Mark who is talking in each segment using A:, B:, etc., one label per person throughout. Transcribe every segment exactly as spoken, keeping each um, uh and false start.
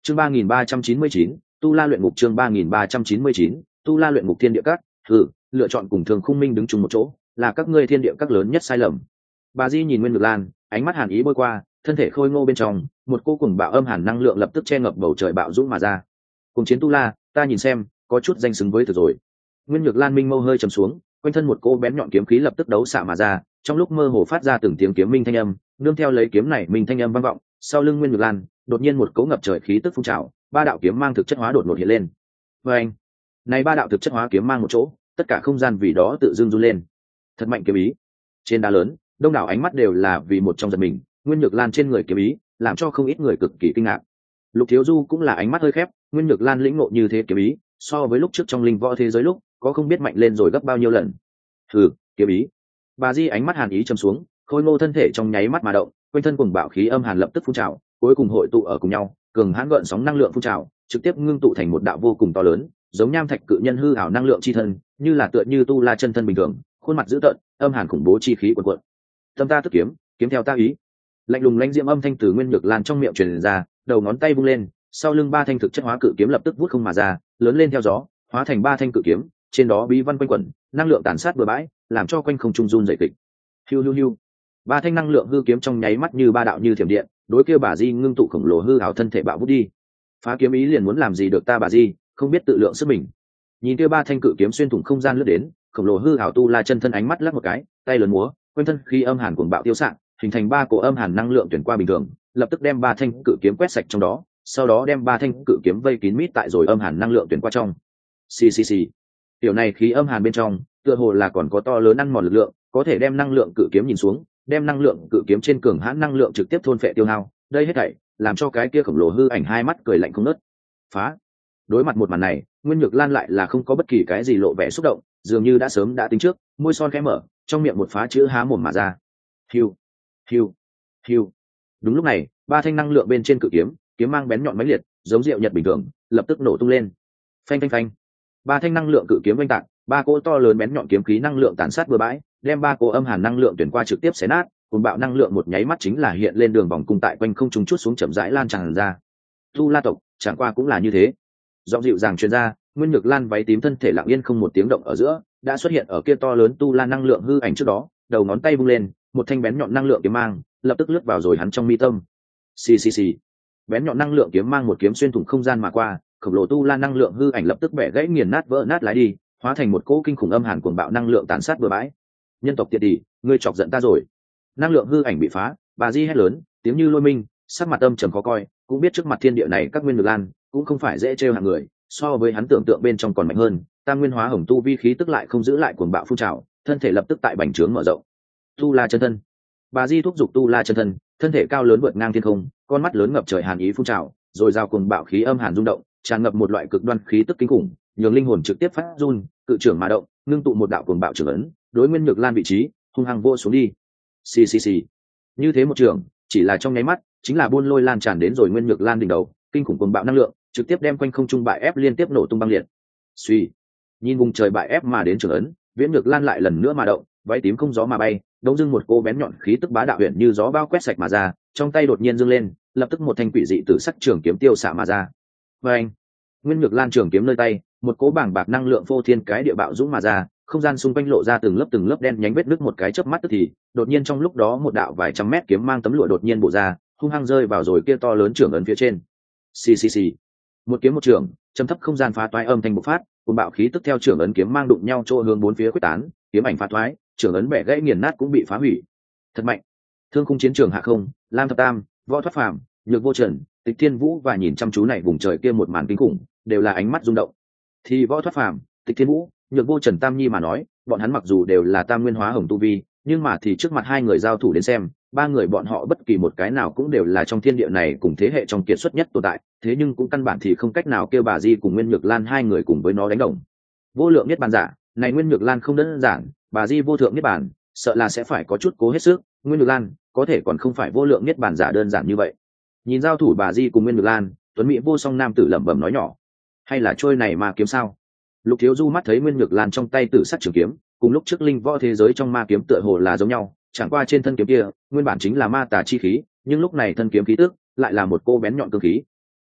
A: chương ba nghìn ba trăm chín mươi chín tu la luyện ngục chương ba nghìn ba trăm chín mươi chín tu la luyện ngục thiên địa các. Thử lựa chọn cùng thường khung minh đứng chung một chỗ là các ngươi thiên địa các lớn nhất sai lầm. Bà Di nhìn Nguyên Nhược Lan, ánh mắt hàn ý bôi qua, thân thể khôi ngô bên trong một cô cùng bạo âm hàn năng lượng lập tức che ngập bầu trời bạo dũng mà ra. Cùng chiến tu la, ta nhìn xem có chút danh xứng với thực rồi. Nguyên Nhược Lan minh mâu hơi trầm xuống, quanh thân một cô bén nhọn kiếm khí lập tức đấu xạ mà ra, trong lúc mơ hồ phát ra từng tiếng kiếm minh thanh âm, nương theo lấy kiếm này minh thanh âm vang vọng, sau lưng Nguyên Nhược Lan đột nhiên một cỗ ngập trời khí tức phun trào, ba đạo kiếm mang thực chất hóa đột ngột hiện lên. Và anh, này ba đạo thực chất hóa kiếm mang một chỗ, tất cả không gian vì đó tự dưng run lên. Thật mạnh kiếm ý. Trên đá lớn, đông đảo ánh mắt đều là vì một trong giật mình, Nguyên Nhược Lan trên người kiếm ý, làm cho không ít người cực kỳ kinh ngạc. Lục Thiếu Du cũng là ánh mắt hơi khép, Nguyên Nhược Lan lĩnh ngộ như thế kiếm ý, so với lúc trước trong linh võ thế giới lúc, có không biết mạnh lên rồi gấp bao nhiêu lần. Hừ, kiếm ý. Bà Di ánh mắt hàn ý trầm xuống, khôi ngô thân thể trong nháy mắt mà động, quanh thân cùng bạo khí âm hàn lập tức phun trào, cuối cùng hội tụ ở cùng nhau, cường hãn gợn sóng năng lượng phun trào, trực tiếp ngưng tụ thành một đạo vô cùng to lớn, giống nham thạch cự nhân hư ảo năng lượng chi thân, như là tựa như tu la chân thân bình thường, khuôn mặt dữ tợn, âm hàn khủng bố chi khí cuồn cuộn. Tâm ta tức kiếm, kiếm theo ta ý. Lạnh lùng lãnh diễm âm thanh từ Nguyên Nhược Lan trong miệng truyền ra, đầu ngón tay vung lên, sau lưng ba thanh thực chất hóa cự kiếm lập tức vút không mà ra, lớn lên theo gió, hóa thành ba thanh cự kiếm, trên đó bí văn quanh quẩn, năng lượng tàn sát bừa bãi, làm cho quanh không trung run rẩy kịch. Hiu hiu hiu. Ba thanh năng lượng hư kiếm trong nháy mắt như ba đạo như thiểm điện, đối kia bà Di ngưng tụ khổng lồ hư ảo thân thể bạo vút đi. Phá kiếm ý liền muốn làm gì được ta bà Di, không biết tự lượng sức mình. Nhìn kia ba thanh cự kiếm xuyên thủng không gian lướt đến, khổng lồ hư ảo tu la chân thân ánh mắt lắc một cái, tay lớn múa, quanh thân khí âm hàn cuồng bạo tiêu xạ, hình thành ba cổ âm hàn năng lượng tuyển qua bình thường, lập tức đem ba thanh cự kiếm quét sạch trong đó, sau đó đem ba thanh cự kiếm vây kín mít tại rồi âm hàn năng lượng tuyển qua trong. Xì xì xì. Tiểu này khí âm hàn bên trong, tựa hồ là còn có to lớn ăn mòn lực lượng, có thể đem năng lượng cự kiếm nhìn xuống, đem năng lượng cự kiếm trên cường hãn năng lượng trực tiếp thôn phệ tiêu hao. Đây hết thảy làm cho cái kia khổng lồ hư ảnh hai mắt cười lạnh không ngớt. Phá. Đối mặt một màn này, Nguyên Nhược Lan lại là không có bất kỳ cái gì lộ vẻ xúc động, dường như đã sớm đã tính trước, môi son khẽ mở, trong miệng một phá chữ há mồm mà ra. Hiu, hiu, hiu. Đúng lúc này, ba thanh năng lượng bên trên cự kiếm, kiếm mang bén nhọn mãnh liệt, giống diệu nhật bình thường, lập tức nổ tung lên. Phanh phanh phanh. Ba thanh năng lượng cự kiếm vênh tạc, ba cỗ to lớn bén nhọn kiếm khí năng lượng tàn sát bừa bãi, đem ba cỗ âm hàn năng lượng tuyển qua trực tiếp xé nát, cuồng bạo năng lượng một nháy mắt chính là hiện lên đường vòng cung tại quanh không trung chút xuống chậm rãi lan tràn ra. Tu La tộc, chẳng qua cũng là như thế. Giọng dịu dàng truyền ra, Nguyên Nhược Lan váy tím thân thể lặng yên không một tiếng động ở giữa, đã xuất hiện ở kia to lớn tu la năng lượng hư ảnh trước đó, đầu ngón tay vung lên, một thanh bén nhọn năng lượng kiếm mang, lập tức lướt vào rồi hắn trong mi tâm. Xì xì xì. Bén nhọn năng lượng kiếm mang một kiếm xuyên thủng không gian mà qua, khổng lồ tu la năng lượng hư ảnh lập tức bẻ gãy nghiền nát vỡ nát lái đi, hóa thành một cỗ kinh khủng âm hàn cuồng bạo năng lượng tàn sát bừa bãi. Nhân tộc tiệt tỷ, ngươi chọc giận ta rồi. Năng lượng hư ảnh bị phá, bà Di hét lớn, tiếng như lôi minh, sắc mặt âm trầm khó coi, cũng biết trước mặt thiên địa này các Nguyên Nhược Lan cũng không phải dễ trêu hạng người, so với hắn tưởng tượng bên trong còn mạnh hơn. Tam nguyên hóa hồng tu vi khí tức lại không giữ lại cuồng bạo phun trào, thân thể lập tức tại bành trướng mở rộng. Tu la chân thân. Bà Di thúc giục tu la chân thân, thân thể cao lớn vượt ngang thiên không, con mắt lớn ngập trời hàn ý phun trào, rồi giao cuồng bạo khí âm hàn rung động, tràn ngập một loại cực đoan khí tức kinh khủng, nhường linh hồn trực tiếp phát run, cự trưởng mà động, ngưng tụ một đạo cuồng bạo trưởng ấn, đối Nguyên Nhược Lan vị trí hung hăng vô xuống đi. Xì xì xì. Như thế một trường, chỉ là trong nháy mắt, chính là buôn lôi lan tràn đến rồi Nguyên Nhược Lan đỉnh đầu, kinh khủng cuồng bạo năng lượng, trực tiếp đem quanh không trung bại ép liên tiếp nổ tung băng liệt. Suy. Nhìn vùng trời bại ép mà đến trường ấn, Viễn Nhược Lan lại lần nữa mà động, váy tím không gió mà bay, đông dưng một cô bén nhọn khí tức bá đạo huyền như gió bao quét sạch mà ra, trong tay đột nhiên dương lên, lập tức một thanh quỷ dị tử sắc trường kiếm tiêu xạ mà ra. Và anh, Nguyên Nhược Lan trường kiếm nơi tay, một cỗ bảng bạc năng lượng phô thiên cái địa bạo dũng mà ra, không gian xung quanh lộ ra từng lớp từng lớp đen nhánh vết nứt một cái chớp mắt tức thì, đột nhiên trong lúc đó một đạo vài trăm mét kiếm mang tấm lụa đột nhiên bổ ra, hung hăng rơi vào rồi kia to lớn trường ấn phía trên. Xì xì xì. Một kiếm một trường, châm thấp không gian phá toái âm thanh bộc phát, cùng bạo khí tức theo trường ấn kiếm mang đụng nhau chỗ hướng bốn phía quyết tán, kiếm ảnh phá toái, trường ấn bẻ gãy nghiền nát cũng bị phá hủy. Thật mạnh. Thương khung chiến trường hạ không, Lam Thập Tam, Võ Thoát Phàm, Nhược Vô Trần, Tịch Thiên Vũ và nhìn chăm chú này vùng trời kia một màn kinh khủng, đều là ánh mắt rung động. Thì Võ Thoát Phàm, Tịch Thiên Vũ, Nhược Vô Trần Tam Nhi mà nói, bọn hắn mặc dù đều là tam nguyên hóa hồng tu vi, nhưng mà thì trước mặt hai người giao thủ đến xem, ba người bọn họ bất kỳ một cái nào cũng đều là trong thiên địa này cùng thế hệ trong kiệt xuất nhất tồn tại, thế nhưng cũng căn bản thì không cách nào kêu bà Di cùng Nguyên Nhược Lan hai người cùng với nó đánh đồng. Vô lượng niết bàn giả, này Nguyên Nhược Lan không đơn giản, bà Di vô thượng niết bàn, sợ là sẽ phải có chút cố hết sức, Nguyên Nhược Lan có thể còn không phải vô lượng niết bàn giả đơn giản như vậy. Nhìn giao thủ bà Di cùng Nguyên Nhược Lan, tuấn mỹ vô song nam tử lẩm bẩm nói nhỏ, hay là trôi này mà kiếm sao? Lục Thiếu Du mắt thấy Nguyên Nhược Lan trong tay tử sắc trường kiếm, cùng lúc trước linh võ thế giới trong ma kiếm tựa hồ là giống nhau, chẳng qua trên thân kiếm kia nguyên bản chính là ma tà chi khí, nhưng lúc này thân kiếm khí tức lại là một cô bén nhọn cương khí.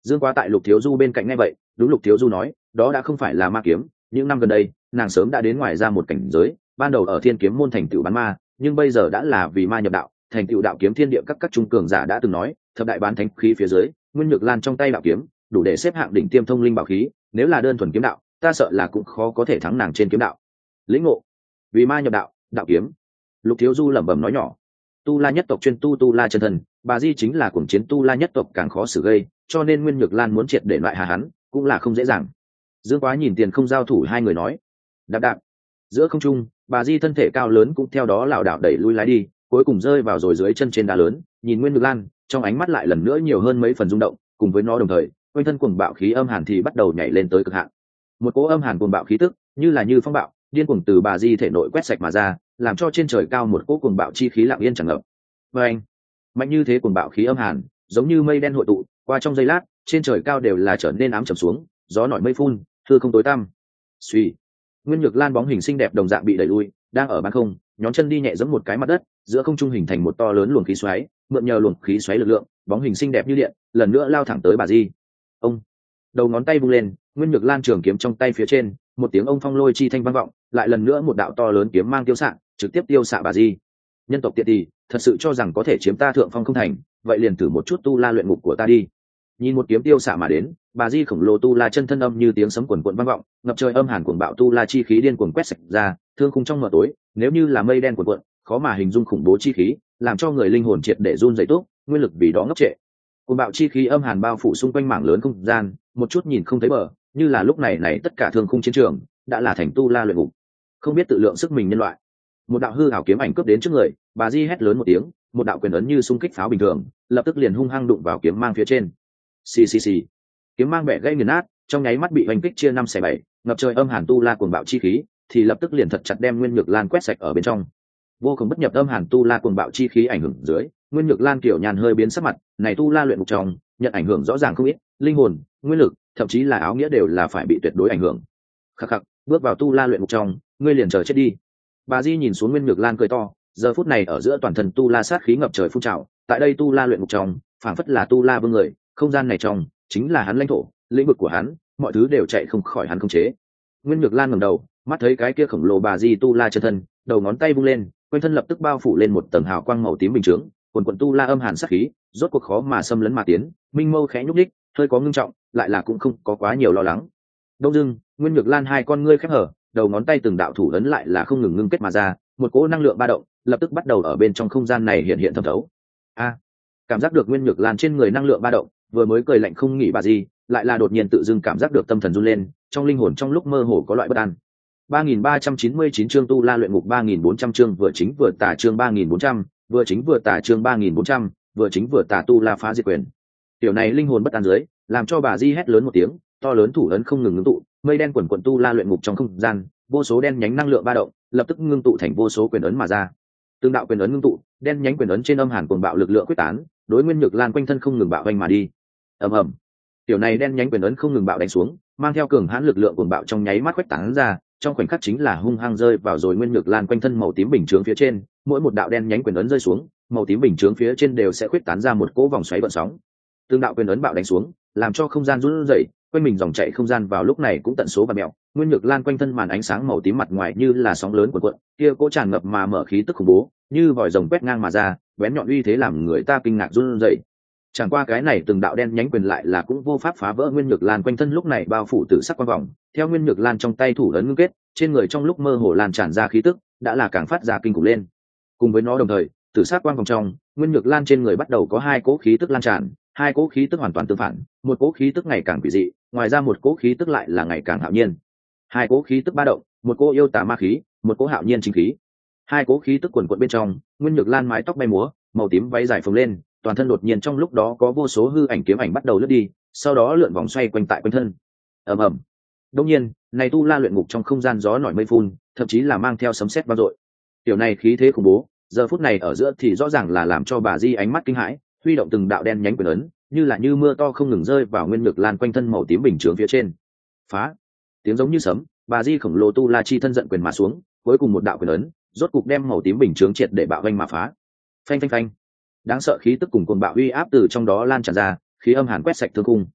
A: Dương Quá tại Lục Thiếu Du bên cạnh nghe vậy, đúng Lục Thiếu Du nói, đó đã không phải là ma kiếm, những năm gần đây nàng sớm đã đến ngoài ra một cảnh giới, ban đầu ở Thiên Kiếm môn thành tựu bán ma, nhưng bây giờ đã là vì ma nhập đạo, thành tựu đạo kiếm thiên địa. Các các trung cường giả đã từng nói, thập đại bán thánh khí phía dưới, Nguyên Nhược Lan trong tay đạo kiếm đủ để xếp hạng đỉnh tiêm thông linh bảo khí, nếu là đơn thuần kiếm đạo, ta sợ là cũng khó có thể thắng nàng trên kiếm đạo. Lĩnh ngộ, vì ma nhập đạo, đạo kiếm. Lục Thiếu Du lẩm bẩm nói nhỏ. Tu La nhất tộc chuyên tu tu la chân thần, bà Di chính là cuồng chiến tu la nhất tộc càng khó xử gây, cho nên Nguyên Nhược Lan muốn triệt để loại hà hắn cũng là không dễ dàng. Dương Quá nhìn tiền không giao thủ hai người nói, đạp đạp. Giữa không trung, bà Di thân thể cao lớn cũng theo đó lảo đảo đẩy lui lái đi, cuối cùng rơi vào rồi dưới chân trên đá lớn, nhìn Nguyên Nhược Lan, trong ánh mắt lại lần nữa nhiều hơn mấy phần rung động, cùng với nó đồng thời, quanh thân cuồng bạo khí âm hàn thì bắt đầu nhảy lên tới cực hạn. Một cỗ âm hàn cuồng bạo khí tức, như là như phong bạo, điên cuồng từ bà Di thể nội quét sạch mà ra, làm cho trên trời cao một cỗ cuồng bạo chi khí lặng yên tràn ngập. Và anh, mạnh như thế cuồng bạo khí âm hàn, giống như mây đen hội tụ, qua trong giây lát, trên trời cao đều là trở nên ám trầm xuống, gió nổi mây phun, hư không tối tăm. Suy, Nguyên Nhược Lan bóng hình xinh đẹp đồng dạng bị đẩy lui, đang ở ban không, nhón chân đi nhẹ giẫm một cái mặt đất, giữa không trung hình thành một to lớn luồng khí xoáy, mượn nhờ luồng khí xoáy lực lượng, bóng hình xinh đẹp như điện, lần nữa lao thẳng tới bà Di. Ông, đầu ngón tay vung lên, Nguyên Nhược Lan trường kiếm trong tay phía trên, một tiếng ông phong lôi chi thanh vang vọng, lại lần nữa một đạo to lớn kiếm mang tiêu xạ, trực tiếp tiêu xạ bà Di. Nhân tộc tiện tỳ, thật sự cho rằng có thể chiếm ta thượng phong không thành, vậy liền thử một chút tu la luyện ngục của ta đi. Nhìn một kiếm tiêu xạ mà đến, bà Di khổng lồ tu la chân thân âm như tiếng sấm quần quận vang vọng, ngập trời âm hàn cuồng bạo tu la chi khí điên cuồng quét sạch ra, thương khung trong mờ tối, nếu như là mây đen cuộn cuộn, khó mà hình dung khủng bố chi khí, làm cho người linh hồn triệt để run rẩy tốt, nguyên lực vì đó ngốc trệ. Cuồng bạo chi khí âm hàn bao phủ xung quanh mảng lớn không gian, một chút nhìn không thấy bờ, như là lúc này này tất cả thương khung chiến trường đã là thành tu la luyện ngục, không biết tự lượng sức mình nhân loại. Một đạo hư ảo kiếm ảnh cướp đến trước người, bà Di hét lớn một tiếng, một đạo quyền ấn như xung kích pháo bình thường, lập tức liền hung hăng đụng vào kiếm mang phía trên. Xì xì xì, kiếm mang bẻ gãy nghiền nát, trong nháy mắt bị hoành kích chia năm xẻ bảy, ngập trời âm hàn tu la cuồng bạo chi khí thì lập tức liền thật chặt đem Nguyên Nhược Lan quét sạch ở bên trong. Vô cùng bất nhập âm hàn tu la cuồng bạo chi khí ảnh hưởng dưới, Nguyên Nhược Lan kiểu nhàn hơi biến sắc mặt, này tu la luyện ngục trong, nhận ảnh hưởng rõ ràng không ít, linh hồn, nguyên lực, thậm chí là áo nghĩa đều là phải bị tuyệt đối ảnh hưởng. Khắc khắc, bước vào tu la luyện ngục trong, ngươi liền chờ chết đi. Bà Di nhìn xuống Nguyên Nhược Lan cười to, giờ phút này ở giữa toàn thân tu la sát khí ngập trời phun trào, tại đây tu la luyện ngục trong, phảng phất là tu la vương người, không gian này trong chính là hắn lãnh thổ, lĩnh vực của hắn, mọi thứ đều chạy không khỏi hắn khống chế. Nguyên Nhược Lan ngẩng đầu, mắt thấy cái kia khổng lồ bà Di tu la chân thân, đầu ngón tay vung lên, quanh thân lập tức bao phủ lên một tầng hào quang màu tím bình chướng, quần quần tu la âm hàn sát khí, rốt cuộc khó mà xâm lấn mà tiến. Minh Mâu khẽ nhúc nhích, hơi có ngưng trọng, lại là cũng không có quá nhiều lo lắng. Đông dưng, Nguyên Nhược Lan hai con ngươi khép hở, đầu ngón tay từng đạo thủ ấn lại là không ngừng ngưng kết mà ra, một cỗ năng lượng ba động lập tức bắt đầu ở bên trong không gian này hiện hiện thẩm thấu. A, cảm giác được Nguyên Nhược Lan trên người năng lượng ba động, vừa mới cười lạnh không nghỉ bà Di, lại là đột nhiên tự dưng cảm giác được tâm thần run lên, trong linh hồn trong lúc mơ hồ có loại bất an. ba nghìn ba trăm chín mươi chín chương tu la luyện ngục, ba nghìn bốn trăm chương vừa chính vừa tà, chương ba nghìn bốn trăm, vừa chính vừa tà, chương ba nghìn bốn trăm, vừa chính vừa tà tu la phá diệt quyền. Tiểu này linh hồn bất an dưới, làm cho bà Di hét lớn một tiếng, to lớn thủ ấn không ngừng ngưng tụ, mây đen quần quần tu la luyện ngục trong không gian, vô số đen nhánh năng lượng ba động, lập tức ngưng tụ thành vô số quyền ấn mà ra. Tương đạo quyền ấn ngưng tụ, đen nhánh quyền ấn trên âm hàn cuồng bạo lực lượng quyết tán, đối Nguyên Nhược Lan quanh thân không ngừng bạo vành mà đi. Ầm ầm. Tiểu này đen nhánh quyền ấn không ngừng bạo đánh xuống, mang theo cường hãn lực lượng cuồng bạo trong nháy mắt quét tán ra, trong khoảnh khắc chính là hung hăng rơi vào rồi Nguyên Nhược Lan quanh thân màu tím bình chướng phía trên, mỗi một đạo đen nhánh quyền ấn rơi xuống, màu tím bình chướng phía trên đều sẽ khuyết tán ra một cỗ vòng xoáy gợn sóng. Tương đạo quyền ấn bạo đánh xuống, làm cho không gian rung rẩy, quanh mình dòng chảy không gian vào lúc này cũng tận số và mèo. Nguyên Nhược Lan quanh thân màn ánh sáng màu tím mặt ngoài như là sóng lớn cuộn cuộn, kia cỗ tràn ngập mà mở khí tức khủng bố, như vòi rồng quét ngang mà ra, bén nhọn uy thế làm người ta kinh ngạc run rẩy. Chẳng qua cái này từng đạo đen nhánh quyền lại là cũng vô pháp phá vỡ Nguyên Nhược Lan quanh thân lúc này bao phủ tử sắc quang vòng, theo Nguyên Nhược Lan trong tay thủ ấn ngưng kết, trên người trong lúc mơ hồ lan tràn ra khí tức, đã là càng phát ra kinh khủng lên. Cùng với nó đồng thời, tử sắc quang vòng trong, Nguyên Nhược Lan trên người bắt đầu có hai cỗ khí tức lan tràn, hai cỗ khí tức hoàn toàn tương phản, một cỗ khí tức ngày càng quỷ dị, ngoài ra một cỗ khí tức lại là ngày càng hạo nhiên. Hai cỗ khí tức ba động, một cỗ yêu tà ma khí, một cỗ hạo nhiên chính khí. Hai cỗ khí tức quần quật bên trong, Nguyên Nhược Lan mái tóc bay múa, màu tím váy dài phồng lên, toàn thân đột nhiên trong lúc đó có vô số hư ảnh kiếm ảnh bắt đầu lướt đi, sau đó lượn vòng xoay quanh tại quanh thân. Ầm ầm. Đương nhiên, này tu la luyện ngục trong không gian gió nổi mây phun, thậm chí là mang theo sấm sét vang dội. Tiểu này khí thế khủng bố, giờ phút này ở giữa thì rõ ràng là làm cho bà Di ánh mắt kinh hãi, huy động từng đạo đen nhánh quyền ấn, như là như mưa to không ngừng rơi vào Nguyên Nhược Lan quanh thân màu tím bình chướng phía trên. Phá! Tiếng giống như sấm, bà Di khổng lồ tu la chi thân giận quyền mà xuống, cuối cùng một đạo quyền ấn, rốt cục đem màu tím bình chướng triệt để bạo vênh mà phá. Phanh phanh phanh. Đáng sợ khí tức cùng cuồng bạo uy áp từ trong đó lan tràn ra, khí âm hàn quét sạch thương khung.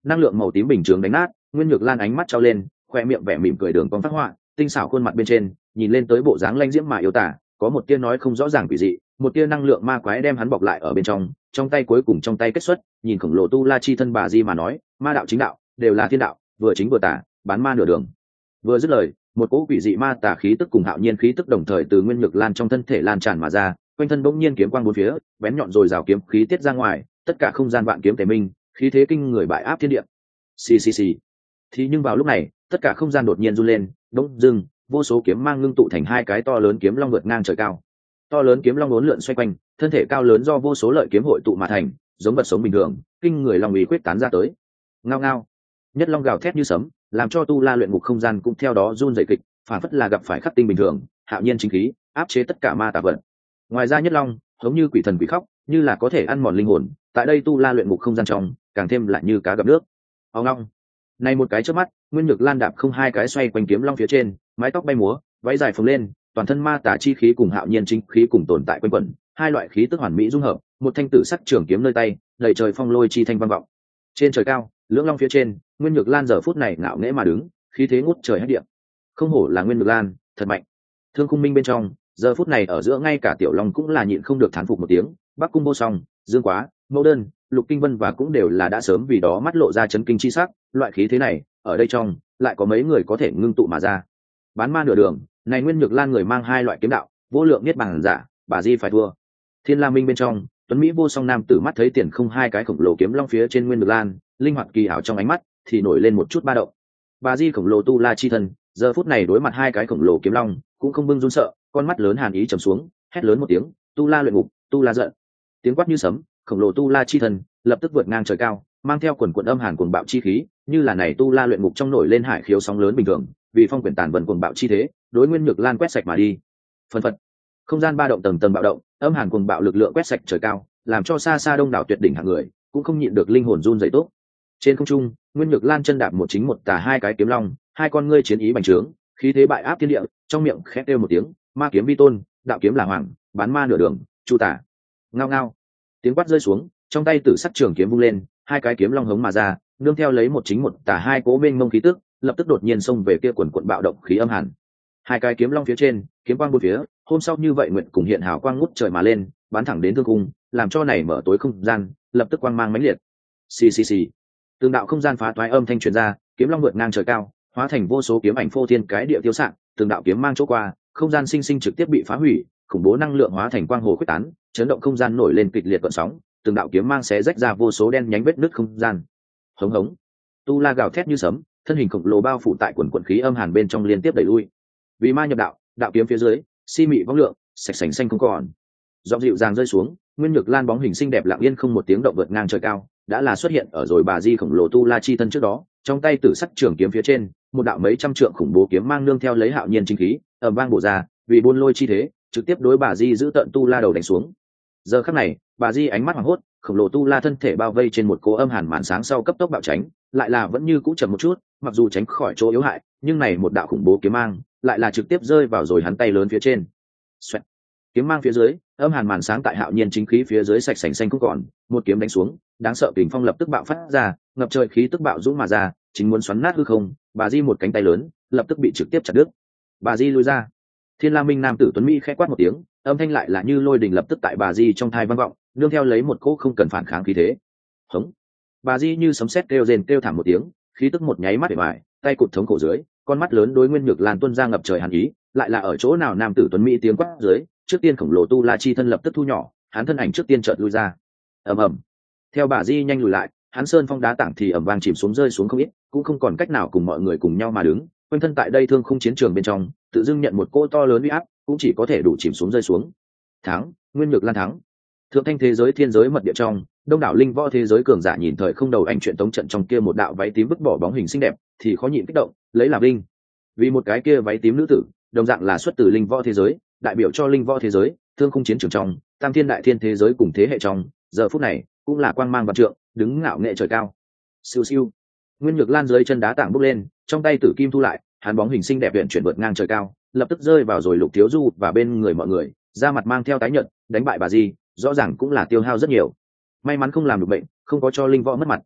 A: năng lượng màu tím bình chướng đánh nát, Nguyên Nhược Lan ánh mắt trao lên, khoe miệng vẻ mỉm cười đường cong phát họa, tinh xảo khuôn mặt bên trên nhìn lên tới bộ dáng lanh diễm mà yêu tả, có một tia nói không rõ ràng quỷ dị, một tia năng lượng ma quái đem hắn bọc lại ở bên trong. Trong tay cuối cùng trong tay kết xuất, nhìn khổng lồ tu la chi thân bà di mà nói, ma đạo chính đạo đều là thiên đạo, vừa chính vừa tả, bán ma nửa đường. Vừa dứt lời, một cỗ quỷ dị ma tà khí tức cùng hạo nhiên khí tức đồng thời từ Nguyên Nhược Lan trong thân thể lan tràn mà ra, quanh thân bỗng nhiên kiếm quang bốn phía, bén nhọn rồi rào kiếm khí tiết ra ngoài, tất cả không gian vạn kiếm tề minh, khí thế kinh người bại áp thiên địa. Xì xì xì. Thì nhưng vào lúc này, tất cả không gian đột nhiên run lên, bỗng dưng, vô số kiếm mang ngưng tụ thành hai cái to lớn kiếm long vượt ngang trời cao. To lớn kiếm long uốn lượn xoay quanh, thân thể cao lớn do vô số lợi kiếm hội tụ mà thành, giống vật sống bình thường, kinh người long uy quyết tán ra tới. Ngao ngao. Nhất long gào thét như sấm, làm cho tu la luyện ngục không gian cũng theo đó run rẩy kịch, phản phất là gặp phải khắc tinh bình thường, hạo nhiên chính khí, áp chế tất cả ma tà vật. Ngoài ra nhất long, giống như quỷ thần quỷ khóc, như là có thể ăn mòn linh hồn, tại đây tu la luyện ngục không gian trong, càng thêm lại như cá gặp nước. Ong long. Này một cái chớp mắt, Nguyên Nhược Lan đạp không hai cái xoay quanh kiếm long phía trên, mái tóc bay múa, váy dài phồng lên, toàn thân ma tà chi khí cùng hạo nhiên chính khí cùng tồn tại quanh quẩn, hai loại khí tức hoàn mỹ dung hợp, một thanh tử sắc trường kiếm nơi tay, đầy trời phong lôi chi thanh vang vọng. Trên trời cao, lưỡng long phía trên, Nguyên Nhược Lan giờ phút này ngạo nghễ mà đứng, khí thế ngút trời hết địa. Không hổ là Nguyên Nhược Lan, thật mạnh. Thương Khung Minh bên trong, giờ phút này ở giữa ngay cả Tiểu Long cũng là nhịn không được thán phục một tiếng, Bắc Cung Vô Song, Dương Quá, Mẫu Đơn, Lục Kinh Vân và cũng đều là đã sớm vì đó mắt lộ ra chấn kinh chi sắc, loại khí thế này, ở đây trong, lại có mấy người có thể ngưng tụ mà ra. Bán ma nửa đường, này Nguyên Nhược Lan người mang hai loại kiếm đạo, vô lượng niết bàn giả, bà di phải thua. Thiên La Minh bên trong, Tuấn Mỹ vô song nam tử mắt thấy tiền không hai cái khổng lồ kiếm long phía trên Nguyên Nhược Lan, linh hoạt kỳ ảo trong ánh mắt thì nổi lên một chút ba động. Bà di khổng lồ tu la chi thân, giờ phút này đối mặt hai cái khổng lồ kiếm long, cũng không bưng run sợ, con mắt lớn hàn ý trầm xuống, hét lớn một tiếng, tu la luyện ngục, tu la giận. Tiếng quát như sấm, khổng lồ tu la chi thân lập tức vượt ngang trời cao, mang theo quần quần âm hàn cuồng bạo chi khí, như là này tu la luyện ngục trong nổi lên hải khiếu sóng lớn bình thường, vì phong quyển tàn vận cuồng bạo chi thế, đối Nguyên Nhược Lan quét sạch mà đi. Phần phật, không gian ba động tầng tầng bạo động, âm hàn cuồng bạo lực lượng quét sạch trời cao, làm cho xa xa đông đảo tuyệt đỉnh hạng người cũng không nhịn được linh hồn run rẩy tốt. Trên không trung, Nguyên Nhược Lan chân đạp một chính một tà hai cái kiếm long, hai con ngươi chiến ý bành trướng, khí thế bại áp thiên địa, trong miệng khẽ kêu một tiếng, ma kiếm vi tôn, đạo kiếm là hoàng, bán ma nửa đường, chu tả. Ngao ngao. Tiếng quát rơi xuống, trong tay tử sắc trường kiếm vung lên, hai cái kiếm long hống mà ra, nương theo lấy một chính một tà hai cố bên mông khí tức, lập tức đột nhiên xông về kia quần quần bạo động khí âm hàn. Hai cái kiếm long phía trên, kiếm quang bốn phía, hôm sau như vậy nguyện cùng hiện hào quang ngút trời mà lên, bắn thẳng đến thương cung, làm cho này mở tối không gian, lập tức quang mang mãnh liệt. Xì xì xì. Từng đạo không gian phá toái âm thanh truyền ra, kiếm long vượt ngang trời cao, hóa thành vô số kiếm ảnh phô thiên cái địa tiêu xạ, từng đạo kiếm mang chỗ qua, không gian sinh sinh trực tiếp bị phá hủy, khủng bố năng lượng hóa thành quang hồ quyết tán, chấn động không gian nổi lên kịch liệt gợn sóng, từng đạo kiếm mang xé rách ra vô số đen nhánh vết nứt không gian. Hống hống. Tu la gào thét như sấm, thân hình khổng lồ bao phủ tại quần quần khí âm hàn bên trong liên tiếp đẩy lui. Vì ma nhập đạo, đạo kiếm phía dưới, si mị vong lượng, sạch sành xanh không còn. Giọng dịu dàng rơi xuống, Nguyên Nhược Lan bóng hình xinh đẹp lặng yên không một tiếng động vượt ngang trời cao, đã là xuất hiện ở rồi bà di khổng lồ tu la chi thân trước đó, trong tay tử sắc trường kiếm phía trên, một đạo mấy trăm trượng khủng bố kiếm mang nương theo lấy hạo nhiên chính khí, ầm vang bổ ra, vì buôn lôi chi thế, trực tiếp đối bà di giữ tận tu la đầu đánh xuống. Giờ khắc này, bà di ánh mắt hoảng hốt, khổng lồ tu la thân thể bao vây trên một cỗ âm hàn màn sáng sau cấp tốc bạo tránh, lại là vẫn như cũ chậm một chút, mặc dù tránh khỏi chỗ yếu hại, nhưng này một đạo khủng bố kiếm mang, lại là trực tiếp rơi vào rồi hắn tay lớn phía trên. Xoẹt. Kiếm mang phía dưới, âm hàn màn sáng tại hạo nhiên chính khí phía dưới sạch sành xanh không còn, một kiếm đánh xuống, đáng sợ kình phong lập tức bạo phát ra, ngập trời khí tức bạo dũng mà ra, chính muốn xoắn nát hư không, bà di một cánh tay lớn, lập tức bị trực tiếp chặt đứt. Bà di lùi ra. Thiên La Minh nam tử tuấn mỹ khẽ quát một tiếng, âm thanh lại là như lôi đình lập tức tại bà di trong thai vang vọng, nương theo lấy một cỗ không cần phản kháng khí thế. Hống. Bà di như sấm sét kêu rền kêu thảm một tiếng, khí tức một nháy mắt để bại, tay cụt thống cổ dưới, con mắt lớn đối Nguyên Nhược Lan tuôn ra ngập trời hàn ý, lại là ở chỗ nào nam tử tuấn mỹ tiếng quát dưới, trước tiên khổng lồ tu la chi thân lập tức thu nhỏ, hắn thân ảnh trước tiên chợt lui ra. Ầm ầm. Theo bà di nhanh lùi lại, hắn sơn phong đá tảng thì ầm vang chìm xuống rơi xuống không ít, cũng không còn cách nào cùng mọi người cùng nhau mà đứng, quanh thân tại đây thương không chiến trường bên trong, tự dưng nhận một cỗ to lớn uy áp, cũng chỉ có thể đủ chìm xuống rơi xuống. Thắng, Nguyên Nhược Lan thắng. Thượng thanh thế giới thiên giới mật địa trong, đông đảo linh võ thế giới cường giả nhìn thời không đầu ảnh chuyện tống trận trong kia một đạo váy tím vứt bỏ bóng hình xinh đẹp, thì khó nhịn kích động, lấy làm linh. Vì một cái kia váy tím nữ tử, đồng dạng là xuất từ linh võ thế giới, đại biểu cho linh võ thế giới, thương khung chiến trường trong, tam thiên đại thiên thế giới cùng thế hệ trong, giờ phút này cũng là quang mang vạn trượng, đứng ngạo nghệ trời cao. Siêu siêu. Nguyên Nhược Lan dưới chân đá tảng bốc lên, trong tay tử kim thu lại, hắn bóng hình xinh đẹp viện chuyển vượt ngang trời cao, lập tức rơi vào rồi Lục Thiếu Du và bên người mọi người, da mặt mang theo tái nhợt, đánh bại bà di, rõ ràng cũng là tiêu hao rất nhiều. May mắn không làm được bệnh, không có cho linh võ mất mặt.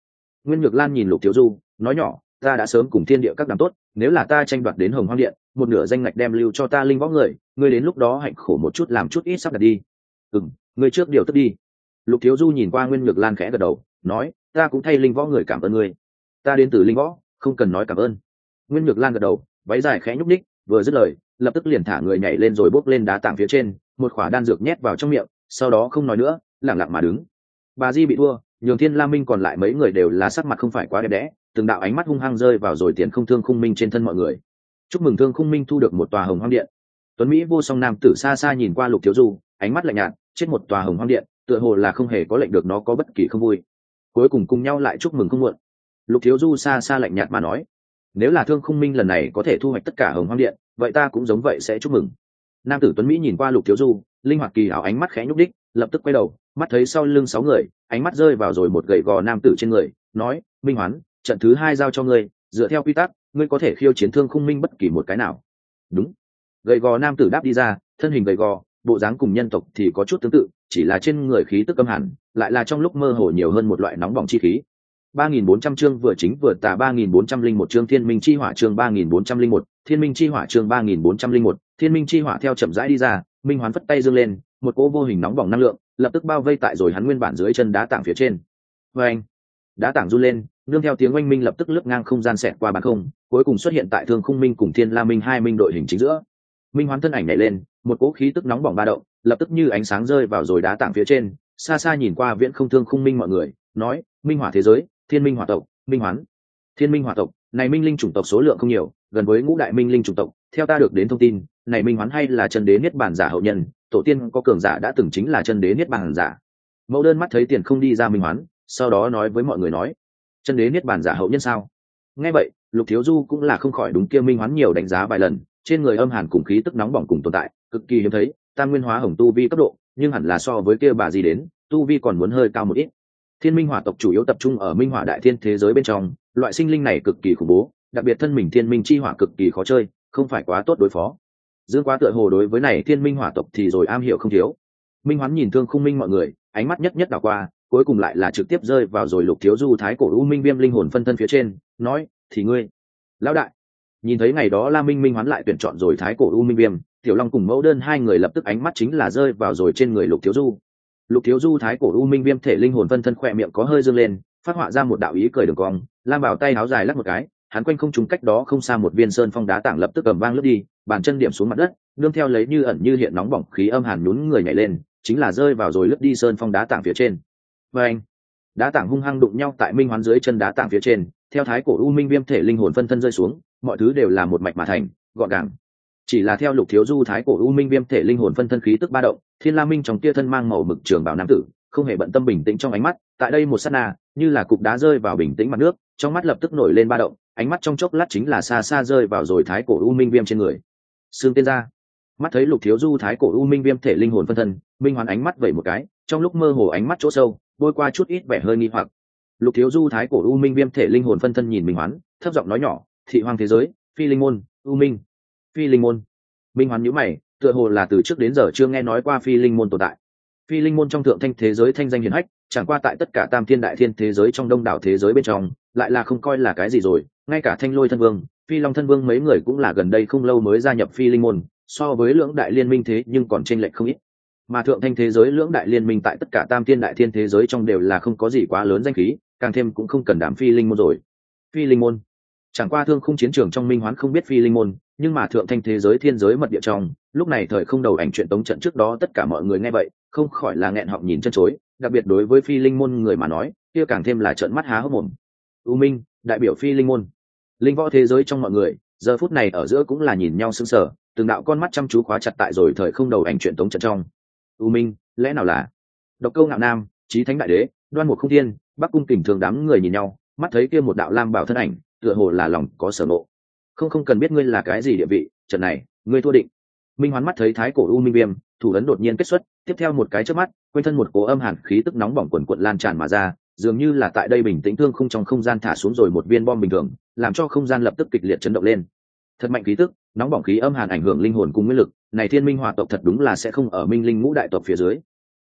A: Nguyên Nhược Lan nhìn Lục Thiếu Du nói nhỏ, ta đã sớm cùng thiên địa các đám tốt, nếu là ta tranh đoạt đến Hồng Hoang Điện, một nửa danh ngạch đem lưu cho ta linh võ người, ngươi đến lúc đó hạnh khổ một chút làm chút ít sắp đặt đi. Ừm, ngươi trước điều tức đi. Lục Thiếu Du nhìn qua Nguyên Nhược Lan khẽ gật đầu, nói, ta cũng thay linh võ người cảm ơn ngươi. Ta đến từ linh võ, không cần nói cảm ơn. Nguyên Nhược Lan gật đầu, váy dài khẽ nhúc nhích, vừa dứt lời, lập tức liền thả người nhảy lên rồi bốc lên đá tảng phía trên, một khỏa đan dược nhét vào trong miệng, sau đó không nói nữa, lặng lặng mà đứng. Bà Di bị thua, nhường Thiên La Minh còn lại mấy người đều là sắc mặt không phải quá đẹp đẽ, từng đạo ánh mắt hung hăng rơi vào rồi Tiền Không Thương Khung Minh trên thân mọi người. Chúc mừng Thương Khung Minh thu được một tòa Hồng Hoang Điện. Tuấn Mỹ vô song nam tử xa xa nhìn qua Lục Thiếu Du, ánh mắt lạnh nhạt, chết một tòa Hồng Hoang Điện, tựa hồ là không hề có lệnh được nó có bất kỳ không vui. Cuối cùng cùng nhau lại chúc mừng không muộn. Lục Thiếu Du xa xa lạnh nhạt mà nói, nếu là Thương Khung Minh lần này có thể thu hoạch tất cả Hồng Hoang Điện, vậy ta cũng giống vậy sẽ chúc mừng. Nam tử Tuấn Mỹ nhìn qua Lục Thiếu Du, linh hoạt kỳ ảo ánh mắt khẽ nhúc đích, lập tức quay đầu, mắt thấy sau lưng sáu người, ánh mắt rơi vào rồi một gậy gò nam tử trên người, nói, Minh Hoán, trận thứ hai giao cho ngươi, dựa theo quy tắc, ngươi có thể khiêu chiến Thương Khung Minh bất kỳ một cái nào. Đúng. Gậy gò nam tử đáp đi ra, thân hình gầy gò, bộ dáng cùng nhân tộc thì có chút tương tự, chỉ là trên người khí tức âm hẳn, lại là trong lúc mơ hồ nhiều hơn một loại nóng bỏng chi khí. ba nghìn bốn trăm chương vừa chính vừa tà ba nghìn bốn trăm linh một chương Thiên Minh chi hỏa chương ba nghìn bốn trăm linh một, Thiên Minh chi hỏa chương ba nghìn bốn trăm linh một, Thiên Minh chi hỏa theo chậm rãi đi ra, Minh Hoán phất tay giương lên, một cỗ vô hình nóng bỏng năng lượng, lập tức bao vây tại rồi hắn nguyên bản dưới chân đá tảng phía trên. Oeng! Đá tảng run lên, nương theo tiếng oanh minh lập tức lướt ngang không gian xẹt qua bán không, cuối cùng xuất hiện tại Thương Khung Minh cùng Thiên La Minh hai minh đội hình chính giữa. Minh Hoán thân ảnh nhảy lên, một cỗ khí tức nóng bỏng ba động, lập tức như ánh sáng rơi vào rồi đá tảng phía trên, xa xa nhìn qua Viễn Không Thương Khung Minh mọi người, nói, Minh Hỏa thế giới, Thiên Minh Hỏa tộc, Minh Hoán. Thiên Minh Hỏa tộc, này minh linh chủng tộc số lượng không nhiều, gần với ngũ đại minh linh chủng tộc, theo ta được đến thông tin, này Minh Hoán hay là chân đế niết bàn giả hậu nhân, tổ tiên có cường giả đã từng chính là chân đế niết bàn giả. Mẫu đơn mắt thấy tiền không đi ra Minh Hoán, sau đó nói với mọi người nói, chân đế niết bàn giả hậu nhân sao? Nghe vậy, Lục Thiếu Du cũng là không khỏi đúng kia Minh Hoán nhiều đánh giá vài lần, trên người âm hàn cùng khí tức nóng bỏng cùng tồn tại, cực kỳ hiếm thấy, tam nguyên hóa hồng tu vi cấp độ, nhưng hẳn là so với kia bà gì đến, tu vi còn muốn hơi cao một ít. Thiên Minh Hỏa tộc chủ yếu tập trung ở Minh Hỏa đại thiên thế giới bên trong, loại sinh linh này cực kỳ khủng bố, đặc biệt thân mình Thiên Minh chi hỏa cực kỳ khó chơi, không phải quá tốt đối phó. Dương Quá tựa hồ đối với này Thiên Minh Hỏa tộc thì rồi am hiểu không thiếu. Minh Hoán nhìn Thương Khung Minh mọi người, ánh mắt nhất nhất đảo qua, cuối cùng lại là trực tiếp rơi vào rồi Lục Thiếu Du thái cổ u minh viêm linh hồn phân thân phía trên, nói, thì ngươi, lão đại. Nhìn thấy ngày đó La Minh Minh Hoán lại tuyển chọn rồi thái cổ u minh viêm, Tiểu Long cùng Mẫu Đơn hai người lập tức ánh mắt chính là rơi vào rồi trên người Lục Thiếu Du. Lục Thiếu Du thái cổ u minh viêm thể linh hồn phân thân khỏe miệng có hơi dương lên, phát họa ra một đạo ý cười đường cong, lam bảo tay áo dài lắc một cái, hắn quanh không trúng cách đó không xa một viên sơn phong đá tảng lập tức cầm vang lướt đi, bàn chân điểm xuống mặt đất, nương theo lấy như ẩn như hiện nóng bỏng khí âm hàn nhún người nhảy lên, chính là rơi vào rồi lướt đi sơn phong đá tảng phía trên. Và anh, đá tảng hung hăng đụng nhau tại Minh Hoán dưới chân đá tảng phía trên, theo thái cổ u minh viêm thể linh hồn phân thân rơi xuống, mọi thứ đều là một mạch mà thành, gọn gàng. Chỉ là theo Lục Thiếu Du thái cổ u minh viêm thể linh hồn phân thân khí tức ba động, Thiên La Minh trong tia thân mang màu mực trường bào nam tử, không hề bận tâm bình tĩnh trong ánh mắt, tại đây một sát na, như là cục đá rơi vào bình tĩnh mặt nước, trong mắt lập tức nổi lên ba động, ánh mắt trong chốc lát chính là xa xa rơi vào rồi thái cổ u minh viêm trên người. Sương tiên ra, mắt thấy Lục Thiếu Du thái cổ u minh viêm thể linh hồn phân thân, Minh Hoán ánh mắt vẩy một cái, trong lúc mơ hồ ánh mắt chỗ sâu, bôi qua chút ít vẻ hơi nghi hoặc. Lục Thiếu Du thái cổ u minh viêm thể linh hồn phân thân nhìn Minh Hoán, thấp giọng nói nhỏ, thị hoang thế giới, phi linh môn, u minh, phi linh môn. Minh Hoán nhíu mày, tựa hồ là từ trước đến giờ chưa nghe nói qua phi linh môn tồn tại. Phi linh môn trong thượng thanh thế giới thanh danh hiển hách, chẳng qua tại tất cả tam thiên đại thiên thế giới trong đông đảo thế giới bên trong, lại là không coi là cái gì rồi, ngay cả Thanh Lôi thân vương, Phi Long thân vương mấy người cũng là gần đây không lâu mới gia nhập phi linh môn, so với lưỡng đại liên minh thế nhưng còn chênh lệch không ít. Mà thượng thanh thế giới lưỡng đại liên minh tại tất cả tam thiên đại thiên thế giới trong đều là không có gì quá lớn danh khí, càng thêm cũng không cần đảm phi linh môn rồi. Phi linh môn, chẳng qua thương khung chiến trường trong Minh Hoán không biết phi linh môn, nhưng mà thượng thanh thế giới thiên giới mật địa trong, lúc này thời không đầu ảnh chuyện tống trận trước đó tất cả mọi người nghe vậy, không khỏi là nghẹn họng nhìn chân chối, đặc biệt đối với phi linh môn người mà nói, kia càng thêm là trợn mắt há hốc mồm. U Minh, đại biểu phi linh môn, linh võ thế giới trong mọi người, giờ phút này ở giữa cũng là nhìn nhau sững sờ, từng đạo con mắt chăm chú khóa chặt tại rồi thời không đầu ảnh chuyện tống trận trong. U Minh, lẽ nào là Độc Câu Ngạo Nam, Chí Thánh Đại Đế, Đoan Mục Không Thiên, Bắc Cung Kình thường đám người nhìn nhau, mắt thấy kia một đạo lam bảo thân ảnh, tựa hồ là lòng có sở ngộ. Không không cần biết ngươi là cái gì địa vị, trận này, ngươi thua định. Minh Hoán mắt thấy thái cổ u minh viêm, thủ ấn đột nhiên kết xuất, tiếp theo một cái chớp mắt, quanh thân một cỗ âm hàn khí tức nóng bỏng quần quật lan tràn mà ra, dường như là tại đây bình tĩnh thương không trong không gian thả xuống rồi một viên bom bình thường, làm cho không gian lập tức kịch liệt chấn động lên. Thật mạnh khí tức, nóng bỏng khí âm hàn ảnh hưởng linh hồn cùng nguyên lực, này Thiên Minh Hỏa tộc thật đúng là sẽ không ở Minh Linh ngũ đại tộc phía dưới.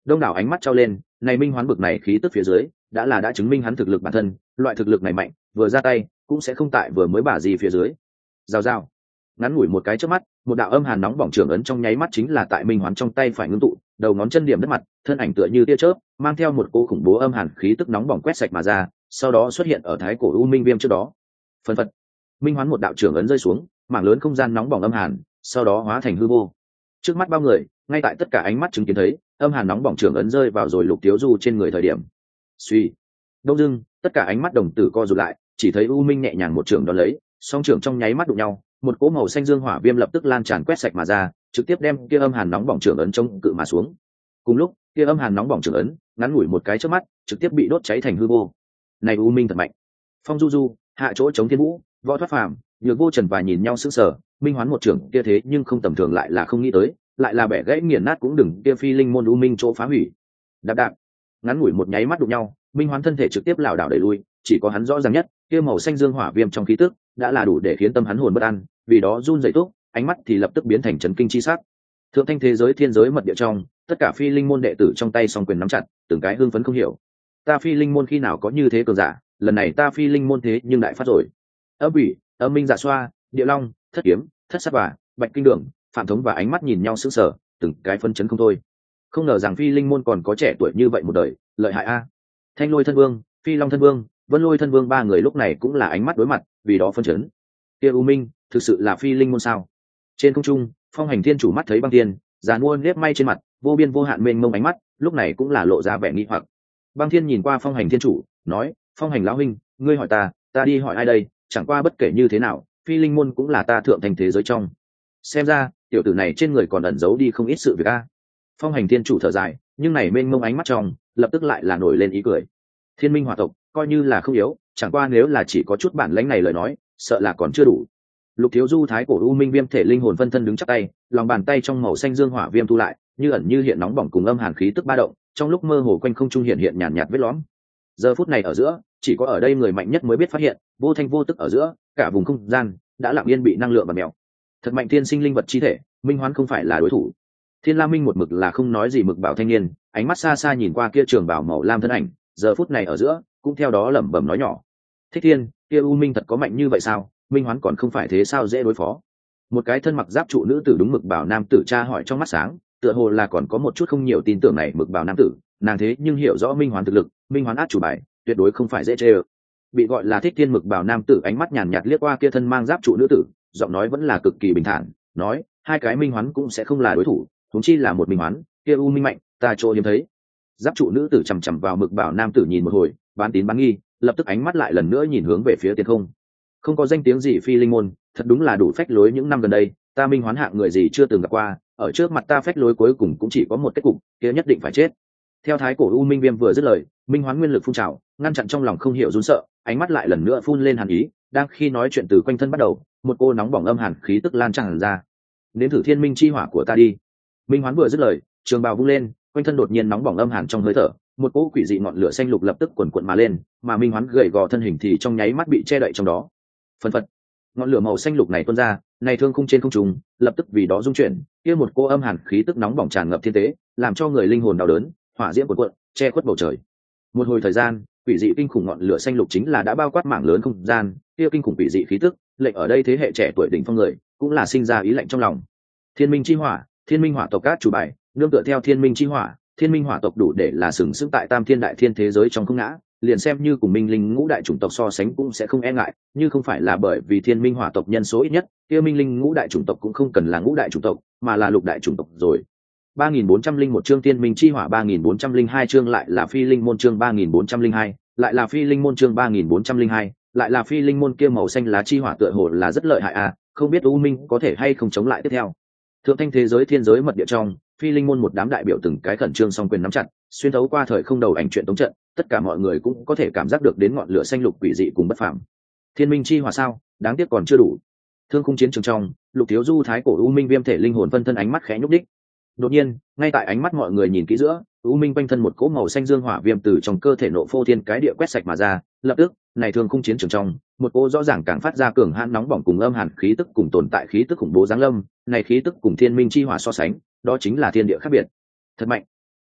A: đông đảo ánh mắt trao lên, này minh hoán bực này khí tức phía dưới đã là đã chứng minh hắn thực lực bản thân, loại thực lực này mạnh vừa ra tay cũng sẽ không tại vừa mới bả gì phía dưới. Rào rào, ngắn ngủi một cái trước mắt, một đạo âm hàn nóng bỏng trưởng ấn trong nháy mắt chính là tại minh hoán trong tay phải ngưng tụ, đầu ngón chân điểm đất mặt, thân ảnh tựa như tia chớp mang theo một cỗ khủng bố âm hàn khí tức nóng bỏng quét sạch mà ra, sau đó xuất hiện ở thái cổ u minh viêm trước đó. Phần phật, minh hoán một đạo trưởng ấn rơi xuống, mảng lớn không gian nóng bỏng âm hàn sau đó hóa thành hư vô. Trước mắt bao người, ngay tại tất cả ánh mắt chứng kiến thấy âm hàn nóng bỏng trưởng ấn rơi vào rồi Lục Tiếu Du trên người thời điểm, suy, đông dưng tất cả ánh mắt đồng tử co rụt lại, chỉ thấy u minh nhẹ nhàng một trưởng đón lấy, song trưởng trong nháy mắt đụng nhau, một cỗ màu xanh dương hỏa viêm lập tức lan tràn quét sạch mà ra, trực tiếp đem kia âm hàn nóng bỏng trưởng ấn chống cự mà xuống. Cùng lúc, kia âm hàn nóng bỏng trưởng ấn ngắn ngủi một cái trước mắt, trực tiếp bị đốt cháy thành hư vô. Này u minh thật mạnh. Phong Du Du, hạ chỗ chống thiên vũ, võ thoát phàm, nhược vô trần và nhìn nhau sững sờ, minh hoán một trưởng kia thế nhưng không tầm thường lại là không nghĩ tới, lại là bẻ gãy nghiền nát cũng đừng kia phi linh môn u minh chỗ phá hủy. Đạp đạp, ngắn ngủi một nháy mắt đụng nhau, minh hoán thân thể trực tiếp lảo đảo đẩy lui, chỉ có hắn rõ ràng nhất, kia màu xanh dương hỏa viêm trong khí tức đã là đủ để khiến tâm hắn hồn bất an, vì đó run rẩy túc, ánh mắt thì lập tức biến thành chấn kinh chi sắc. Thượng thanh thế giới thiên giới mật địa trong, tất cả phi linh môn đệ tử trong tay song quyền nắm chặt, từng cái hưng phấn không hiểu. Ta phi linh môn khi nào có như thế cường giả, lần này ta phi linh môn thế nhưng đại phát rồi. Âm Bỉ, Âm Minh Dạ Xoa, Địa Long, Thất Kiếm, Thất Sát và Bạch Kinh Đường, Phạm Thống và ánh mắt nhìn nhau sững sờ, từng cái phân chấn không thôi. Không ngờ rằng phi linh môn còn có trẻ tuổi như vậy một đời, lợi hại a. Thanh Lôi thân vương, Phi Long thân vương, Vân Lôi thân vương ba người lúc này cũng là ánh mắt đối mặt, vì đó phân chấn. Kia U Minh, thực sự là phi linh môn sao? Trên không trung, Phong Hành Thiên chủ mắt thấy băng thiên, giàn mua nếp may trên mặt, vô biên vô hạn mênh mông ánh mắt, lúc này cũng là lộ ra vẻ nghi hoặc. Băng Thiên nhìn qua Phong Hành Thiên chủ, nói: Phong Hành lão huynh, ngươi hỏi ta, ta đi hỏi ai đây? Chẳng qua bất kể như thế nào, phi linh môn cũng là ta thượng thành thế giới trong. Xem ra, tiểu tử này trên người còn ẩn giấu đi không ít sự việc a. Phong Hành Thiên chủ thở dài, nhưng này mênh mông ánh mắt trong, lập tức lại là nổi lên ý cười. Thiên Minh Hỏa tộc coi như là không yếu, chẳng qua nếu là chỉ có chút bản lãnh này lời nói, sợ là còn chưa đủ. Lục Thiếu Du thái cổ u minh viêm thể linh hồn phân thân đứng chắp tay, lòng bàn tay trong màu xanh dương hỏa viêm thu lại, như ẩn như hiện nóng bỏng cùng âm hàn khí tức ba động, trong lúc mơ hồ quanh không trung hiện hiện nhàn nhạt vết lõm. Giờ phút này ở giữa, chỉ có ở đây người mạnh nhất mới biết phát hiện, vô thanh vô tức ở giữa, cả vùng không gian đã lặng yên bị năng lượng và mèo. Thật mạnh thiên sinh linh vật chi thể, minh hoán không phải là đối thủ. Thiên La Minh một mực là không nói gì mực bảo thanh niên, ánh mắt xa xa nhìn qua kia trường bảo màu lam thân ảnh, giờ phút này ở giữa, cũng theo đó lẩm bẩm nói nhỏ: Thích Thiên, kia U Minh thật có mạnh như vậy sao? Minh hoán còn không phải thế sao dễ đối phó. Một cái thân mặc giáp trụ nữ tử đúng mực bảo nam tử tra hỏi trong mắt sáng, tựa hồ là còn có một chút không nhiều tin tưởng này mực bảo nam tử, nàng thế nhưng hiểu rõ minh hoán thực lực, minh hoán át chủ bài, tuyệt đối không phải dễ chơi. Bị gọi là Thích Thiên mực bảo nam tử ánh mắt nhàn nhạt liếc qua kia thân mang giáp trụ nữ tử, giọng nói vẫn là cực kỳ bình thản, nói: hai cái minh hoán cũng sẽ không là đối thủ, huống chi là một minh hoán, kia U Minh mạnh, ta chỗ hiếm thấy. Giáp trụ nữ tử chằm chằm vào mực bảo nam tử nhìn một hồi, bán tín bán nghi, lập tức ánh mắt lại lần nữa nhìn hướng về phía thiên không. Không có danh tiếng gì phi linh môn, thật đúng là đủ phách lối những năm gần đây, ta minh hoán hạng người gì chưa từng gặp qua, ở trước mặt ta phách lối cuối cùng cũng chỉ có một kết cục, kia nhất định phải chết. Theo thái cổ u minh viêm vừa dứt lời, minh hoán nguyên lực phun trào, ngăn chặn trong lòng không hiểu run sợ, ánh mắt lại lần nữa phun lên hàn ý, đang khi nói chuyện từ quanh thân bắt đầu, một cô nóng bỏng âm hàn khí tức lan tràn ra. Đến thử thiên minh chi hỏa của ta đi. Minh hoán vừa dứt lời, trường bào vung lên, quanh thân đột nhiên nóng bỏng âm hàn trong hơi thở, một cỗ quỷ dị ngọn lửa xanh lục lập tức cuồn cuộn mà lên, mà minh hoán gầy gò thân hình thì trong nháy mắt bị che đậy trong đó. Phần phật, ngọn lửa màu xanh lục này tuôn ra, này thương khung trên không trung, lập tức vì đó rung chuyển, kia một cô âm hàn khí tức nóng bỏng tràn ngập thiên tế, làm cho người linh hồn đau đớn, hỏa diễm cuộn cuộn, che khuất bầu trời. Một hồi thời gian, quỷ dị kinh khủng ngọn lửa xanh lục chính là đã bao quát mảng lớn không gian, kia kinh khủng quỷ dị khí tức, lệnh ở đây thế hệ trẻ tuổi đỉnh phong người, cũng là sinh ra ý lạnh trong lòng. Thiên minh chi hỏa, thiên minh hỏa tộc cát chủ bài, nương tựa theo thiên minh chi hỏa, thiên minh hỏa tộc đủ để là sừng sững tại tam thiên đại thiên thế giới trong không ngã, liền xem như cùng minh linh ngũ đại chủng tộc so sánh cũng sẽ không e ngại, như không phải là bởi vì thiên minh hỏa tộc nhân số ít nhất, kia minh linh ngũ đại chủng tộc cũng không cần là ngũ đại chủng tộc, mà là lục đại chủng tộc rồi. ba nghìn bốn trăm lẻ một chương thiên minh chi hỏa, ba nghìn bốn trăm lẻ hai chương lại là phi linh môn chương ba nghìn bốn trăm lẻ hai, lại là phi linh môn chương ba nghìn bốn trăm lẻ hai, lại là phi linh môn kia màu xanh lá chi hỏa tựa hồ là rất lợi hại à, không biết U Minh có thể hay không chống lại tiếp theo. Thượng thanh thế giới thiên giới mật địa trong, phi linh môn một đám đại biểu từng cái khẩn trương song quyền nắm chặt, xuyên thấu qua thời không đầu ảnh chuyện tống trận, tất cả mọi người cũng có thể cảm giác được đến ngọn lửa xanh lục quỷ dị cùng bất phàm. Thiên minh chi hỏa sao, đáng tiếc còn chưa đủ. Thương khung chiến trường trong, Lục Thiếu Du thái cổ u minh viêm thể linh hồn phân thân ánh mắt khẽ nhúc đích. Đột nhiên, ngay tại ánh mắt mọi người nhìn kỹ giữa, u minh quanh thân một cỗ màu xanh dương hỏa viêm từ trong cơ thể nộ phô thiên cái địa quét sạch mà ra, lập tức, này thương khung chiến trường trong, một cỗ rõ ràng càng phát ra cường hãn nóng bỏng cùng âm hàn khí tức cùng tồn tại khí tức khủng bố giáng lâm, này khí tức cùng thiên minh chi hỏa so sánh, đó chính là thiên địa khác biệt. Thật mạnh.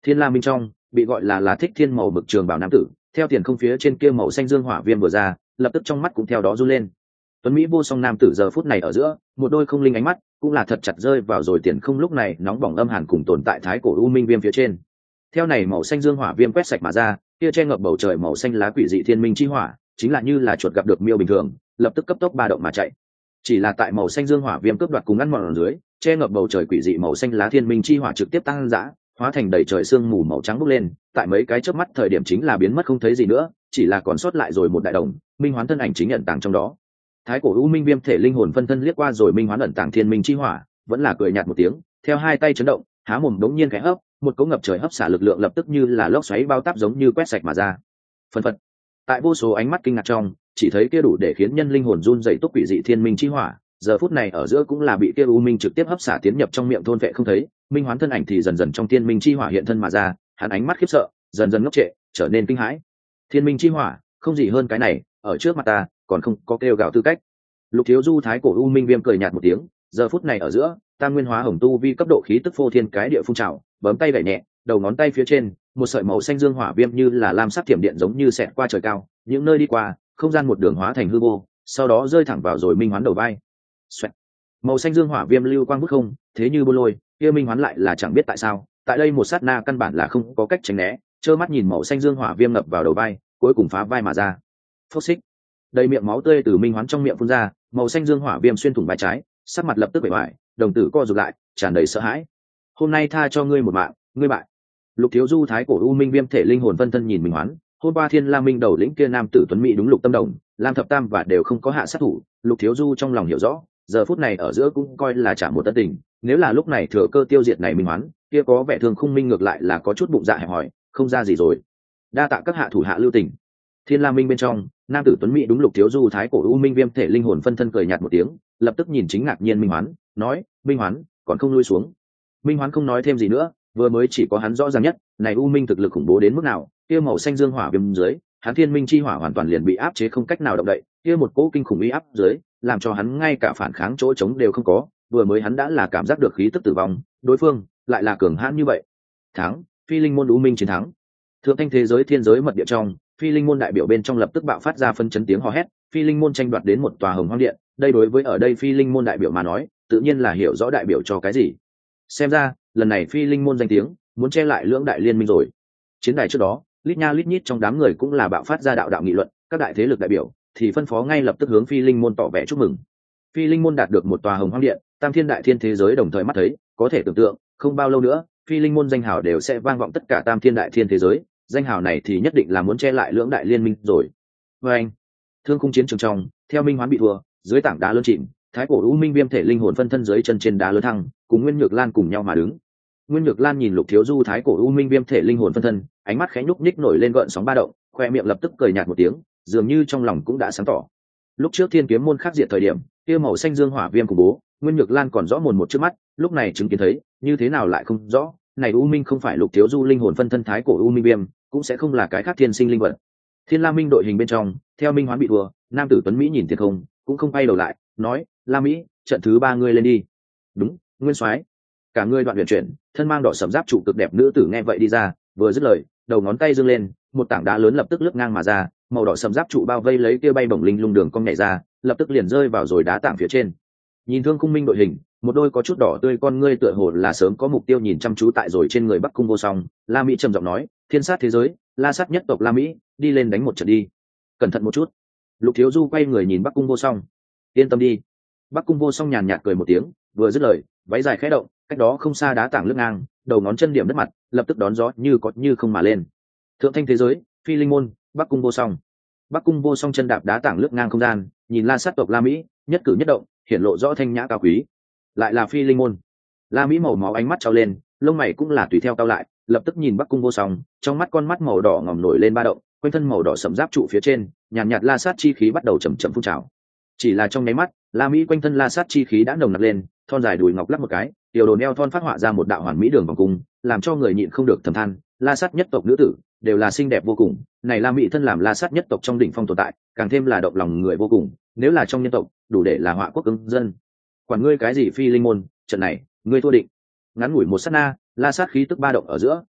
A: Thiên La Minh trong bị gọi là là thích thiên màu bực trường bảo nam tử, theo tiền không phía trên kia màu xanh dương hỏa viêm vừa ra, lập tức trong mắt cũng theo đó run lên. Tuấn Mỹ vô song nam tử giờ phút này ở giữa, một đôi không linh ánh mắt, cũng là thật chặt rơi vào rồi tiền không lúc này nóng bỏng âm hàn cùng tồn tại thái cổ u minh viêm phía trên. Theo này màu xanh dương hỏa viêm quét sạch mà ra, kia che ngập bầu trời màu xanh lá quỷ dị thiên minh chi hỏa, chính là như là chuột gặp được miêu bình thường, lập tức cấp tốc ba động mà chạy. Chỉ là tại màu xanh dương hỏa viêm cướp đoạt cùng ăn mòn ở dưới, che ngập bầu trời quỷ dị màu xanh lá thiên minh chi hỏa trực tiếp tăng dã, hóa thành đầy trời sương mù màu trắng bốc lên, tại mấy cái chớp mắt thời điểm chính là biến mất không thấy gì nữa, chỉ là còn sót lại rồi một đại đồng, minh hoán thân ảnh chính nhận tàng trong đó. Thái cổ u minh viêm thể linh hồn phân thân liếc qua rồi minh hoán ẩn tàng thiên minh chi hỏa, vẫn là cười nhạt một tiếng, theo hai tay chấn động, há mồm đống nhiên khẽ hấp, một cỗ ngập trời hấp xả lực lượng lập tức như là lốc xoáy bao táp giống như quét sạch mà ra. Phân phật. Tại vô số ánh mắt kinh ngạc trong, chỉ thấy kia đủ để khiến nhân linh hồn run rẩy túc quỷ dị thiên minh chi hỏa, giờ phút này ở giữa cũng là bị kia u minh trực tiếp hấp xả tiến nhập trong miệng thôn vệ không thấy, minh hoán thân ảnh thì dần dần trong thiên minh chi hỏa hiện thân mà ra, hắn ánh mắt khiếp sợ, dần dần ngốc trệ, trở nên kinh hãi. Thiên minh chi hỏa, không gì hơn cái này, ở trước mặt ta, còn không có kêu gào tư cách. Lục Thiếu Du thái cổ u minh viêm cười nhạt một tiếng, giờ phút này ở giữa, tam nguyên hóa hồng tu vi cấp độ khí tức phô thiên cái địa phun trào, bấm tay gảy nhẹ, đầu ngón tay phía trên, một sợi màu xanh dương hỏa viêm như là lam sắc thiểm điện giống như xẹt qua trời cao, những nơi đi qua, không gian một đường hóa thành hư vô, sau đó rơi thẳng vào rồi minh hoán đầu vai. Xoẹt. Màu xanh dương hỏa viêm lưu quang vút không, thế như bô lôi, kia minh hoán lại là chẳng biết tại sao, tại đây một sát na căn bản là không có cách tránh né, trơ mắt nhìn màu xanh dương hỏa viêm ngập vào đầu vai, cuối cùng phá vai mà ra. Phốc xích. Đầy miệng máu tươi từ minh hoán trong miệng phun ra, màu xanh dương hỏa viêm xuyên thủng vai trái, sắc mặt lập tức bể bại, đồng tử co rụt lại, tràn đầy sợ hãi. Hôm nay tha cho ngươi một mạng, ngươi bại. Lục Thiếu Du thái cổ u minh viêm thể linh hồn phân thân nhìn minh hoán, hôm qua Thiên La Minh đầu lĩnh kia nam tử tuấn mỹ đúng lục tâm đồng, Lam thập tam và đều không có hạ sát thủ, Lục Thiếu Du trong lòng hiểu rõ, giờ phút này ở giữa cũng coi là trả một tân tình, nếu là lúc này thừa cơ tiêu diệt này minh hoán, kia có vẻ thường khung minh ngược lại là có chút bụng dạ hẹp hòi, không ra gì rồi. Đa tạ các hạ thủ hạ lưu tình. Thiên La Minh bên trong, nam tử tuấn mỹ đúng Lục Thiếu Du thái cổ u minh viêm thể linh hồn phân thân cười nhạt một tiếng, lập tức nhìn chính ngạc nhiên minh hoán, nói: "Minh hoán, còn không lui xuống." Minh hoán không nói thêm gì nữa, vừa mới chỉ có hắn rõ ràng nhất, này u minh thực lực khủng bố đến mức nào, kia màu xanh dương hỏa viêm dưới, hắn thiên minh chi hỏa hoàn toàn liền bị áp chế không cách nào động đậy, kia một cỗ kinh khủng uy áp dưới, làm cho hắn ngay cả phản kháng chỗ trống đều không có, vừa mới hắn đã là cảm giác được khí tức tử vong, đối phương lại là cường hãn như vậy. Thắng, Phi Linh môn u minh chiến thắng. Thượng thanh thế giới thiên giới mật địa trong, Phi Linh môn đại biểu bên trong lập tức bạo phát ra phân chấn tiếng hò hét, Phi Linh môn tranh đoạt đến một tòa hồng hoang điện, đây đối với ở đây Phi Linh môn đại biểu mà nói, tự nhiên là hiểu rõ đại biểu cho cái gì. Xem ra, lần này Phi Linh môn danh tiếng, muốn che lại lưỡng đại liên minh rồi. Chiến đài trước đó, lít nha lít nhít trong đám người cũng là bạo phát ra đạo đạo nghị luận, các đại thế lực đại biểu thì phân phó ngay lập tức hướng Phi Linh môn tỏ vẻ chúc mừng. Phi Linh môn đạt được một tòa hồng hoang điện, tam thiên đại thiên thế giới đồng thời mắt thấy, có thể tưởng tượng, không bao lâu nữa, Phi Linh môn danh hào đều sẽ vang vọng tất cả tam thiên đại thiên thế giới, danh hào này thì nhất định là muốn che lại lưỡng đại liên minh rồi. Và anh, thương khung chiến trường trong, theo minh hoán bị thua, dưới tảng đá lớn chìm, thái cổ u minh viêm thể linh hồn phân thân dưới chân trên đá lớn thăng, cùng Nguyên Nhược Lan cùng nhau mà đứng. Nguyên Nhược Lan nhìn Lục Thiếu Du thái cổ u minh viêm thể linh hồn phân thân, ánh mắt khẽ nhúc nhích nổi lên gợn sóng ba động, khoe miệng lập tức cười nhạt một tiếng, dường như trong lòng cũng đã sáng tỏ. Lúc trước Thiên Kiếm môn khắc diệt thời điểm, kia màu xanh dương hỏa viêm của bố, Nguyên Nhược Lan còn rõ mồn một trước mắt, lúc này chứng kiến thấy, như thế nào lại không rõ, này u minh không phải Lục Thiếu Du linh hồn phân thân thái cổ u minh viêm, cũng sẽ không là cái khác thiên sinh linh vật. Thiên La Minh đội hình bên trong, theo minh hoán bị thua, nam tử tuấn mỹ nhìn thiên không, cũng không quay đầu lại, nói: "La Mỹ, trận thứ ba ngươi lên đi." "Đúng, Nguyên soái." Cả người đoạn huyền chuyển, thân mang đỏ sẫm giáp trụ cực đẹp nữ tử nghe vậy đi ra, vừa dứt lời, đầu ngón tay giương lên, một tảng đá lớn lập tức lướt ngang mà ra, màu đỏ sẫm giáp trụ bao vây lấy kia bay bổng linh lung đường cong nhảy ra, lập tức liền rơi vào rồi đá tảng phía trên. Nhìn Thương Khung Minh đội hình, một đôi có chút đỏ tươi con ngươi tựa hồ là sớm có mục tiêu nhìn chăm chú tại rồi trên người Bắc Cung Vô Song, La Mỹ trầm giọng nói: "Thiên sát thế giới, La sát nhất tộc La Mỹ, đi lên đánh một trận đi. Cẩn thận một chút." Lục Thiếu Du quay người nhìn Bắc Cung Vô Song: "Yên tâm đi." Bắc Cung Vô Song nhàn nhạt cười một tiếng, vừa dứt lời, váy dài khẽ động, cách đó không xa đá tảng lướt ngang, đầu ngón chân điểm đất mặt, lập tức đón gió như có như không mà lên. Thượng thanh thế giới, Phi Linh môn, Bắc Cung Vô Song. Bắc Cung Vô Song chân đạp đá tảng lướt ngang không gian, nhìn La sát tộc La Mỹ, nhất cử nhất động, hiển lộ rõ thanh nhã cao quý. Lại là Phi Linh môn. La Mỹ màu máu ánh mắt trao lên, lông mày cũng là tùy theo cao lại, lập tức nhìn Bắc Cung Vô Song, trong mắt con mắt màu đỏ ngòm nổi lên ba động, quanh thân màu đỏ sẫm giáp trụ phía trên, nhàn nhạt, nhạt la sát chi khí bắt đầu chậm chậm phun trào. Chỉ là trong nháy mắt, La Mỹ quanh thân la sát chi khí đã nồng nặc lên, thon dài đùi ngọc lắc một cái, tiểu đồ neo thon phát họa ra một đạo hoàn mỹ đường vòng cung, làm cho người nhịn không được thầm than, la sát nhất tộc nữ tử đều là xinh đẹp vô cùng, này La Mỹ thân làm la sát nhất tộc trong đỉnh phong tồn tại, càng thêm là động lòng người vô cùng, nếu là trong nhân tộc, đủ để là họa quốc ứng dân. Quản ngươi cái gì Phi Linh môn, trận này, ngươi thua định. Ngắn ngủi một sát na, la sát khí tức ba động ở giữa,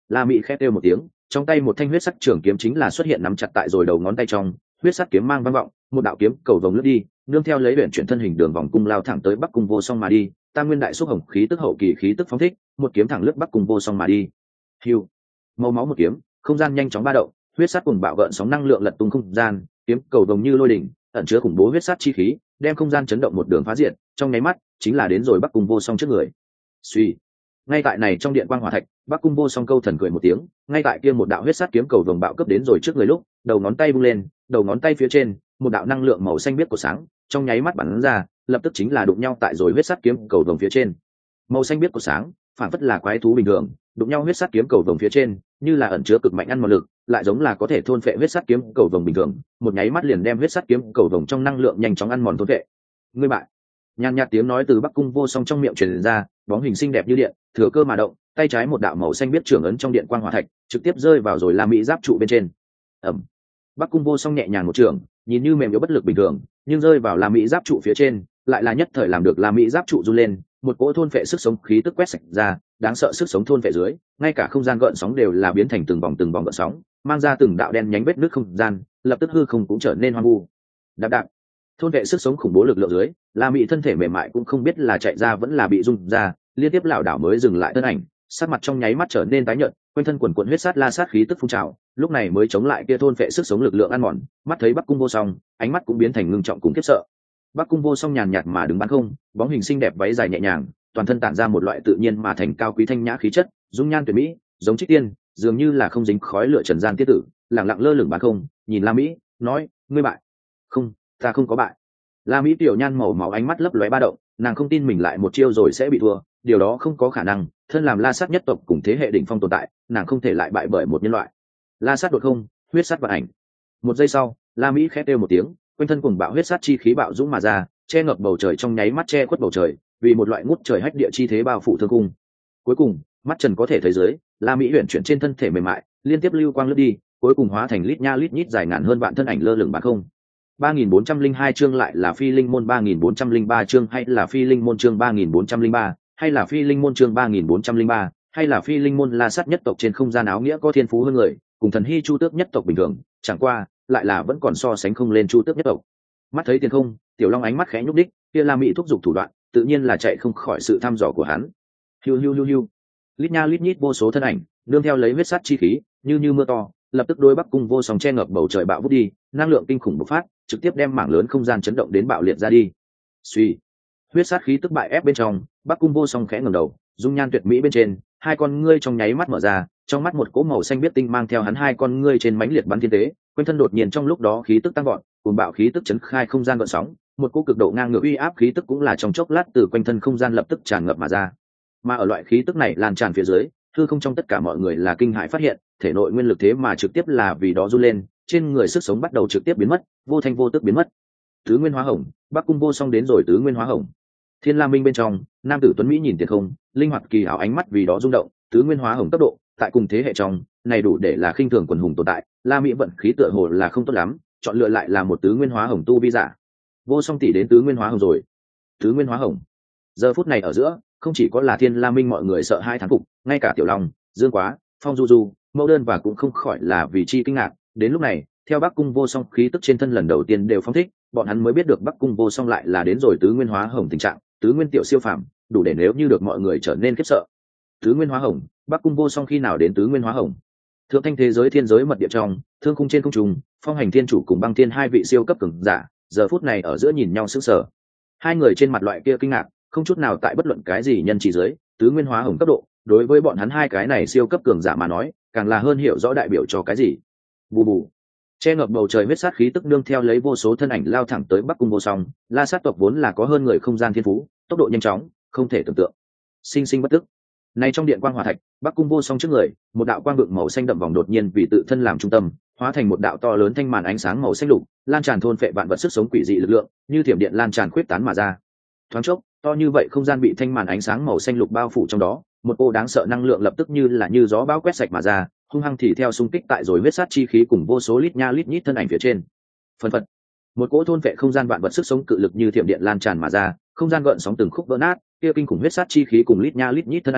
A: La Mỹ khẽ kêu một tiếng, trong tay một thanh huyết sắc trường kiếm chính là xuất hiện nắm chặt tại rồi đầu ngón tay trong, huyết sắc kiếm mang vang vọng, một đạo kiếm cầu vồng lướt đi, nương theo lấy huyền chuyển thân hình đường vòng cung lao thẳng tới Bắc Cung Vô Song mà đi, Tam Nguyên Đại Xúc Hồng khí tức hậu kỳ khí tức phóng thích, một kiếm thẳng lướt Bắc Cung Vô Song mà đi. Hưu, màu máu một kiếm, không gian nhanh chóng ba động, huyết sắc cùng bạo gợn sóng năng lượng lật tung không gian, kiếm cầu vồng như lôi đỉnh, ẩn chứa khủng bố huyết sắc chi khí, đem không gian chấn động một đường phá diệt, trong nháy mắt chính là đến rồi Bắc Cung Vô Song trước người. Suy, ngay tại này trong điện quang hỏa thạch, Bắc Cung Vô Song câu thần cười một tiếng, ngay tại kia một đạo huyết sắc kiếm cầu vồng bạo cấp đến rồi trước người lúc, đầu ngón tay vung lên, đầu ngón tay phía trên, một đạo năng lượng màu xanh biếc của sáng, trong nháy mắt bắn ra, lập tức chính là đụng nhau tại rồi huyết sắc kiếm cầu vồng phía trên. Màu xanh biếc của sáng, phản phất là quái thú bình thường, đụng nhau huyết sắc kiếm cầu vồng phía trên, như là ẩn chứa cực mạnh ăn mòn lực, lại giống là có thể thôn phệ huyết sắc kiếm cầu vồng bình thường, một nháy mắt liền đem huyết sắc kiếm cầu vồng trong năng lượng nhanh chóng ăn mòn thôn phệ. Ngươi bại. Nhàn nhạt tiếng nói từ Bắc Cung Vô Song trong miệng truyền ra, bóng hình xinh đẹp như điện, thừa cơ mà động, tay trái một đạo màu xanh biết trưởng ấn trong điện quang hỏa thạch, trực tiếp rơi vào rồi La Mỹ giáp trụ bên trên. Ầm. Bắc Cung Vô Song nhẹ nhàng một trường, nhìn như mềm yếu bất lực bình thường, nhưng rơi vào La Mỹ giáp trụ phía trên, lại là nhất thời làm được La Mỹ giáp trụ run lên, một cỗ thôn phệ sức sống khí tức quét sạch ra, đáng sợ sức sống thôn phệ dưới, ngay cả không gian gợn sóng đều là biến thành từng vòng từng vòng gợn sóng, mang ra từng đạo đen nhánh vết nước không gian, lập tức hư không cũng trở nên hoang vu. Đạp đạp. Thôn vệ sức sống khủng bố lực lượng dưới, La Mỹ thân thể mềm mại cũng không biết là chạy ra vẫn là bị rung ra, liên tiếp lảo đảo mới dừng lại thân ảnh, sắc mặt trong nháy mắt trở nên tái nhợt, quanh thân quần quần huyết sát la sát khí tức phun trào, lúc này mới chống lại kia thôn vệ sức sống lực lượng ăn mòn, mắt thấy Bắc Cung Vô Song, ánh mắt cũng biến thành ngưng trọng cùng khiếp sợ. Bắc Cung Vô Song nhàn nhạt mà đứng bán không, bóng hình xinh đẹp váy dài nhẹ nhàng, toàn thân tản ra một loại tự nhiên mà thành cao quý thanh nhã khí chất, dung nhan tuyệt mỹ, giống trích tiên, dường như là không dính khói lửa trần gian tiết tử, lặng lặng lơ lửng bán không, nhìn La Mỹ, nói, ngươi bại. Không, ta không có bại. La Mỹ tiểu nhan màu máu ánh mắt lấp lóe ba động, nàng không tin mình lại một chiêu rồi sẽ bị thua, điều đó không có khả năng, thân làm La Sát nhất tộc cùng thế hệ đỉnh phong tồn tại, nàng không thể lại bại bởi một nhân loại. La Sát đột không, huyết sát vận ảnh. Một giây sau, La Mỹ khẽ kêu một tiếng, quanh thân cùng bạo huyết sát chi khí bạo dũng mà ra, che ngập bầu trời trong nháy mắt che khuất bầu trời, vì một loại ngút trời hách địa chi thế bao phủ thương cung. Cuối cùng, mắt trần có thể thấy dưới, La Mỹ huyền chuyển trên thân thể mềm mại, liên tiếp lưu quang lướt đi, cuối cùng hóa thành lít nha lít nhít dài ngàn hơn vạn thân ảnh lơ lửng bán không. ba nghìn bốn trăm linh hai chương lại là phi linh môn ba nghìn bốn trăm linh ba chương hay là phi linh môn chương ba nghìn bốn trăm linh ba, hay là phi linh môn chương ba nghìn bốn trăm linh ba, hay là phi linh môn La Sát nhất tộc trên không gian áo nghĩa có thiên phú hơn người, cùng thần hy chu tước nhất tộc bình thường, chẳng qua, lại là vẫn còn so sánh không lên chu tước nhất tộc. Mắt thấy tiền không, Tiểu Long ánh mắt khẽ nhúc đích, kia La Mỹ thúc giục thủ đoạn, tự nhiên là chạy không khỏi sự thăm dò của hắn. Hiu hiu hiu hiu. Lít nha lít nhít vô số thân ảnh, nương theo lấy huyết sát chi khí, như như mưa to, lập tức đối Bắc Cung Vô Song che ngập bầu trời bạo vút đi, năng lượng kinh khủng bộc phát, trực tiếp đem mảng lớn không gian chấn động đến bạo liệt ra đi. Suy, huyết sát khí tức bại ép bên trong, Bắc Cung Vô Song khẽ ngẩng đầu, dung nhan tuyệt mỹ bên trên, hai con ngươi trong nháy mắt mở ra, trong mắt một cỗ màu xanh biết tinh mang theo hắn hai con ngươi trên mãnh liệt bắn thiên tế, quanh thân đột nhiên trong lúc đó khí tức tăng vọt, cuồng bạo khí tức chấn khai không gian gợn sóng, một cỗ cực độ ngang ngược uy áp khí tức cũng là trong chốc lát từ quanh thân không gian lập tức tràn ngập mà ra. Mà ở loại khí tức này lan tràn phía dưới, hư không trong tất cả mọi người là kinh hãi phát hiện, thể nội nguyên lực thế mà trực tiếp là vì đó run lên, trên người sức sống bắt đầu trực tiếp biến mất, vô thanh vô tức biến mất. Tứ Nguyên Hóa Hồng, Bắc Cung Vô Song đến rồi Tứ Nguyên Hóa Hồng. Thiên La Minh bên trong, nam tử tuấn mỹ nhìn tiền không, linh hoạt kỳ ảo ánh mắt vì đó rung động, Tứ Nguyên Hóa Hồng tốc độ, tại cùng thế hệ trong, này đủ để là khinh thường quần hùng tồn tại, La Mỹ vận khí tựa hồ là không tốt lắm, chọn lựa lại là một Tứ Nguyên Hóa Hồng tu vi giả. Vô Song tỷ đến Tứ Nguyên Hóa Hồng rồi. Tứ Nguyên Hóa Hồng. Giờ phút này ở giữa, không chỉ có là Thiên La Minh mọi người sợ hai thán phục, ngay cả Tiểu Long, Dương Quá, Phong Du Du, Mẫu Đơn và cũng không khỏi là vì chi kinh ngạc. Đến lúc này, theo Bắc Cung Vô Song khí tức trên thân lần đầu tiên đều phóng thích, bọn hắn mới biết được Bắc Cung Vô Song lại là đến rồi Tứ Nguyên Hóa Hồng tình trạng, Tứ Nguyên tiểu siêu phàm, đủ để nếu như được mọi người trở nên khiếp sợ. Tứ Nguyên Hóa Hồng, Bắc Cung Vô Song khi nào đến Tứ Nguyên Hóa Hồng? Thượng thanh thế giới thiên giới mật địa trong, thương khung trên không trung, Phong Hành Thiên chủ cùng Băng Thiên hai vị siêu cấp cường giả, giờ phút này ở giữa nhìn nhau sững sờ. Hai người trên mặt loại kia kinh ngạc, không chút nào tại bất luận cái gì nhân chỉ dưới, Tứ Nguyên Hóa Hồng cấp độ, đối với bọn hắn hai cái này siêu cấp cường giả mà nói, càng là hơn hiểu rõ đại biểu cho cái gì. Bù bù. Che ngập bầu trời huyết sát khí tức nương theo lấy vô số thân ảnh lao thẳng tới Bắc Cung Vô Song, La Sát tộc vốn là có hơn người không gian thiên phú, tốc độ nhanh chóng, không thể tưởng tượng. Sinh sinh bất tức. Này trong điện quang hỏa thạch, Bắc Cung Vô Song trước người, một đạo quang vượng màu xanh đậm vòng đột nhiên vì tự thân làm trung tâm, hóa thành một đạo to lớn thanh màn ánh sáng màu xanh lục, lan tràn thôn phệ vạn vật sức sống quỷ dị lực lượng, như thiểm điện lan tràn khuyết tán mà ra. Thoáng chốc, to như vậy không gian bị thanh màn ánh sáng màu xanh lục bao phủ trong đó, một ô đáng sợ năng lượng lập tức như là như gió bão quét sạch mà ra, hung hăng thì theo xung kích tại rồi huyết sát chi khí cùng vô số lít nha lít nhít thân ảnh phía trên. Phần phật, một cỗ thôn vệ không gian vạn vật sức sống cự lực như thiểm điện lan tràn mà ra, không gian gợn sóng từng khúc vỡ nát, kia kinh khủng huyết sát chi khí cùng lít nha lít nhít thân ảnh,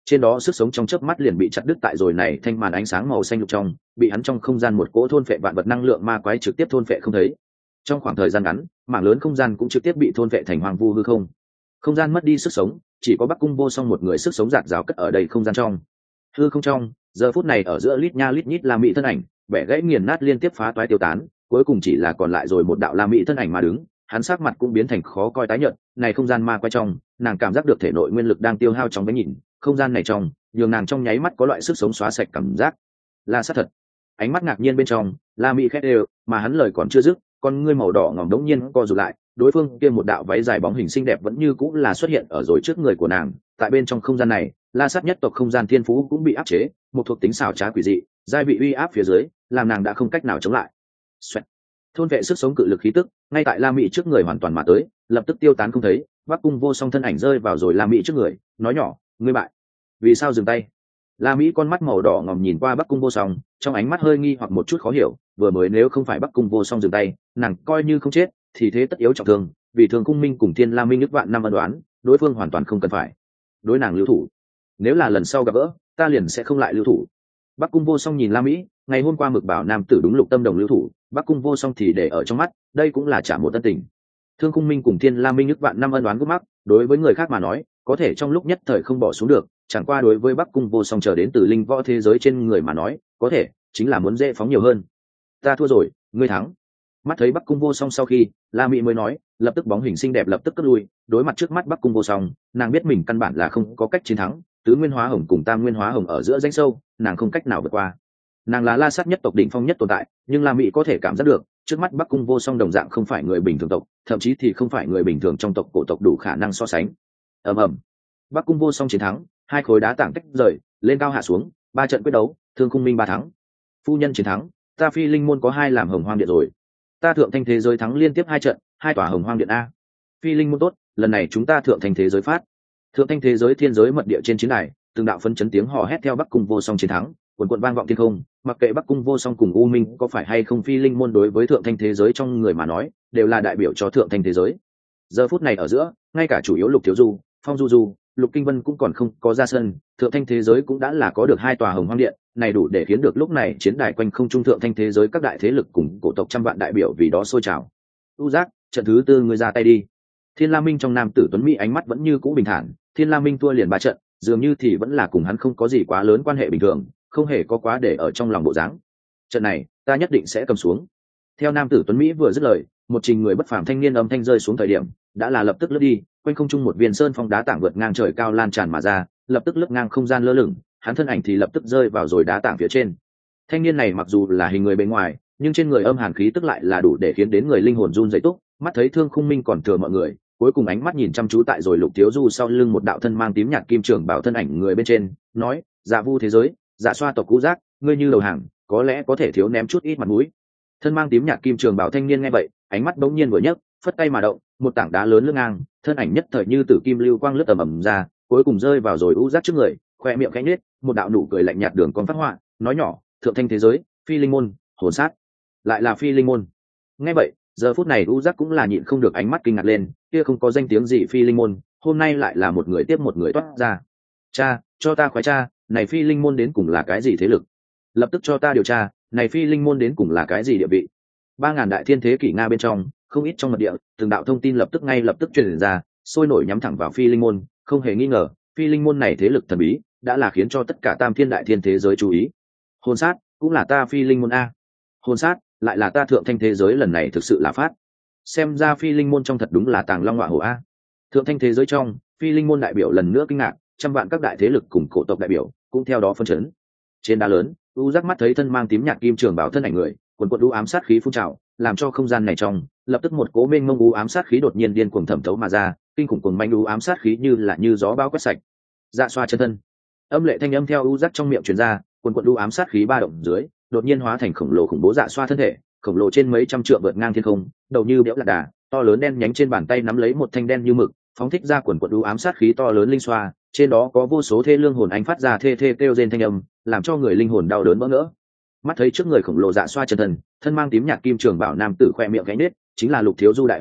A: trên đó sức sống trong chớp mắt liền bị chặt đứt tại rồi này thanh màn ánh sáng màu xanh lục trong, bị hắn trong không gian một cỗ thôn phệ vạn vật năng lượng ma quái trực tiếp thôn phệ không thấy. Trong khoảng thời gian ngắn, mảng lớn không gian cũng trực tiếp bị thôn phệ thành hoang vu hư không. Không gian mất đi sức sống, chỉ có Bắc Cung Vô Song một người sức sống rạc rào cất ở đầy không gian trong. Hư không trong, giờ phút này ở giữa lít nha lít nhít la mỹ thân ảnh, bẻ gãy nghiền nát liên tiếp phá toái tiêu tán, cuối cùng chỉ là còn lại rồi một đạo la mỹ thân ảnh mà đứng, hắn sắc mặt cũng biến thành khó coi tái nhợt. Này không gian ma quái trong, nàng cảm giác được thể nội nguyên lực đang tiêu hao trong cái nhìn, không gian này trong, nhường nàng trong nháy mắt có loại sức sống xóa sạch cảm giác. La sát thật. Ánh mắt ngạc nhiên bên trong, la mỹ khét đều, mà hắn lời còn chưa dứt, con ngươi màu đỏ ngòm đống nhiên co rụt lại, đối phương kia một đạo váy dài bóng hình xinh đẹp vẫn như cũng là xuất hiện ở rồi trước người của nàng. Tại bên trong không gian này, la sát nhất tộc không gian thiên phú cũng bị áp chế, một thuộc tính xảo trá quỷ dị, giai vị uy áp phía dưới, làm nàng đã không cách nào chống lại. Xoẹt. Thôn vệ sức sống cự lực khí tức, ngay tại la mỹ trước người hoàn toàn mà tới, lập tức tiêu tán không thấy. Bắc Cung Vô Song thân ảnh rơi vào rồi la mỹ trước người, nói nhỏ, ngươi bại. Vì sao dừng tay? La mỹ con mắt màu đỏ ngòm nhìn qua Bắc Cung Vô Song, trong ánh mắt hơi nghi hoặc một chút khó hiểu. Vừa mới nếu không phải Bắc Cung Vô Song dừng tay, nàng coi như không chết thì thế tất yếu trọng thương, vì Thường Cung Minh cùng Thiên La Minh nước vạn năm ân đoán, đối phương hoàn toàn không cần phải đối nàng lưu thủ. Nếu là lần sau gặp gỡ, ta liền sẽ không lại lưu thủ. Bắc Cung Vô Song nhìn La mỹ, ngày hôm qua Mực Bảo nam tử đúng Lục Tâm Đồng lưu thủ, Bắc Cung Vô Song thì để ở trong mắt, đây cũng là trả một ân tình. Thương Cung Minh cùng Thiên La Minh nước vạn năm ân đoán gút mắc, đối với người khác mà nói, có thể trong lúc nhất thời không bỏ xuống được, chẳng qua đối với Bắc Cung Vô Song chờ đến từ linh võ thế giới trên người mà nói, có thể chính là muốn dễ phóng nhiều hơn. Ta thua rồi, ngươi thắng. Mắt thấy Bắc Cung Vô Song sau khi, La mỹ mới nói, lập tức bóng hình xinh đẹp lập tức cất lui, đối mặt trước mắt Bắc Cung Vô Song, nàng biết mình căn bản là không có cách chiến thắng, tứ nguyên hóa hồng cùng tam nguyên hóa hồng ở giữa danh sâu, nàng không cách nào vượt qua. Nàng là la sát nhất tộc đỉnh phong nhất tồn tại, nhưng La mỹ có thể cảm giác được, trước mắt Bắc Cung Vô Song đồng dạng không phải người bình thường tộc, thậm chí thì không phải người bình thường trong tộc cổ tộc đủ khả năng so sánh. Ầm ầm. Bắc Cung Vô Song chiến thắng, hai khối đá tảng tách rời, lên cao hạ xuống, ba trận quyết đấu, Thương Cung Minh ba thắng. Phu nhân chiến thắng, ta Phi Linh môn có hai làm hồng hoang điện rồi. Ta thượng thanh thế giới thắng liên tiếp hai trận, hai tòa hồng hoang điện a. Phi Linh môn tốt, lần này chúng ta thượng thanh thế giới phát. Thượng thanh thế giới thiên giới mật địa trên chiến đài, từng đạo phấn chấn tiếng hò hét theo Bắc Cung Vô Song chiến thắng, quần quần vang vọng thiên không. Mặc kệ Bắc Cung Vô Song cùng U Minh có phải hay không Phi Linh môn đối với thượng thanh thế giới trong người mà nói, đều là đại biểu cho thượng thanh thế giới. Giờ phút này ở giữa, ngay cả chủ yếu Lục Thiếu Du, Phong Du Du, Lục Kinh Vân cũng còn không có ra sân, thượng thanh thế giới cũng đã là có được hai tòa hồng hoang điện, này đủ để khiến được lúc này chiến đài quanh không trung thượng thanh thế giới các đại thế lực cùng cổ tộc trăm vạn đại biểu vì đó sôi trào. U Giác, trận thứ tư ngươi ra tay đi. Thiên La Minh trong nam tử tuấn mỹ ánh mắt vẫn như cũ bình thản, Thiên La Minh thua liền ba trận, dường như thì vẫn là cùng hắn không có gì quá lớn quan hệ bình thường, không hề có quá để ở trong lòng bộ dáng. Trận này, ta nhất định sẽ cầm xuống. Theo nam tử tuấn mỹ vừa dứt lời, một trình người bất phàm thanh niên âm thanh rơi xuống thời điểm, đã là lập tức lướt đi, quanh không trung một viên sơn phong đá tảng vượt ngang trời cao lan tràn mà ra, lập tức lướt ngang không gian lơ lửng, hắn thân ảnh thì lập tức rơi vào rồi đá tảng phía trên. Thanh niên này mặc dù là hình người bên ngoài, nhưng trên người âm hàn khí tức lại là đủ để khiến đến người linh hồn run rẩy túc. Mắt thấy Thương Khung Minh còn thừa mọi người, cuối cùng ánh mắt nhìn chăm chú tại rồi Lục Thiếu Du sau lưng một đạo thân mang tím nhạt kim trường bảo thân ảnh người bên trên, nói: Dạ Vu thế giới, Dạ Xoa tộc Cú Giác, ngươi như đầu hàng, có lẽ có thể thiếu ném chút ít mặt mũi. Thân mang tím nhạt kim trường bảo thanh niên nghe vậy, ánh mắt bỗng nhiên vừa nhấc, phất tay mà động, một tảng đá lớn lướt ngang, thân ảnh nhất thời như tử kim lưu quang lướt tầm ầm ra, cuối cùng rơi vào rồi U Giác trước người, khoe miệng khẽ nhếch, một đạo nụ cười lạnh nhạt đường con phát họa, nói nhỏ: Thượng thanh thế giới, Phi Linh môn, hồn sát, lại là Phi Linh môn. Nghe vậy, giờ phút này U Giác cũng là nhịn không được ánh mắt kinh ngạc lên, kia không có danh tiếng gì Phi Linh môn, hôm nay lại là một người tiếp một người toát ra. Cha, cho ta khoái cha, này Phi Linh môn đến cùng là cái gì thế lực? Lập tức cho ta điều tra, này Phi Linh môn đến cùng là cái gì địa vị? Ba ngàn đại thiên thế kỷ Nga bên trong, không ít trong mật địa, từng đạo thông tin lập tức ngay lập tức truyền ra, sôi nổi nhắm thẳng vào Phi Linh môn, không hề nghi ngờ, Phi Linh môn này thế lực thần bí, đã là khiến cho tất cả tam thiên đại thiên thế giới chú ý. Hồn sát, cũng là ta Phi Linh môn a. Hồn sát, lại là ta thượng thanh thế giới lần này thực sự là phát. Xem ra Phi Linh môn trong thật đúng là tàng long ngọa hổ a. Thượng thanh thế giới trong, Phi Linh môn đại biểu lần nữa kinh ngạc, trăm vạn các đại thế lực cùng cổ tộc đại biểu cũng theo đó phân chấn. Trên đá lớn, U Giác mắt thấy thân mang tím nhạt kim trường bảo thân ảnh người, quần quần u ám sát khí phun trào, làm cho không gian này trong lập tức một cỗ mênh mông u ám sát khí đột nhiên điên cuồng thẩm thấu mà ra, kinh khủng cuồng manh u ám sát khí như là như gió bão quét sạch. Dạ Xoa chân thân, âm lệ thanh âm theo U Giác trong miệng truyền ra, quần quần u ám sát khí ba động dưới, đột nhiên hóa thành khổng lồ khủng bố Dạ Xoa thân thể, khổng lồ trên mấy trăm trượng vượt ngang thiên không, đầu như béo lạc đà, to lớn đen nhánh trên bàn tay nắm lấy một thanh đen như mực, phóng thích ra quần quần u ám sát khí to lớn linh xoa, trên đó có vô số thê lương hồn anh phát ra thê thê kêu rên thanh âm, làm cho người linh hồn đau đớn bỡ ngỡ. Mắt thấy trước người khổng lồ Dạ Xoa chân thân, thân mang tím nhạt kim trường bảo nam tử khoe miệng gánh nết, chính là Lục Thiếu Du đại hồn anh,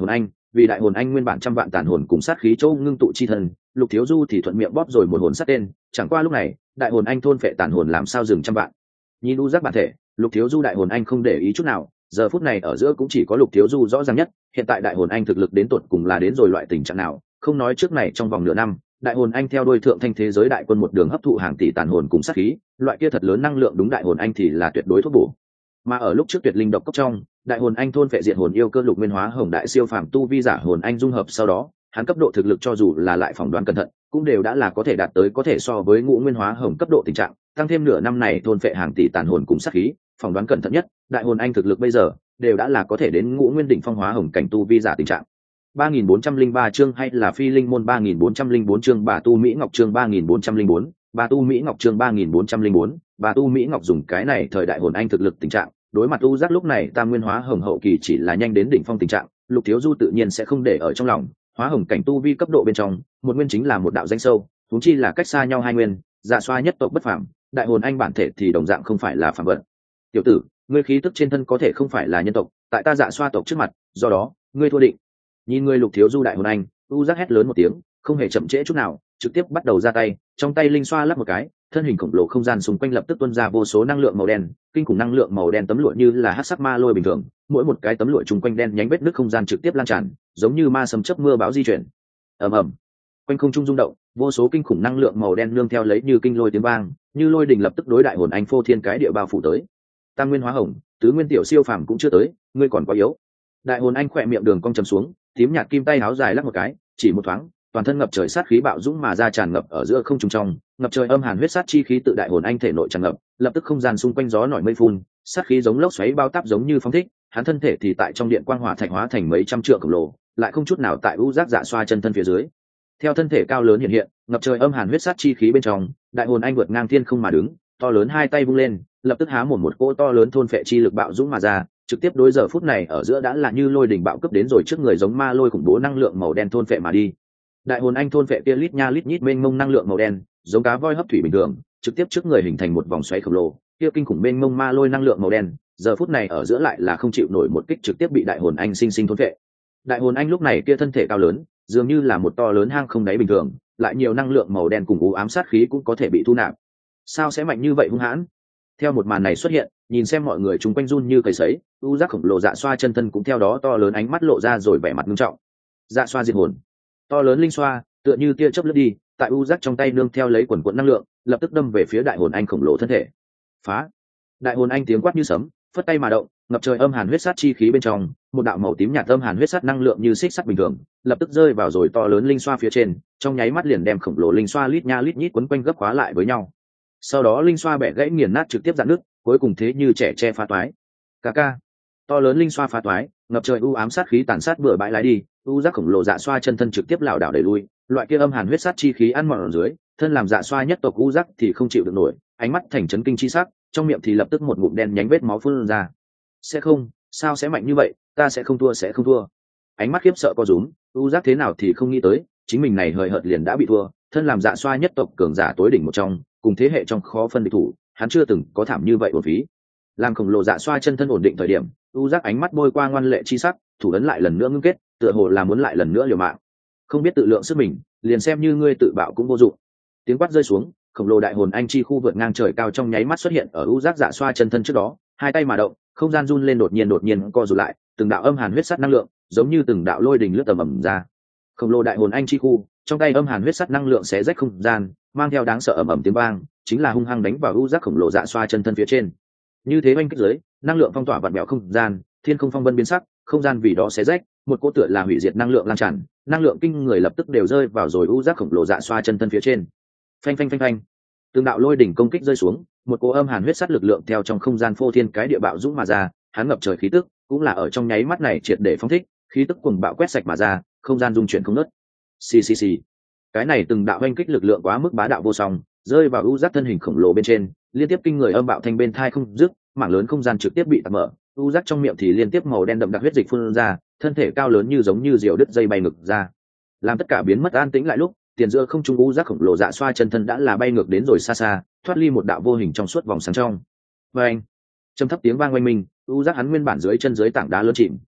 A: vì đại hồn anh nguyên bản trăm vạn tàn hồn cùng sát khí châu ngưng tụ chi thân, Lục Thiếu Du thì thuận miệng bóp rồi một hồn sát tên, chẳng qua lúc này đại hồn anh thôn phệ tàn hồn làm sao dừng trăm vạn. Nhìn u giác bản thể, Lục Thiếu Du đại hồn anh không để ý chút nào, giờ phút này ở giữa cũng chỉ có Lục Thiếu Du rõ ràng nhất, hiện tại đại hồn anh thực lực đến tột cùng là đến rồi loại tình trạng nào, không nói trước này trong vòng nửa năm, đại hồn anh theo đuôi thượng thanh thế giới đại quân một đường hấp thụ hàng tỷ tàn hồn cùng sát khí, loại kia thật lớn năng lượng đúng đại hồn anh thì là tuyệt đối thuốc bổ. Mà ở lúc trước tuyệt linh độc cốc trong, đại hồn anh thôn vệ diệt hồn yêu cơ lục nguyên hóa hồng đại siêu phàm tu vi giả hồn anh dung hợp sau đó, hắn cấp độ thực lực cho dù là lại phỏng đoán cẩn thận, cũng đều đã là có thể đạt tới có thể so với ngũ nguyên hóa hồng cấp độ tình trạng, tăng thêm nửa năm này thôn vệ hàng tỷ tàn hồn cùng sát khí, phỏng đoán cẩn thận nhất, đại hồn anh thực lực bây giờ đều đã là có thể đến ngũ nguyên đỉnh phong hóa hồng cảnh tu vi giả tình trạng. ba nghìn bốn trăm lẻ ba chương hay là phi linh môn ba nghìn bốn trăm lẻ bốn chương bà tu Mỹ Ngọc chương ba nghìn bốn trăm lẻ bốn, bà tu Mỹ Ngọc chương ba nghìn bốn trăm lẻ bốn, bà tu Mỹ Ngọc dùng cái này thời đại hồn anh thực lực tình trạng, đối mặt u giác lúc này tam nguyên hóa hồng hậu kỳ chỉ là nhanh đến đỉnh phong tình trạng, Lục Thiếu Du tự nhiên sẽ không để ở trong lòng, hóa hồng cảnh tu vi cấp độ bên trong, một nguyên chính là một đạo danh sâu, huống chi là cách xa nhau hai nguyên, dạ xoa nhất tộc bất phàm, đại hồn anh bản thể thì đồng dạng không phải là phàm vật. Tiểu tử, ngươi khí tức trên thân có thể không phải là nhân tộc, tại ta dạ xoa tộc trước mặt, do đó, ngươi thua định. Nhìn ngươi Lục Thiếu Du đại hồn anh, u giác hét lớn một tiếng, không hề chậm trễ chút nào, trực tiếp bắt đầu ra tay, trong tay linh xoa lắp một cái, thân hình khổng lồ không gian xung quanh lập tức tuôn ra vô số năng lượng màu đen, kinh khủng năng lượng màu đen tấm lụa như là hắc sắc ma lôi bình thường, mỗi một cái tấm lụa chung quanh đen nhánh vết nước không gian trực tiếp lan tràn, giống như ma sấm chớp mưa bão di chuyển. Ầm ầm, quanh không trung rung động, vô số kinh khủng năng lượng màu đen nương theo lấy như kinh lôi tiếng vang, như lôi đình lập tức đối đại hồn anh phô thiên cái địa bao phủ tới. Tam nguyên hóa hồng, tứ nguyên tiểu siêu phàm cũng chưa tới, ngươi còn quá yếu. Đại hồn anh khỏe miệng đường cong chầm xuống, tím nhạt kim tay áo dài lắc một cái, chỉ một thoáng, toàn thân ngập trời sát khí bạo dũng mà ra tràn ngập ở giữa không trung trong, ngập trời âm hàn huyết sát chi khí tự đại hồn anh thể nội tràn ngập, lập tức không gian xung quanh gió nổi mây phun, sát khí giống lốc xoáy bao táp giống như phóng thích, hắn thân thể thì tại trong điện quang hỏa thạch hóa thành mấy trăm trượng khổng lồ, lại không chút nào tại u giác dạ xoa chân thân phía dưới. Theo thân thể cao lớn hiện hiện, ngập trời âm hàn huyết sát chi khí bên trong, đại hồn anh vượt ngang thiên không mà đứng, to lớn hai tay vung lên, lập tức há mồm một cỗ to lớn thôn phệ chi lực bạo dũng mà ra, trực tiếp đối giờ phút này ở giữa đã là như lôi đỉnh bạo cấp đến rồi trước người giống ma lôi khủng bố năng lượng màu đen thôn phệ mà đi. Đại hồn anh thôn phệ kia lít nha lít nhít mênh mông năng lượng màu đen, giống cá voi hấp thủy bình thường, trực tiếp trước người hình thành một vòng xoáy khổng lồ, kia kinh khủng mênh mông ma lôi năng lượng màu đen, giờ phút này ở giữa lại là không chịu nổi một kích trực tiếp bị đại hồn anh sinh sinh thôn phệ. Đại hồn anh lúc này kia thân thể cao lớn, dường như là một to lớn hang không đáy bình thường, lại nhiều năng lượng màu đen cùng u ám sát khí cũng có thể bị thu nạp. Sao sẽ mạnh như vậy hung hãn? Theo một màn này xuất hiện, nhìn xem mọi người chung quanh run như cầy sấy, u giác khổng lồ dạ xoa chân thân cũng theo đó to lớn ánh mắt lộ ra rồi vẻ mặt nghiêm trọng. Dạ xoa diệt hồn, to lớn linh xoa tựa như tia chớp lướt đi, tại u giác trong tay nương theo lấy quần quận năng lượng, lập tức đâm về phía đại hồn anh khổng lồ thân thể. Phá! Đại hồn anh tiếng quát như sấm, phất tay mà động, ngập trời âm hàn huyết sát chi khí bên trong, một đạo màu tím nhạt âm hàn huyết sát năng lượng như xích sắt bình thường, lập tức rơi vào rồi to lớn linh xoa phía trên, trong nháy mắt liền đem khổng lồ linh xoa lít nha lít nhít quấn quanh gấp khóa lại với nhau. Sau đó linh xoa bẻ gãy nghiền nát trực tiếp dạn nước, cuối cùng thế như trẻ tre phá toái. Ca ca, to lớn linh xoa phá toái, ngập trời u ám sát khí tàn sát bừa bãi lái đi, u giác khổng lồ dạ xoa chân thân trực tiếp lảo đảo đẩy lui, loại kia âm hàn huyết sát chi khí ăn mòn ở dưới, thân làm dạ xoa nhất tộc u giác thì không chịu được nổi, ánh mắt thành chấn kinh chi sắc, trong miệng thì lập tức một ngụm đen nhánh vết máu phun ra. Sẽ không, sao sẽ mạnh như vậy, ta sẽ không thua sẽ không thua. Ánh mắt khiếp sợ co rúm, u giác thế nào thì không nghĩ tới, chính mình này hời hợt liền đã bị thua, thân làm dạ xoa nhất tộc cường giả tối đỉnh một trong, cùng thế hệ trong khó phân địch thủ, hắn chưa từng có thảm như vậy uổng phí. Làm khổng lồ dạ xoa chân thân ổn định thời điểm, u giác ánh mắt bôi qua ngoan lệ chi sắc, thủ ấn lại lần nữa ngưng kết, tựa hồ là muốn lại lần nữa liều mạng. Không biết tự lượng sức mình, liền xem như ngươi tự bạo cũng vô dụng. Tiếng quát rơi xuống, khổng lồ đại hồn anh chi khu vượt ngang trời cao trong nháy mắt xuất hiện ở u giác dạ xoa chân thân trước đó, hai tay mà động, không gian run lên đột nhiên đột nhiên co rụt lại, từng đạo âm hàn huyết sắt năng lượng, giống như từng đạo lôi đình lướt tầm ầm ra. Khổng lồ đại hồn anh chi khu, trong tay âm hàn huyết sắt năng lượng xé rách không gian, mang theo đáng sợ ầm ầm tiếng vang, chính là hung hăng đánh vào u giác khổng lồ dạ xoa chân thân phía trên. Như thế oanh kích dưới, năng lượng phong tỏa vặn vẹo không gian, thiên không phong vân biến sắc, không gian vì đó xé rách, một cỗ tựa là hủy diệt năng lượng lan tràn, năng lượng kinh người lập tức đều rơi vào rồi u giác khổng lồ dạ xoa chân thân phía trên. Phanh phanh phanh phanh, từng đạo lôi đỉnh công kích rơi xuống, một cỗ âm hàn huyết sắt lực lượng theo trong không gian phô thiên cái địa bạo dũng mà ra, hắn ngập trời khí tức, cũng là ở trong nháy mắt này triệt để phóng thích, khí tức cuồng bạo quét sạch mà ra, không gian dung chuyển không ngớt. Xì xì xì. Cái này từng đạo oanh kích lực lượng quá mức bá đạo vô song, rơi vào u giác thân hình khổng lồ bên trên, liên tiếp kinh người âm bạo thanh bên thai không dứt, mảng lớn không gian trực tiếp bị tạc mở, u giác trong miệng thì liên tiếp màu đen đậm đặc huyết dịch phun ra, thân thể cao lớn như giống như diều đứt dây bay ngược ra. Làm tất cả biến mất an tĩnh lại lúc, tiền giữa không trung u giác khổng lồ dạ xoa chân thân đã là bay ngược đến rồi xa xa, thoát ly một đạo vô hình trong suốt vòng sáng trong. Và anh, trầm thấp tiếng vang oanh minh, u giác hắn nguyên bản dưới chân dưới tảng đá lớn chìm,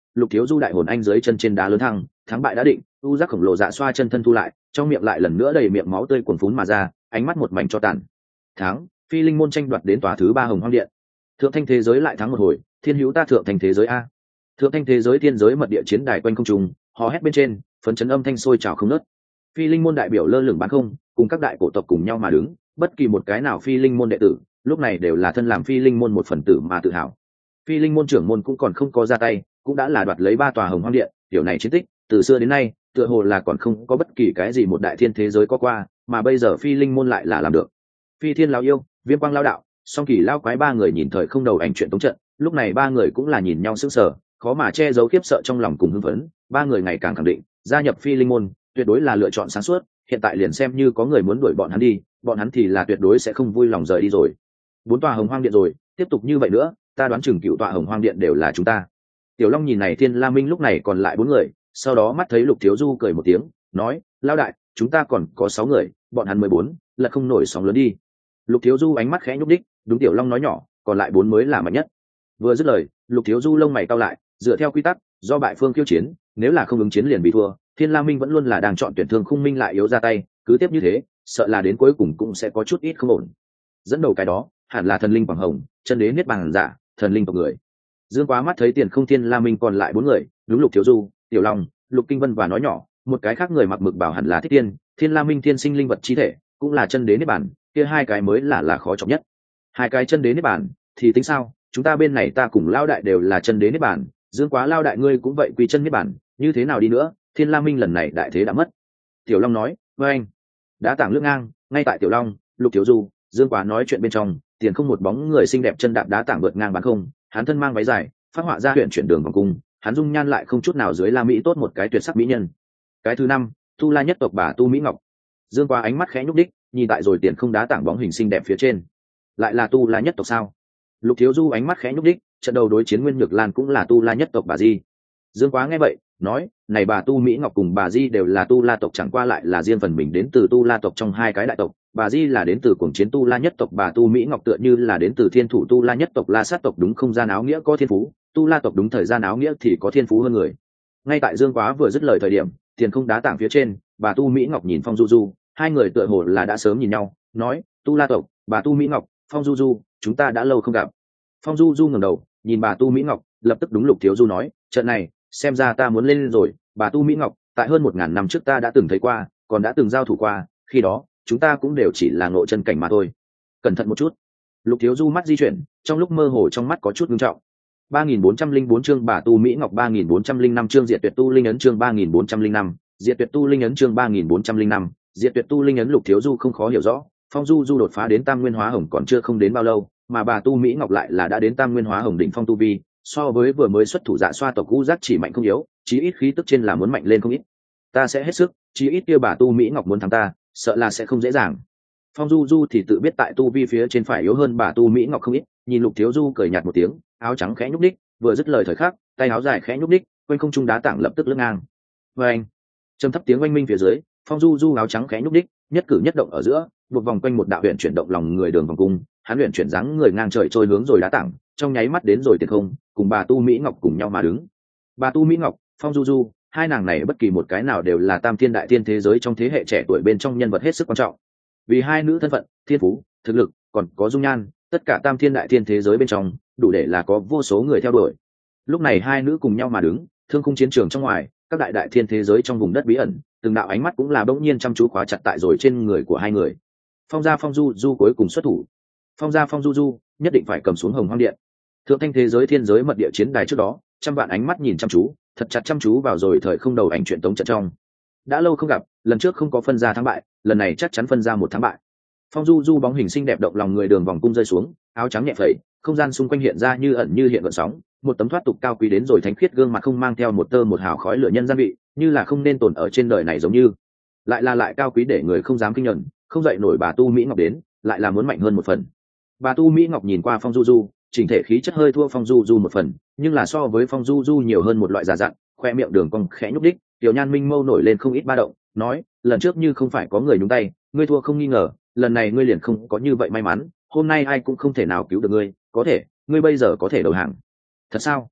A: Lục Thiếu Du đại hồn anh dưới chân trên đá lớn thăng, thắng bại đã định, u giác khổng lồ dạ xoa chân thân thu lại, trong miệng lại lần nữa đầy miệng máu tươi cuồn phún mà ra, ánh mắt một mảnh cho tàn. Thắng, Phi Linh môn tranh đoạt đến tòa thứ ba Hồng Hoang Điện. Thượng thanh thế giới lại thắng một hồi, thiên hữu ta thượng thanh thế giới a. Thượng thanh thế giới thiên giới mật địa chiến đài quanh không trung, hò hét bên trên, phấn chấn âm thanh sôi trào không ngớt. Phi Linh môn đại biểu lơ lửng bán không, cùng các đại cổ tộc cùng nhau mà đứng, bất kỳ một cái nào Phi Linh môn đệ tử, lúc này đều là thân làm Phi Linh môn một phần tử mà tự hào. Phi Linh môn trưởng môn cũng còn không có ra tay, cũng đã là đoạt lấy ba tòa Hồng Hoang Điện, điều này chiến tích, từ xưa đến nay, tựa hồ là còn không có bất kỳ cái gì một đại thiên thế giới có qua, mà bây giờ Phi Linh môn lại là làm được. Phi Thiên lão yêu, Viêm Quang lão đạo, Song Kỳ lão quái ba người nhìn thời không đầu ảnh chuyện tống trận, lúc này ba người cũng là nhìn nhau sững sờ, khó mà che giấu khiếp sợ trong lòng cùng hưng phấn, ba người ngày càng khẳng định, gia nhập Phi Linh môn, tuyệt đối là lựa chọn sáng suốt, hiện tại liền xem như có người muốn đuổi bọn hắn đi, bọn hắn thì là tuyệt đối sẽ không vui lòng rời đi rồi. Bốn tòa Hồng Hoang Điện rồi, tiếp tục như vậy nữa, ta đoán chừng cựu tọa Hồng Hoang Điện đều là chúng ta. Tiểu Long nhìn này Thiên La Minh lúc này còn lại bốn người, sau đó mắt thấy Lục Thiếu Du cười một tiếng, nói, lão đại, chúng ta còn có sáu người, bọn hắn mười bốn, là không nổi sóng lớn đi. Lục Thiếu Du ánh mắt khẽ nhúc đích, đúng Tiểu Long nói nhỏ, còn lại bốn mới là mạnh nhất. Vừa dứt lời, Lục Thiếu Du lông mày cau lại, dựa theo quy tắc, do bại phương khiêu chiến, nếu là không ứng chiến liền bị thua, Thiên La Minh vẫn luôn là đang chọn tuyển Thương Khung Minh lại yếu ra tay, cứ tiếp như thế, sợ là đến cuối cùng cũng sẽ có chút ít không ổn. Dẫn đầu cái đó, hẳn là thần linh Quảng Hồng, chân đế niết bàn giả, thần linh tộc người. Dương Quá mắt thấy Tiền Không Thiên La Minh còn lại bốn người, đúng Lục Thiếu Du, Tiểu Long, Lục Kinh Vân và nói nhỏ, một cái khác người mặc mực bảo hẳn là Thích Tiên, Thiên La Minh thiên sinh linh vật chi thể, cũng là chân đế niết bàn, kia hai cái mới là là khó trọng nhất. Hai cái chân đế niết bàn thì tính sao, chúng ta bên này ta cùng lao đại đều là chân đế niết bàn, Dương Quá lao đại ngươi cũng vậy quy chân niết bàn, như thế nào đi nữa, Thiên La Minh lần này đại thế đã mất. Tiểu Long nói, với anh, đã tảng lưng ngang, ngay tại Tiểu Long, Lục Thiếu Du, Dương Quá nói chuyện bên trong, Tiền không một bóng người xinh đẹp chân đạp đá tảng vượt ngang bán không, hắn thân mang váy dài, phát họa ra huyện chuyển đường vòng cung, hắn dung nhan lại không chút nào dưới La Mỹ tốt một cái tuyệt sắc mỹ nhân. Cái thứ năm, Tu La nhất tộc bà Tu Mỹ Ngọc. Dương Quá ánh mắt khẽ nhúc đích, nhìn tại rồi Tiền không đá tảng bóng hình xinh đẹp phía trên, lại là Tu La nhất tộc sao? Lục Thiếu Du ánh mắt khẽ nhúc đích, trận đầu đối chiến Nguyên Nhược Lan cũng là Tu La nhất tộc bà Di. Dương Quá nghe vậy, nói, này bà Tu Mỹ Ngọc cùng bà Di đều là Tu La tộc, chẳng qua lại là riêng phần mình đến từ Tu La tộc trong hai cái đại tộc, bà Di là đến từ cuồng chiến Tu La nhất tộc, bà Tu Mỹ Ngọc tựa như là đến từ thiên thủ Tu La nhất tộc. La sát tộc đúng không gian áo nghĩa có thiên phú, Tu La tộc đúng thời gian áo nghĩa thì có thiên phú hơn người. Ngay tại Dương Quá vừa dứt lời thời điểm, Tiền không đá tảng phía trên, bà Tu Mỹ Ngọc nhìn Phong Du Du, hai người tựa hồ là đã sớm nhìn nhau, nói, Tu La tộc, bà Tu Mỹ Ngọc, Phong Du Du, chúng ta đã lâu không gặp. Phong Du Du ngẩng đầu, nhìn bà Tu Mỹ Ngọc, lập tức đúng Lục Thiếu Du nói, trận này, xem ra ta muốn lên rồi. Bà Tu Mỹ Ngọc, tại hơn một ngàn năm trước ta đã từng thấy qua, còn đã từng giao thủ qua, khi đó, chúng ta cũng đều chỉ là ngộ chân cảnh mà thôi. Cẩn thận một chút. Lục Thiếu Du mắt di chuyển, trong lúc mơ hồ trong mắt có chút nghiêm trọng. ba nghìn bốn trăm linh bốn chương bà Tu Mỹ Ngọc, ba nghìn bốn trăm linh năm chương Diệt Tuyệt Tu Linh ấn, chương ba nghìn bốn trăm linh năm, Diệt Tuyệt Tu Linh ấn, chương ba nghìn bốn trăm linh năm, Diệt Tuyệt Tu Linh ấn. Lục Thiếu Du không khó hiểu rõ, Phong Du Du đột phá đến Tam Nguyên Hóa Hồng còn chưa không đến bao lâu, mà bà Tu Mỹ Ngọc lại là đã đến Tam Nguyên Hóa Hồng đỉnh phong tu vi, so với vừa mới xuất thủ Dạ Xoa tộc U Giác chỉ mạnh không yếu, chí ít khí tức trên là muốn mạnh lên không ít. Ta sẽ hết sức, chí ít kia bà Tu Mỹ Ngọc muốn thắng ta, sợ là sẽ không dễ dàng. Phong Du Du thì tự biết tại tu vi phía trên phải yếu hơn bà Tu Mỹ Ngọc không ít, nhìn Lục Thiếu Du cười nhạt một tiếng, áo trắng khẽ nhúc đích, vừa dứt lời thời khắc, tay áo dài khẽ nhúc đích, quanh không trung đá tảng lập tức lướt ngang. Oeng! Trầm thấp tiếng oanh minh phía dưới, Phong Du Du áo trắng khẽ nhúc đích, nhất cử nhất động ở giữa, buộc vòng quanh một đạo huyền chuyển động lòng người đường vòng cung, hắn huyền chuyển dáng người ngang trời trôi hướng rồi đá tảng, trong nháy mắt đến rồi Tiền không, cùng bà Tu Mỹ Ngọc cùng nhau mà đứng. Bà Tu Mỹ Ngọc, Phong Du Du, hai nàng này bất kỳ một cái nào đều là tam thiên đại thiên thế giới trong thế hệ trẻ tuổi bên trong nhân vật hết sức quan trọng. Vì hai nữ thân phận, thiên phú, thực lực, còn có dung nhan, tất cả tam thiên đại thiên thế giới bên trong, đủ để là có vô số người theo đuổi. Lúc này hai nữ cùng nhau mà đứng, thương khung chiến trường trong ngoài, các đại đại thiên thế giới trong vùng đất bí ẩn, từng đạo ánh mắt cũng là bỗng nhiên chăm chú khóa chặt tại rồi trên người của hai người. Phong gia Phong Du Du cuối cùng xuất thủ. Phong gia Phong Du Du nhất định phải cầm xuống Hồng Hoang Điện. Thượng thanh thế giới thiên giới mật địa chiến đài trước đó, trăm vạn ánh mắt nhìn chăm chú, thật chặt chăm chú vào rồi thời không đầu ảnh chuyện tống trận trong. Đã lâu không gặp, lần trước không có phân ra thắng bại, lần này chắc chắn phân ra một thắng bại. Phong Du Du bóng hình xinh đẹp động lòng người đường vòng cung rơi xuống, áo trắng nhẹ phẩy, không gian xung quanh hiện ra như ẩn như hiện gợn sóng, một tấm thoát tục cao quý đến rồi thánh khiết gương mặt không mang theo một tơ một hào khói lửa nhân gian vị, như là không nên tồn ở trên đời này giống như. Lại là lại cao quý để người không dám kinh nhận, không dậy nổi bà Tu Mỹ Ngọc đến, lại là muốn mạnh hơn một phần. Bà Tu Mỹ Ngọc nhìn qua Phong Du Du, chỉnh thể khí chất hơi thua Phong Du Du một phần, nhưng là so với Phong Du Du nhiều hơn một loại già dặn, khoe miệng đường cong khẽ nhúc đích, tiểu nhan minh mâu nổi lên không ít ba động, nói, lần trước như không phải có người nhúng tay, ngươi thua không nghi ngờ, lần này ngươi liền không có như vậy may mắn, hôm nay ai cũng không thể nào cứu được ngươi, có thể, ngươi bây giờ có thể đầu hàng. Thật sao?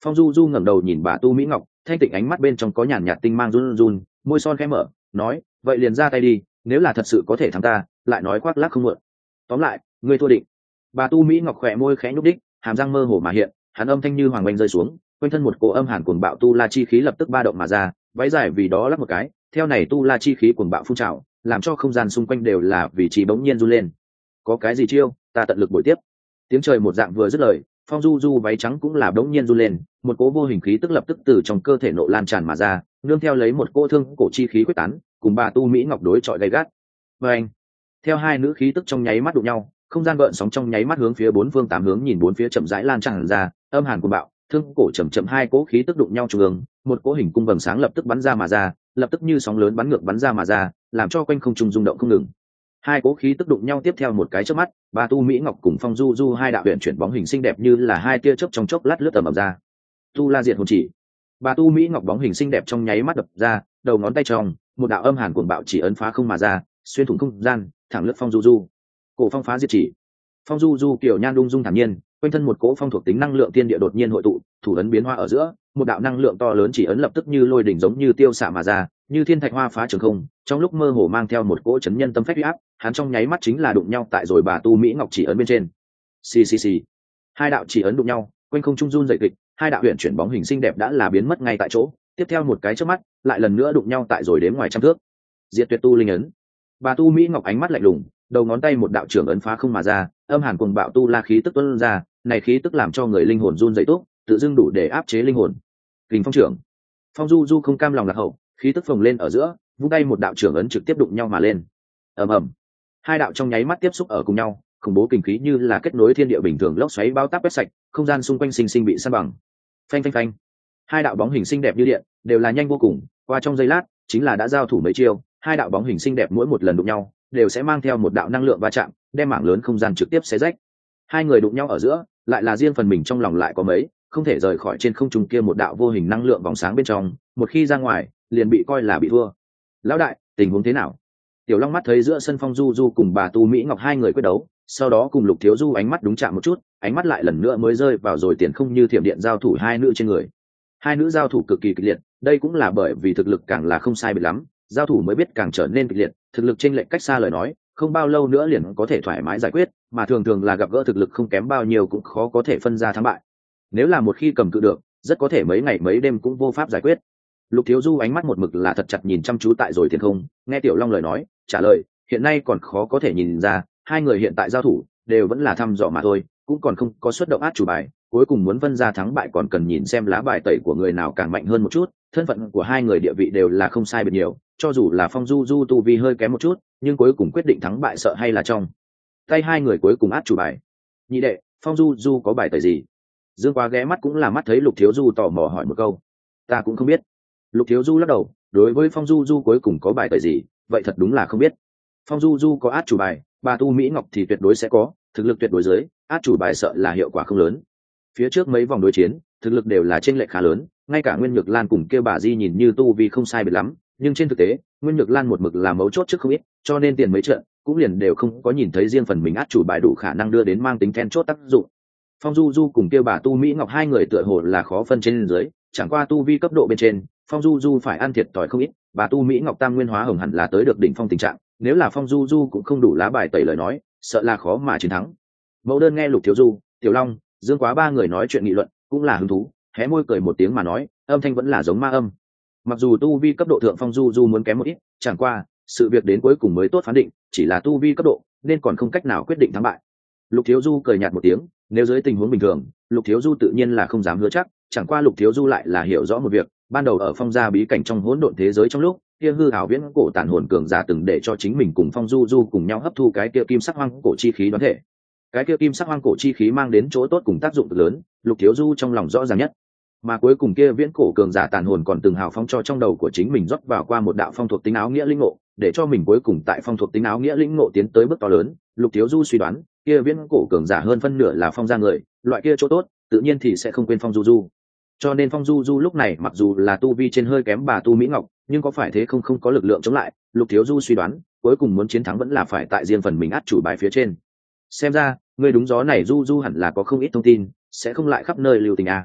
A: Phong du du ngẩng đầu nhìn bà tu mỹ ngọc, thanh tịnh ánh mắt bên trong có nhàn nhạt tinh mang run run, môi son khẽ mở, nói, vậy liền ra tay đi, nếu là thật sự có thể thắng ta, lại nói khoác lác không mượn. Tóm lại, ngươi thua định. Bà tu mỹ ngọc khỏe môi khẽ nhúc đích, hàm răng mơ hồ mà hiện, hắn âm thanh như hoàng oanh rơi xuống, quanh thân một cỗ âm hàn cuồng bạo tu la chi khí lập tức ba động mà ra, váy dài vì đó lắc một cái, theo này tu la chi khí cuồng bạo phun trào, làm cho không gian xung quanh đều là vị trí bỗng nhiên run lên. Có cái gì chiêu, ta tận lực bồi tiếp. Tiếng trời một dạng vừa dứt lời, Phong du du váy trắng cũng là bỗng nhiên run lên, một cỗ vô hình khí tức lập tức từ trong cơ thể nộ lan tràn mà ra, nương theo lấy một cỗ thương cổ chi khí quyết tán, cùng bà tu mỹ ngọc đối chọi gay gắt. Và anh, theo hai nữ khí tức trong nháy mắt đụng nhau, không gian gợn sóng trong nháy mắt hướng phía bốn phương tám hướng nhìn bốn phía chậm rãi lan tràn ra, âm hàn cuồng bạo, thương cổ chậm chậm hai cỗ khí tức đụng nhau trung ương, một cỗ hình cung vầng sáng lập tức bắn ra mà ra, lập tức như sóng lớn bắn ngược bắn ra mà ra, làm cho quanh không trung rung động không ngừng. Hai cỗ khí tức đụng nhau tiếp theo một cái chớp mắt, bà tu mỹ ngọc cùng Phong du du hai đạo huyền chuyển bóng hình xinh đẹp như là hai tia chớp trong chốc lát lướt tầm ầm ra. Tu la diệt hồn chỉ. Bà tu mỹ ngọc bóng hình xinh đẹp trong nháy mắt đập ra, đầu ngón tay trong, một đạo âm hàn cuồng bạo chỉ ấn phá không mà ra, xuyên thủng không gian, thẳng lướt Phong du du. Cổ phong phá diệt chỉ. Phong du du kiểu nhan đung dung thản nhiên, quanh thân một cỗ phong thuộc tính năng lượng tiên địa đột nhiên hội tụ, thủ ấn biến hóa ở giữa, một đạo năng lượng to lớn chỉ ấn lập tức như lôi đỉnh giống như tiêu xạ mà ra, như thiên thạch hoa phá trường không, trong lúc mơ hồ mang theo một cỗ chấn nhân tâm phách uy áp, hắn trong nháy mắt chính là đụng nhau tại rồi bà tu mỹ ngọc chỉ ấn bên trên. Xì xì xì. Hai đạo chỉ ấn đụng nhau, quanh không trung run dậy kịch, hai đạo huyền chuyển bóng hình xinh đẹp đã là biến mất ngay tại chỗ, tiếp theo một cái chớp mắt, lại lần nữa đụng nhau tại rồi đến ngoài trăm thước. Diệt tuyệt tu linh ấn. Bà tu mỹ ngọc ánh mắt lạnh lùng, đầu ngón tay một đạo trưởng ấn phá không mà ra, âm hàn cuồng bạo tu la khí tức tuôn ra, này khí tức làm cho người linh hồn run dậy tốt, tự dưng đủ để áp chế linh hồn. Kình phong trưởng. Phong du du không cam lòng lạc hậu, khí tức phồng lên ở giữa, vung tay một đạo trưởng ấn trực tiếp đụng nhau mà lên. Ầm ầm. Hai đạo trong nháy mắt tiếp xúc ở cùng nhau, khủng bố kinh khí như là kết nối thiên địa bình thường lốc xoáy bao táp quét sạch, không gian xung quanh sinh sinh bị san bằng. Phanh phanh phanh. Hai đạo bóng hình xinh đẹp như điện, đều là nhanh vô cùng, qua trong giây lát, chính là đã giao thủ mấy chiêu, hai đạo bóng hình xinh đẹp mỗi một lần đụng nhau, đều sẽ mang theo một đạo năng lượng va chạm, đem mảng lớn không gian trực tiếp xé rách. Hai người đụng nhau ở giữa, lại là riêng phần mình trong lòng lại có mấy, không thể rời khỏi trên không trung kia một đạo vô hình năng lượng vòng sáng bên trong, một khi ra ngoài, liền bị coi là bị thua. Lão đại, tình huống thế nào? Tiểu Long mắt thấy giữa sân Phong du du cùng bà tu mỹ ngọc hai người quyết đấu, sau đó cùng Lục Thiếu Du ánh mắt đúng chạm một chút, ánh mắt lại lần nữa mới rơi vào rồi tiền không như thiểm điện giao thủ hai nữ trên người. Hai nữ giao thủ cực kỳ kịch liệt, đây cũng là bởi vì thực lực càng là không sai biệt lắm, giao thủ mới biết càng trở nên kịch liệt, thực lực chênh lệch cách xa lời nói, không bao lâu nữa liền có thể thoải mái giải quyết, mà thường thường là gặp gỡ thực lực không kém bao nhiêu cũng khó có thể phân ra thắng bại. Nếu là một khi cầm cự được, rất có thể mấy ngày mấy đêm cũng vô pháp giải quyết. Lục Thiếu Du ánh mắt một mực là thật chặt nhìn chăm chú tại rồi tiền không, nghe Tiểu Long lời nói, trả lời, hiện nay còn khó có thể nhìn ra, hai người hiện tại giao thủ đều vẫn là thăm dò mà thôi, cũng còn không có xuất động át chủ bài, cuối cùng muốn phân ra thắng bại còn cần nhìn xem lá bài tẩy của người nào càng mạnh hơn một chút, thân phận của hai người địa vị đều là không sai biệt nhiều, cho dù là Phong du du tu vi hơi kém một chút, nhưng cuối cùng quyết định thắng bại sợ hay là trong tay hai người cuối cùng át chủ bài. Nhị đệ, Phong du du có bài tẩy gì? Dương Quá ghé mắt cũng là mắt thấy Lục Thiếu Du tò mò hỏi một câu. Ta cũng không biết. Lục Thiếu Du lắc đầu, đối với Phong du du cuối cùng có bài tẩy gì, vậy thật đúng là không biết. Phong du du có át chủ bài, bà tu mỹ ngọc thì tuyệt đối sẽ có, thực lực tuyệt đối dưới, át chủ bài sợ là hiệu quả không lớn. Phía trước mấy vòng đối chiến, thực lực đều là chênh lệch khá lớn, ngay cả Nguyên Nhược Lan cùng kêu bà Di nhìn như tu vi không sai biệt lắm, nhưng trên thực tế, Nguyên Nhược Lan một mực là mấu chốt trước không ít, cho nên tiền mấy trận cũng liền đều không có nhìn thấy riêng phần mình át chủ bài đủ khả năng đưa đến mang tính then chốt tác dụng. Phong du du cùng kêu bà tu mỹ ngọc hai người tựa hồ là khó phân trên dưới, chẳng qua tu vi cấp độ bên trên, Phong du du phải ăn thiệt thòi không ít, bà tu mỹ ngọc tam nguyên hóa hồng hẳn là tới được đỉnh phong tình trạng, nếu là Phong du du cũng không đủ lá bài tẩy lời nói, sợ là khó mà chiến thắng. Mẫu đơn nghe Lục Thiếu Du, Tiểu Long, Dương Quá ba người nói chuyện nghị luận, cũng là hứng thú, hé môi cười một tiếng mà nói, âm thanh vẫn là giống ma âm. Mặc dù tu vi cấp độ thượng Phong du du muốn kém một ít, chẳng qua sự việc đến cuối cùng mới tốt phán định, chỉ là tu vi cấp độ nên còn không cách nào quyết định thắng bại. Lục Thiếu Du cười nhạt một tiếng, nếu dưới tình huống bình thường, Lục Thiếu Du tự nhiên là không dám hứa chắc, chẳng qua Lục Thiếu Du lại là hiểu rõ một việc, ban đầu ở Phong gia bí cảnh trong hỗn độn thế giới trong lúc kia hư ảo viễn cổ tàn hồn cường giả từng để cho chính mình cùng Phong du du cùng nhau hấp thu cái kia kim sắc hoang cổ chi khí đoán thể. Cái kia kim sắc hoang cổ chi khí mang đến chỗ tốt cùng tác dụng cực lớn, Lục Thiếu Du trong lòng rõ ràng nhất. Mà cuối cùng kia viễn cổ cường giả tàn hồn còn từng hào phóng cho trong đầu của chính mình rót vào qua một đạo phong thuộc tính áo nghĩa linh ngộ, để cho mình cuối cùng tại phong thuộc tính áo nghĩa linh ngộ tiến tới bước to lớn. Lục Thiếu Du suy đoán, kia viễn cổ cường giả hơn phân nửa là Phong gia người, loại kia chỗ tốt, tự nhiên thì sẽ không quên Phong du du. Cho nên Phong du du lúc này mặc dù là tu vi trên hơi kém bà tu mỹ ngọc, nhưng có phải thế không không có lực lượng chống lại. Lục Thiếu Du suy đoán, cuối cùng muốn chiến thắng vẫn là phải tại riêng phần mình át chủ bài phía trên. Xem ra, người đúng gió này du du hẳn là có không ít thông tin, sẽ không lại khắp nơi lưu tình à.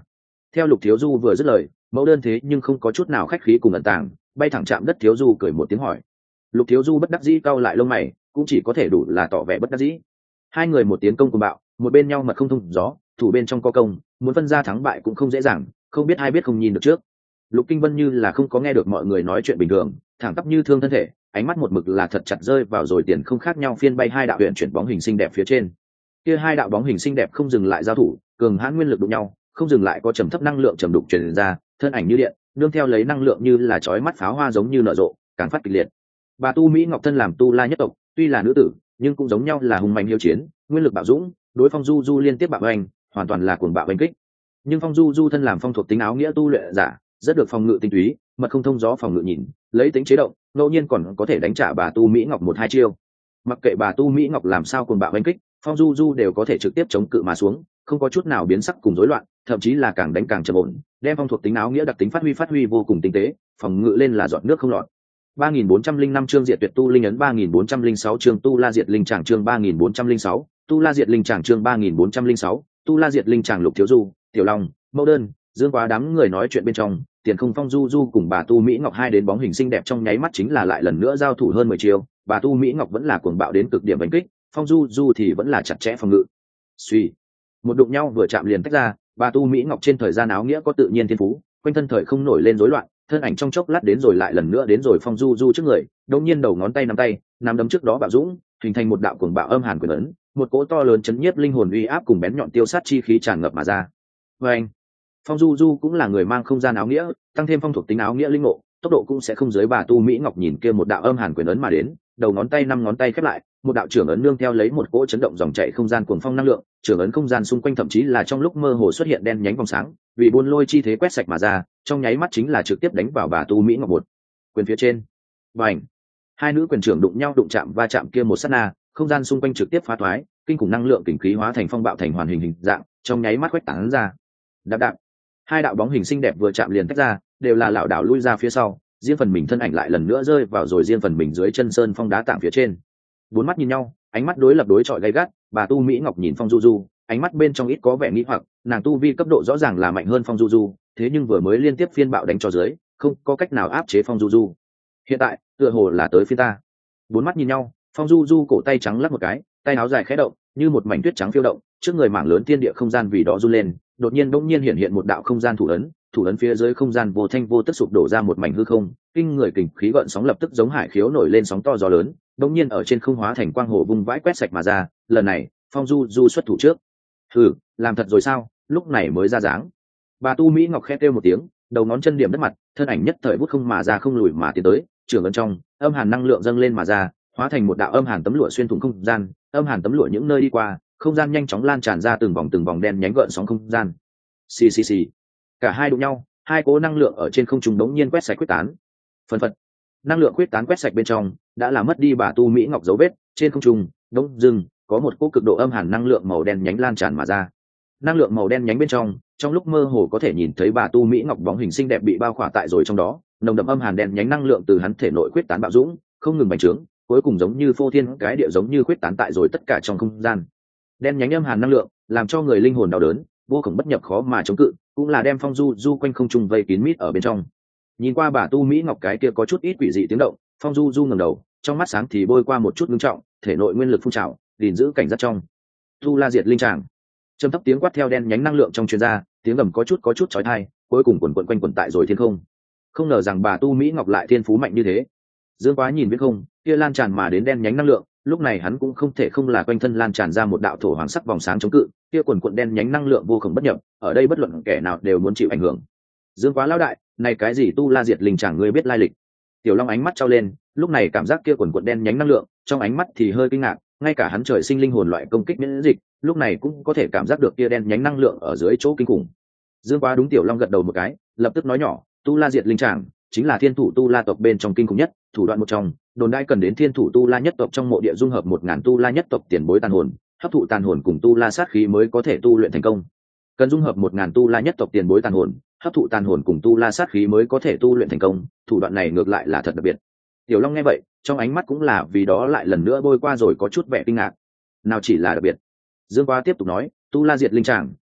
A: Theo Lục Thiếu Du vừa dứt lời, mẫu đơn thế nhưng không có chút nào khách khí cùng ẩn tàng, bay thẳng chạm đất. Thiếu Du cười một tiếng hỏi. Lục Thiếu Du bất đắc dĩ cau lại lông mày, cũng chỉ có thể đủ là tỏ vẻ bất đắc dĩ. Hai người một tiến công cùng bạo, một bên nhau mật không thông gió, thủ bên trong có công, muốn phân ra thắng bại cũng không dễ dàng, không biết ai biết không nhìn được trước. Lục Kinh Vân như là không có nghe được mọi người nói chuyện bình thường, thẳng tắp như thương thân thể, ánh mắt một mực là thật chặt rơi vào rồi tiền không khác nhau phiên bay hai đạo huyền chuyển bóng hình xinh đẹp phía trên. Kia hai đạo bóng hình xinh đẹp không dừng lại giao thủ, cường hãn nguyên lực đụng nhau, không dừng lại có trầm thấp năng lượng trầm đục truyền ra, thân ảnh như điện, nương theo lấy năng lượng như là chói mắt pháo hoa giống như nở rộ, càng phát kịch liệt. Bà Tu Mỹ Ngọc thân làm Tu La nhất tộc, tuy là nữ tử, nhưng cũng giống nhau là hùng mạnh liêu chiến, nguyên lực bạo dũng, đối Phong Du Du liên tiếp bạo hành, hoàn toàn là cuồng bạo đánh kích. Nhưng Phong Du Du thân làm phong thuộc tính áo nghĩa tu luyện giả, rất được phòng ngự tinh túy, mật không thông gió phòng ngự nhìn, lấy tính chế động, ngẫu nhiên còn có thể đánh trả bà Tu Mỹ Ngọc một hai chiêu. Mặc kệ bà Tu Mỹ Ngọc làm sao cuồng bạo đánh kích, Phong Du Du đều có thể trực tiếp chống cự mà xuống, không có chút nào biến sắc cùng rối loạn, thậm chí là càng đánh càng trầm ổn, đem phong thuộc tính áo nghĩa đặc tính phát huy phát huy vô cùng tinh tế, phòng ngự lên là giọt nước không lọt. ba nghìn bốn trăm linh năm chương diệt tuyệt tu linh ấn, ba nghìn bốn trăm linh sáu chương tu la diệt linh tràng, chương ba nghìn bốn trăm linh sáu tu la diệt linh tràng, chương ba nghìn bốn trăm linh sáu tu la diệt linh tràng. Lục Thiếu Du, Tiểu Long, Mẫu Đơn, Dương Quá đám người nói chuyện bên trong, tiền không Phong Du Du cùng bà Tu Mỹ Ngọc hai đến bóng hình xinh đẹp trong nháy mắt chính là lại lần nữa giao thủ hơn mười chiêu. Bà Tu Mỹ Ngọc vẫn là cuồng bạo đến cực điểm đánh kích, Phong Du Du thì vẫn là chặt chẽ phòng ngự. Suy, một đụng nhau vừa chạm liền tách ra. Bà Tu Mỹ Ngọc trên thời gian áo nghĩa có tự nhiên thiên phú, quanh thân thời không nổi lên rối loạn, thân ảnh trong chốc lát đến rồi lại lần nữa đến rồi Phong Du Du trước người, đột nhiên đầu ngón tay nắm tay, nắm đấm trước đó bạo dũng, hình thành một đạo cuồng bạo âm hàn quyền ấn, một cỗ to lớn chấn nhiếp linh hồn uy áp cùng bén nhọn tiêu sát chi khí tràn ngập mà ra. Và anh, Phong Du Du cũng là người mang không gian áo nghĩa, tăng thêm phong thuộc tính áo nghĩa linh ngộ, tốc độ cũng sẽ không dưới bà Tu Mỹ Ngọc nhìn kia một đạo âm hàn quyền ấn mà đến, đầu ngón tay năm ngón tay khép lại, một đạo trưởng ấn nương theo lấy một cỗ chấn động dòng chảy không gian cuồng phong năng lượng, trưởng ấn không gian xung quanh thậm chí là trong lúc mơ hồ xuất hiện đen nhánh vòng sáng, vì buôn lôi chi thế quét sạch mà ra, trong nháy mắt chính là trực tiếp đánh vào bà Tu Mỹ Ngọc một quyền phía trên. Bành! Hai nữ quyền trưởng đụng nhau đụng chạm va chạm kia một sát na, không gian xung quanh trực tiếp phá thoái, kinh khủng năng lượng kình khí hóa thành phong bạo thành hoàn hình hình dạng, trong nháy mắt quét tán ra. Đạp đạp, hai đạo bóng hình xinh đẹp vừa chạm liền tách ra, đều là lảo đảo lui ra phía sau, riêng phần mình thân ảnh lại lần nữa rơi vào rồi riêng phần mình dưới chân sơn phong đá tảng phía trên. Bốn mắt nhìn nhau, ánh mắt đối lập đối chọi gay gắt, bà Tu Mỹ Ngọc nhìn Phong Du Du, ánh mắt bên trong ít có vẻ nghi hoặc, nàng tu vi cấp độ rõ ràng là mạnh hơn Phong Du Du, thế nhưng vừa mới liên tiếp phiên bạo đánh cho dưới, không có cách nào áp chế Phong Du Du. Hiện tại, tựa hồ là tới phía ta. Bốn mắt nhìn nhau, Phong Du Du cổ tay trắng lắc một cái, tay áo dài khẽ động, như một mảnh tuyết trắng phiêu động, trước người mảng lớn thiên địa không gian vì đó run lên, đột nhiên bỗng nhiên hiện hiện một đạo không gian thủ ấn, thủ ấn phía dưới không gian vô thanh vô tức sụp đổ ra một mảnh hư không, kinh người kình khí gợn sóng lập tức giống hải khiếu nổi lên sóng to gió lớn, bỗng nhiên ở trên không hóa thành quang hồ vung vãi quét sạch mà ra. Lần này, Phong Du Du xuất thủ trước. Hừ, làm thật rồi sao? Lúc này mới ra dáng. Bà Tu Mỹ Ngọc khẽ kêu một tiếng, đầu ngón chân điểm đất mặt, thân ảnh nhất thời vút không mà ra không lùi mà tiến tới, trường ấn trong, âm hàn năng lượng dâng lên mà ra, hóa thành một đạo âm hàn tấm lụa xuyên thủng không gian, âm hàn tấm lụa những nơi đi qua, không gian nhanh chóng lan tràn ra từng vòng từng vòng đen nhánh gợn sóng không gian. Xì xì xì. Cả hai đụng nhau, hai cỗ năng lượng ở trên không trung đống nhiên quét sạch quyết tán. Phần phật, năng lượng quyết tán quét sạch bên trong, đã làm mất đi bà Tu Mỹ Ngọc dấu vết, trên không trung, đống dưng, có một cỗ cực độ âm hàn năng lượng màu đen nhánh lan tràn mà ra. Năng lượng màu đen nhánh bên trong, trong lúc mơ hồ có thể nhìn thấy bà Tu Mỹ Ngọc bóng hình xinh đẹp bị bao khỏa tại rồi trong đó, nồng đậm âm hàn đen nhánh năng lượng từ hắn thể nội quyết tán bạo dũng, không ngừng bành trướng, cuối cùng giống như phô thiên cái địa giống như quyết tán tại rồi tất cả trong không gian. Đen nhánh âm hàn năng lượng, làm cho người linh hồn đau đớn, vô cùng bất nhập khó mà chống cự, cũng là đem Phong Du Du quanh không trung vây kín mít ở bên trong. Nhìn qua bà Tu Mỹ Ngọc cái kia có chút ít quỷ dị tiếng động, Phong Du Du ngẩng đầu, trong mắt sáng thì bôi qua một chút ngưng trọng, thể nội nguyên lực phun trào, gìn giữ cảnh giác trong. Tu La diệt linh tràng. Trầm thấp tiếng quát theo đen nhánh năng lượng trong truyền ra, tiếng gầm có chút có chút chói tai, cuối cùng quần quần quanh quẩn tại rồi thiên không. Không ngờ rằng bà Tu Mỹ Ngọc lại thiên phú mạnh như thế. Dương Quá nhìn biết không, kia lan tràn mà đến đen nhánh năng lượng, lúc này hắn cũng không thể không là quanh thân lan tràn ra một đạo thổ hoàng sắc vòng sáng chống cự, kia quần quần đen nhánh năng lượng vô cùng bất nhập, ở đây bất luận kẻ nào đều muốn chịu ảnh hưởng. Dương Quá lão đại, này cái gì Tu La diệt linh chẳng ngươi biết lai lịch? Tiểu Long ánh mắt trao lên, lúc này cảm giác kia quần quần đen nhánh năng lượng, trong ánh mắt thì hơi kinh ngạc, ngay cả hắn trời sinh linh hồn loại công kích miễn dịch, lúc này cũng có thể cảm giác được kia đen nhánh năng lượng ở dưới chỗ kinh khủng. Dương Quá đúng Tiểu Long gật đầu một cái, lập tức nói nhỏ, Tu La diệt linh tràng chính là thiên thủ Tu La tộc bên trong kinh khủng nhất, thủ đoạn một trong, đồn đại cần đến thiên thủ Tu La nhất tộc trong mộ địa dung hợp một ngàn Tu La nhất tộc tiền bối tàn hồn, hấp thụ tàn hồn cùng Tu La sát khí mới có thể tu luyện thành công. Cần dung hợp một ngàn Tu La nhất tộc tiền bối tàn hồn, hấp thụ tàn hồn cùng Tu La sát khí mới có thể tu luyện thành công, thủ đoạn này ngược lại là thật đặc biệt. Tiểu Long nghe vậy, trong ánh mắt cũng là vì đó lại lần nữa bôi qua rồi có chút vẻ kinh ngạc. Nào chỉ là đặc biệt. Dương Quá tiếp tục nói, Tu La diệt linh tràng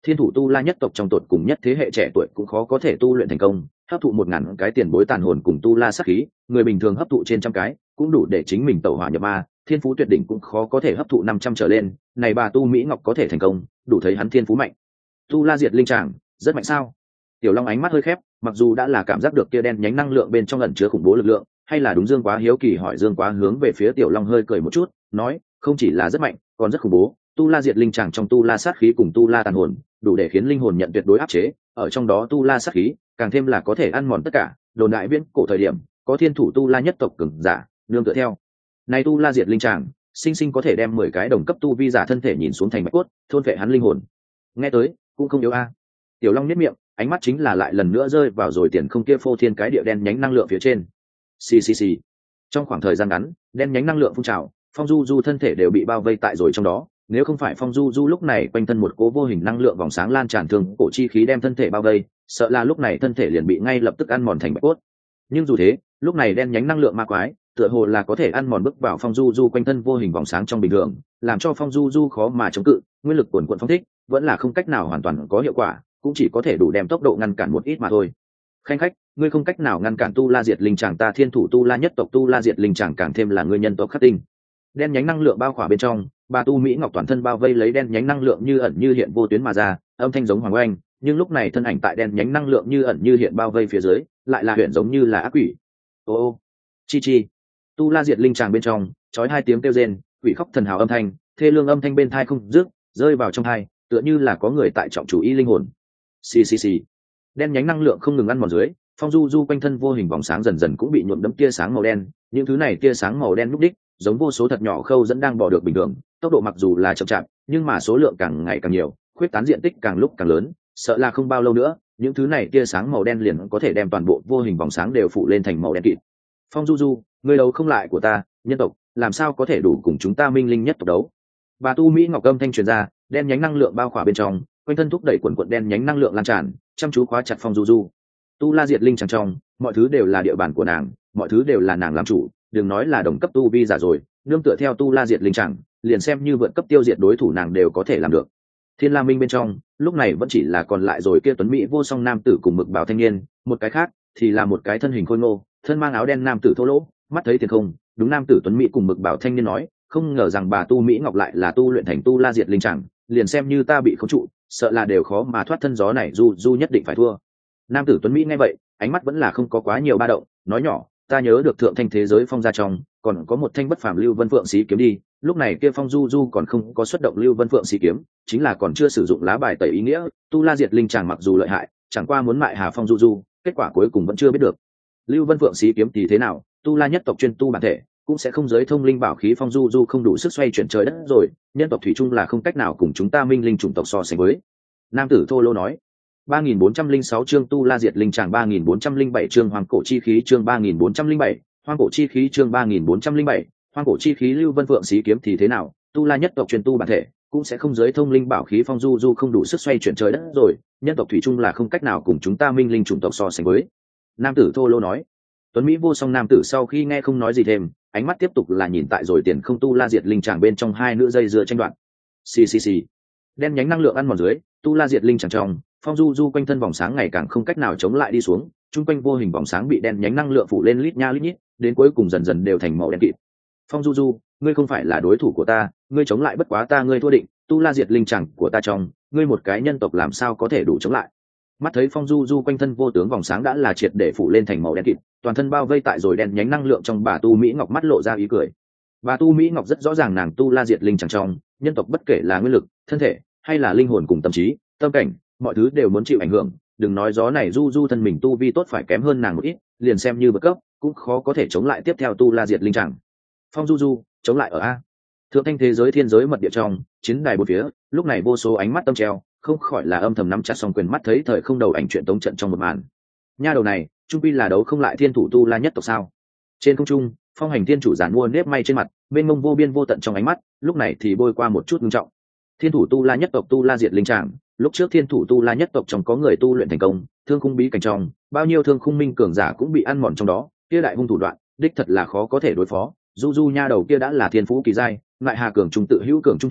A: thiên thủ tu la nhất tộc trong tột cùng nhất thế hệ trẻ tuổi cũng khó có thể tu luyện thành công, hấp thụ một ngàn cái tiền bối tàn hồn cùng tu la sát khí, người bình thường hấp thụ trên trăm cái cũng đủ để chính mình tẩu hỏa nhập ma, thiên phú tuyệt đỉnh cũng khó có thể hấp thụ năm trăm trở lên, này bà tu mỹ ngọc có thể thành công, đủ thấy hắn thiên phú mạnh. Tu la diệt linh tràng rất mạnh sao? Tiểu Long ánh mắt hơi khép, mặc dù đã là cảm giác được kia đen nhánh năng lượng bên trong ẩn chứa khủng bố lực lượng, hay là đúng Dương Quá hiếu kỳ hỏi. Dương Quá hướng về phía Tiểu Long hơi cười một chút, nói, không chỉ là rất mạnh, còn rất khủng bố. Tu la diệt linh tràng trong tu la sát khí cùng tu la tàn hồn, đủ để khiến linh hồn nhận tuyệt đối áp chế, ở trong đó tu la sát khí, càng thêm là có thể ăn mòn tất cả. Đồn đại viễn cổ thời điểm, có thiên thủ tu la nhất tộc cường giả, nương tựa theo. Này tu la diệt linh tràng, sinh sinh có thể đem mười cái đồng cấp tu vi giả thân thể nhìn xuống thành bạch cốt, thôn vệ hắn linh hồn. Nghe tới, cũng không yếu a. Tiểu Long nhếch miệng, ánh mắt chính là lại lần nữa rơi vào rồi tiền không kia phô thiên cái địa đen nhánh năng lượng phía trên. Xì xì xì. Trong khoảng thời gian ngắn, đen nhánh năng lượng phun trào, Phong Du Du thân thể đều bị bao vây tại rồi trong đó. Nếu không phải Phong Du Du lúc này quanh thân một cố vô hình năng lượng vòng sáng lan tràn thường cổ chi khí đem thân thể bao vây, sợ là lúc này thân thể liền bị ngay lập tức ăn mòn thành bạch cốt. Nhưng dù thế, lúc này đen nhánh năng lượng ma quái, tựa hồ là có thể ăn mòn bước vào Phong Du Du quanh thân vô hình vòng sáng trong bình thường, làm cho Phong Du Du khó mà chống cự, nguyên lực cuồn cuộn phong thích, vẫn là không cách nào hoàn toàn có hiệu quả, cũng chỉ có thể đủ đem tốc độ ngăn cản một ít mà thôi. Khanh khách, ngươi không cách nào ngăn cản tu la diệt linh tràng ta thiên thủ tu la nhất tộc tu la diệt linh tràng càng thêm là ngươi nhân tộc khắc tinh. Đen nhánh năng lượng bao khỏa bên trong, bà tu mỹ ngọc toàn thân bao vây lấy đen nhánh năng lượng như ẩn như hiện vô tuyến mà ra, âm thanh giống hoàng oanh, nhưng lúc này thân ảnh tại đen nhánh năng lượng như ẩn như hiện bao vây phía dưới, lại là huyện giống như là ác quỷ. Ô ô, chi chi. Tu la diệt linh tràng bên trong, chói hai tiếng kêu rên, quỷ khóc thần hào âm thanh, thê lương âm thanh bên tai không dứt, rơi vào trong tai, tựa như là có người tại trọng chủ ý linh hồn. Xì xì xì. Đen nhánh năng lượng không ngừng ăn mòn dưới, Phong Du Du quanh thân vô hình vòng sáng dần dần cũng bị nhuộm đẫm tia sáng màu đen, những thứ này tia sáng màu đen lúc đích, giống vô số thật nhỏ khâu dẫn đang bỏ được bình thường, tốc độ mặc dù là chậm chạp, nhưng mà số lượng càng ngày càng nhiều, khuyết tán diện tích càng lúc càng lớn, sợ là không bao lâu nữa, những thứ này tia sáng màu đen liền có thể đem toàn bộ vô hình vòng sáng đều phủ lên thành màu đen kịt. Phong Du Du, người đấu không lại của ta, nhân tộc, làm sao có thể đủ cùng chúng ta minh linh nhất tộc đấu? Bà tu mỹ ngọc âm thanh truyền ra, đen nhánh năng lượng bao khỏa bên trong, quanh thân thúc đẩy quần quần đen nhánh năng lượng lan tràn, chăm chú khóa chặt Phong Du Du. Tu la diệt linh tràng trong, mọi thứ đều là địa bàn của nàng, mọi thứ đều là nàng làm chủ, đừng nói là đồng cấp tu vi giả rồi, nương tựa theo tu la diệt linh tràng, liền xem như vượt cấp tiêu diệt đối thủ nàng đều có thể làm được. Thiên La Minh bên trong, lúc này vẫn chỉ là còn lại rồi kia tuấn mỹ vô song nam tử cùng mực bảo thanh niên, một cái khác thì là một cái thân hình khôi ngô, thân mang áo đen nam tử thô lỗ, mắt thấy tiền không, đúng nam tử tuấn mỹ cùng mực bảo thanh niên nói, không ngờ rằng bà tu mỹ ngọc lại là tu luyện thành tu la diệt linh tràng, liền xem như ta bị khống trụ, sợ là đều khó mà thoát thân gió này, du du nhất định phải thua. Nam tử tuấn mỹ nghe vậy, ánh mắt vẫn là không có quá nhiều ba động, nói nhỏ, ta nhớ được thượng thanh thế giới phong gia trong, còn có một thanh bất phàm lưu vân phượng xí kiếm đi, lúc này kia Phong Du Du còn không có xuất động lưu vân phượng xí kiếm, chính là còn chưa sử dụng lá bài tẩy ý nghĩa, tu la diệt linh tràng mặc dù lợi hại, chẳng qua muốn mại hà Phong Du Du, kết quả cuối cùng vẫn chưa biết được. Lưu vân phượng xí kiếm thì thế nào, tu la nhất tộc chuyên tu bản thể, cũng sẽ không giới thông linh bảo khí Phong Du Du không đủ sức xoay chuyển trời đất rồi, nhân tộc thủy chung là không cách nào cùng chúng ta minh linh chủng tộc so sánh với. Nam tử thô lô nói. ba nghìn bốn trăm lẻ sáu chương tu la diệt linh tràng, ba nghìn bốn trăm lẻ bảy chương hoàng cổ chi khí, chương ba nghìn bốn trăm lẻ bảy, hoang cổ chi khí, chương ba nghìn bốn trăm lẻ bảy, hoang cổ chi khí. Lưu vân phượng xí kiếm thì thế nào, tu la nhất tộc truyền tu bản thể, cũng sẽ không giới thông linh bảo khí Phong Du Du không đủ sức xoay chuyển trời đất rồi, nhân tộc thủy chung là không cách nào cùng chúng ta minh linh chủng tộc so sánh với. Nam tử thô lô nói. Tuấn mỹ vô song nam tử sau khi nghe không nói gì thêm, ánh mắt tiếp tục là nhìn tại rồi tiền không tu la diệt linh tràng bên trong hai nữ dây dưa tranh đoạt. Xì xì xì. Đen nhánh năng lượng ăn mòn dưới, tu la diệt linh tràng trong, Phong Du Du quanh thân vòng sáng ngày càng không cách nào chống lại đi xuống, chung quanh vô hình vòng sáng bị đen nhánh năng lượng phủ lên lít nha lít nhít, đến cuối cùng dần dần đều thành màu đen kịt. Phong Du Du, ngươi không phải là đối thủ của ta, ngươi chống lại bất quá ta ngươi thua định, tu la diệt linh tràng của ta trong, ngươi một cái nhân tộc làm sao có thể đủ chống lại? Mắt thấy Phong Du Du quanh thân vô tướng vòng sáng đã là triệt để phủ lên thành màu đen kịt, toàn thân bao vây tại rồi đen nhánh năng lượng trong, bà tu mỹ ngọc mắt lộ ra ý cười. Bà tu mỹ ngọc rất rõ ràng nàng tu la diệt linh tràng trong, nhân tộc bất kể là nguyên lực, thân thể hay là linh hồn cùng tâm trí, tâm cảnh, mọi thứ đều muốn chịu ảnh hưởng, đừng nói gió này Du Du thân mình tu vi tốt phải kém hơn nàng một ít, liền xem như bậc cấp cũng khó có thể chống lại tiếp theo tu la diệt linh tràng. Phong Du Du chống lại ở a thượng thanh thế giới thiên giới mật địa trong chiến đài bốn phía, lúc này vô số ánh mắt tâm treo, không khỏi là âm thầm nắm chặt song quyền, mắt thấy thời không đầu ảnh chuyện tống trận trong một màn. Nha đầu này trung pi là đấu không lại thiên thủ tu la nhất tộc sao? Trên không trung, phong hành thiên chủ giản mua nếp may trên mặt, bên mông vô biên vô tận trong ánh mắt, lúc này thì bôi qua một chút nghiêm trọng. Thiên thủ tu la nhất tộc tu la diệt linh tràng, lúc trước thiên thủ tu la nhất tộc trong có người tu luyện thành công, thương khung bí cảnh trong, bao nhiêu thương khung minh cường giả cũng bị ăn mòn trong đó, kia đại hung thủ đoạn, đích thật là khó có thể đối phó. Du Du nha đầu kia đã là thiên phú kỳ giai, lại hà cường trung tự hữu cường trung thủ,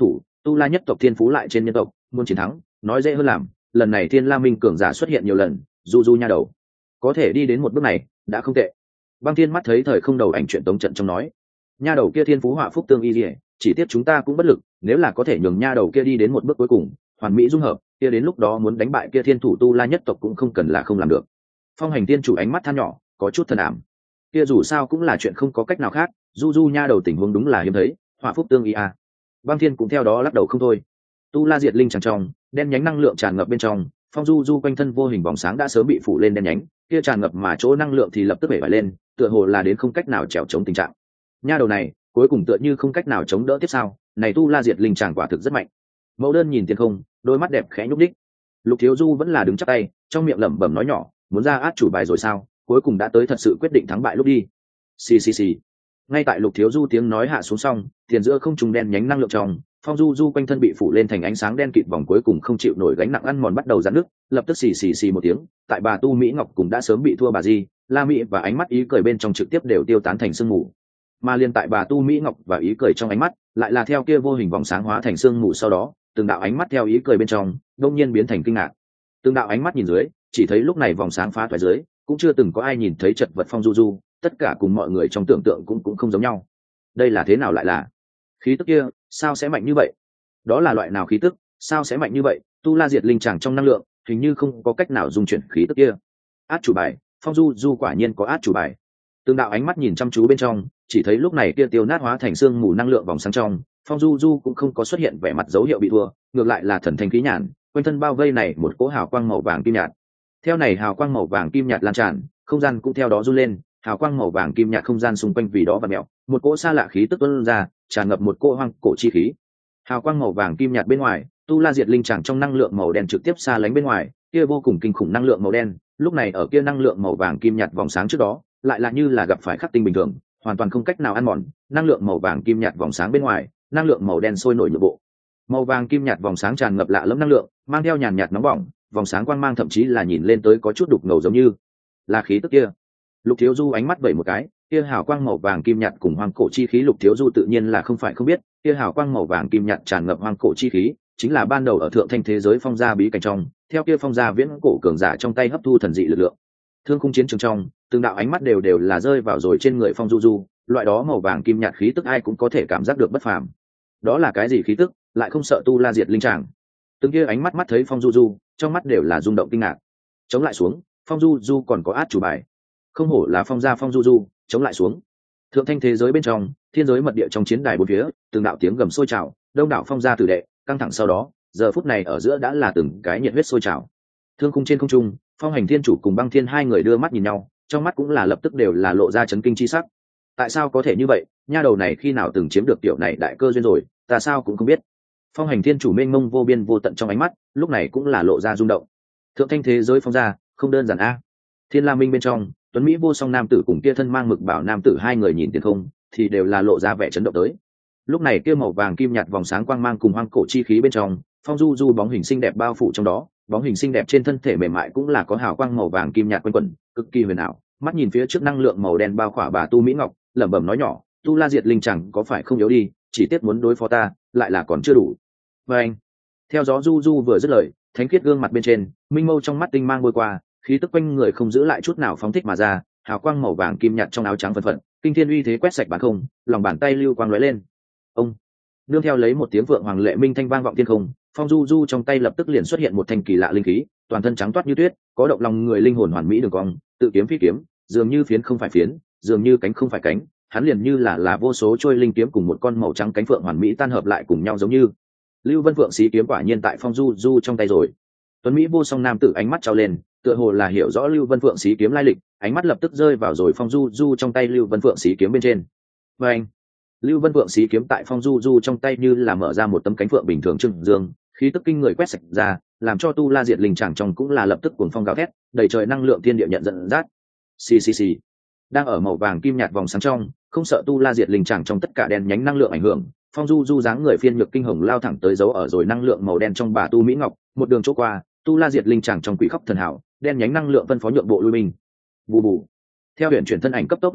A: tu la nhất tộc thiên phú lại trên nhân tộc, muốn chiến thắng nói dễ hơn làm. Lần này thiên la minh cường giả xuất hiện nhiều lần, du du nha đầu có thể đi đến một bước này đã không tệ. Băng Thiên mắt thấy thời không đầu ảnh chuyện tống trận trong nói, nha đầu kia thiên phú họa phúc tương y dỉa, chỉ tiếc chúng ta cũng bất lực, nếu là có thể nhường nha đầu kia đi đến một bước cuối cùng hoàn mỹ dung hợp, kia đến lúc đó muốn đánh bại kia thiên thủ tu la nhất tộc cũng không cần là không làm được. Phong Hành Tiên chủ ánh mắt than nhỏ, có chút thần ảm. Kia dù sao cũng là chuyện không có cách nào khác, du du nha đầu tình huống đúng là hiếm thấy, họa phúc tương y a. Băng Thiên cũng theo đó lắc đầu không thôi. Tu la diệt linh chẳng trong, đen nhánh năng lượng tràn ngập bên trong, Phong Du Du quanh thân vô hình vòng sáng đã sớm bị phủ lên đen nhánh, kia tràn ngập mà chỗ năng lượng thì lập tức bể bại lên, tựa hồ là đến không cách nào trèo chống tình trạng. Nha đầu này, cuối cùng tựa như không cách nào chống đỡ tiếp sao? Này tu la diệt linh tràng quả thực rất mạnh. Mẫu Đơn nhìn tiền không, đôi mắt đẹp khẽ nhúc đích. Lục Thiếu Du vẫn là đứng chắp tay, trong miệng lẩm bẩm nói nhỏ, muốn ra át chủ bài rồi sao? Cuối cùng đã tới thật sự quyết định thắng bại lúc đi. Xì xì xì. Ngay tại Lục Thiếu Du tiếng nói hạ xuống xong, tiền giữa không trùng đen nhánh năng lượng trong, Phong Du Du quanh thân bị phủ lên thành ánh sáng đen kịt, vòng cuối cùng không chịu nổi gánh nặng ăn mòn bắt đầu giãn nứt, lập tức xì xì xì một tiếng, tại bà Tu Mỹ Ngọc cũng đã sớm bị thua bà Di, La Mỹ và ánh mắt ý cười bên trong trực tiếp đều tiêu tán thành sương mù. Mà liên tại bà Tu Mỹ Ngọc và ý cười trong ánh mắt, lại là theo kia vô hình vòng sáng hóa thành sương mù, sau đó, từng đạo ánh mắt theo ý cười bên trong, đột nhiên biến thành kinh ngạc. Từng đạo ánh mắt nhìn dưới, chỉ thấy lúc này vòng sáng phá thoái dưới, cũng chưa từng có ai nhìn thấy chật vật Phong Du Du, tất cả cùng mọi người trong tưởng tượng cũng cũng không giống nhau. Đây là thế nào lại là? Khí tức kia, sao sẽ mạnh như vậy? Đó là loại nào khí tức, sao sẽ mạnh như vậy? Tu la diệt linh tràng trong năng lượng, hình như không có cách nào dung chuyển khí tức kia. Át chủ bài, Phong Du Du quả nhiên có át chủ bài. Từng đạo ánh mắt nhìn chăm chú bên trong, chỉ thấy lúc này kia tiêu nát hóa thành xương mù năng lượng vòng sáng trong, Phong Du Du cũng không có xuất hiện vẻ mặt dấu hiệu bị thua, ngược lại là thần thanh khí nhàn, quanh thân bao vây này một cỗ hào quang màu vàng kim nhạt. Theo này hào quang màu vàng kim nhạt lan tràn, không gian cũng theo đó run lên, hào quang màu vàng kim nhạt không gian xung quanh vì đó vặn mèo, một cỗ xa lạ khí tức tuôn ra, tràn ngập một cỗ hoang cổ chi khí. Hào quang màu vàng kim nhạt bên ngoài, tu la diệt linh tràng trong năng lượng màu đen trực tiếp xa lánh bên ngoài, kia vô cùng kinh khủng năng lượng màu đen, lúc này ở kia năng lượng màu vàng kim nhạt vòng sáng trước đó, lại là như là gặp phải khắc tinh bình thường, hoàn toàn không cách nào ăn mòn. Năng lượng màu vàng kim nhạt vòng sáng bên ngoài, năng lượng màu đen sôi nổi nội bộ. Màu vàng kim nhạt vòng sáng tràn ngập lạ lẫm năng lượng, mang theo nhàn nhạt nóng bỏng, vòng sáng quang mang thậm chí là nhìn lên tới có chút đục ngầu, giống như là khí tức kia. Lục Thiếu Du ánh mắt vẩy một cái, kia hào quang màu vàng kim nhạt cùng hoang cổ chi khí, Lục Thiếu Du tự nhiên là không phải không biết, kia hào quang màu vàng kim nhạt tràn ngập hoang cổ chi khí, chính là ban đầu ở thượng thanh thế giới phong gia bí cảnh trong, theo kia phong gia viễn cổ cường giả trong tay hấp thu thần dị lực lượng. Thương khung chiến trường trong, từng đạo ánh mắt đều đều là rơi vào rồi trên người Phong Du Du, loại đó màu vàng kim nhạt khí tức ai cũng có thể cảm giác được bất phàm. Đó là cái gì khí tức, lại không sợ tu la diệt linh tràng? Từng kia ánh mắt mắt thấy Phong Du Du, trong mắt đều là rung động kinh ngạc. Chống lại xuống, Phong Du Du còn có át chủ bài. Không hổ là phong gia Phong Du Du, chống lại xuống. Thượng thanh thế giới bên trong, thiên giới mật địa trong chiến đài bốn phía, từng đạo tiếng gầm sôi trào, đông đảo phong gia tử đệ, căng thẳng sau đó, giờ phút này ở giữa đã là từng cái nhiệt huyết sôi trào. Thương khung trên không trung, Phong Hành Thiên chủ cùng Băng Thiên hai người đưa mắt nhìn nhau, trong mắt cũng là lập tức đều là lộ ra chấn kinh chi sắc. Tại sao có thể như vậy? Nha đầu này khi nào từng chiếm được tiểu này đại cơ duyên rồi, ta sao cũng không biết. Phong Hành Thiên chủ mênh mông vô biên vô tận trong ánh mắt, lúc này cũng là lộ ra rung động. Thượng thanh thế giới phong gia, không đơn giản a. Thiên La Minh bên trong, tuấn mỹ vô song nam tử cùng kia thân mang mực bảo nam tử hai người nhìn tiền không, thì đều là lộ ra vẻ chấn động tới. Lúc này kia màu vàng kim nhạt vòng sáng quang mang cùng hoang cổ chi khí bên trong, Phong Du Du bóng hình xinh đẹp bao phủ trong đó, bóng hình xinh đẹp trên thân thể mềm mại cũng là có hào quang màu vàng kim nhạt quanh quẩn, cực kỳ huyền ảo. Mắt nhìn phía trước năng lượng màu đen bao khỏa bà Tu Mỹ Ngọc, lẩm bẩm nói nhỏ, tu la diệt linh chẳng có phải không yếu đi, chỉ tiếc muốn đối phó ta, lại là còn chưa đủ. Và anh, theo gió Du Du vừa dứt lời, thánh khiết gương mặt bên trên, minh mâu trong mắt tinh mang bôi qua, khí tức quanh người không giữ lại chút nào phóng thích mà ra, hào quang màu vàng kim nhạt trong áo trắng phân phận, kinh thiên uy thế quét sạch bán không, lòng bàn tay lưu quang lóe lên. Ông nương theo lấy một tiếng vượng hoàng lệ minh thanh vang vọng thiên không, Phong Du Du trong tay lập tức liền xuất hiện một thanh kỳ lạ linh khí, toàn thân trắng toát như tuyết, có động lòng người linh hồn hoàn mỹ đường cong, tự kiếm phi kiếm, dường như phiến không phải phiến, dường như cánh không phải cánh, hắn liền như là là vô số trôi linh kiếm cùng một con màu trắng cánh phượng hoàn mỹ tan hợp lại cùng nhau, giống như Lưu Vân Phượng xí kiếm quả nhiên tại Phong Du Du trong tay rồi. Tuấn mỹ vô song nam tử ánh mắt trao lên, tựa hồ là hiểu rõ Lưu Vân Phượng xí kiếm lai lịch, ánh mắt lập tức rơi vào rồi Phong Du Du trong tay Lưu Vân Phượng xí kiếm bên trên. Và anh, Lưu Vân Phượng xí kiếm tại Phong Du Du trong tay như là mở ra một tấm cánh phượng bình thường trừng dương, khí tức kinh người quét sạch ra, làm cho tu la diệt linh tràng trong cũng là lập tức cuồng phong gào thét, đầy trời năng lượng thiên địa nhận dẫn dắt. Xì xì xì. Đang ở màu vàng kim nhạt vòng sáng trong, không sợ tu la diệt linh tràng trong tất cả đen nhánh năng lượng ảnh hưởng, Phong Du Du dáng người phiên nhược kinh hồng lao thẳng tới dấu ở rồi năng lượng màu đen trong bà Tu Mỹ Ngọc, một đường chỗ qua, tu la diệt linh tràng trong quỷ khóc thần hảo, đen nhánh năng lượng phân phó nhượng bộ lui mình. Bù bù. Theo huyền chuyển thân ảnh cấp tốc lướt đi,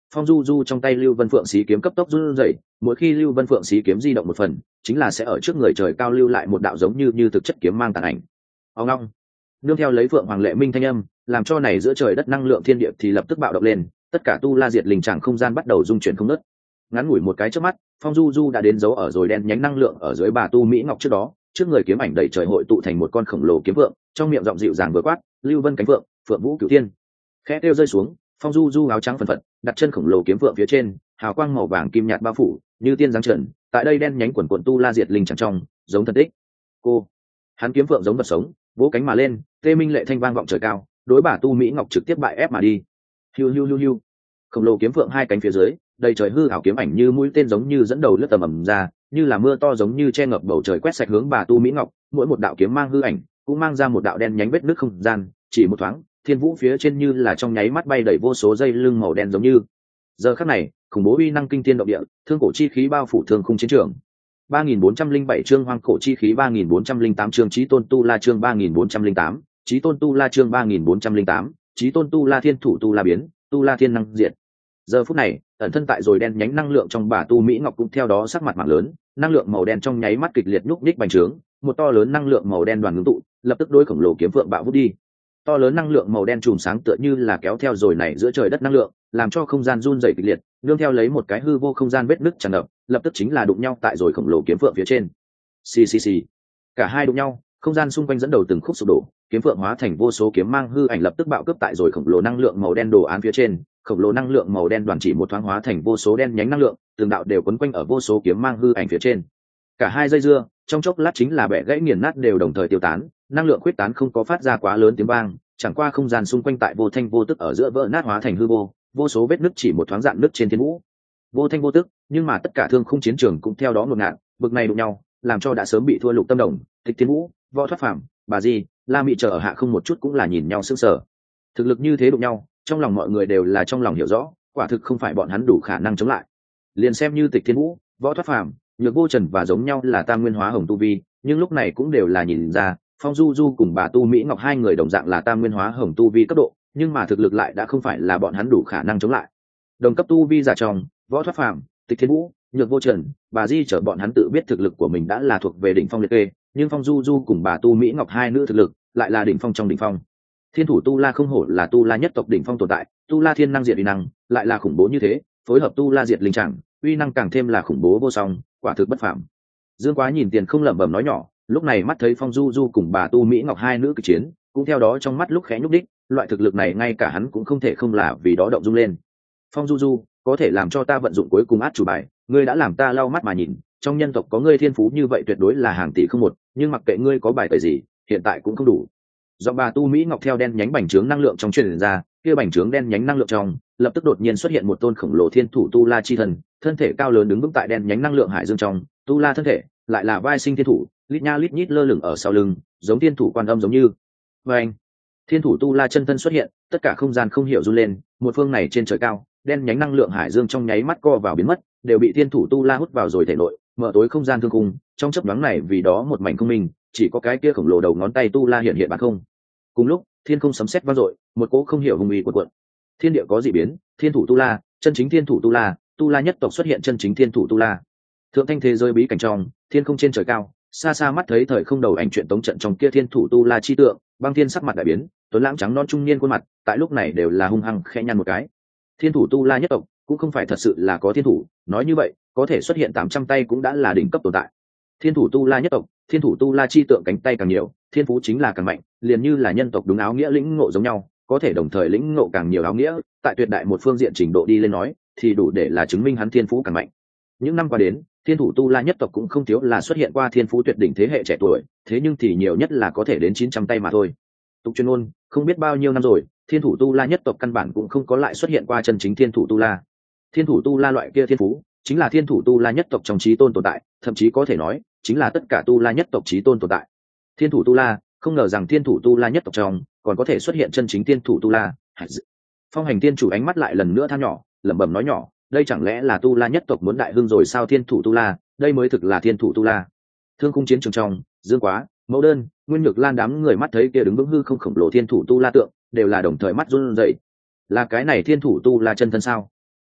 A: Phong Du Du trong tay Lưu Vân Phượng xí kiếm cấp tốc run rẩy, mỗi khi Lưu Vân Phượng xí kiếm di động một phần, chính là sẽ ở trước người trời cao lưu lại một đạo giống như như thực chất kiếm mang tàn ảnh. Ông long, nương theo lấy Phượng Hoàng Lệ Minh thanh âm, làm cho này giữa trời đất năng lượng thiên địa thì lập tức bạo động lên, tất cả tu la diệt linh tràng không gian bắt đầu dung chuyển không ngớt. Ngắn ngủi một cái chớp mắt, Phong Du Du đã đến dấu ở rồi đen nhánh năng lượng ở dưới bà tu Mỹ Ngọc trước đó, trước người kiếm ảnh đầy trời hội tụ thành một con khổng lồ kiếm vượng, trong miệng giọng dịu dàng vừa quát, Lưu Vân cánh vượng, Phượng Vũ Cửu Thiên. Khẽ kêu rơi xuống, Phong Du Du áo trắng phần phật, đặt chân khổng lồ kiếm vượng phía trên, hào quang màu vàng kim nhạt bao phủ, như tiên giáng trần, tại đây đen nhánh quần quần tu la diệt linh chẳng trong, giống thần tích. Cô, hắn kiếm vượng giống vật sống, vỗ cánh mà lên, tê minh lệ thanh vang vọng trời cao, đối bà tu Mỹ Ngọc trực tiếp bại ép mà đi. Hiu hiu hiu hiu. Khổng lồ kiếm vượng hai cánh phía dưới, đầy trời hư ảo kiếm ảnh như mũi tên giống như dẫn đầu lướt tầm ầm ra, như là mưa to giống như che ngập bầu trời quét sạch hướng bà tu Mỹ Ngọc, mỗi một đạo kiếm mang hư ảnh, cũng mang ra một đạo đen nhánh vết nứt không gian, chỉ một thoáng, thiên vũ phía trên như là trong nháy mắt bay đầy vô số dây lưng màu đen giống như. Giờ khắc này, khủng bố uy năng kinh thiên động địa, thương cổ chi khí bao phủ thương khung chiến trường. ba nghìn bốn trăm linh bảy chương hoang cổ chi khí, ba nghìn bốn trăm linh tám chương chí tôn tu la chương, ba nghìn bốn trăm linh tám chí tôn tu la chương, ba nghìn bốn trăm linh tám chí tôn tu la thiên thủ tu la biến, tu la thiên năng diệt. Giờ phút này, ẩn thân tại rồi đen nhánh năng lượng trong bà tu Mỹ Ngọc cũng theo đó sắc mặt mạng lớn, năng lượng màu đen trong nháy mắt kịch liệt nhúc nhích bành trướng, một to lớn năng lượng màu đen đoàn ngưng tụ, lập tức đối khổng lồ kiếm vượng bạo vút đi. To lớn năng lượng màu đen chùm sáng tựa như là kéo theo rồi này giữa trời đất năng lượng, làm cho không gian run rẩy kịch liệt, nương theo lấy một cái hư vô không gian vết nứt tràn ngập, lập tức chính là đụng nhau tại rồi khổng lồ kiếm vượng phía trên. Xì xì xì. Cả hai đụng nhau, không gian xung quanh dẫn đầu từng khúc sụp đổ, kiếm vượng hóa thành vô số kiếm mang hư ảnh lập tức bạo cướp tại rồi khổng lồ năng lượng màu đen đồ án phía trên, khổng lồ năng lượng màu đen đoàn chỉ một thoáng hóa thành vô số đen nhánh năng lượng, từng đạo đều quấn quanh ở vô số kiếm mang hư ảnh phía trên. Cả hai dây dưa, trong chốc lát chính là bẻ gãy nghiền nát đều đồng thời tiêu tán, năng lượng quyết tán không có phát ra quá lớn tiếng vang, chẳng qua không gian xung quanh tại vô thanh vô tức ở giữa vỡ nát hóa thành hư vô, vô số vết nứt chỉ một thoáng dạn nứt trên thiên vũ. Vô thanh vô tức, nhưng mà tất cả thương khung chiến trường cũng theo đó ngột ngạt, bực này đụng nhau, làm cho đã sớm bị thua Lục Tâm Đồng, Tịch Thiên Vũ, Võ Thoát Phàm, Bà Di, La Mị chờ ở hạ không một chút cũng là nhìn nhau sững sờ. Thực lực như thế đụng nhau, trong lòng mọi người đều là trong lòng hiểu rõ, quả thực không phải bọn hắn đủ khả năng chống lại. Liền xem như Tịch Thiên Vũ, Võ Thoát Phàm, Nhược Vô Trần và giống nhau là tam nguyên hóa hồng tu vi, nhưng lúc này cũng đều là nhìn ra, Phong Du Du cùng bà tu Mỹ Ngọc hai người đồng dạng là tam nguyên hóa hồng tu vi cấp độ, nhưng mà thực lực lại đã không phải là bọn hắn đủ khả năng chống lại. Đồng cấp tu vi giả trong, Võ Thoát Phàm, Tịch Thiên Vũ, Nhược Vô Trần, bà Di chở bọn hắn tự biết thực lực của mình đã là thuộc về đỉnh phong liệt kê, nhưng Phong Du Du cùng bà tu Mỹ Ngọc hai nữ thực lực lại là đỉnh phong trong đỉnh phong. Thiên thủ tu la không hổ là tu la nhất tộc đỉnh phong tồn tại, tu la thiên năng diệt uy năng lại là khủng bố như thế, phối hợp tu la diệt linh trạng, uy năng càng thêm là khủng bố vô song, quả thực bất phàm. Dương Quá nhìn Tiền Không lẩm bẩm nói nhỏ, lúc này mắt thấy Phong Du Du cùng bà tu Mỹ Ngọc hai nữ kịch chiến, cũng theo đó trong mắt lúc khẽ nhúc đích, loại thực lực này ngay cả hắn cũng không thể không là vì đó động dung lên. Phong Du Du, có thể làm cho ta vận dụng cuối cùng át chủ bài, ngươi đã làm ta lau mắt mà nhìn, trong nhân tộc có ngươi thiên phú như vậy tuyệt đối là hàng tỷ không một, nhưng mặc kệ ngươi có bài tẩy gì, hiện tại cũng không đủ. Do bà tu Mỹ Ngọc theo đen nhánh bành trướng năng lượng trong truyền ra, kia bành trướng đen nhánh năng lượng trong, lập tức đột nhiên xuất hiện một tôn khổng lồ thiên thủ tu la chi thần, thân thể cao lớn đứng vững tại đen nhánh năng lượng hải dương trong, tu la thân thể lại là vai sinh thiên thủ, lít nha lít nhít lơ lửng ở sau lưng, giống thiên thủ quan âm giống như. Và anh, thiên thủ tu la chân thân xuất hiện, tất cả không gian không hiểu run lên, một phương này trên trời cao, đen nhánh năng lượng hải dương trong nháy mắt co vào biến mất, đều bị thiên thủ tu la hút vào rồi thể nội, mở tối không gian thương khung, trong chớp nhoáng này vì đó một mảnh không minh, chỉ có cái kia khổng lồ đầu ngón tay tu la hiện hiện bản không. Cùng lúc, thiên không sấm sét vang dội, một cỗ không hiểu hùng uy cuộn cuộn. Thiên địa có dị biến, thiên thủ tu la, chân chính thiên thủ tu la, tu la nhất tộc xuất hiện chân chính thiên thủ tu la. Thượng thanh thế giới bí cảnh trong, thiên không trên trời cao, xa xa mắt thấy thời không đầu ảnh chuyện tống trận trong kia thiên thủ tu la chi tượng, băng thiên sắc mặt đại biến, tuấn lãng trắng non trung niên khuôn mặt, tại lúc này đều là hung hăng khẽ nhăn một cái. Thiên thủ tu la nhất tộc cũng không phải thật sự là có thiên thủ, nói như vậy, có thể xuất hiện tám trăm tay cũng đã là đỉnh cấp tồn tại. Thiên thủ tu la nhất tộc, thiên thủ tu la chi tượng cánh tay càng nhiều, thiên phú chính là càng mạnh, liền như là nhân tộc đúng áo nghĩa lĩnh ngộ giống nhau, có thể đồng thời lĩnh ngộ càng nhiều áo nghĩa, tại tuyệt đại một phương diện trình độ đi lên nói, thì đủ để là chứng minh hắn thiên phú càng mạnh. Những năm qua đến, thiên thủ tu la nhất tộc cũng không thiếu là xuất hiện qua thiên phú tuyệt đỉnh thế hệ trẻ tuổi, thế nhưng thì nhiều nhất là có thể đến chín trăm tay mà thôi. Tục chuyên môn, không biết bao nhiêu năm rồi, thiên thủ tu la nhất tộc căn bản cũng không có lại xuất hiện qua chân chính thiên thủ tu la. Thiên thủ tu la loại kia thiên phú, chính là thiên thủ tu la nhất tộc trong chí tôn tồn tại, thậm chí có thể nói, chính là tất cả tu la nhất tộc chí tôn tồn tại. Thiên thủ tu la, không ngờ rằng thiên thủ tu la nhất tộc trong còn có thể xuất hiện chân chính thiên thủ tu la. Phong Hành Tiên chủ ánh mắt lại lần nữa than nhỏ, lẩm bẩm nói nhỏ, đây chẳng lẽ là tu la nhất tộc muốn đại hưng rồi sao? Thiên thủ tu la, đây mới thực là thiên thủ tu la. Thương khung chiến trường trong, Dương Quá, Mẫu Đơn, Nguyên Nhược Lan đám người mắt thấy kia đứng vững hư không khổng lồ thiên thủ tu la tượng, đều là đồng thời mắt run rẩy. Là cái này thiên thủ tu la chân thân sao?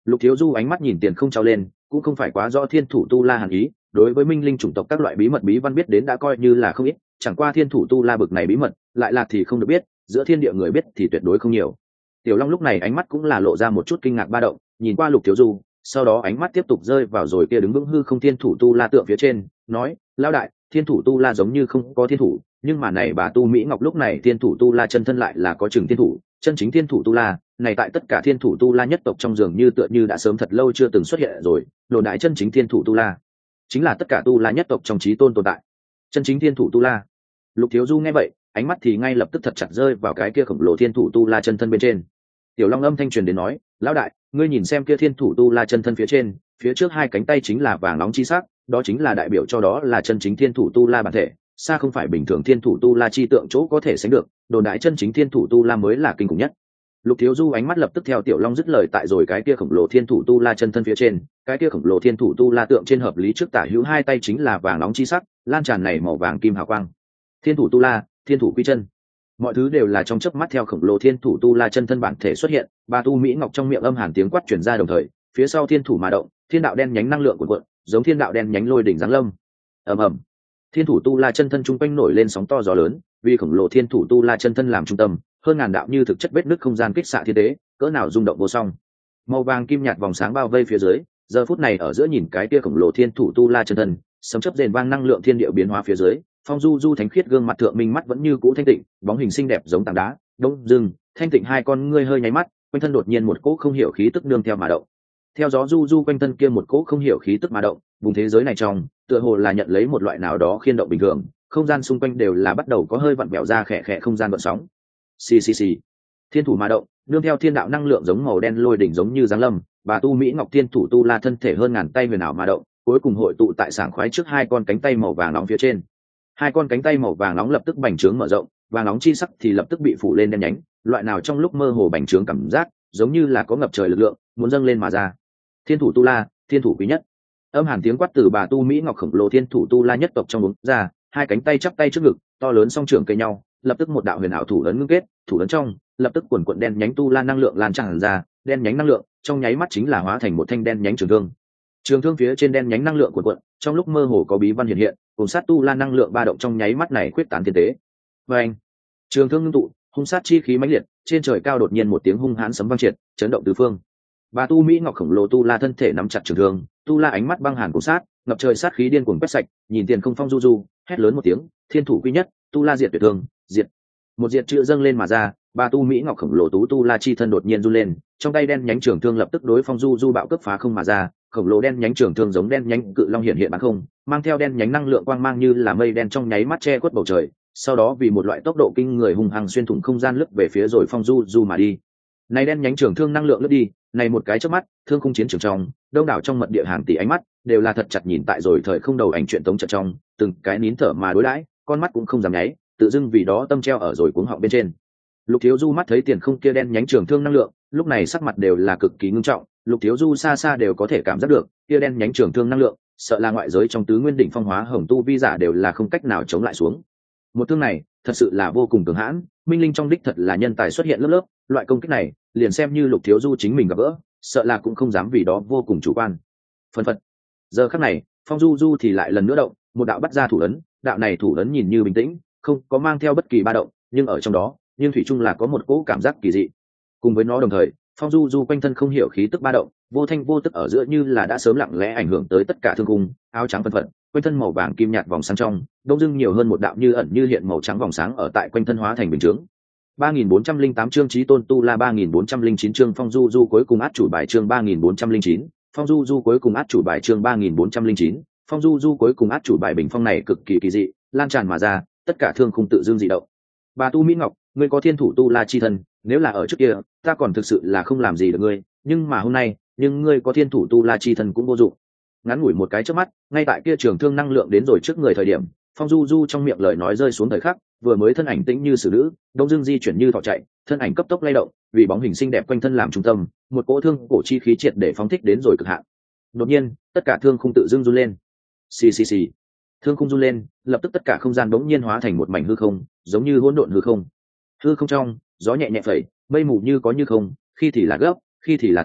A: Lục Thiếu Du ánh mắt nhìn tiền không trao lên, cũng không phải quá rõ thiên thủ tu la hàn ý, đối với minh linh chủng tộc các loại bí mật bí văn biết đến đã coi như là không ít, chẳng qua thiên thủ tu la bực này bí mật lại là thì không được biết, giữa thiên địa người biết thì tuyệt đối không nhiều. Tiểu Long lúc này ánh mắt cũng là lộ ra một chút kinh ngạc ba động, nhìn qua Lục Thiếu Du, sau đó ánh mắt tiếp tục rơi vào rồi kia đứng vững hư không thiên thủ tu la tượng phía trên, nói: "Lão đại, thiên thủ tu la giống như không có thiên thủ, nhưng mà này bà tu Mỹ Ngọc lúc này thiên thủ tu la chân thân lại là có chừng thiên thủ, chân chính thiên thủ tu la, này tại tất cả thiên thủ tu la nhất tộc trong dường như tựa như đã sớm thật lâu chưa từng xuất hiện rồi, đồn đại chân chính thiên thủ tu la, chính là tất cả tu la nhất tộc trong chí tôn tồn tại. Chân chính thiên thủ tu la." Lục Thiếu Du nghe vậy, ánh mắt thì ngay lập tức thật chặt rơi vào cái kia khổng lồ thiên thủ tu la chân thân bên trên. Tiểu Long âm thanh truyền đến nói: "Lão đại, ngươi nhìn xem kia thiên thủ tu la chân thân phía trên, phía trước hai cánh tay chính là vàng nóng chi sắc, đó chính là đại biểu cho đó là chân chính thiên thủ tu la bản thể, xa không phải bình thường thiên thủ tu la chi tượng chỗ có thể sánh được, đồn đại chân chính thiên thủ tu la mới là kinh khủng nhất." Lục Thiếu Du ánh mắt lập tức theo Tiểu Long dứt lời tại rồi cái kia khổng lồ thiên thủ tu la chân thân phía trên, cái kia khổng lồ thiên thủ tu la tượng trên hợp lý trước tả hữu hai tay chính là vàng nóng chi sắc, lan tràn này màu vàng kim hào quang. Thiên thủ tu la, thiên thủ quy chân, mọi thứ đều là trong chớp mắt theo khổng lồ thiên thủ tu la chân thân bản thể xuất hiện. Bà tu Mỹ Ngọc trong miệng âm hàn tiếng quát truyền ra đồng thời, phía sau thiên thủ mà động, thiên đạo đen nhánh năng lượng cuộn cuộn, giống thiên đạo đen nhánh lôi đỉnh giáng lâm. Ầm ầm, thiên thủ tu la chân thân trung quanh nổi lên sóng to gió lớn, vì khổng lồ thiên thủ tu la chân thân làm trung tâm, hơn ngàn đạo như thực chất vết nứt không gian kích xạ thiên tế, cỡ nào rung động vô song. Màu vàng kim nhạt vòng sáng bao vây phía dưới, giờ phút này ở giữa nhìn cái kia khổng lồ thiên thủ tu la chân thân, sấm chớp rền vang năng lượng thiên địa biến hóa phía dưới, phong du du thánh khiết gương mặt thượng minh mắt vẫn như cũ thanh tịnh, bóng hình xinh đẹp giống tảng đá, đông dưng thanh tịnh hai con ngươi hơi nháy mắt, quanh thân đột nhiên một cỗ không hiểu khí tức nương theo mà động. Theo gió du du quanh thân kia một cỗ không hiểu khí tức mà động, vùng thế giới này trong tựa hồ là nhận lấy một loại nào đó khiên động bình thường, không gian xung quanh đều là bắt đầu có hơi vặn vẹo ra khẽ khẽ không gian gợn sóng. Xì xì xì, thiên thủ mà động, nương theo thiên đạo năng lượng giống màu đen lôi đỉnh giống như giáng lâm, bà tu Mỹ Ngọc thiên thủ tu la thân thể hơn ngàn tay huyền ảo mà động, cuối cùng hội tụ tại sảng khoái trước hai con cánh tay màu vàng nóng phía trên. Hai con cánh tay màu vàng nóng lập tức bành trướng mở rộng, vàng nóng chi sắc thì lập tức bị phủ lên đen nhánh, loại nào trong lúc mơ hồ bành trướng cảm giác, giống như là có ngập trời lực lượng muốn dâng lên mà ra. Thiên thủ tu la, thiên thủ quý nhất. Âm hàn tiếng quát từ bà tu Mỹ Ngọc khổng lồ thiên thủ tu la nhất tộc trong bụng ra, hai cánh tay chắp tay trước ngực, to lớn song trưởng cây nhau, lập tức một đạo huyền ảo thủ ấn ngưng kết, thủ ấn trong, lập tức quần quần đen nhánh tu la năng lượng lan tràn ra, đen nhánh năng lượng trong nháy mắt chính là hóa thành một thanh đen nhánh trường thương. Trường thương phía trên đen nhánh năng lượng cuộn cuộn, trong lúc mơ hồ có bí văn hiện hiện, cùng sát tu la năng lượng ba động trong nháy mắt này quyết tán thiên tế. Và anh, trường thương ngưng tụ, hung sát chi khí mãnh liệt, trên trời cao đột nhiên một tiếng hung hãn sấm vang triệt, chấn động tứ phương. Bà tu Mỹ Ngọc khổng lồ tu la thân thể nắm chặt trường thương, tu la ánh mắt băng hàn cùng sát, ngập trời sát khí điên cuồng quét sạch, nhìn tiền không phong du du, hét lớn một tiếng, thiên thủ quý nhất, tu la diệt tuyệt thương, diệt. Một diệt chữ dâng lên mà ra, bà tu Mỹ Ngọc khổng lồ tú tu la chi thân đột nhiên run lên, trong tay đen nhánh trường thương lập tức đối phong du du bạo cấp phá không mà ra, khổng lồ đen nhánh trường thương giống đen nhánh cự long hiện hiện bán không, mang theo đen nhánh năng lượng quang mang như là mây đen trong nháy mắt che khuất bầu trời, sau đó vì một loại tốc độ kinh người hung hăng xuyên thủng không gian lướt về phía rồi phong du du mà đi. Này đen nhánh trường thương năng lượng lướt đi, này một cái chớp mắt, thương khung chiến trường trong, đông đảo trong mật địa hàng tỷ ánh mắt đều là thật chặt nhìn tại rồi thời không đầu ảnh chuyện tống trận trong, từng cái nín thở mà đối đãi, con mắt cũng không dám nháy, tự dưng vì đó tâm treo ở rồi cuống họng bên trên. Lục Thiếu Du mắt thấy tiền không kia đen nhánh trường thương năng lượng, lúc này sắc mặt đều là cực kỳ ngưng trọng, Lục Thiếu Du xa xa đều có thể cảm giác được, kia đen nhánh trường thương năng lượng, sợ là ngoại giới trong tứ nguyên đỉnh phong hóa hồng tu vi giả đều là không cách nào chống lại xuống. Một thương này, thật sự là vô cùng cường hãn, minh linh trong đích thật là nhân tài xuất hiện lớp lớp, loại công kích này, liền xem như Lục Thiếu Du chính mình gặp gỡ, sợ là cũng không dám vì đó vô cùng chủ quan. Phần phật. Giờ khắc này, Phong Du Du thì lại lần nữa động, một đạo bắt ra thủ ấn, đạo này thủ ấn nhìn như bình tĩnh, không có mang theo bất kỳ ba động, nhưng ở trong đó, nhưng thủy chung là có một cỗ cảm giác kỳ dị. Cùng với nó đồng thời, Phong Du Du quanh thân không hiểu khí tức ba động, vô thanh vô tức ở giữa như là đã sớm lặng lẽ ảnh hưởng tới tất cả thương cung, áo trắng phân phật, quanh thân màu vàng kim nhạt vòng sáng trong, đông dưng nhiều hơn một đạo như ẩn như hiện màu trắng vòng sáng ở tại quanh thân hóa thành bình chướng. ba nghìn bốn trăm lẻ tám chương chí tôn tu la ba nghìn bốn trăm lẻ chín chương Phong Du Du cuối cùng át chủ bài chương ba nghìn bốn trăm lẻ chín, Phong Du Du cuối cùng át chủ bài chương ba nghìn bốn trăm lẻ chín, Phong Du Du cuối cùng át chủ bài bình phong này cực kỳ kỳ dị, lan tràn mà ra, tất cả thương khung tự dương dị động. Bà tu Mỹ Ngọc, ngươi có thiên thủ tu la chi thân, nếu là ở trước kia, ta còn thực sự là không làm gì được ngươi, nhưng mà hôm nay, nhưng ngươi có thiên thủ tu la chi thân cũng vô dụng. Ngắn ngủi một cái chớp mắt, ngay tại kia trường thương năng lượng đến rồi trước người thời điểm, Phong Du Du trong miệng lời nói rơi xuống thời khắc, vừa mới thân ảnh tĩnh như xử nữ, đông dương di chuyển như thỏ chạy, thân ảnh cấp tốc lay động, vì bóng hình xinh đẹp quanh thân làm trung tâm, một cỗ thương cổ chi khí triệt để phóng thích đến rồi cực hạn. Đột nhiên, tất cả thương khung tự dưng run lên. Xì xì xì. Thương khung run lên, lập tức tất cả không gian bỗng nhiên hóa thành một mảnh hư không, giống như hỗn độn hư không. Hư không trong, gió nhẹ nhẹ phẩy, mây mù như có như không, khi thì là gấp, khi thì là tử,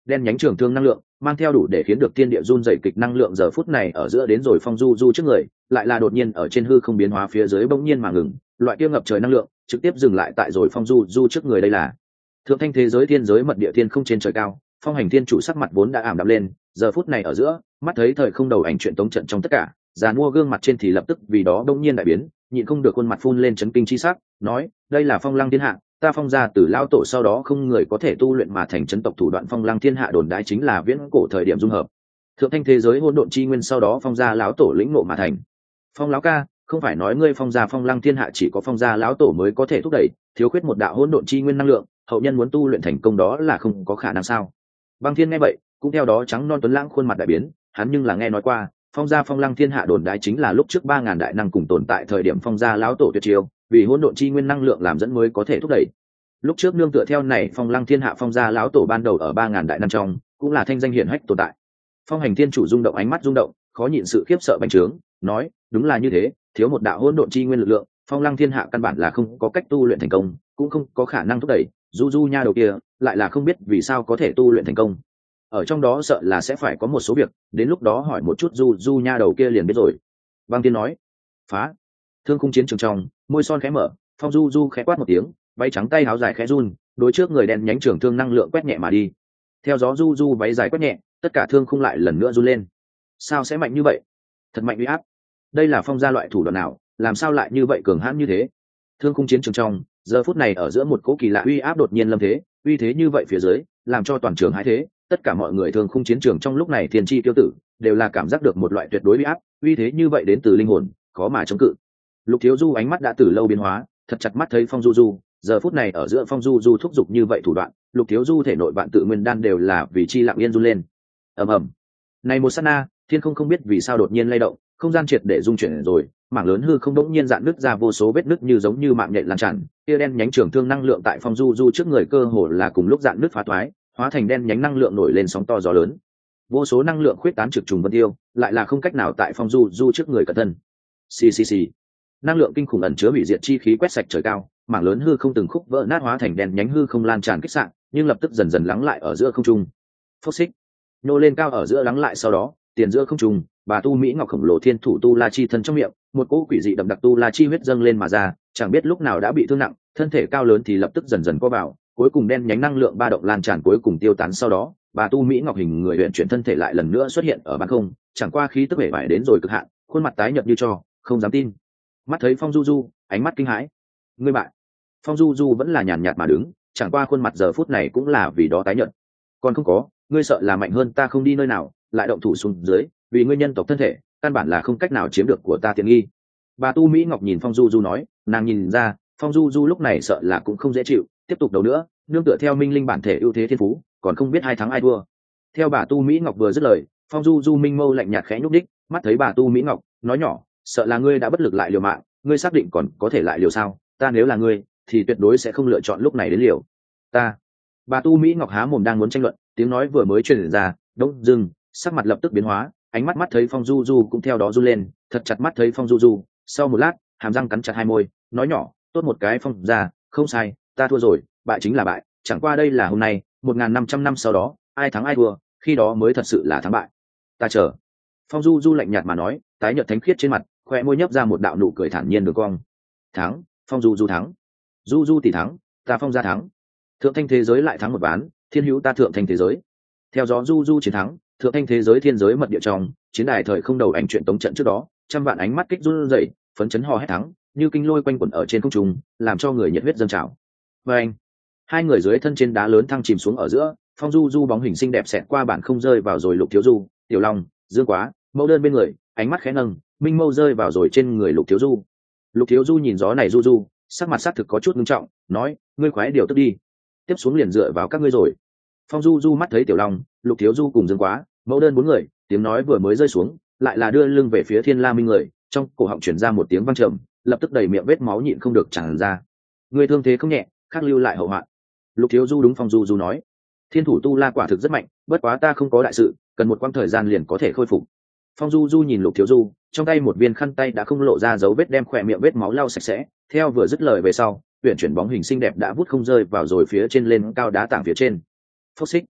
A: đen nhánh trường thương năng lượng mang theo đủ để khiến được thiên địa run dày kịch năng lượng giờ phút này ở giữa đến rồi phong du du trước người, lại là đột nhiên ở trên hư không biến hóa phía dưới bỗng nhiên mà ngừng, loại kia ngập trời năng lượng trực tiếp dừng lại tại rồi phong du du trước người. Đây là thượng thanh thế giới thiên giới mật địa thiên không trên trời cao. Phong hành thiên chủ sắc mặt vốn đã ảm đạm lên, giờ phút này ở giữa mắt thấy thời không đầu ảnh chuyện tống trận trong tất cả, già mua gương mặt trên thì lập tức vì đó đông nhiên đại biến, nhịn không được khuôn mặt phun lên chấn kinh chi sắc, nói đây là phong lăng thiên hạ, ta phong gia từ lao tổ sau đó không người có thể tu luyện mà thành chấn tộc thủ đoạn phong lăng thiên hạ đồn đái chính là viễn cổ thời điểm dung hợp thượng thanh thế giới hỗn độn chi nguyên sau đó phong gia lão tổ lĩnh ngộ mà thành. Phong lão ca, không phải nói ngươi phong gia phong lăng thiên hạ chỉ có phong gia lão tổ mới có thể thúc đẩy, thiếu khuyết một đạo hỗn độn chi nguyên năng lượng, hậu nhân muốn tu luyện thành công đó là không có khả năng sao? Băng Thiên nghe vậy cũng theo đó trắng non tuấn lãng khuôn mặt đại biến, hắn nhưng là nghe nói qua phong gia phong lăng thiên hạ đồn đái chính là lúc trước ba ngàn đại năng cùng tồn tại thời điểm phong gia lão tổ tuyệt chiêu, vì hỗn độn chi nguyên năng lượng làm dẫn mới có thể thúc đẩy. Lúc trước nương tựa theo này phong lăng thiên hạ phong gia lão tổ ban đầu ở ba ngàn đại năng trong cũng là thanh danh hiển hách tồn tại. Phong hành thiên chủ rung động ánh mắt rung động, khó nhịn sự khiếp sợ bành trướng, nói đúng là như thế, thiếu một đạo hỗn độn chi nguyên lực lượng, phong lăng thiên hạ căn bản là không có cách tu luyện thành công, cũng không có khả năng thúc đẩy. Du du nha đầu kia lại là không biết vì sao có thể tu luyện thành công, ở trong đó sợ là sẽ phải có một số việc, đến lúc đó hỏi một chút du du nha đầu kia liền biết rồi. Băng Thiên nói. Phá. Thương khung chiến trường trong, môi son khẽ mở, phong du du khẽ quát một tiếng, váy trắng tay áo dài khẽ run, đối trước người đen nhánh trường thương năng lượng quét nhẹ mà đi. Theo gió du du váy dài quét nhẹ, tất cả thương khung lại lần nữa run lên. Sao sẽ mạnh như vậy? Thật mạnh uy áp. Đây là phong gia loại thủ đoạn nào, làm sao lại như vậy cường hãn như thế? Thương khung chiến trường trong, giờ phút này ở giữa một cỗ kỳ lạ uy áp đột nhiên lâm thế, uy thế như vậy phía dưới, làm cho toàn trường hãi thế, tất cả mọi người thương khung chiến trường trong lúc này thiên chi tiêu tử đều là cảm giác được một loại tuyệt đối uy áp, uy thế như vậy đến từ linh hồn, khó mà chống cự. Lục Thiếu Du ánh mắt đã từ lâu biến hóa, thật chặt mắt thấy Phong Du Du, giờ phút này ở giữa Phong Du Du thúc giục như vậy thủ đoạn, Lục Thiếu Du thể nội vạn tự nguyên đan đều là vì chi lặng yên run lên. Ầm ầm. Này một sát na, thiên không không biết vì sao đột nhiên lay động, không gian triệt để rung chuyển rồi, mảng lớn hư không đống nhiên dạn nứt ra vô số vết nứt như giống như mạng nhện lan tràn, tia đen nhánh trường thương năng lượng tại Phong Du Du trước người cơ hồ là cùng lúc dạn nứt phá toái, hóa thành đen nhánh năng lượng nổi lên sóng to gió lớn. Vô số năng lượng khuyết tán trực trùng vân tiêu, lại là không cách nào tại Phong Du Du trước người cẩn thân. Xì xì xì. Năng lượng kinh khủng ẩn chứa hủy diệt chi khí quét sạch trời cao, mảng lớn hư không từng khúc vỡ nát hóa thành đen nhánh hư không lan tràn kích sạn, nhưng lập tức dần dần lắng lại ở giữa không trung. Phốc xích. Nô lên cao ở giữa lắng lại sau đó, tiền giữa không trung, bà tu mỹ ngọc khổng lồ thiên thủ tu la chi thân trong miệng, một cỗ quỷ dị đậm đặc tu la chi huyết dâng lên mà ra, chẳng biết lúc nào đã bị thương nặng, thân thể cao lớn thì lập tức dần dần co vào, cuối cùng đen nhánh năng lượng ba động lan tràn cuối cùng tiêu tán sau đó, bà tu mỹ ngọc hình người luyện chuyển thân thể lại lần nữa xuất hiện ở ban không, chẳng qua khí tức vẻ vải đến rồi cực hạn, khuôn mặt tái nhợt như tro, không dám tin. Mắt thấy Phong Du Du, ánh mắt kinh hãi. Ngươi bại. Phong Du Du vẫn là nhàn nhạt mà đứng, chẳng qua khuôn mặt giờ phút này cũng là vì đó tái nhợt. Còn không có, ngươi sợ là mạnh hơn ta không đi nơi nào, lại động thủ xuống dưới, vì ngươi nhân tộc thân thể, căn bản là không cách nào chiếm được của ta tiện nghi. Bà tu mỹ ngọc nhìn Phong Du Du nói, nàng nhìn ra, Phong Du Du lúc này sợ là cũng không dễ chịu, tiếp tục đấu nữa, nương tựa theo minh linh bản thể ưu thế thiên phú, còn không biết hai thắng ai thua. Theo bà tu mỹ ngọc vừa dứt lời, Phong Du Du minh mâu lạnh nhạt khẽ nhúc đích, mắt thấy bà tu mỹ ngọc, nói nhỏ, sợ là ngươi đã bất lực lại liều mạng, ngươi xác định còn có thể lại liều sao? Ta nếu là ngươi, thì tuyệt đối sẽ không lựa chọn lúc này đến liều. Ta. Bà tu mỹ ngọc há mồm đang muốn tranh luận, tiếng nói vừa mới truyền ra, đống dưng, sắc mặt lập tức biến hóa, ánh mắt mắt thấy Phong Du Du cũng theo đó run lên, thật chặt mắt thấy Phong Du Du, sau một lát, hàm răng cắn chặt hai môi, nói nhỏ, tốt một cái Phong gia, không sai, ta thua rồi, bại chính là bại, chẳng qua đây là hôm nay, một ngàn năm trăm năm sau đó, ai thắng ai thua, khi đó mới thật sự là thắng bại. Ta chờ. Phong Du Du lạnh nhạt mà nói, tái nhợt thánh khiết trên mặt, khoe môi nhấp ra một đạo nụ cười thản nhiên đường cong. Thắng, Phong Du Du thắng. Du Du tỷ thắng, ta Phong gia thắng. Thượng thanh thế giới lại thắng một ván, thiên hữu ta thượng thanh thế giới. Theo gió Du Du chiến thắng, thượng thanh thế giới thiên giới mật địa trong, chiến đài thời không đầu ảnh chuyện tống trận trước đó, trăm vạn ánh mắt kích run rẩy, phấn chấn hò hét thắng, như kinh lôi quanh quẩn ở trên không trung, làm cho người nhiệt huyết dâng trào. Và anh, hai người dưới thân trên đá lớn thăng chìm xuống ở giữa, Phong Du Du bóng hình xinh đẹp xẹt qua bản không rơi vào rồi Lục Thiếu Du, Tiểu Long, Dương Quá, mẫu đơn bên người, ánh mắt khẽ nâng, minh mâu rơi vào rồi trên người Lục Thiếu Du. Lục Thiếu Du nhìn gió này du du, sắc mặt sắc thực có chút nghiêm trọng, nói, ngươi khoái điều tức đi, tiếp xuống liền dựa vào các ngươi rồi. Phong Du Du mắt thấy Tiểu Long, Lục Thiếu Du cùng Dương Quá, mẫu đơn bốn người, tiếng nói vừa mới rơi xuống, lại là đưa lưng về phía Thiên La Minh người, trong cổ họng truyền ra một tiếng vang trầm, lập tức đầy miệng vết máu nhịn không được tràn ra. Người thương thế không nhẹ, khác lưu lại hậu hoạn. Lục Thiếu Du đúng Phong Du Du nói, thiên thủ tu la quả thực rất mạnh, bất quá ta không có đại sự, cần một quãng thời gian liền có thể khôi phục. Phong Du Du nhìn Lục Thiếu Du, trong tay một viên khăn tay đã không lộ ra dấu vết đem khỏe miệng vết máu lau sạch sẽ, theo vừa dứt lời về sau, tuyển chuyển bóng hình xinh đẹp đã vút không rơi vào rồi phía trên lên cao đá tảng phía trên. Phốc xích.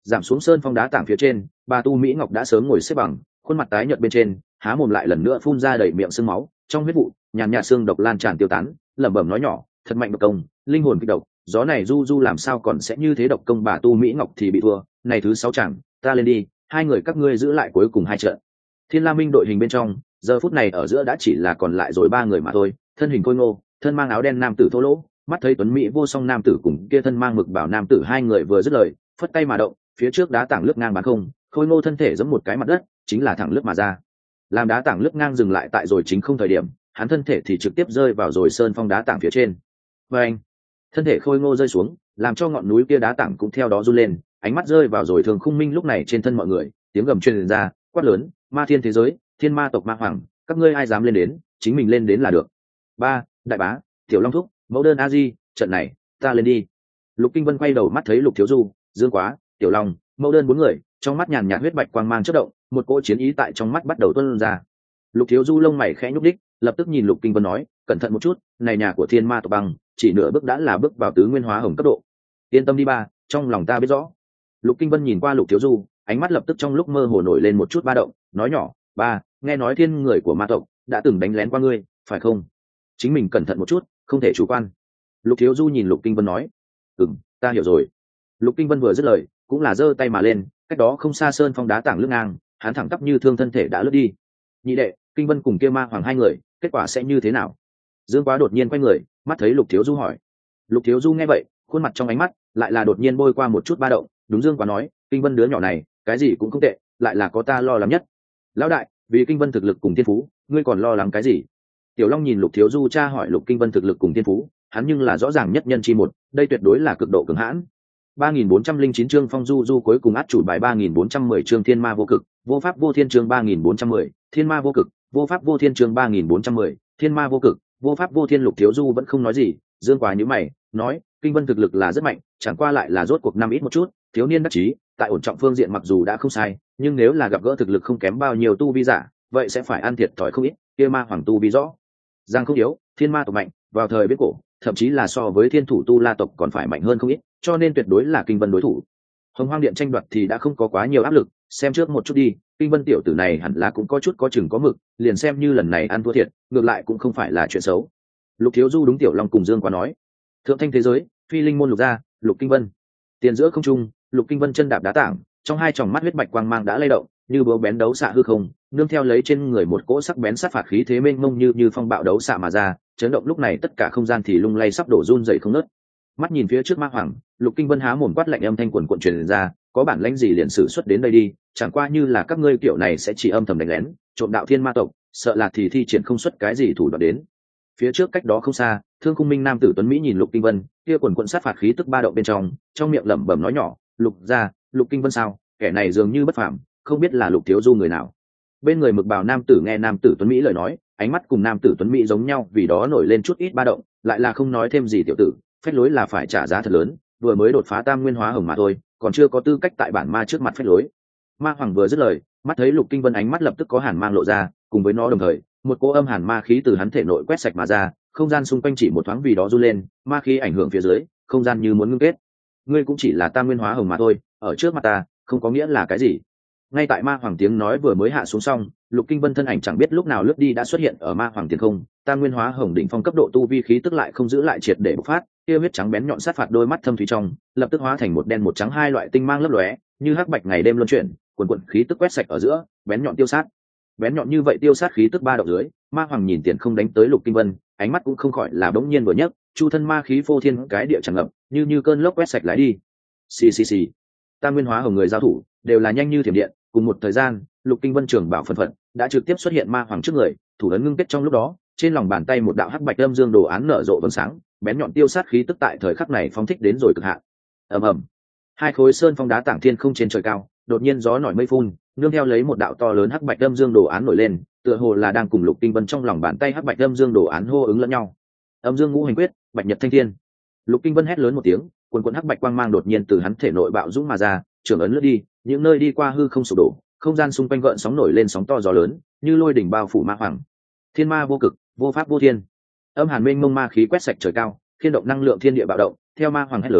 A: Giảm xuống sơn phong đá tảng phía trên, bà tu mỹ ngọc đã sớm ngồi xếp bằng, khuôn mặt tái nhợt bên trên há mồm lại lần nữa phun ra đầy miệng sương máu, trong huyết vụ nhàn nhạt xương độc lan tràn tiêu tán, lẩm bẩm nói nhỏ, thật mạnh độc công, linh hồn kịch độc, gió này du du làm sao còn sẽ như thế độc công. Bà tu mỹ ngọc thì bị thua, này thứ sáu chẳng, ta lên đi, hai người các ngươi giữ lại cuối cùng hai trận. Thiên La Minh đội hình bên trong giờ phút này ở giữa đã chỉ là còn lại rồi ba người mà thôi, thân hình khôi ngô, thân mang áo đen nam tử thô lỗ, mắt thấy tuấn mỹ vô song nam tử cùng kia thân mang mực bảo nam tử, hai người vừa dứt lời phất tay mà động, phía trước đá tảng lướt ngang bán không, khôi ngô thân thể giống một cái mặt đất, chính là thẳng lướt mà ra. Làm đá tảng lướt ngang dừng lại tại rồi chính không thời điểm, hắn thân thể thì trực tiếp rơi vào rồi sơn phong đá tảng phía trên. Và anh, thân thể khôi ngô rơi xuống, làm cho ngọn núi kia đá tảng cũng theo đó run lên, ánh mắt rơi vào rồi thường khung minh lúc này trên thân mọi người, tiếng gầm truyền ra, quát lớn, ma thiên thế giới, thiên ma tộc ma hoàng, các ngươi ai dám lên đến, chính mình lên đến là được. Ba, đại bá, tiểu long thúc, mẫu đơn a di, trận này ta lên đi. Lục Kinh Vân quay đầu mắt thấy Lục Thiếu Du, Dương Quá, Tiểu Long, mẫu đơn bốn người, trong mắt nhàn nhạt huyết bạch quang mang chớp động, một cỗ chiến ý tại trong mắt bắt đầu tuôn ra. Lục Thiếu Du lông mày khẽ nhúc đích, lập tức nhìn Lục Kinh Vân nói, cẩn thận một chút, này nhà của thiên ma tộc băng, chỉ nửa bước đã là bước vào tứ nguyên hóa hồng cấp độ. Yên tâm đi ba, trong lòng ta biết rõ. Lục Kinh Vân nhìn qua Lục Thiếu Du, ánh mắt lập tức trong lúc mơ hồ nổi lên một chút ba động, nói nhỏ, ba, nghe nói thiên người của ma tộc đã từng đánh lén qua ngươi, phải không? Chính mình cẩn thận một chút, không thể chủ quan. Lục Thiếu Du nhìn Lục Kinh Vân nói, ừm, ta hiểu rồi. Lục Kinh Vân vừa dứt lời, cũng là giơ tay mà lên, cách đó không xa sơn phong đá tảng lướt ngang, hắn thẳng tắp như thương thân thể đã lướt đi. Nhị đệ, Kinh Vân cùng kia ma hoàng hai người, kết quả sẽ như thế nào? Dương Quá đột nhiên quay người, mắt thấy Lục Thiếu Du hỏi. Lục Thiếu Du nghe vậy, khuôn mặt trong ánh mắt lại là đột nhiên bôi qua một chút ba động, đúng. Dương Quá nói, Kinh Vân đứa nhỏ này, cái gì cũng không tệ, lại là có ta lo lắng nhất. Lão đại, vì Kinh Vân thực lực cùng thiên phú, ngươi còn lo lắng cái gì? Tiểu Long nhìn Lục Thiếu Du tra hỏi Lục Kinh Vân thực lực cùng thiên phú, hắn nhưng là rõ ràng nhất nhân chi một, đây tuyệt đối là cực độ cường hãn. ba nghìn bốn trăm lẻ chín chương Phong Du Du cuối cùng át chủ bài ba nghìn bốn trăm mười chương Thiên Ma vô cực, vô pháp vô thiên chương ba nghìn bốn trăm mười, Thiên Ma vô cực, vô pháp vô thiên chương ba nghìn bốn trăm mười, Thiên Ma vô cực, vô pháp vô thiên. Lục Thiếu Du vẫn không nói gì, Dương Quá nhíu mày, nói, Kinh Vân thực lực là rất mạnh, chẳng qua lại là rốt cuộc năm ít một chút, thiếu niên đắc chí, tại ổn trọng phương diện mặc dù đã không sai, nhưng nếu là gặp gỡ thực lực không kém bao nhiêu tu vi giả, vậy sẽ phải ăn thiệt thòi không ít. Kia ma hoàng tu vi rõ giang không yếu, thiên ma tộc mạnh, vào thời biết cổ, thậm chí là so với thiên thủ tu la tộc còn phải mạnh hơn không ít, cho nên tuyệt đối là Kinh Vân đối thủ. Hồng Hoang Điện tranh đoạt thì đã không có quá nhiều áp lực, xem trước một chút đi, Kinh Vân tiểu tử này hẳn là cũng có chút có chừng có mực, liền xem như lần này ăn thua thiệt, ngược lại cũng không phải là chuyện xấu. Lục Thiếu Du đúng. Tiểu Long cùng Dương Quá nói, thượng thanh thế giới, phi linh môn Lục gia, Lục Kinh Vân. Tiền giữa không trung, Lục Kinh Vân chân đạp đá tảng, trong hai tròng mắt huyết bạch quang mang đã lay động, như búa bén đấu xạ hư không, nương theo lấy trên người một cỗ sắc bén sát phạt khí thế mênh mông như như phong bạo đấu xạ mà ra, chấn động lúc này tất cả không gian thì lung lay sắp đổ run dậy không nớt. Mắt nhìn phía trước ma hoàng, Lục Kinh Vân há mồm quát lạnh âm thanh quần quần truyền ra, có bản lãnh gì liền sử xuất đến đây đi, chẳng qua như là các ngươi kiểu này sẽ chỉ âm thầm đánh lén, trộm đạo thiên ma tộc, sợ là thì thi triển không xuất cái gì thủ đoạn đến. Phía trước cách đó không xa, Thương Khung Minh nam tử tuấn mỹ nhìn Lục Kinh Vân, kia quần quần sát phạt khí tức ba động bên trong, trong miệng lẩm bẩm nói nhỏ, Lục gia, Lục Kinh Vân sao, kẻ này dường như bất phàm, không biết là Lục Thiếu Du người nào. Bên người mực bào nam tử nghe nam tử tuấn mỹ lời nói, ánh mắt cùng nam tử tuấn mỹ giống nhau, vì đó nổi lên chút ít ba động, lại là không nói thêm gì. Tiểu tử, phách lối là phải trả giá thật lớn, vừa mới đột phá tam nguyên hóa hồng mà thôi, còn chưa có tư cách tại bản ma trước mặt phách lối. Ma hoàng vừa dứt lời, mắt thấy Lục Kinh Vân ánh mắt lập tức có hàn mang lộ ra, cùng với nó đồng thời, một cỗ âm hàn ma khí từ hắn thể nội quét sạch mà ra, không gian xung quanh chỉ một thoáng vì đó run lên, ma khí ảnh hưởng phía dưới, không gian như muốn ngưng kết. Ngươi cũng chỉ là tam nguyên hóa hồng mà thôi, ở trước mặt ta, không có nghĩa là cái gì. Ngay tại ma hoàng tiếng nói vừa mới hạ xuống xong, Lục Kinh Vân thân ảnh chẳng biết lúc nào lướt đi đã xuất hiện ở ma hoàng tiền không, tam nguyên hóa hồng đỉnh phong cấp độ tu vi khí tức lại không giữ lại triệt để bộc phát, kia huyết trắng bén nhọn sát phạt đôi mắt thâm thúy trong, lập tức hóa thành một đen một trắng hai loại tinh mang lấp lóe, như hắc bạch ngày đêm luân chuyển, cuồn cuộn khí tức quét sạch ở giữa, bén nhọn tiêu sát. Bén nhọn như vậy tiêu sát khí tức ba động dưới, ma hoàng nhìn tiền không đánh tới Lục Kinh Vân, ánh mắt cũng không khỏi là bỗng nhiên vừa nhấc, chu thân ma khí phô thiên cái địa tràn ngập, như như cơn lốc quét sạch lái đi. Xì xì xì. Tam nguyên hóa hồng người giao thủ, đều là nhanh như thiểm điện, cùng một thời gian, Lục Kinh Vân trường bảo phân phận đã trực tiếp xuất hiện ma hoàng trước người, thủ ấn ngưng kết trong lúc đó, trên lòng bàn tay một đạo hắc bạch âm dương đồ án nở rộ vầng sáng, bén nhọn tiêu sát khí tức tại thời khắc này phóng thích đến rồi cực hạn. Ầm ầm. Hai khối sơn phong đá tảng thiên không trên trời cao, đột nhiên gió nổi mây phun, nương theo lấy một đạo to lớn hắc bạch âm dương đồ án nổi lên, tựa hồ là đang cùng Lục Kinh Vân trong lòng bàn tay hắc bạch âm dương đồ án hô ứng lẫn nhau. Âm dương ngũ hành quyết, bạch nhật thanh thiên. Lục Kinh Vân hét lớn một tiếng, cuồn cuộn hắc bạch quang mang đột nhiên từ hắn thể nội bạo dũng mà ra, trường ấn lướt đi, những nơi đi qua hư không sụp đổ, không gian xung quanh gợn sóng nổi lên sóng to gió lớn, như lôi đỉnh bao phủ ma hoàng. Thiên ma vô cực, vô pháp vô thiên. Âm hàn mênh mông ma khí quét sạch trời cao, thiên động năng lượng thiên địa bạo động, theo ma hoàng hét lớn,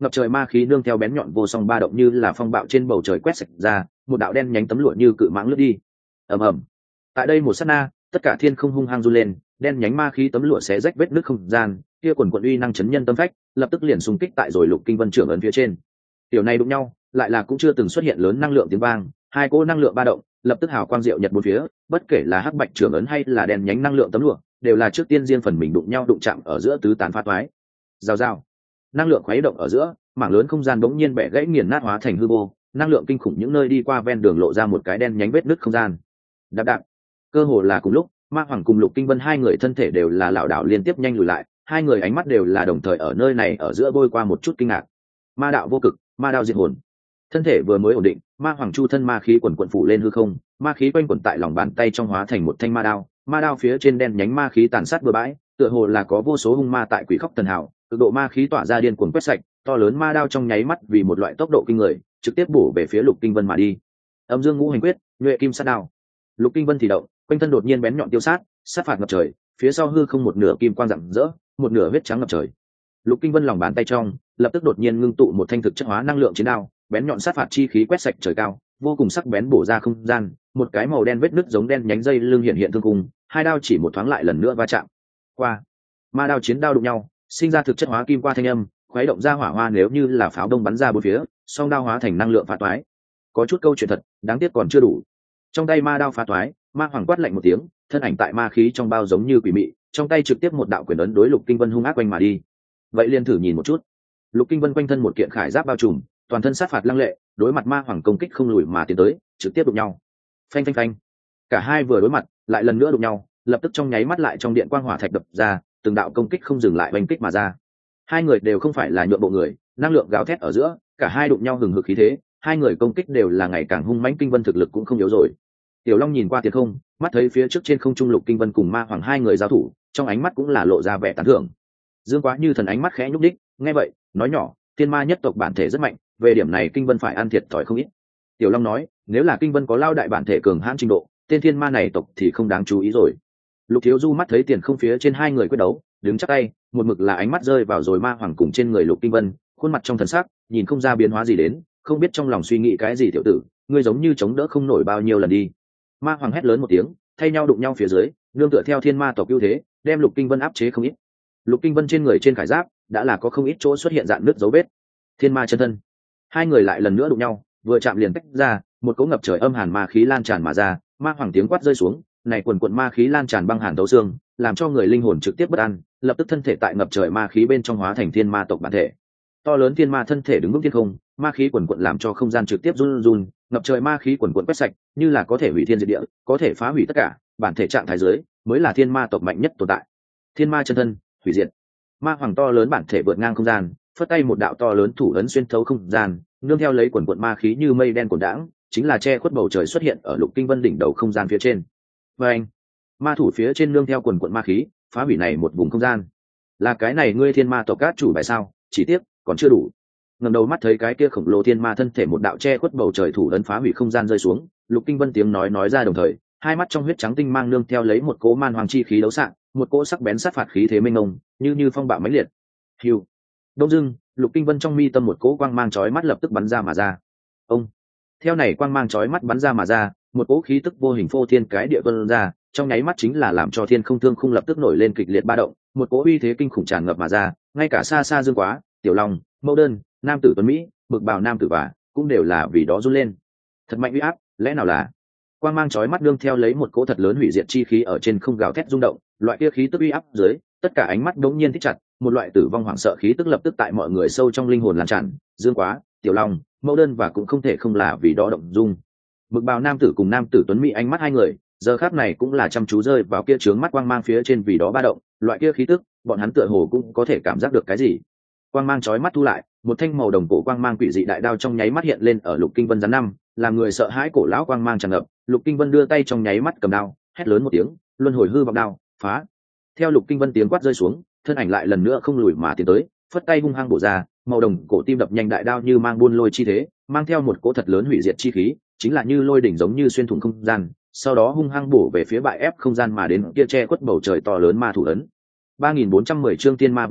A: ngập trời ma khí nương theo bén nhọn vô song ba động như là phong bạo trên bầu trời quét sạch ra, một đạo đen nhánh tấm lụa như cự mãng lướt đi. Ầm ầm. Tại đây một sát na, tất cả thiên không hung hăng run lên, đen nhánh ma khí tấm lụa xé rách vết nứt không gian, kia quần quần uy năng chấn nhân tâm phách, lập tức liền xung kích tại rồi Lục Kinh Vân trưởng ấn phía trên. Tiểu này đụng nhau, lại là cũng chưa từng xuất hiện lớn năng lượng tiếng vang, hai cỗ năng lượng ba động, lập tức hào quang diệu nhật bốn phía, bất kể là hắc bạch trưởng ấn hay là đen nhánh năng lượng tấm lụa, đều là trước tiên riêng phần mình đụng nhau đụng chạm ở giữa tứ tán phá toái. Rào rào. Năng lượng khuấy động ở giữa, mảng lớn không gian bỗng nhiên bẻ gãy nghiền nát hóa thành hư vô, năng lượng kinh khủng những nơi đi qua ven đường lộ ra một cái đen nhánh vết nứt không gian. Đạp đạp. Cơ hồ là cùng lúc, Ma Hoàng cùng Lục Kinh Vân hai người thân thể đều là lảo đảo liên tiếp nhanh lùi lại, hai người ánh mắt đều là đồng thời ở nơi này ở giữa bôi qua một chút kinh ngạc. Ma đạo vô cực, ma đao diệt hồn. Thân thể vừa mới ổn định, Ma Hoàng chu thân ma khí quần quần phủ lên hư không, ma khí quanh quẩn tại lòng bàn tay trong hóa thành một thanh ma đao, ma đao phía trên đen nhánh ma khí tàn sát bừa bãi, tựa hồ là có vô số hung ma tại quỷ khóc thần hào, cực độ ma khí tỏa ra điên cuồng quét sạch, to lớn ma đao trong nháy mắt vì một loại tốc độ kinh người, trực tiếp bổ về phía Lục Kinh Vân mà đi. Âm dương ngũ hành quyết, nhuệ kim sát đao. Lục Kinh Vân thì động, quanh thân đột nhiên bén nhọn tiêu sát, sát phạt ngập trời, phía sau hư không một nửa kim quang rạng rỡ, một nửa huyết trắng ngập trời. Lục Kinh Vân lòng bàn tay trong, lập tức đột nhiên ngưng tụ một thanh thực chất hóa năng lượng chiến đao, bén nhọn sát phạt chi khí quét sạch trời cao, vô cùng sắc bén bổ ra không gian, một cái màu đen vết nứt giống đen nhánh dây lưng hiện hiện thương cùng, hai đao chỉ một thoáng lại lần nữa va chạm. Qua, ma đao chiến đao đụng nhau, sinh ra thực chất hóa kim qua thanh âm, khuấy động ra hỏa hoa nếu như là pháo đông bắn ra bốn phía, song đao hóa thành năng lượng phá toái. Có chút câu chuyện thật, đáng tiếc còn chưa đủ. Trong tay ma đao phá toái, Ma Hoàng quát lạnh một tiếng, thân ảnh tại ma khí trong bao giống như quỷ mị, trong tay trực tiếp một đạo quyền ấn đối Lục Kinh Vân hung ác quanh mà đi. Vậy liền thử nhìn một chút. Lục Kinh Vân quanh thân một kiện khải giáp bao trùm, toàn thân sát phạt lăng lệ, đối mặt Ma Hoàng công kích không lùi mà tiến tới, trực tiếp đụng nhau. Phanh phanh phanh. Cả hai vừa đối mặt, lại lần nữa đụng nhau, lập tức trong nháy mắt lại trong điện quang hỏa thạch đập ra, từng đạo công kích không dừng lại oanh kích mà ra. Hai người đều không phải là nhượng bộ người, năng lượng gào thét ở giữa, cả hai đụng nhau hừng hực khí thế, hai người công kích đều là ngày càng hung mãnh. Kinh Vân thực lực cũng không yếu rồi. Tiểu Long nhìn qua tiền không, mắt thấy phía trước trên không trung Lục Kinh Vân cùng Ma Hoàng hai người giao thủ, trong ánh mắt cũng là lộ ra vẻ tán thưởng. Dương Quá Như thần ánh mắt khẽ nhúc đích, nghe vậy, nói nhỏ, Thiên Ma nhất tộc bản thể rất mạnh, về điểm này Kinh Vân phải ăn thiệt thòi không ít. Tiểu Long nói, nếu là Kinh Vân có lao đại bản thể cường hãn trình độ, tên Thiên Ma này tộc thì không đáng chú ý rồi. Lục Thiếu Du mắt thấy tiền không phía trên hai người quyết đấu, đứng chắc tay, một mực là ánh mắt rơi vào rồi Ma Hoàng cùng trên người Lục Kinh Vân, khuôn mặt trong thần sắc, nhìn không ra biến hóa gì đến, không biết trong lòng suy nghĩ cái gì. Tiểu tử, ngươi giống như chống đỡ không nổi bao nhiêu lần đi. Ma Hoàng hét lớn một tiếng, thay nhau đụng nhau phía dưới, nương tựa theo Thiên Ma tộc ưu thế, đem Lục Kinh Vân áp chế không ít. Lục Kinh Vân trên người trên khải giáp đã là có không ít chỗ xuất hiện dạn nứt dấu vết. Thiên Ma chân thân, hai người lại lần nữa đụng nhau, vừa chạm liền tách ra, một cỗ ngập trời âm hàn ma khí lan tràn mà ra. Ma Hoàng tiếng quát rơi xuống, này quần quần ma khí lan tràn băng hàn thấu xương, làm cho người linh hồn trực tiếp bất an, lập tức thân thể tại ngập trời ma khí bên trong hóa thành Thiên Ma tộc bản thể. To lớn Thiên Ma thân thể đứng vững thiên không, ma khí quần quần làm cho không gian trực tiếp run run, ngập trời ma khí quần quần quét sạch, như là có thể hủy thiên diệt địa, có thể phá hủy tất cả, bản thể trạng thái dưới mới là Thiên Ma tộc mạnh nhất tồn tại. Thiên Ma chân thân, hủy diệt. Ma Hoàng to lớn bản thể vượt ngang không gian, phất tay một đạo to lớn thủ ấn xuyên thấu không gian, nương theo lấy quần quần ma khí như mây đen cuồn đãng, chính là che khuất bầu trời xuất hiện ở Lục Kinh Vân đỉnh đầu không gian phía trên. Và anh, ma thủ phía trên nương theo quần quần ma khí, phá hủy này một vùng không gian. Là cái này ngươi Thiên Ma tộc cát chủ bài sao? Chỉ tiếc còn chưa đủ. Ngẩng đầu mắt thấy cái kia khổng lồ Thiên Ma thân thể một đạo che khuất bầu trời thủ ấn phá hủy không gian rơi xuống, Lục Kinh Vân tiếng nói nói ra đồng thời, hai mắt trong huyết trắng tinh mang nương theo lấy một cỗ man hoàng chi khí đấu sạng, một cỗ sắc bén sát phạt khí thế mênh mông, như như phong bạo mãnh liệt. Hưu. Đông dưng, Lục Kinh Vân trong mi tâm một cỗ quang mang chói mắt lập tức bắn ra mà ra. Ông. Theo này quang mang chói mắt bắn ra mà ra, một cỗ khí tức vô hình phô thiên cái địa tuôn ra, trong nháy mắt chính là làm cho thiên không thương khung lập tức nổi lên kịch liệt ba động, một cỗ uy thế kinh khủng tràn ngập mà ra, ngay cả xa xa Dương Quá, Tiểu Long, Mẫu Đơn, nam tử tuấn mỹ, mực bào nam tử và cũng đều là vì đó run lên. Thật mạnh uy áp, lẽ nào là? Quang mang chói mắt đương theo lấy một cỗ thật lớn hủy diệt chi khí ở trên không gào thét rung động, loại kia khí tức uy áp dưới, tất cả ánh mắt đống nhiên thích chặt, một loại tử vong hoảng sợ khí tức lập tức tại mọi người sâu trong linh hồn lan tràn. Dương Quá, Tiểu Long, Mẫu Đơn và cũng không thể không là vì đó động dung. Mực bào nam tử cùng nam tử tuấn mỹ ánh mắt hai người, giờ khắc này cũng là chăm chú rơi vào kia chướng mắt quang mang phía trên vì đó ba động, loại kia khí tức, bọn hắn tựa hồ cũng có thể cảm giác được cái gì. Quang mang chói mắt thu lại, một thanh màu đồng cổ quang mang quỷ dị đại đao trong nháy mắt hiện lên ở Lục Kinh Vân gián năm, làm người sợ hãi cổ lão quang mang tràn ngập. Lục Kinh Vân đưa tay trong nháy mắt cầm đao, hét lớn một tiếng, luân hồi hư vọng đao, phá. Theo Lục Kinh Vân tiếng quát rơi xuống, thân ảnh lại lần nữa không lùi mà tiến tới, phất tay hung hăng bổ ra, màu đồng cổ tim đập nhanh đại đao như mang buôn lôi chi thế, mang theo một cỗ thật lớn hủy diệt chi khí, chính là như lôi đỉnh giống như xuyên thủng không gian, sau đó hung hăng bổ về phía bại ép không gian mà đến kia che khuất bầu trời to lớn ma thủ ấn. ba nghìn bốn trăm mười chương Tiên Ma vô cực,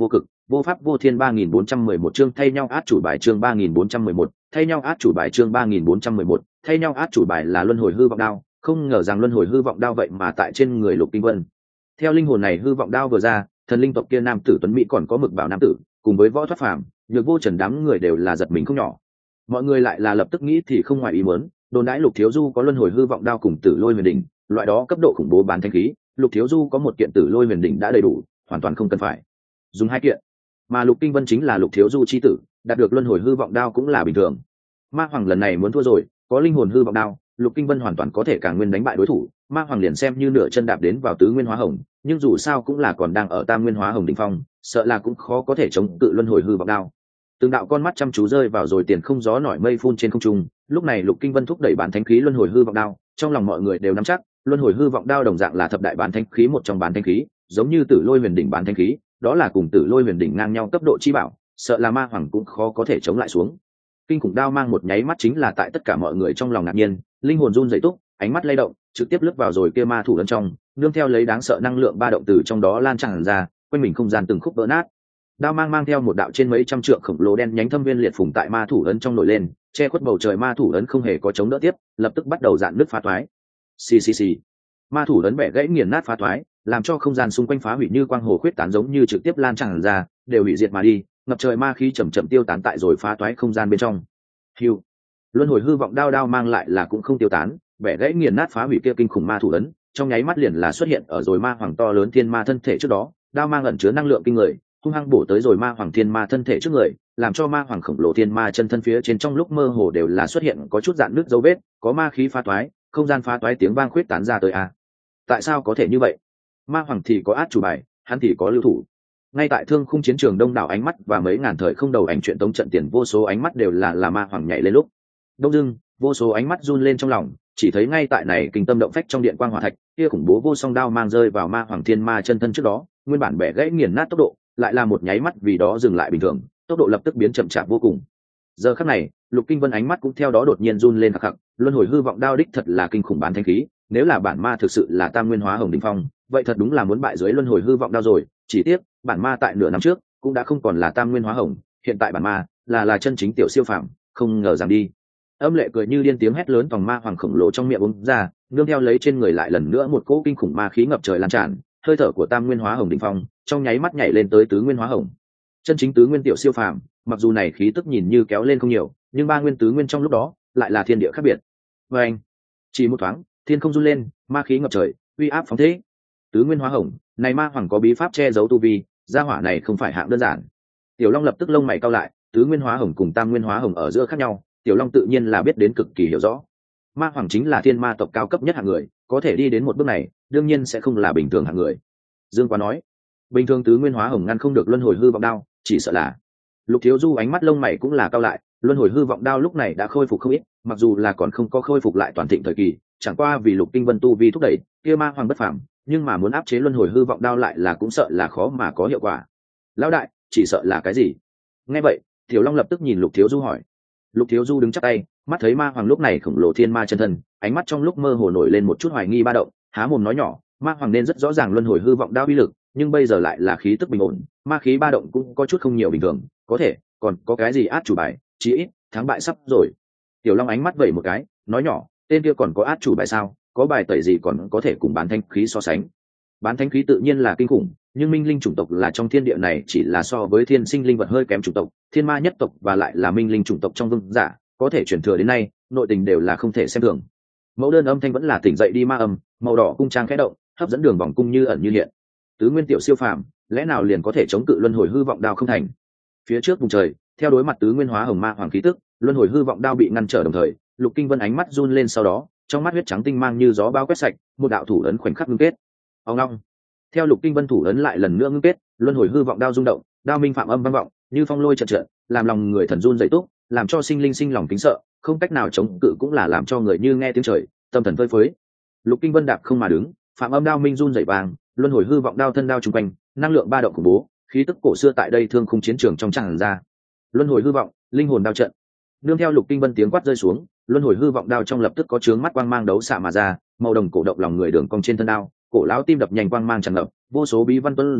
A: vô pháp vô thiên. Ba nghìn bốn trăm mười một chương thay nhau át chủ bài. Chương ba nghìn bốn trăm mười một thay nhau át chủ bài. Chương ba nghìn bốn trăm mười một thay nhau át chủ bài là luân hồi hư vọng đao. Không ngờ rằng luân hồi hư vọng đao vậy mà tại trên người Lục Kinh Vân. Theo linh hồn này hư vọng đao vừa ra, thần linh tộc kia nam tử tuấn mỹ còn có mực bảo nam tử cùng với võ thoát phàm, nhược vô trần đám người đều là giật mình không nhỏ. Mọi người lại là lập tức nghĩ thì không ngoài ý muốn, đồn đãi Lục Thiếu Du có luân hồi hư vọng đao cùng tử lôi huyền đỉnh, loại đó cấp độ khủng bố bán thanh khí, Lục Thiếu Du có một kiện tử lôi huyền đỉnh đã đầy đủ, hoàn toàn không cần phải dùng hai kiện. Mà Lục Kinh Vân chính là Lục Thiếu Du chi tử, đạt được luân hồi hư vọng đao cũng là bình thường. Ma Hoàng lần này muốn thua rồi, có linh hồn hư vọng đao, Lục Kinh Vân hoàn toàn có thể càng nguyên đánh bại đối thủ. Ma Hoàng liền xem như nửa chân đạp đến vào tứ nguyên hóa hồng, nhưng dù sao cũng là còn đang ở tam nguyên hóa hồng đỉnh phong, sợ là cũng khó có thể chống cự luân hồi hư vọng đao. Từng đạo con mắt chăm chú rơi vào rồi tiền không gió nổi mây phun trên không trung, lúc này Lục Kinh Vân thúc đẩy bản thánh khí luân hồi hư vọng đao, trong lòng mọi người đều nắm chắc, luân hồi hư vọng đao đồng dạng là thập đại bản thánh khí một trong bản thánh khí, giống như tử lôi huyền đỉnh bản thánh khí, đó là cùng tử lôi huyền đỉnh ngang nhau cấp độ chi bảo, sợ là Ma Hoàng cũng khó có thể chống lại xuống. Kinh khủng đao mang một nháy mắt chính là tại tất cả mọi người trong lòng ngạc nhiên, linh hồn run rẩy túc, ánh mắt lay động, trực tiếp lướt vào rồi kia ma thủ ấn trong, nương theo lấy đáng sợ năng lượng ba động từ trong đó lan tràn ra, quanh mình không gian từng khúc vỡ nát. Đao mang mang theo một đạo trên mấy trăm trượng khổng lồ đen nhánh thâm viên liệt phùng tại ma thủ ấn trong nổi lên, che khuất bầu trời. Ma thủ ấn không hề có chống đỡ tiếp, lập tức bắt đầu dạn nứt phá toái. Xì xì xì. Ma thủ ấn bẻ gãy nghiền nát phá toái, làm cho không gian xung quanh phá hủy như quang hồ khuyết tán giống như trực tiếp lan tràn ra, đều hủy diệt mà đi, ngập trời ma khí chậm chậm tiêu tán tại rồi phá toái không gian bên trong. Hưu. Luân hồi hư vọng đao đao mang lại là cũng không tiêu tán, bẻ gãy nghiền nát phá hủy kia kinh khủng ma thủ ấn, trong nháy mắt liền là xuất hiện ở rồi ma hoàng to lớn thiên ma thân thể trước đó. Đao mang ẩn chứa năng lượng kinh người, hung hăng bổ tới rồi ma hoàng thiên ma thân thể trước người, làm cho ma hoàng khổng lồ thiên ma chân thân phía trên trong lúc mơ hồ đều là xuất hiện có chút dạn nước dấu vết, có ma khí phá toái, không gian phá toái tiếng vang khuyết tán ra tới a. À. Tại sao có thể như vậy? Ma hoàng thì có át chủ bài, hắn thì có lưu thủ. Ngay tại thương khung chiến trường đông đảo ánh mắt và mấy ngàn thời không đầu ảnh chuyện tống trận tiền vô số ánh mắt đều là là ma hoàng nhảy lên lúc. Đông dưng, vô số ánh mắt run lên trong lòng, chỉ thấy ngay tại này kinh tâm động phách trong điện quang hỏa thạch, kia khủng bố vô song đao mang rơi vào ma hoàng thiên ma chân thân trước đó, nguyên bản bẻ gãy nghiền nát tốc độ, lại là một nháy mắt vì đó dừng lại bình thường, tốc độ lập tức biến chậm chạp vô cùng. Giờ khắc này, Lục Kinh Vân ánh mắt cũng theo đó đột nhiên run lên khắc khắc, luân hồi hư vọng đao đích thật là kinh khủng bán thanh khí, nếu là bản ma thực sự là tam nguyên hóa hồng đỉnh phong, vậy thật đúng là muốn bại dưới luân hồi hư vọng đao rồi, chỉ tiếc, bản ma tại nửa năm trước cũng đã không còn là tam nguyên hóa hồng, hiện tại bản ma là là chân chính tiểu siêu phàm, không ngờ rằng đi. Âm lệ cười như điên tiếng hét lớn tòng ma hoàng khổng lồ trong miệng búng ra, nương theo lấy trên người lại lần nữa một cỗ kinh khủng ma khí ngập trời lan tràn, hơi thở của tam nguyên hóa hồng đỉnh phong trong nháy mắt nhảy lên tới tứ nguyên hóa hồng. Chân chính tứ nguyên tiểu siêu phàm, mặc dù này khí tức nhìn như kéo lên không nhiều, nhưng ba nguyên tứ nguyên trong lúc đó lại là thiên địa khác biệt. Và anh, chỉ một thoáng, thiên không run lên, ma khí ngập trời, uy áp phóng thế. Tứ nguyên hóa hồng, này ma hoàng có bí pháp che giấu tu vi, gia hỏa này không phải hạng đơn giản. Tiểu Long lập tức lông mày cau lại, tứ nguyên hóa hồng cùng tam nguyên hóa hồng ở giữa khác nhau, Tiểu Long tự nhiên là biết đến cực kỳ hiểu rõ. Ma hoàng chính là thiên ma tộc cao cấp nhất hạng người, có thể đi đến một bước này, đương nhiên sẽ không là bình thường hạng người. Dương Quá nói, bình thường tứ nguyên hóa hồng ngăn không được luân hồi hư vọng đao, chỉ sợ là. Lục Thiếu Du ánh mắt lông mày cũng là cau lại, luân hồi hư vọng đao lúc này đã khôi phục không ít, mặc dù là còn không có khôi phục lại toàn thịnh thời kỳ, chẳng qua vì Lục Kinh Vân tu vi thúc đẩy, kia ma hoàng bất phàm, nhưng mà muốn áp chế luân hồi hư vọng đao lại là cũng sợ là khó mà có hiệu quả. Lão đại, chỉ sợ là cái gì? Nghe vậy, Tiểu Long lập tức nhìn Lục Thiếu Du hỏi. Lục Thiếu Du đứng chắp tay, mắt thấy ma hoàng lúc này khổng lồ thiên ma chân thân, ánh mắt trong lúc mơ hồ nổi lên một chút hoài nghi ba động, há mồm nói nhỏ, ma hoàng nên rất rõ ràng luân hồi hư vọng đao uy lực, nhưng bây giờ lại là khí tức bình ổn, ma khí ba động cũng có chút không nhiều bình thường, có thể còn có cái gì át chủ bài, chí ít thắng bại sắp rồi. Tiểu Long ánh mắt vẩy một cái, nói nhỏ, tên kia còn có át chủ bài sao? Có bài tẩy gì còn có thể cùng bán thanh khí so sánh? Bán thanh khí tự nhiên là kinh khủng, nhưng minh linh chủng tộc là trong thiên địa này chỉ là so với thiên sinh linh vật hơi kém chủng tộc, thiên ma nhất tộc và lại là minh linh chủng tộc trong vương giả, có thể truyền thừa đến nay, nội tình đều là không thể xem thường. Mẫu đơn âm thanh vẫn là tỉnh dậy đi ma âm, màu đỏ cung trang khẽ động, hấp dẫn đường vòng cung như ẩn như hiện. Tứ nguyên tiểu siêu phàm, lẽ nào liền có thể chống cự luân hồi hư vọng đao không thành? Phía trước vùng trời, theo đối mặt tứ nguyên hóa hồng ma hoàng khí tức, luân hồi hư vọng đao bị ngăn trở đồng thời, Lục Kinh Vân ánh mắt run lên, sau đó, trong mắt huyết trắng tinh mang như gió bao quét sạch, một đạo thủ ấn khoảnh khắc ngưng kết. Ông long. Theo Lục Kinh Vân thủ ấn lại lần nữa ngưng kết, luân hồi hư vọng đao rung động, đao minh phạm âm vang vọng, như phong lôi trận trận, làm lòng người thần run dậy túc, làm cho sinh linh sinh lòng kính sợ, không cách nào chống cự cũng là làm cho người như nghe tiếng trời, tâm thần phơi phới. Lục Kinh Vân đạp không mà đứng, phạm âm đao minh run dậy vàng, luân hồi hư vọng đao thân đao trung quanh, năng lượng ba động khủng bố, khí tức cổ xưa tại đây thương khung chiến trường trong tràn ra. Luân hồi hư vọng, linh hồn đao trận. Nương theo Lục Kinh Vân tiếng quát rơi xuống, luân hồi hư vọng đao trong lập tức có chướng mắt quang mang đấu xạ mà ra, màu đồng cổ động lòng người đường cong trên thân đao, cổ lão tim đập nhanh quang mang tràn ngập, vô số bí văn tuôn ra,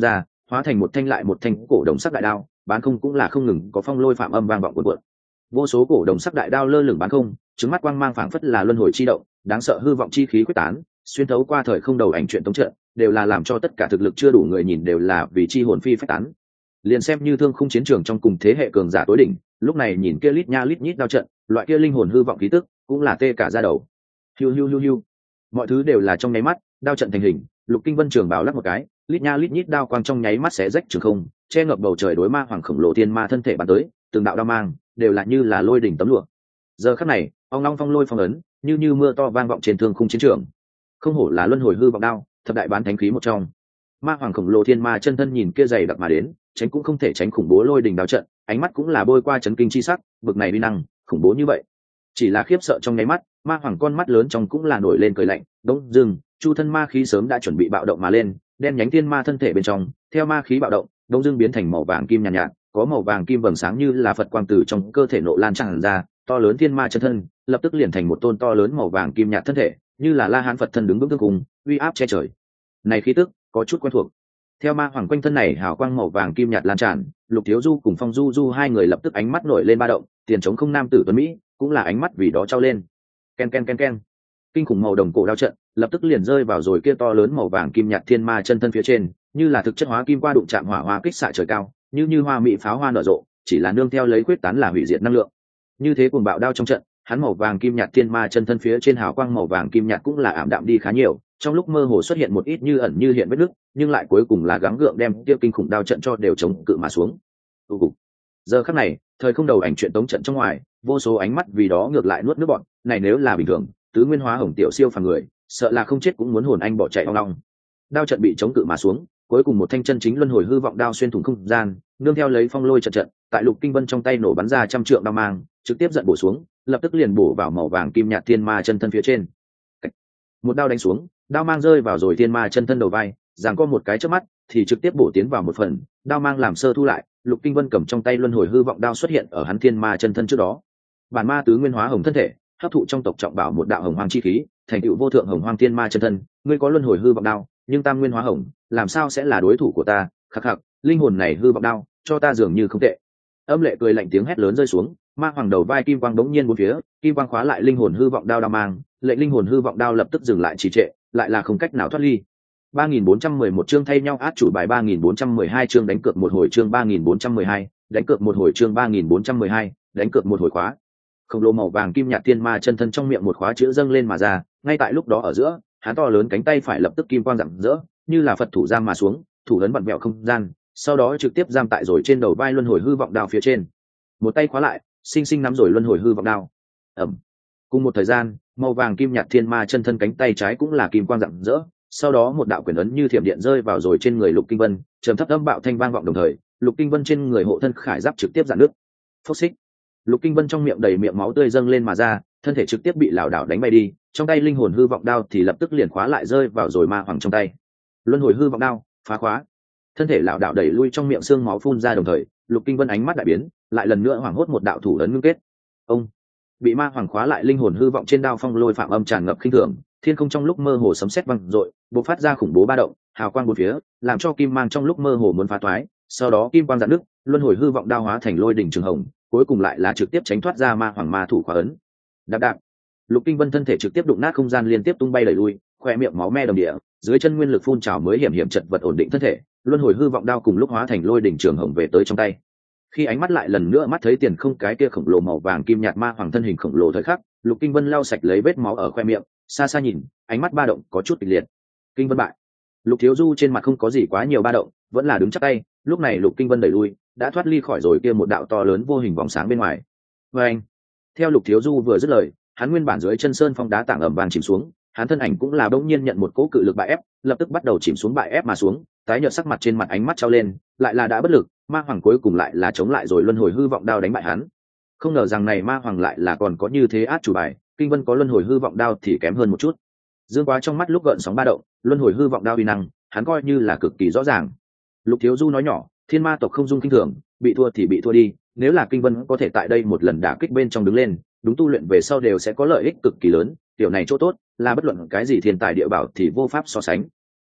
A: hóa thành một thanh lại một thanh cổ đồng sắc đại đao, bán không cũng là không ngừng có phong lôi phạm âm vang vọng cuộn cuộn. Vô số cổ đồng sắc đại đao lơ lửng bán không, trứng mắt quang mang phảng phất là luân hồi chi động, đáng sợ hư vọng chi khí quyết tán, xuyên thấu qua thời không đầu ảnh chuyện tống trận, đều là làm cho tất cả thực lực chưa đủ người nhìn đều là vì chi hồn phi phách tán. Liền xem như thương khung chiến trường trong cùng thế hệ cường giả tối đỉnh, lúc này nhìn kia lít nha lít nhít đao trận, loại kia linh hồn hư vọng khí tức, cũng là tê cả da đầu. Hiu hiu hiu hiu. Mọi thứ đều là trong nháy mắt, đao trận thành hình, Lục Kinh Vân trường bảo lắc một cái, lít nha lít nhít đao quang trong nháy mắt xé rách trường không, che ngập bầu trời đối ma hoàng khổng lồ thiên ma thân thể bắn tới, từng đạo đao mang, đều là như là lôi đỉnh tấm lụa. Giờ khắc này, ong long phong lôi phong ấn, như như mưa to vang vọng trên thương khung chiến trường. Không hổ là luân hồi hư vọng đao, thập đại bán thánh khí một trong. Ma hoàng khổng lồ thiên ma chân thân nhìn kia dày đặc mà đến, tránh cũng không thể tránh khủng bố lôi đỉnh đao trận, ánh mắt cũng là bôi qua chấn kinh chi sắc, bực này uy năng, khủng bố như vậy. Chỉ là khiếp sợ trong nháy mắt, ma hoàng con mắt lớn trong cũng là nổi lên cười lạnh, đống dừng, chu thân ma khí sớm đã chuẩn bị bạo động mà lên, đen nhánh thiên ma thân thể bên trong, theo ma khí bạo động, đống dưng biến thành màu vàng kim nhàn nhạt, nhạt, có màu vàng kim vầng sáng như là phật quang từ trong cơ thể nộ lan tràn ra, to lớn thiên ma chân thân, lập tức liền thành một tôn to lớn màu vàng kim nhạt thân thể, như là La Hán Phật thân đứng vững tương cùng, uy áp che trời. Này khí tức, có chút quen thuộc. Theo ma hoàng quanh thân này hào quang màu vàng kim nhạt lan tràn, Lục Thiếu Du cùng Phong Du Du hai người lập tức ánh mắt nổi lên ba động, tiền trống không nam tử tuấn mỹ, cũng là ánh mắt vì đó trao lên. Ken ken ken ken. Kinh khủng màu đồng cổ đao trận, lập tức liền rơi vào rồi kia to lớn màu vàng kim nhạt thiên ma chân thân phía trên, như là thực chất hóa kim qua đụng chạm hỏa hoa kích xạ trời cao, như như hoa mỹ pháo hoa nở rộ, chỉ là nương theo lấy quyết tán là hủy diệt năng lượng. Như thế cuồng bạo đao trong trận, hắn màu vàng kim nhạt thiên ma chân thân phía trên hào quang màu vàng kim nhạt cũng là ảm đạm đi khá nhiều, trong lúc mơ hồ xuất hiện một ít như ẩn như hiện vết nứt, nhưng lại cuối cùng là gắng gượng đem tiêu kinh khủng đao trận cho đều chống cự mà xuống. Tu cục. Giờ khắc này, thời không đầu ảnh chuyện tống trận trong ngoài, vô số ánh mắt vì đó ngược lại nuốt nước bọn, này nếu là bình thường, tứ nguyên hóa hồng tiểu siêu phàm người, sợ là không chết cũng muốn hồn anh bỏ chạy ong ong. Đao trận bị chống cự mà xuống, cuối cùng một thanh chân chính luân hồi hư vọng đao xuyên thủng không gian, nương theo lấy phong lôi trận trận, tại Lục Kinh Vân trong tay nổ bắn ra trăm trượng đao mang, trực tiếp giận bổ xuống, lập tức liền bổ vào màu vàng kim nhạt thiên ma chân thân phía trên. Một đao đánh xuống, đao mang rơi vào rồi thiên ma chân thân đầu vai, giằng co một cái chớp mắt, thì trực tiếp bổ tiến vào một phần, đao mang làm sơ thu lại, Lục Kinh Vân cầm trong tay luân hồi hư vọng đao xuất hiện ở hắn thiên ma chân thân trước đó. Bản ma tứ nguyên hóa hồng thân thể, hấp thụ trong tộc trọng bảo một đạo hồng hoang chi khí, thành tựu vô thượng hồng hoang thiên ma chân thân, ngươi có luân hồi hư vọng đao, nhưng tam nguyên hóa hồng, làm sao sẽ là đối thủ của ta? Khắc khắc, linh hồn này hư vọng đao, cho ta dường như không tệ. Âm lệ cười lạnh tiếng hét lớn rơi xuống, ma hoàng đầu vai kim quang đống nhiên bốn phía, kim quang khóa lại linh hồn hư vọng đao đao mang, lệnh linh hồn hư vọng đao lập tức dừng lại trì trệ, lại là không cách nào thoát ly. ba nghìn bốn trăm mười một chương thay nhau át chủ bài ba nghìn bốn trăm mười hai chương đánh cược một hồi chương ba nghìn bốn trăm mười hai, đánh cược một hồi chương ba nghìn bốn trăm mười hai, đánh cược một hồi khóa. Khổng lồ màu vàng kim nhạt thiên ma chân thân trong miệng một khóa chữ dâng lên mà ra, ngay tại lúc đó ở giữa, hắn to lớn cánh tay phải lập tức kim quang rạng rỡ, như là Phật thủ giam mà xuống, thủ ấn vặn vẹo không gian, sau đó trực tiếp giam tại rồi trên đầu vai luân hồi hư vọng đao phía trên. Một tay khóa lại, sinh sinh nắm rồi luân hồi hư vọng đao. Ầm. Cùng một thời gian, màu vàng kim nhạt thiên ma chân thân cánh tay trái cũng là kim quang rạng rỡ, sau đó một đạo quyền ấn như thiểm điện rơi vào rồi trên người Lục Kinh Vân, trầm thấp âm bạo thanh vang vọng đồng thời, Lục Kinh Vân trên người hộ thân khải giáp trực tiếp giãn nước. Phốc xích. Lục Kinh Vân trong miệng đầy miệng máu tươi dâng lên mà ra, thân thể trực tiếp bị lảo đảo đánh bay đi, trong tay linh hồn hư vọng đao thì lập tức liền khóa lại rơi vào rồi ma hoàng trong tay. Luân hồi hư vọng đao, phá khóa. Thân thể lảo đảo đẩy lui trong miệng xương máu phun ra đồng thời, Lục Kinh Vân ánh mắt đại biến, lại lần nữa hoảng hốt một đạo thủ ấn ngưng kết. Ông bị ma hoàng khóa lại linh hồn hư vọng trên đao phong lôi phạm âm tràn ngập khinh thường, thiên không trong lúc mơ hồ sấm sét vang dội, bộc phát ra khủng bố ba động, hào quang bốn phía, làm cho kim mang trong lúc mơ hồ muốn phá toái, sau đó kim quang rạn nứt, luân hồi hư vọng đao hóa thành lôi đỉnh trường hồng, cuối cùng lại là trực tiếp tránh thoát ra ma hoàng ma thủ khóa ấn. Đạp đạp, Lục Kinh Vân thân thể trực tiếp đụng nát không gian liên tiếp tung bay đẩy lui, khoe miệng máu me đầm địa, dưới chân nguyên lực phun trào mới hiểm hiểm chật vật ổn định thân thể, luân hồi hư vọng đao cùng lúc hóa thành lôi đỉnh trường hồng về tới trong tay. Khi ánh mắt lại lần nữa mắt thấy tiền không cái kia khổng lồ màu vàng kim nhạt ma hoàng thân hình khổng lồ thời khắc, Lục Kinh Vân lau sạch lấy vết máu ở khoe miệng, xa xa nhìn, ánh mắt ba động có chút kịch liệt. Kinh Vân bại. Lục Thiếu Du trên mặt không có gì quá nhiều ba động, vẫn là đứng chắc tay, lúc này Lục Kinh Vân đẩy lui, đã thoát ly khỏi rồi kia một đạo to lớn vô hình vòng sáng bên ngoài. Và anh, theo Lục Thiếu Du vừa dứt lời, hắn nguyên bản dưới chân sơn phong đá tảng ầm vang chìm xuống, hắn thân ảnh cũng là bỗng nhiên nhận một cỗ cự lực bại ép, lập tức bắt đầu chìm xuống bại ép mà xuống, tái nhợt sắc mặt trên mặt ánh mắt trao lên, lại là đã bất lực, ma hoàng cuối cùng lại là chống lại rồi luân hồi hư vọng đao đánh bại hắn. Không ngờ rằng này ma hoàng lại là còn có như thế át chủ bài, Kinh Vân có luân hồi hư vọng đao thì kém hơn một chút. Dương Quá trong mắt lúc gợn sóng ba động, luân hồi hư vọng đao uy năng, hắn coi như là cực kỳ rõ ràng. Lục Thiếu Du nói nhỏ, thiên ma tộc không dung kinh thường, bị thua thì bị thua đi, nếu là Kinh Vân có thể tại đây một lần đả kích bên trong đứng lên, đúng tu luyện về sau đều sẽ có lợi ích cực kỳ lớn, điều này chỗ tốt là bất luận cái gì thiên tài địa bảo thì vô pháp so sánh.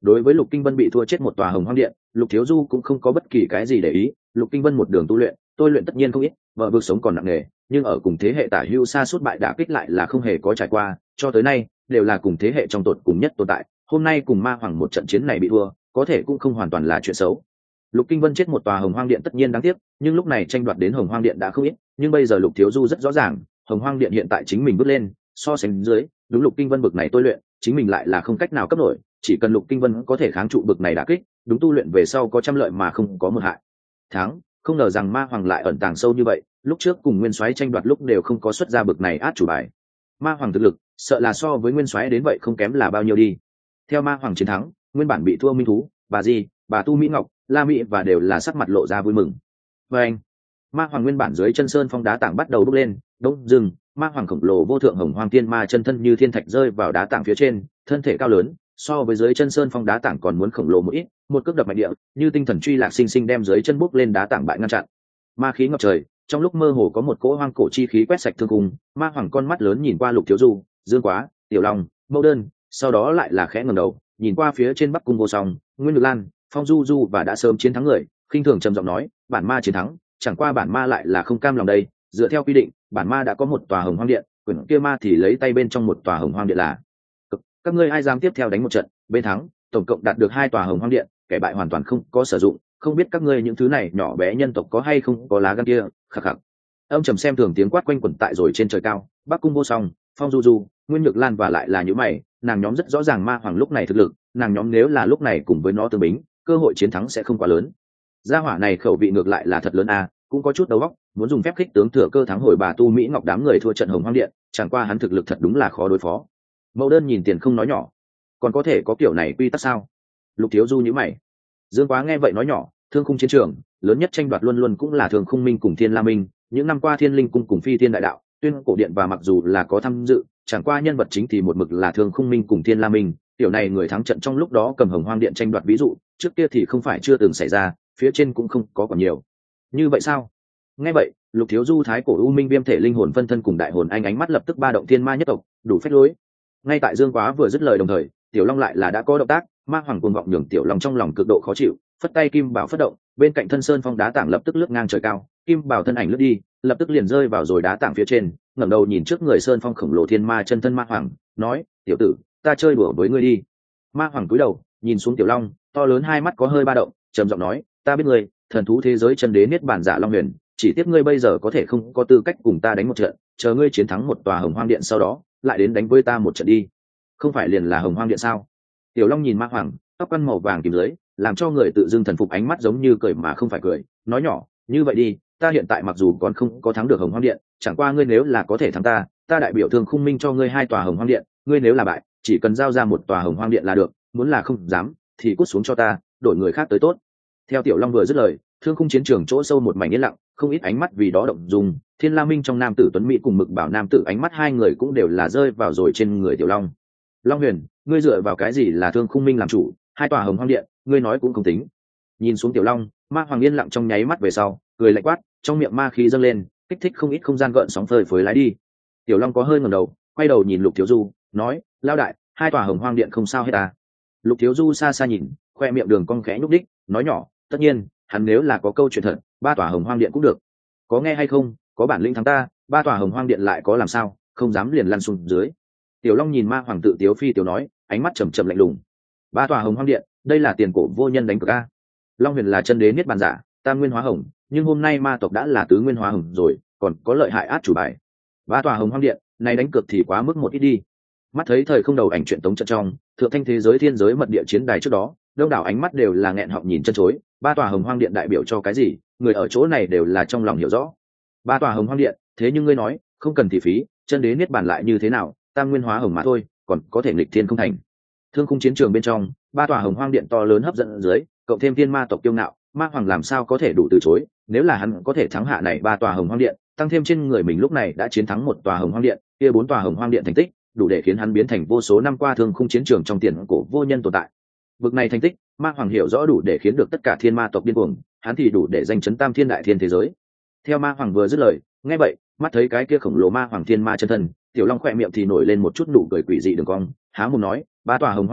A: Đối với Lục Kinh Vân bị thua chết một tòa Hồng Hoang Điện, Lục Thiếu Du cũng không có bất kỳ cái gì để ý. Lục Kinh Vân một đường tu luyện, tôi luyện tất nhiên không ít, vợ vực sống còn nặng nề, nhưng ở cùng thế hệ tả hữu sa sút bại đả kích lại là không hề có trải qua, cho tới nay đều là cùng thế hệ trong tột cùng nhất tồn tại. Hôm nay cùng Ma Hoàng một trận chiến này bị thua, có thể cũng không hoàn toàn là chuyện xấu. Lục Kinh Vân chết một tòa Hồng Hoang Điện tất nhiên đáng tiếc, nhưng lúc này tranh đoạt đến Hồng Hoang Điện đã không ít, nhưng bây giờ Lục Thiếu Du rất rõ ràng, Hồng Hoang Điện hiện tại chính mình bước lên, so sánh dưới, đúng Lục Kinh Vân bực này tôi luyện, chính mình lại là không cách nào cấp nổi, chỉ cần Lục Kinh Vân có thể kháng trụ bực này đả kích, đúng tu luyện về sau có trăm lợi mà không có một hại. Thắng, không ngờ rằng Ma Hoàng lại ẩn tàng sâu như vậy, lúc trước cùng Nguyên Soái tranh đoạt lúc đều không có xuất ra bực này át chủ bài. Ma Hoàng thực lực, sợ là so với Nguyên Soái đến vậy không kém là bao nhiêu đi. Theo Ma Hoàng chiến thắng, nguyên bản bị thua Minh Thú, bà Di, bà Tu Mỹ Ngọc, La Mỹ và đều là sắc mặt lộ ra vui mừng. Và anh, Ma Hoàng nguyên bản dưới chân sơn phong đá tảng bắt đầu bốc lên, đông dừng, Ma Hoàng khổng lồ vô thượng Hồng Hoang Thiên Ma chân thân như thiên thạch rơi vào đá tảng phía trên, thân thể cao lớn, so với dưới chân sơn phong đá tảng còn muốn khổng lồ một ít, một cước đập mạnh địa, như tinh thần truy lạc sinh sinh đem dưới chân bốc lên đá tảng bại ngăn chặn. Ma khí ngập trời, trong lúc mơ hồ có một cỗ hoang cổ chi khí quét sạch thương cung. Ma Hoàng con mắt lớn nhìn qua Lục Thiếu Du, Dương Quá, Tiểu Long, Mẫu Đơn, sau đó lại là khẽ ngẩng đầu, nhìn qua phía trên Bắc Cung Vô Song, Nguyên Lực Lan, Phong Du Du và đã sớm chiến thắng người, khinh thường trầm giọng nói, bản ma chiến thắng, chẳng qua bản ma lại là không cam lòng đây, dựa theo quy định, bản ma đã có một tòa Hồng Hoang Điện, quyển kia ma thì lấy tay bên trong một tòa Hồng Hoang Điện là. Các ngươi ai dám tiếp theo đánh một trận, bên thắng, tổng cộng đạt được hai tòa Hồng Hoang Điện, kẻ bại hoàn toàn không có sử dụng, không biết các ngươi những thứ này nhỏ bé nhân tộc có hay không có lá gan kia, khắc khắc. Âm trầm xem thường tiếng quát quanh quẩn tại rồi trên trời cao, Bắc Cung Vô Song, Phong Du Du, Nguyên Nhược Lan và lại là những mày, nàng nhóm rất rõ ràng Ma Hoàng lúc này thực lực, nàng nhóm nếu là lúc này cùng với nó tương bính, cơ hội chiến thắng sẽ không quá lớn. Gia hỏa này khẩu vị ngược lại là thật lớn à, cũng có chút đầu óc, muốn dùng phép khích tướng thừa cơ thắng hồi bà Tu Mỹ Ngọc đám người thua trận Hồng Hoang Điện, chẳng qua hắn thực lực thật đúng là khó đối phó. Mẫu Đơn nhìn Tiền không nói nhỏ, còn có thể có kiểu này quy tắc sao? Lục Thiếu Du nhíu mày. Dương Quá nghe vậy nói nhỏ, Thương Khung chiến trường lớn nhất tranh đoạt luôn luôn cũng là Thương Khung Minh cùng Thiên La Minh, những năm qua Thiên Linh cung cùng Phi Thiên Đại Đạo, Tuyên Cổ Điện và mặc dù là có tham dự, chẳng qua nhân vật chính thì một mực là Thương Khung Minh cùng Thiên La Minh, tiểu này người thắng trận trong lúc đó cầm Hồng Hoang Điện tranh đoạt ví dụ, trước kia thì không phải chưa từng xảy ra, phía trên cũng không có còn nhiều. Như vậy sao? Nghe vậy, Lục Thiếu Du thái cổ u minh viêm thể linh hồn phân thân cùng đại hồn anh ánh mắt lập tức ba động thiên ma nhất tộc, đủ phách lối. Ngay tại Dương Quá vừa dứt lời đồng thời, Tiểu Long lại là đã có động tác, Ma Hoàng cuồng vọng nhường Tiểu Long trong lòng cực độ khó chịu, phất tay kim bảo phất động, bên cạnh thân sơn phong đá tảng lập tức lướt ngang trời cao, kim bảo thân ảnh lướt đi, lập tức liền rơi vào rồi đá tảng phía trên, ngẩng đầu nhìn trước người sơn phong khổng lồ thiên ma chân thân Ma Hoàng, nói: "Tiểu tử, ta chơi đùa với ngươi đi." Ma Hoàng cúi đầu, nhìn xuống Tiểu Long, to lớn hai mắt có hơi ba động, trầm giọng nói: "Ta biết ngươi, thần thú thế giới chân đế niết bàn giả Long Huyền, chỉ tiếc ngươi bây giờ có thể không có tư cách cùng ta đánh một trận, chờ ngươi chiến thắng một tòa Hồng Hoang Điện sau đó, lại đến đánh với ta một trận đi." Không phải liền là Hồng Hoang Điện sao? Tiểu Long nhìn Ma Hoàng, tóc căn màu vàng kìm dưới, làm cho người tự dưng thần phục, ánh mắt giống như cười mà không phải cười, nói nhỏ: "Như vậy đi, ta hiện tại mặc dù còn không có thắng được Hồng Hoang Điện, chẳng qua ngươi nếu là có thể thắng ta, ta đại biểu Thương Khung Minh cho ngươi hai tòa Hồng Hoang Điện, ngươi nếu là bại, chỉ cần giao ra một tòa Hồng Hoang Điện là được, muốn là không dám, thì cút xuống cho ta, đổi người khác tới tốt." Theo Tiểu Long vừa dứt lời, Thương Khung chiến trường chỗ sâu một mảnh yên lặng, không ít ánh mắt vì đó động dung, Thiên La Minh trong nam tử tuấn mỹ cùng Mực Bảo nam tử ánh mắt hai người cũng đều là rơi vào rồi trên người Tiểu Long. "Long Huyền, ngươi dựa vào cái gì là Thương Khung Minh làm chủ, hai tòa Hồng Hoang Điện, ngươi nói cũng không tính." Nhìn xuống Tiểu Long, Ma Hoàng yên lặng trong nháy mắt về sau, cười lạnh quát, trong miệng ma khí dâng lên, kích thích không ít không gian gợn sóng phơi phới lái đi. Tiểu Long có hơi ngẩng đầu, quay đầu nhìn Lục Thiếu Du, nói: "Lao đại, hai tòa Hồng Hoang Điện không sao hết à?" Lục Thiếu Du xa xa nhìn, khoe miệng đường cong khẽ nhúc đích, nói nhỏ: "Tất nhiên, hắn nếu là có câu chuyện thật, ba tòa Hồng Hoang Điện cũng được. Có nghe hay không, có bản lĩnh thắng ta, ba tòa Hồng Hoang Điện lại có làm sao, không dám liền lăn xuống dưới." Tiểu Long nhìn Ma Hoàng tự tiếu phi tiểu nói, ánh mắt trầm trầm lạnh lùng. "Ba tòa Hồng Hoang Điện, đây là tiền cổ vô nhân đánh cược a. Long Huyền là chân đế niết bàn giả, tam nguyên hóa hồng, nhưng hôm nay ma tộc đã là tứ nguyên hóa hồng rồi, còn có lợi hại át chủ bài. Ba tòa Hồng Hoang Điện, này đánh cược thì quá mức một ít đi." Mắt thấy thời không đầu ảnh chuyện tống trận trong, thượng thanh thế giới thiên giới mật địa chiến đài trước đó, đông đảo ánh mắt đều là nghẹn họng nhìn chân chối, ba tòa Hồng Hoang Điện đại biểu cho cái gì, người ở chỗ này đều là trong lòng hiểu rõ. Ba tòa Hồng Hoang Điện, thế nhưng ngươi nói, không cần thị phí, chân đế niết bàn lại như thế nào, tam nguyên hóa hồng mà thôi, còn có thể nghịch thiên không thành. Thương Khung chiến trường bên trong, ba tòa Hồng Hoang Điện to lớn hấp dẫn ở dưới, cộng thêm thiên ma tộc kiêu ngạo, Ma Hoàng làm sao có thể đủ từ chối, nếu là hắn có thể thắng hạ này ba tòa Hồng Hoang Điện, tăng thêm trên người mình lúc này đã chiến thắng một tòa Hồng Hoang Điện, kia bốn tòa Hồng Hoang Điện thành tích, đủ để khiến hắn biến thành vô số năm qua Thương Khung chiến trường trong tiền cổ vô nhân tồn tại. Bực này thành tích, Ma Hoàng hiểu rõ đủ để khiến được tất cả thiên ma tộc điên cuồng, hắn thì đủ để danh chấn tam thiên đại thiên thế giới. Theo Ma Hoàng vừa dứt lời, nghe vậy, mắt thấy cái kia khổng lồ Ma Hoàng thiên ma chân thân, Tiểu Long khỏe miệng thì nổi lên một chút nụ cười quỷ dị đường cong, há mồm nói: "Ba tòa Hồng Hoang Điện,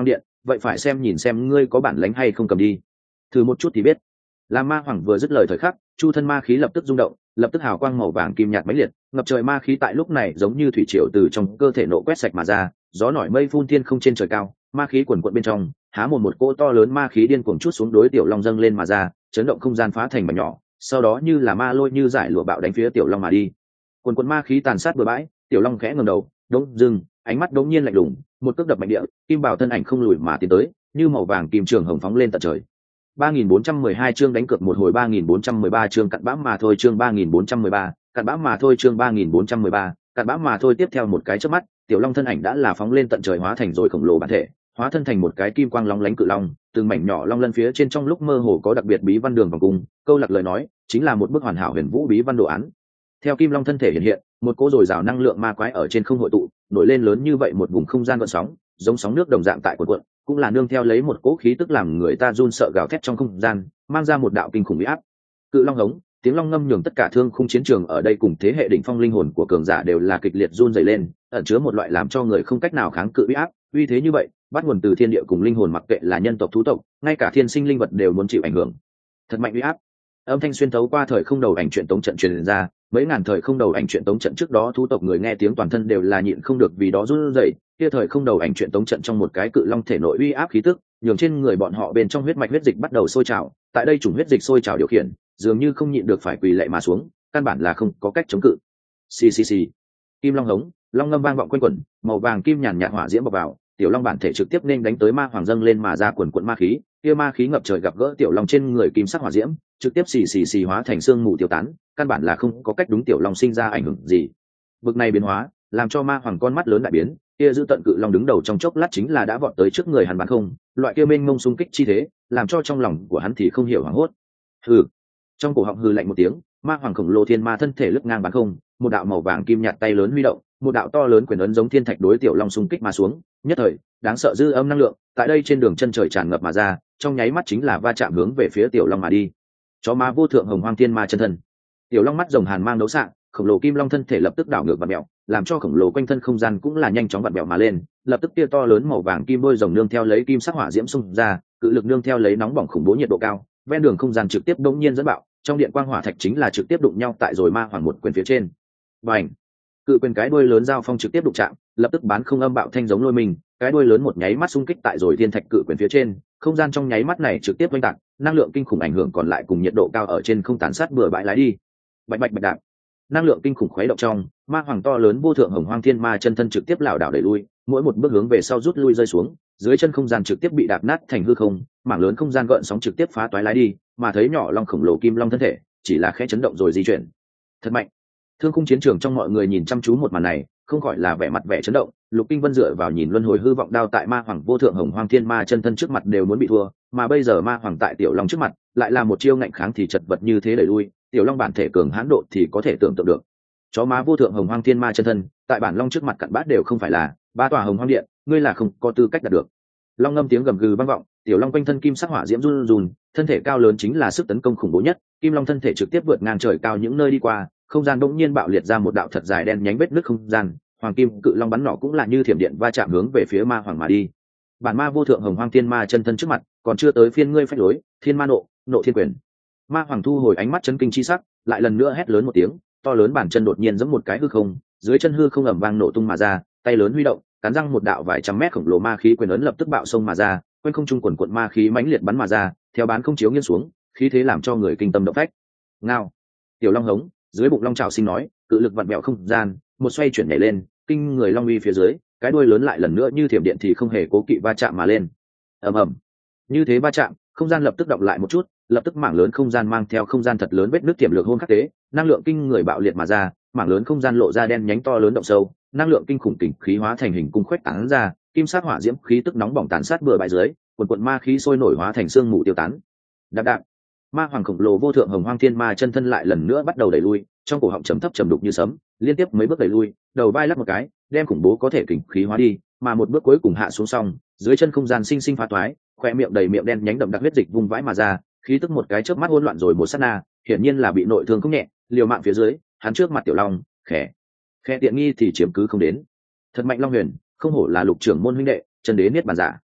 A: vậy phải xem nhìn xem ngươi có bản lánh hay không cầm đi, thử một chút thì biết. Là ma hoàng vừa dứt lời thời khắc, chu thân ma khí lập tức rung động, lập tức hào quang màu vàng kim nhạt mãnh liệt, ngập trời ma khí tại lúc này giống như thủy triều từ trong cơ thể nổ quét sạch mà ra, gió nổi mây phun thiên không trên trời cao, ma khí quần quận bên trong, há một một cỗ to lớn ma khí điên cuồng chút xuống đối tiểu long dâng lên mà ra, chấn động không gian phá thành mảnh nhỏ, sau đó như là ma lôi như giải lụa bạo đánh phía tiểu long mà đi. Quần quần ma khí tàn sát bừa bãi, tiểu long khẽ ngẩng đầu, đống dưng, ánh mắt đống nhiên lạnh lùng, một cước đập mạnh địa, kim bảo thân ảnh không lùi mà tiến tới, như màu vàng kim trường hồng phóng lên tận trời. ba nghìn bốn trăm mười hai chương đánh cược một hồi, ba nghìn bốn trăm mười ba chương cặn bã mà thôi, chương ba nghìn bốn trăm mười ba, cặn bã mà thôi, chương ba nghìn bốn trăm mười ba, cặn bã mà thôi. Tiếp theo một cái chớp mắt, tiểu long thân ảnh đã là phóng lên tận trời, hóa thành rồi khổng lồ bản thể, hóa thân thành một cái kim quang long lánh cự long, từng mảnh nhỏ long lân phía trên trong lúc mơ hồ có đặc biệt bí văn đường vòng cung, câu lạc lời nói chính là một bức hoàn hảo huyền vũ bí văn đồ án. Theo kim long thân thể hiện hiện, một cỗ dồi dào năng lượng ma quái ở trên không hội tụ, nổi lên lớn như vậy một vùng không gian gợn sóng, giống sóng nước đồng dạng tại cuộn cuộn, cũng là nương theo lấy một cỗ khí tức làm người ta run sợ gào thét trong không gian, mang ra một đạo kinh khủng uy áp. Cự long hống, tiếng long ngâm nhường tất cả thương khung chiến trường ở đây cùng thế hệ đỉnh phong linh hồn của cường giả đều là kịch liệt run rẩy lên, ẩn chứa một loại làm cho người không cách nào kháng cự uy áp, uy thế như vậy, bắt nguồn từ thiên địa cùng linh hồn, mặc kệ là nhân tộc thú tộc, ngay cả thiên sinh linh vật đều muốn chịu ảnh hưởng. Thật mạnh uy áp. Âm thanh xuyên thấu qua thời không đầu ảnh truyện tống trận truyền ra, mấy ngàn thời không đầu ảnh truyện tống trận trước đó thú tộc người nghe tiếng toàn thân đều là nhịn không được vì đó run rẩy. Kia thời không đầu ảnh truyện tống trận trong một cái cự long thể nội uy áp khí tức, nhường trên người bọn họ bên trong huyết mạch huyết dịch bắt đầu sôi trào, tại đây chủng huyết dịch sôi trào điều khiển, dường như không nhịn được phải quỳ lạy mà xuống, căn bản là không có cách chống cự. Xì xì xì. Kim long hống, long ngâm vang vọng quanh quẩn, màu vàng kim nhàn nhạt hỏa diễm bộc vào, tiểu long bản thể trực tiếp nên đánh tới ma hoàng dâng lên mà ra quần quần ma khí, kia ma khí ngập trời gặp gỡ tiểu long trên người kim sắc hỏa diễm, trực tiếp xì xì xì hóa thành xương mù tiêu tán, căn bản là không có cách đúng tiểu long sinh ra ảnh hưởng gì. Vực này biến hóa, làm cho ma hoàng con mắt lớn đại biến, kia giữ tận cự long đứng đầu trong chốc lát chính là đã vọt tới trước người hắn bắn không, loại kia mênh mông xung kích chi thế, làm cho trong lòng của hắn thì không hiểu hoảng hốt. Hừ. Trong cổ họng hừ lạnh một tiếng, ma hoàng khổng lồ thiên ma thân thể lướt ngang bắn không, một đạo màu vàng kim nhạt tay lớn huy động, một đạo to lớn quyền ấn giống thiên thạch đối tiểu long xung kích mà xuống, nhất thời, đáng sợ dư âm năng lượng, tại đây trên đường chân trời tràn ngập mà ra, trong nháy mắt chính là va chạm hướng về phía tiểu long mà đi. Chó ma vô thượng hồng hoang thiên ma chân thân. Tiểu long mắt rồng hàn mang đấu xạ, khổng lồ kim long thân thể lập tức đảo ngược vặn mèo, làm cho khổng lồ quanh thân không gian cũng là nhanh chóng vặn mèo mà lên, lập tức tia to lớn màu vàng kim đôi rồng nương theo lấy kim sắc hỏa diễm xung ra, cự lực nương theo lấy nóng bỏng khủng bố nhiệt độ cao, ven đường không gian trực tiếp đống nhiên dẫn bạo, trong điện quang hỏa thạch chính là trực tiếp đụng nhau tại rồi ma hoàng một quyền phía trên. Bành! Cự quyền cái đuôi lớn giao phong trực tiếp đụng chạm, lập tức bán không âm bạo thanh giống lôi mình, cái đuôi lớn một nháy mắt xung kích tại rồi thiên thạch cự quyền phía trên, không gian trong nháy mắt này trực tiếp vênh tạc, năng lượng kinh khủng ảnh hưởng còn lại cùng nhiệt độ cao ở trên không tán sát bừa bãi lái đi. Bạch bạch bạch đạp, năng lượng kinh khủng khuấy động trong, ma hoàng to lớn vô thượng hồng hoang thiên ma chân thân trực tiếp lảo đảo đẩy lui, mỗi một bước hướng về sau rút lui rơi xuống, dưới chân không gian trực tiếp bị đạp nát thành hư không, mảng lớn không gian gợn sóng trực tiếp phá toái lái đi, mà thấy nhỏ long khổng lồ kim long thân thể, chỉ là khẽ chấn động rồi di chuyển. Thật mạnh. Thương khung chiến trường trong mọi người nhìn chăm chú một màn này, không khỏi là vẻ mặt vẻ chấn động. Lục Kinh Vân dựa vào nhìn luân hồi hư vọng đao tại ma hoàng vô thượng hồng hoang thiên ma chân thân trước mặt đều muốn bị thua, mà bây giờ ma hoàng tại tiểu long trước mặt lại là một chiêu ngạnh kháng thì chật vật như thế đẩy lui, tiểu long bản thể cường hãn độ thì có thể tưởng tượng được. Chó má vô thượng hồng hoang thiên ma chân thân, tại bản long trước mặt cặn bát đều không phải là ba tòa hồng hoang điện, ngươi là không có tư cách đạt được. Long ngâm tiếng gầm gừ vang vọng, tiểu long quanh thân kim sắc hỏa diễm run run, thân thể cao lớn chính là sức tấn công khủng bố nhất, kim long thân thể trực tiếp vượt ngang trời cao những nơi đi qua, không gian bỗng nhiên bạo liệt ra một đạo thật dài đen nhánh vết nứt không gian, hoàng kim cự long bắn nỏ cũng là như thiểm điện va chạm hướng về phía ma hoàng mà đi. Bản ma vô thượng hồng hoang thiên ma chân thân trước mặt, còn chưa tới phiên ngươi phách lối, thiên ma nộ, nộ thiên quyền. Ma hoàng thu hồi ánh mắt chấn kinh chi sắc, lại lần nữa hét lớn một tiếng, to lớn bàn chân đột nhiên giẫm một cái hư không, dưới chân hư không ầm vang nổ tung mà ra, tay lớn huy động, cắn răng một đạo vài trăm mét khổng lồ ma khí quyền ấn lập tức bạo sông mà ra, quanh không trung quần quần ma khí mãnh liệt bắn mà ra, theo bán không chiếu nghiêng xuống, khí thế làm cho người kinh tâm động phách. Ngao, tiểu long hống, dưới bụng long trào sinh nói, cự lực vặn bẹo không gian, một xoay chuyển nhảy lên, kinh người long uy phía dưới, cái đuôi lớn lại lần nữa như thiểm điện thì không hề cố kỵ va chạm mà lên. Ầm ầm, như thế va chạm, không gian lập tức động lại một chút, lập tức mảng lớn không gian mang theo không gian thật lớn vết nứt tiềm lược hôn khắc tế, năng lượng kinh người bạo liệt mà ra, mảng lớn không gian lộ ra đen nhánh to lớn động sâu, năng lượng kinh khủng kình khí hóa thành hình cung khuếch tán ra, kim sắc hỏa diễm khí tức nóng bỏng tàn sát bừa bãi dưới, quần quần ma khí sôi nổi hóa thành xương mù tiêu tán. Đạp đạp, ma hoàng khổng lồ vô thượng hồng hoang thiên ma chân thân lại lần nữa bắt đầu đẩy lui, trong cổ họng trầm thấp trầm đục như sấm, liên tiếp mấy bước đẩy lui, đầu vai lắc một cái, đem khủng bố có thể kình khí hóa đi, mà một bước cuối cùng hạ xuống xong, dưới chân không gian sinh sinh phá toái, khoe miệng đầy miệng đen nhánh đậm đặc huyết dịch vung vãi mà ra, khí tức một cái chớp mắt hỗn loạn rồi một sát na, hiển nhiên là bị nội thương không nhẹ, liều mạng phía dưới, hắn trước mặt tiểu long, khẽ, khẽ tiện nghi thì chiếm cứ không đến. Thật mạnh long huyền, không hổ là lục trưởng môn huynh đệ, chân đế niết bàn giả.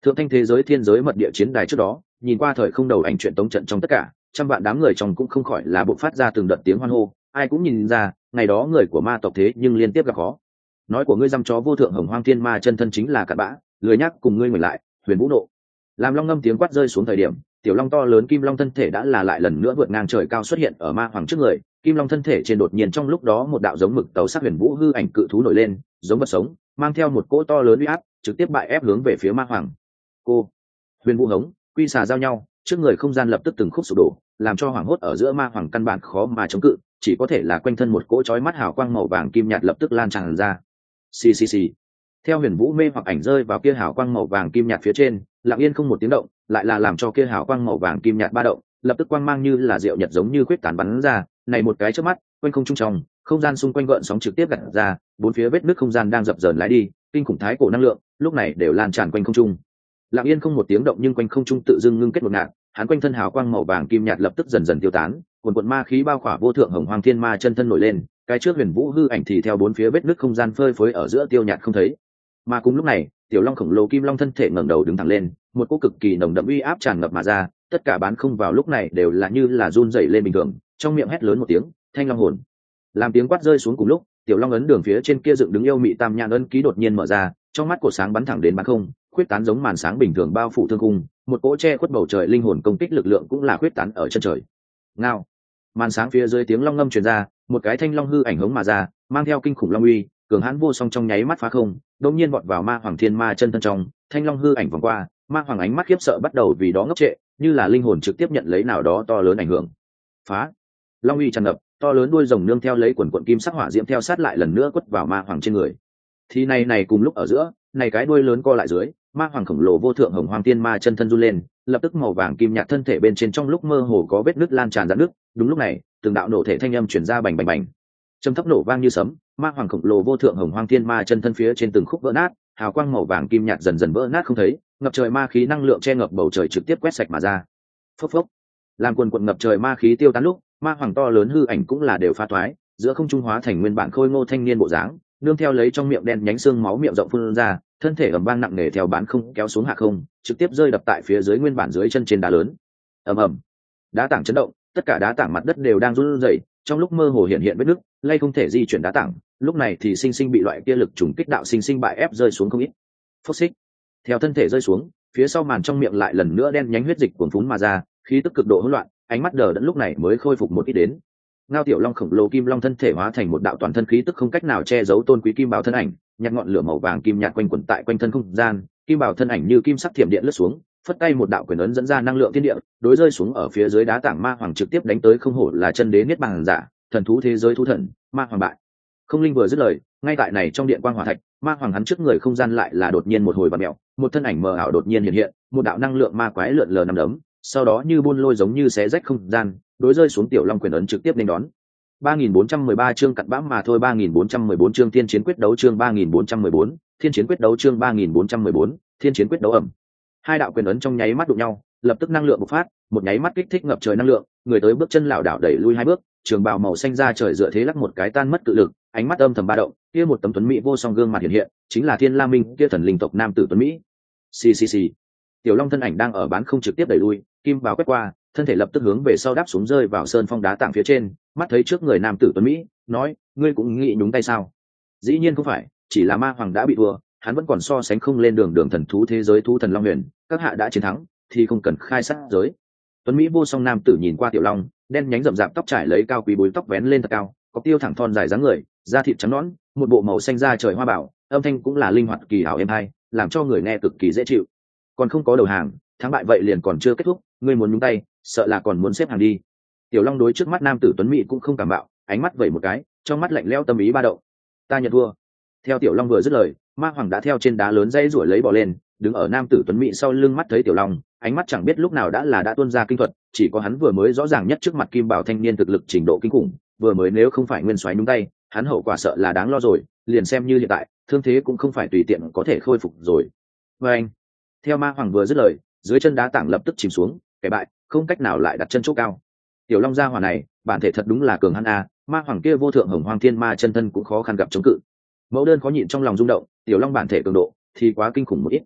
A: Thượng thanh thế giới thiên giới mật địa chiến đài trước đó, nhìn qua thời không đầu ảnh chuyện tống trận trong tất cả, trăm vạn đám người trong cũng không khỏi là bộc phát ra từng đợt tiếng hoan hô, ai cũng nhìn ra, ngày đó người của ma tộc thế nhưng liên tiếp gặp khó. Nói của ngươi dăm chó vô thượng hồng hoang thiên ma chân thân chính là cặn bã, lười nhắc cùng ngươi ngồi lại, Huyền Vũ nộ. Làm long ngâm tiếng quát rơi xuống thời điểm, tiểu long to lớn kim long thân thể đã là lại lần nữa vượt ngang trời cao xuất hiện ở ma hoàng trước người, kim long thân thể trên đột nhiên trong lúc đó một đạo giống mực tấu sắc Huyền Vũ hư ảnh cự thú nổi lên, giống vật sống, mang theo một cỗ to lớn uy áp, trực tiếp bại ép hướng về phía ma hoàng. Cô, Huyền Vũ hống, quy xà giao nhau, trước người không gian lập tức từng khúc sụp đổ, làm cho hoàng hốt ở giữa ma hoàng căn bản khó mà chống cự, chỉ có thể là quanh thân một cỗ chói mắt hào quang màu vàng kim nhạt lập tức lan tràn ra. Xì xì xì. Theo Huyền Vũ mê hoặc ảnh rơi vào kia hào quang màu vàng kim nhạt phía trên, lặng yên không một tiếng động, lại là làm cho kia hào quang màu vàng kim nhạt ba động, lập tức quang mang như là diệu nhật giống như khuyết tán bắn ra, này một cái chớp mắt, quanh không trung trong, không gian xung quanh gợn sóng trực tiếp gặt ra, bốn phía vết nứt không gian đang dập dờn lái đi, kinh khủng thái cổ năng lượng, lúc này đều lan tràn quanh không trung. Lặng yên không một tiếng động nhưng quanh không trung tự dưng ngưng kết một ngạn, hắn quanh thân hào quang màu vàng kim nhạt lập tức dần dần tiêu tán, cuồn cuộn ma khí bao khỏa vô thượng hồng hoang thiên ma chân thân nổi lên, cái trước Huyền Vũ hư ảnh thì theo bốn phía vết nứt không gian phơi phới ở giữa tiêu nhạt không thấy. Mà cùng lúc này, tiểu long khổng lồ kim long thân thể ngẩng đầu đứng thẳng lên, một cỗ cực kỳ nồng đậm uy áp tràn ngập mà ra, tất cả bán không vào lúc này đều là như là run rẩy lên bình thường, trong miệng hét lớn một tiếng, thanh long hồn. Làm tiếng quát rơi xuống cùng lúc, tiểu long ấn đường phía trên kia dựng đứng yêu mị tam nhãn ấn ký đột nhiên mở ra, trong mắt của sáng bắn thẳng đến bán không, khuyết tán giống màn sáng bình thường bao phủ thương cung, một cỗ che khuất bầu trời linh hồn công kích lực lượng cũng là khuyết tán ở chân trời. Ngao. Màn sáng phía dưới tiếng long ngâm truyền ra, một cái thanh long hư ảnh hống mà ra, mang theo kinh khủng long uy, cường hãn vô song trong nháy mắt phá không, đột nhiên vọt vào ma hoàng thiên ma chân thân trong, thanh long hư ảnh vòng qua, ma hoàng ánh mắt khiếp sợ bắt đầu vì đó ngốc trệ, như là linh hồn trực tiếp nhận lấy nào đó to lớn ảnh hưởng. Phá. Long uy tràn ngập, to lớn đuôi rồng nương theo lấy quần quần kim sắc hỏa diễm theo sát lại lần nữa quất vào ma hoàng trên người. Thì này này cùng lúc ở giữa, này cái đuôi lớn co lại dưới, ma hoàng khổng lồ vô thượng hồng hoàng tiên ma chân thân run lên, lập tức màu vàng kim nhạt thân thể bên trên trong lúc mơ hồ có vết nứt lan tràn ra nước. Đúng lúc này, từng đạo nổ thể thanh âm truyền ra bành bành bành, trầm thấp nổ vang như sấm, ma hoàng khổng lồ vô thượng hồng hoàng tiên ma chân thân phía trên từng khúc vỡ nát, hào quang màu vàng kim nhạt dần dần vỡ nát không thấy, ngập trời ma khí năng lượng che ngập bầu trời trực tiếp quét sạch mà ra. Phốc phốc. Làm quần quần ngập trời ma khí tiêu tán lúc, ma hoàng to lớn hư ảnh cũng là đều pha thoái, giữa không trung hóa thành nguyên bản khôi ngô thanh niên bộ dáng, nương theo lấy trong miệng đen nhánh xương máu miệng rộng phun ra, thân thể ầm vang nặng nề theo bán không kéo xuống hạ không, trực tiếp rơi đập tại phía dưới nguyên bản dưới chân trên đá lớn. Ầm ầm. Đá tảng chấn động, tất cả đá tảng mặt đất đều đang run rẩy, trong lúc mơ hồ hiện hiện vết nứt, lay không thể di chuyển đá tảng, lúc này thì sinh sinh bị loại kia lực trùng kích đạo sinh sinh bại ép rơi xuống không ít. Phốc xích. Theo thân thể rơi xuống, phía sau màn trong miệng lại lần nữa đen nhánh huyết dịch cuồn phún mà ra, khí tức cực độ hỗn loạn, ánh mắt đờ đẫn lúc này mới khôi phục một ít đến. Ngao tiểu long khổng lồ kim long thân thể hóa thành một đạo toàn thân khí tức không cách nào che giấu tôn quý kim bảo thân ảnh, nhặt ngọn lửa màu vàng kim nhạt quanh quẩn tại quanh thân không gian, kim bảo thân ảnh như kim sắc thiểm điện lướt xuống, phất tay một đạo quyền ấn dẫn ra năng lượng thiên địa, đối rơi xuống ở phía dưới đá tảng ma hoàng trực tiếp đánh tới không hổ là chân đế niết bàn giả, thần thú thế giới thú thần, ma hoàng bại. Không linh vừa dứt lời, ngay tại này trong điện quang hỏa thạch, ma hoàng hắn trước người không gian lại là đột nhiên một hồi bạt mèo, một thân ảnh mờ ảo đột nhiên hiện hiện, một đạo năng lượng ma quái lượn lờ nằm đấm, sau đó như buôn lôi giống như xé rách không gian, đối rơi xuống tiểu long quyền ấn trực tiếp nên đón. ba nghìn bốn trăm mười ba chương cặn bã mà thôi. Ba nghìn bốn trăm mười bốn chương thiên chiến quyết đấu. Chương ba nghìn bốn trăm mười bốn thiên chiến quyết đấu. Chương ba nghìn bốn trăm mười bốn thiên chiến quyết đấu. Ẩm, hai đạo quyền ấn trong nháy mắt đụng nhau, lập tức năng lượng bộc phát, một nháy mắt kích thích ngập trời năng lượng, người tới bước chân lảo đảo đẩy lui hai bước, trường bào màu xanh ra trời dựa thế lắc một cái tan mất tự lực, ánh mắt âm thầm ba động, kia một tấm tuấn mỹ vô song gương mặt hiện hiện, chính là Thiên La Minh kia thần linh tộc nam tử tuấn mỹ. Xì xì xì. Tiểu long thân ảnh đang ở bán không trực tiếp đẩy lui, kim bào quét qua, thân thể lập tức hướng về sau đáp xuống rơi vào sơn phong đá tảng phía trên, mắt thấy trước người nam tử tuấn mỹ, nói, ngươi cũng nghĩ nhúng tay sao? Dĩ nhiên không phải, chỉ là ma hoàng đã bị thua, hắn vẫn còn so sánh không lên đường đường thần thú thế giới thú thần long huyền, các hạ đã chiến thắng, thì không cần khai sát giới. Tuấn mỹ vô song nam tử nhìn qua tiểu long, đen nhánh rậm rạp tóc trải lấy cao quý búi tóc vén lên thật cao, có tiêu thẳng thon dài dáng người, da thịt trắng nõn, một bộ màu xanh da trời hoa bảo, âm thanh cũng là linh hoạt kỳ hảo êm hay, làm cho người nghe cực kỳ dễ chịu. Còn không có đầu hàng, thắng bại vậy liền còn chưa kết thúc, ngươi muốn nhúng tay, sợ là còn muốn xếp hàng đi. Tiểu long đối trước mắt nam tử tuấn mỹ cũng không cảm bạo, ánh mắt vẩy một cái, trong mắt lạnh lẽo tâm ý ba động. Ta nhận thua. Theo tiểu long vừa dứt lời, ma hoàng đã theo trên đá lớn dây ruổi lấy bò lên, đứng ở nam tử tuấn mỹ sau lưng, mắt thấy tiểu long, ánh mắt chẳng biết lúc nào đã là đã tuôn ra kinh thuật, chỉ có hắn vừa mới rõ ràng nhất trước mặt kim bảo thanh niên thực lực trình độ kinh khủng, vừa mới nếu không phải nguyên soái nhúng tay, hắn hậu quả sợ là đáng lo rồi, liền xem như hiện tại, thương thế cũng không phải tùy tiện có thể khôi phục rồi. Và anh, theo ma hoàng vừa dứt lời, dưới chân đá tảng lập tức chìm xuống, kẻ bại không cách nào lại đặt chân chỗ cao. Tiểu long gia hỏa này, bản thể thật đúng là cường hắn a, ma hoàng kia vô thượng hồng hoang thiên ma chân thân cũng khó khăn gặp chống cự. Mẫu đơn khó nhịn trong lòng rung động, tiểu long bản thể cường độ thì quá kinh khủng một ít.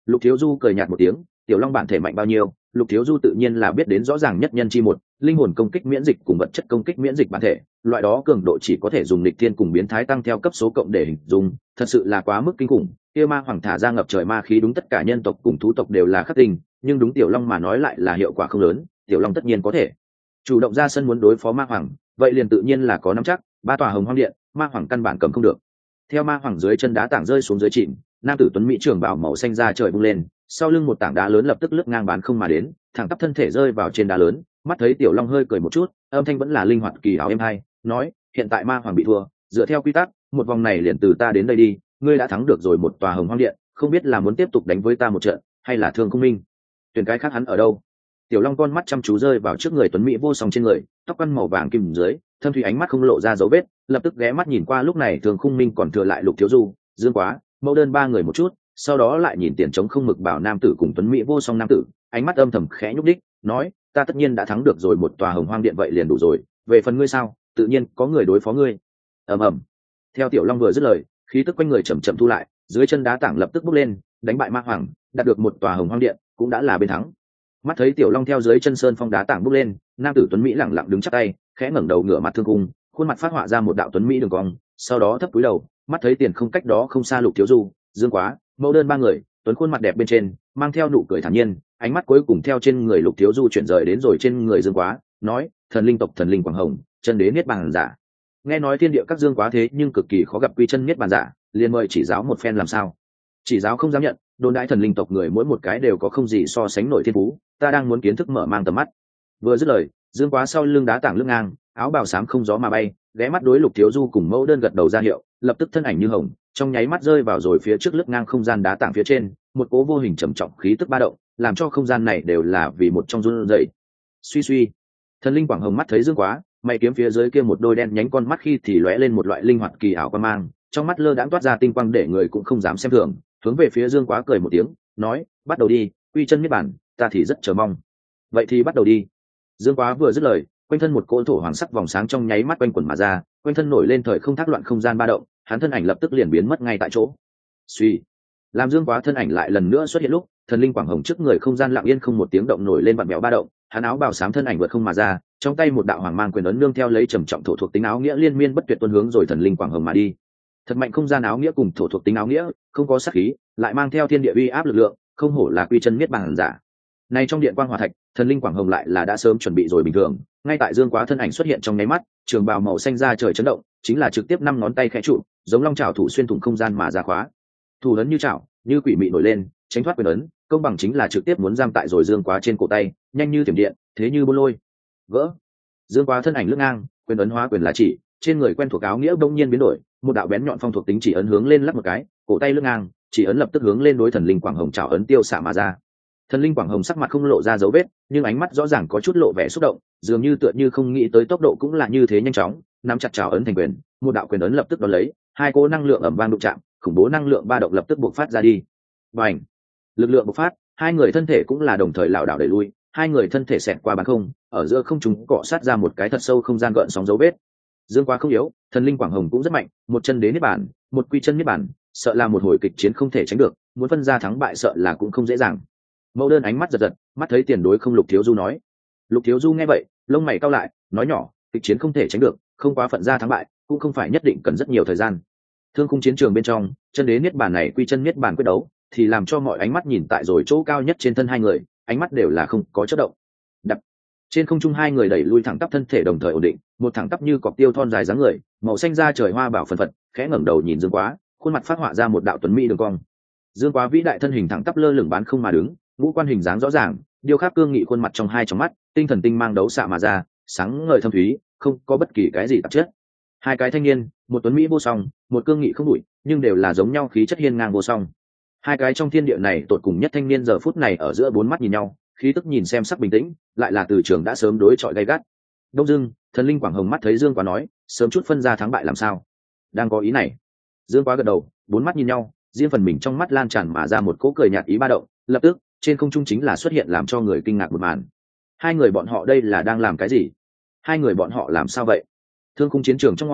A: Lục Thiếu Du cười nhạt một tiếng, tiểu long bản thể mạnh bao nhiêu, Lục Thiếu Du tự nhiên là biết đến rõ ràng nhất nhân chi một, linh hồn công kích miễn dịch cùng vật chất công kích miễn dịch bản thể, loại đó cường độ chỉ có thể dùng lịch thiên cùng biến thái tăng theo cấp số cộng để hình dung, thật sự là quá mức kinh khủng. Kia ma hoàng thả ra ngập trời ma khí đúng tất cả nhân tộc cùng thú tộc đều là khắc tinh, nhưng đúng tiểu long mà nói lại là hiệu quả không lớn, tiểu long tất nhiên có thể chủ động ra sân muốn đối phó ma hoàng, vậy liền tự nhiên là có nắm chắc, ba tòa hồng hoang điện, ma hoàng căn bản cầm không được. Theo ma hoàng dưới chân đá tảng rơi xuống dưới chìm, nam tử tuấn mỹ trưởng bảo màu xanh ra trời bung lên, sau lưng một tảng đá lớn lập tức lướt ngang bán không mà đến, thẳng tắp thân thể rơi vào trên đá lớn. Mắt thấy tiểu long hơi cười một chút, âm thanh vẫn là linh hoạt kỳ ảo êm hay, nói: hiện tại ma hoàng bị thua, dựa theo quy tắc, một vòng này liền từ ta đến đây đi, ngươi đã thắng được rồi một tòa hồng hoang điện, không biết là muốn tiếp tục đánh với ta một trận, hay là thương không minh, tuyển cái khác hắn ở đâu. Tiểu long con mắt chăm chú rơi vào trước người tuấn mỹ vô song trên người, tóc ăn màu vàng kim dưới, thâm thủy ánh mắt không lộ ra dấu vết, lập tức ghé mắt nhìn qua lúc này thường khung minh còn thừa lại Lục Thiếu Du, Dương Quá, Mẫu Đơn ba người một chút, sau đó lại nhìn tiền trống không mực bảo nam tử cùng tuấn mỹ vô song nam tử, ánh mắt âm thầm khẽ nhúc đích, nói: ta tất nhiên đã thắng được rồi một tòa hồng hoang điện vậy liền đủ rồi, về phần ngươi sao, tự nhiên có người đối phó ngươi. Ầm ầm. Theo tiểu long vừa dứt lời, khí tức quanh người chậm chậm thu lại, dưới chân đá tảng lập tức bốc lên, đánh bại ma hoàng, đạt được một tòa hồng hoang điện, cũng đã là bên thắng. Mắt thấy tiểu long theo dưới chân sơn phong đá tảng bốc lên, nam tử tuấn mỹ lẳng lặng đứng chắp tay, khẽ ngẩng đầu ngửa mặt thương cung, khuôn mặt phát họa ra một đạo tuấn mỹ đường cong, sau đó thấp cúi đầu, mắt thấy tiền không cách đó không xa Lục Thiếu Du, Dương Quá, Mẫu Đơn ba người, tuấn khuôn mặt đẹp bên trên mang theo nụ cười thản nhiên, ánh mắt cuối cùng theo trên người Lục Thiếu Du chuyển rời đến rồi trên người Dương Quá, nói: thần linh tộc thần linh quảng hồng, chân đế niết bàn giả. Nghe nói thiên địa các Dương Quá thế nhưng cực kỳ khó gặp quy chân niết bàn giả, liền mời chỉ giáo một phen làm sao. Chỉ giáo không dám nhận, đồn đại thần linh tộc người mỗi một cái đều có không gì so sánh nổi thiên phú, ta đang muốn kiến thức mở mang tầm mắt. Vừa dứt lời, Dương Quá sau lưng đá tảng lưng ngang, áo bào xám không gió mà bay, ghé mắt đối Lục Thiếu Du cùng Mẫu Đơn gật đầu ra hiệu, lập tức thân ảnh như hồng, trong nháy mắt rơi vào rồi phía trước lưng ngang không gian đá tảng phía trên, một cố vô hình trầm trọng khí tức ba động, làm cho không gian này đều là vì một trong run rẩy. Suy suy, thần linh quảng hồng mắt thấy Dương Quá, mày kiếm phía dưới kia một đôi đen nhánh con mắt khi thì lóe lên một loại linh hoạt kỳ ảo quan mang, trong mắt lơ đãng toát ra tinh quang để người cũng không dám xem thường, hướng về phía Dương Quá cười một tiếng, nói: bắt đầu đi, quy chân niết bản, ta thì rất chờ mong. Vậy thì bắt đầu đi. Dương Quá vừa dứt lời, quanh thân một cỗ thổ hoàng sắc vòng sáng trong nháy mắt quanh quẩn mà ra, quanh thân nổi lên thời không thác loạn không gian ba động, hắn thân ảnh lập tức liền biến mất ngay tại chỗ. Suy, làm Dương Quá thân ảnh lại lần nữa xuất hiện lúc, thần linh quảng hồng trước người không gian lặng yên không một tiếng động nổi lên vặn vẹo ba động, hắn áo bào xám thân ảnh vượt không mà ra, trong tay một đạo hoàng mang quyền ấn nương theo lấy trầm trọng thổ thuộc tính áo nghĩa liên miên bất tuyệt tuôn hướng rồi thần linh quảng hồng mà đi. Thật mạnh không gian áo nghĩa cùng thổ thuộc tính áo nghĩa, không có sát khí, lại mang theo thiên địa uy áp lực lượng, không hổ là quy chân niết bàn giả. Này trong điện quang hỏa thạch, thần linh quảng hồng lại là đã sớm chuẩn bị rồi bình thường, ngay tại Dương Quá thân ảnh xuất hiện trong nháy mắt, trường bào màu xanh ra trời chấn động, chính là trực tiếp năm ngón tay khẽ trụ, giống long chảo thủ xuyên thủng không gian mà ra khóa. Thủ ấn như chảo, như quỷ mị nổi lên, tránh thoát quyền ấn, công bằng chính là trực tiếp muốn giam tại rồi Dương Quá trên cổ tay, nhanh như thiểm điện, thế như bôn lôi. Vỡ. Dương Quá thân ảnh lướt ngang, quyền ấn hóa quyền là chỉ, trên người quen thuộc áo nghĩa bỗng nhiên biến đổi, một đạo bén nhọn phong thuộc tính chỉ ấn hướng lên lắc một cái, cổ tay lướt ngang, chỉ ấn lập tức hướng lên đối thần linh quảng hồng chảo ấn tiêu xạ mà ra. Thần linh quảng hồng sắc mặt không lộ ra dấu vết, nhưng ánh mắt rõ ràng có chút lộ vẻ xúc động, dường như tựa như không nghĩ tới tốc độ cũng là như thế nhanh chóng, nắm chặt chảo ấn thành quyền, một đạo quyền ấn lập tức đón lấy, hai cỗ năng lượng ầm vang đụng chạm, khủng bố năng lượng ba động lập tức bộc phát ra đi. Bành! Lực lượng bộc phát, hai người thân thể cũng là đồng thời lảo đảo đẩy lui, hai người thân thể xẹt qua bán không, ở giữa không trung cọ sát ra một cái thật sâu không gian gợn sóng dấu vết. Dương Quá không yếu, thần linh quảng hồng cũng rất mạnh, một chân đế niết bản, một quy chân niết bản, sợ là một hồi kịch chiến không thể tránh được, muốn phân ra thắng bại sợ là cũng không dễ dàng. Mẫu Đơn ánh mắt giật giật, mắt thấy tiền đối không Lục Thiếu Du nói. Lục Thiếu Du nghe vậy, lông mày cau lại, nói nhỏ: kịch chiến không thể tránh được, không quá phận ra thắng bại, cũng không phải nhất định cần rất nhiều thời gian. Thương khung chiến trường bên trong, chân đế niết bàn này quy chân niết bàn quyết đấu, thì làm cho mọi ánh mắt nhìn tại rồi chỗ cao nhất trên thân hai người, ánh mắt đều là không có chớp động. Đập. Trên không trung hai người đẩy lui thẳng tắp thân thể đồng thời ổn định, một thẳng tắp như cọc tiêu thon dài dáng người, màu xanh da trời hoa bảo phần phật, khẽ ngẩng đầu nhìn Dương Quá, khuôn mặt phát họa ra một đạo tuấn mỹ đường cong. Dương Quá vĩ đại thân hình thẳng tắp lơ lửng bán không mà đứng, ngũ quan hình dáng rõ ràng, điêu khắc cương nghị khuôn mặt trong hai tròng mắt, tinh thần tinh mang đấu xạ mà ra, sáng ngời thâm thúy, không có bất kỳ cái gì tạp chất. Hai cái thanh niên, một tuấn mỹ vô song, một cương nghị không đủi, nhưng đều là giống nhau khí chất hiên ngang vô song. Hai cái trong thiên địa này tột cùng nhất thanh niên giờ phút này ở giữa bốn mắt nhìn nhau, khí tức nhìn xem sắc bình tĩnh, lại là từ trường đã sớm đối chọi gay gắt. Đông Dương, thần linh quảng hồng mắt thấy Dương Quá nói, sớm chút phân ra thắng bại làm sao? Đang có ý này. Dương Quá gật đầu, bốn mắt nhìn nhau, riêng phần mình trong mắt lan tràn mà ra một cỗ cười nhạt ý ba động, lập tức trên không trung chính là xuất hiện làm cho người kinh ngạc một màn. Hai người bọn họ đây là đang làm cái gì? Hai người bọn họ làm sao vậy? Thương khung chiến trường trong ngoài,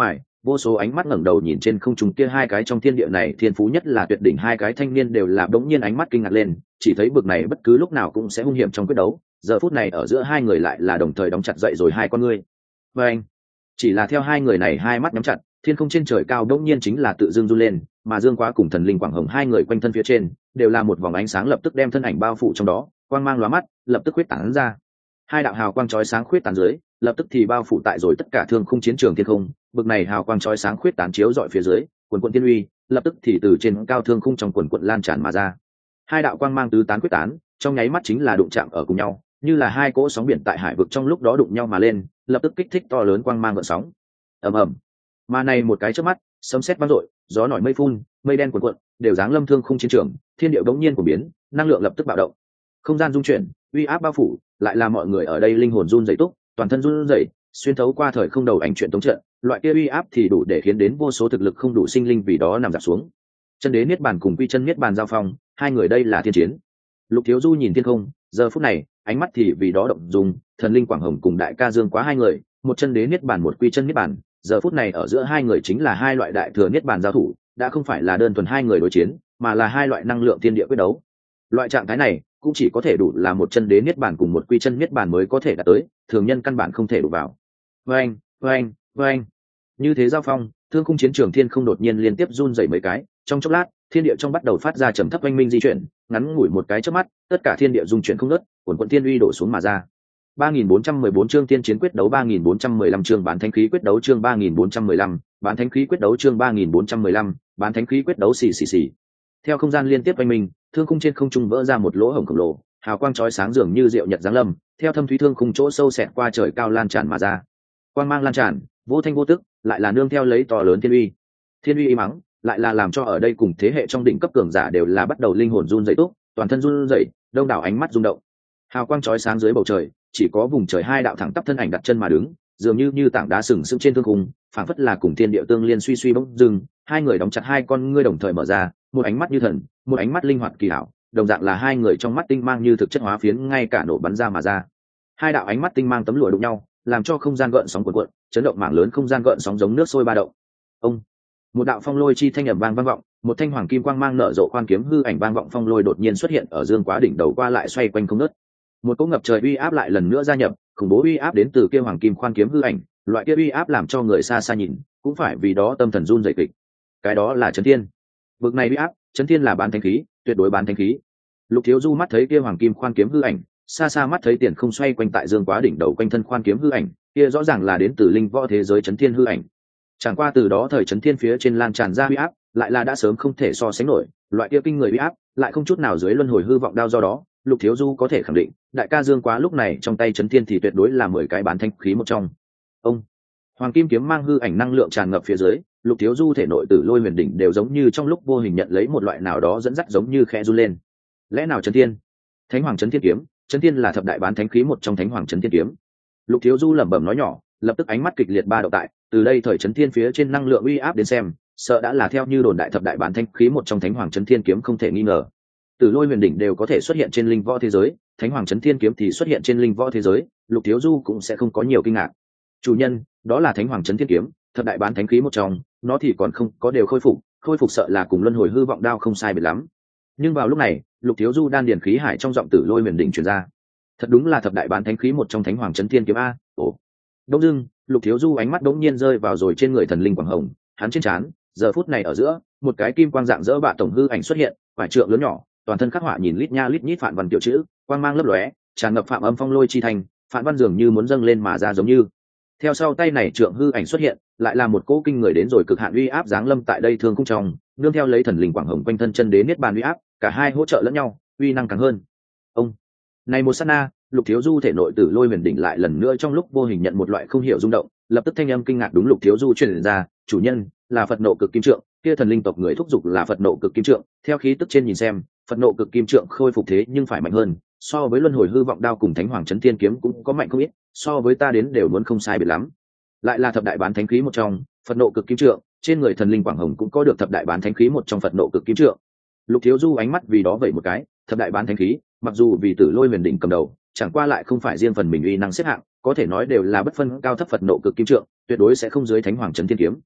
A: vô số ánh mắt ngẩng đầu nhìn trên không trung kia hai cái trong thiên địa này thiên phú nhất là tuyệt đỉnh hai cái thanh niên đều là đống nhiên ánh mắt kinh ngạc lên, chỉ thấy bực này bất cứ lúc nào cũng sẽ hung hiểm trong quyết đấu, giờ phút này ở giữa hai người lại là đồng thời đóng chặt dậy rồi hai con ngươi. Và anh, chỉ là theo hai người này hai mắt nhắm chặt, thiên không trên trời cao đống nhiên chính là tự dưng run lên, mà Dương Quá cùng Thần Linh Quảng Hồng hai người quanh thân phía trên đều là một vòng ánh sáng lập tức đem thân ảnh bao phủ trong đó, quang mang lóa mắt, lập tức khuyết tán ra. Hai đạo hào quang chói sáng khuyết tán dưới, lập tức thì bao phủ tại rồi tất cả thương khung chiến trường thiên không, bực này hào quang chói sáng khuyết tán chiếu dọi phía dưới, quần quần tiên uy, lập tức thì từ trên cao thương khung trong quần quần lan tràn mà ra. Hai đạo quang mang tứ tán quyết tán, trong nháy mắt chính là đụng chạm ở cùng nhau, như là hai cỗ sóng biển tại hải vực trong lúc đó đụng nhau mà lên, lập tức kích thích to lớn quang mang gợn sóng. Ầm ầm. Mà này một cái chớp mắt, sấm sét vang dội, gió nổi mây phun, mây đen cuồn cuộn, đều giáng lâm thương khung chiến trường, thiên địa bỗng nhiên của biến, năng lượng lập tức bạo động. Không gian rung chuyển, uy áp bao phủ, lại là mọi người ở đây linh hồn run rẩy túc, toàn thân run rẩy, xuyên thấu qua thời không đầu ảnh chuyện tống trận, loại kia uy áp thì đủ để khiến đến vô số thực lực không đủ sinh linh vì đó nằm dạp xuống. Chân đế niết bàn cùng quy chân niết bàn giao phong, hai người đây là thiên chiến. Lục Thiếu Du nhìn thiên không, giờ phút này, ánh mắt thì vì đó động dung, Thần Linh Quảng Hồng cùng đại ca Dương Quá hai người, một chân đế niết bàn một quy chân niết bàn, giờ phút này ở giữa hai người chính là hai loại đại thừa niết bàn giao thủ, đã không phải là đơn thuần hai người đối chiến, mà là hai loại năng lượng thiên địa quyết đấu. Loại trạng thái này cũng chỉ có thể đủ là một chân đế niết bàn cùng một quy chân niết bàn mới có thể đạt tới, thường nhân căn bản không thể đủ vào. Oeng, oeng, oeng. Như thế giao phong, thương khung chiến trường thiên không đột nhiên liên tiếp run rẩy mấy cái, trong chốc lát, thiên địa trong bắt đầu phát ra trầm thấp oanh minh di chuyển, ngắn ngủi một cái chớp mắt, tất cả thiên địa dung chuyển không ngớt, cuồn cuộn thiên uy đổ xuống mà ra. ba nghìn bốn trăm mười bốn chương tiên chiến quyết đấu, ba nghìn bốn trăm mười lăm chương bán thánh khí quyết đấu, chương ba nghìn bốn trăm mười lăm, bán thánh khí quyết đấu, chương ba nghìn bốn trăm mười lăm, bán thánh khí quyết đấu xì xì xì. Theo không gian liên tiếp oanh minh, thương khung trên không trung vỡ ra một lỗ hổng khổng lồ, hào quang chói sáng dường như diệu nhật giáng lâm, theo thâm thúy thương khung chỗ sâu xẹt qua trời cao lan tràn mà ra. Quang mang lan tràn, vô thanh vô tức, lại là nương theo lấy to lớn thiên uy. Thiên uy im mắng, lại là làm cho ở đây cùng thế hệ trong đỉnh cấp cường giả đều là bắt đầu linh hồn run rẩy túc, toàn thân run rẩy, đông đảo ánh mắt rung động. Hào quang chói sáng dưới bầu trời, chỉ có vùng trời hai đạo thẳng tắp thân ảnh đặt chân mà đứng, dường như như tảng đá sừng sững trên thương khung, phảng phất là cùng thiên địa tương liên suy suy bỗng dừng, hai người đóng chặt hai con ngươi đồng thời mở ra, một ánh mắt như thần, một ánh mắt linh hoạt kỳ hảo, đồng dạng là hai người trong mắt tinh mang như thực chất hóa phiến ngay cả nổ bắn ra mà ra. Hai đạo ánh mắt tinh mang tấm lụa đụng nhau, làm cho không gian gợn sóng cuộn cuộn, chấn động mảng lớn không gian gợn sóng giống nước sôi ba động. Ông, một đạo phong lôi chi thanh ầm vang vang vọng, một thanh hoàng kim quang mang nở rộ khoan kiếm hư ảnh vang vọng phong lôi đột nhiên xuất hiện ở Dương Quá đỉnh đầu qua lại xoay quanh không ngớt. Một cỗ ngập trời uy áp lại lần nữa gia nhập, khủng bố uy áp đến từ kia hoàng kim khoan kiếm hư ảnh, loại kia uy áp làm cho người xa xa nhìn, cũng phải vì đó tâm thần run rẩy kịch. Cái đó là chấn thiên. Vực này uy áp, chấn thiên là bán thánh khí, tuyệt đối bán thánh khí. Lục Thiếu Du mắt thấy kia hoàng kim khoan kiếm hư ảnh, xa xa mắt thấy tiền không xoay quanh tại Dương Quá đỉnh đầu quanh thân khoan kiếm hư ảnh, kia rõ ràng là đến từ linh võ thế giới chấn thiên hư ảnh. Chẳng qua từ đó thời chấn thiên phía trên lan tràn ra uy áp, lại là đã sớm không thể so sánh nổi, loại kia kinh người uy áp, lại không chút nào dưới luân hồi hư vọng đao do đó, Lục Thiếu Du có thể khẳng định, đại ca Dương Quá lúc này trong tay chấn thiên thì tuyệt đối là mười cái bán thanh khí một trong. Ông, hoàng kim kiếm mang hư ảnh năng lượng tràn ngập phía dưới, Lục Thiếu Du thể nội tử lôi huyền đỉnh đều giống như trong lúc vô hình nhận lấy một loại nào đó dẫn dắt giống như khẽ run lên. Lẽ nào chấn thiên? Thánh hoàng chấn thiên kiếm, chấn thiên là thập đại bán thánh khí một trong thánh hoàng chấn thiên kiếm. Lục Thiếu Du lẩm bẩm nói nhỏ, lập tức ánh mắt kịch liệt ba động tại, từ đây thời chấn thiên phía trên năng lượng uy áp đến xem, sợ đã là theo như đồn đại thập đại bán thánh khí một trong thánh hoàng chấn thiên kiếm không thể nghi ngờ. Tử lôi huyền đỉnh đều có thể xuất hiện trên linh võ thế giới, thánh hoàng chấn thiên kiếm thì xuất hiện trên linh võ thế giới, Lục Thiếu Du cũng sẽ không có nhiều kinh ngạc. Chủ nhân, đó là thánh hoàng chấn thiên kiếm, thập đại bán thánh khí một trong, nó thì còn không có đều khôi phục, khôi phục sợ là cùng luân hồi hư vọng đao không sai biệt lắm. Nhưng vào lúc này, Lục Thiếu Du đan điền khí hải trong giọng tử lôi huyền đỉnh truyền ra, thật đúng là thập đại bán thánh khí một trong thánh hoàng chấn thiên kiếm a. Ồ. Đông dưng, Lục Thiếu Du ánh mắt đống nhiên rơi vào rồi trên người Thần Linh Quảng Hồng, hắn trên trán, giờ phút này ở giữa, một cái kim quang dạng dỡ bạ tổng hư ảnh xuất hiện, quả trượng lớn nhỏ, toàn thân khắc họa nhìn lít nha lít nhít phản văn tiểu chữ, quang mang lấp lóe, tràn ngập phạm âm phong lôi chi thành, phản văn dường như muốn dâng lên mà ra giống như. Theo sau tay này trượng hư ảnh xuất hiện, lại là một cỗ kinh người đến rồi cực hạn uy áp giáng lâm tại đây thương cung trong, nương theo lấy Thần Linh Quảng Hồng quanh thân chân đế niết bàn uy áp, cả hai hỗ trợ lẫn nhau, uy năng càng hơn. Ông, này một sát na, Lục Thiếu Du thể nội tử lôi huyền đỉnh lại lần nữa trong lúc vô hình nhận một loại không hiểu rung động, lập tức thanh âm kinh ngạc đúng Lục Thiếu Du truyền ra, chủ nhân là Phật nộ cực kim trượng, kia thần linh tộc người thúc giục là Phật nộ cực kim trượng, theo khí tức trên nhìn xem, Phật nộ cực kim trượng khôi phục thế nhưng phải mạnh hơn, so với luân hồi hư vọng đao cùng thánh hoàng chấn thiên kiếm cũng có mạnh không ít, so với ta đến đều muốn không sai biệt lắm. Lại là thập đại bán thánh khí một trong, Phật nộ cực kim trượng, trên người Thần Linh Quảng Hồng cũng có được thập đại bán thánh khí một trong Phật nộ cực kim trượng. Lục Thiếu Du ánh mắt vì đó vậy một cái, thập đại bán thánh khí, mặc dù vì Tử Lôi Huyền Đỉnh cầm đầu, chẳng qua lại không phải riêng phần mình uy năng xếp hạng, có thể nói đều là bất phân cao thấp Phật nộ cực kim trượng, tuyệt đối sẽ không dưới thánh hoàng chấn thiên kiếm.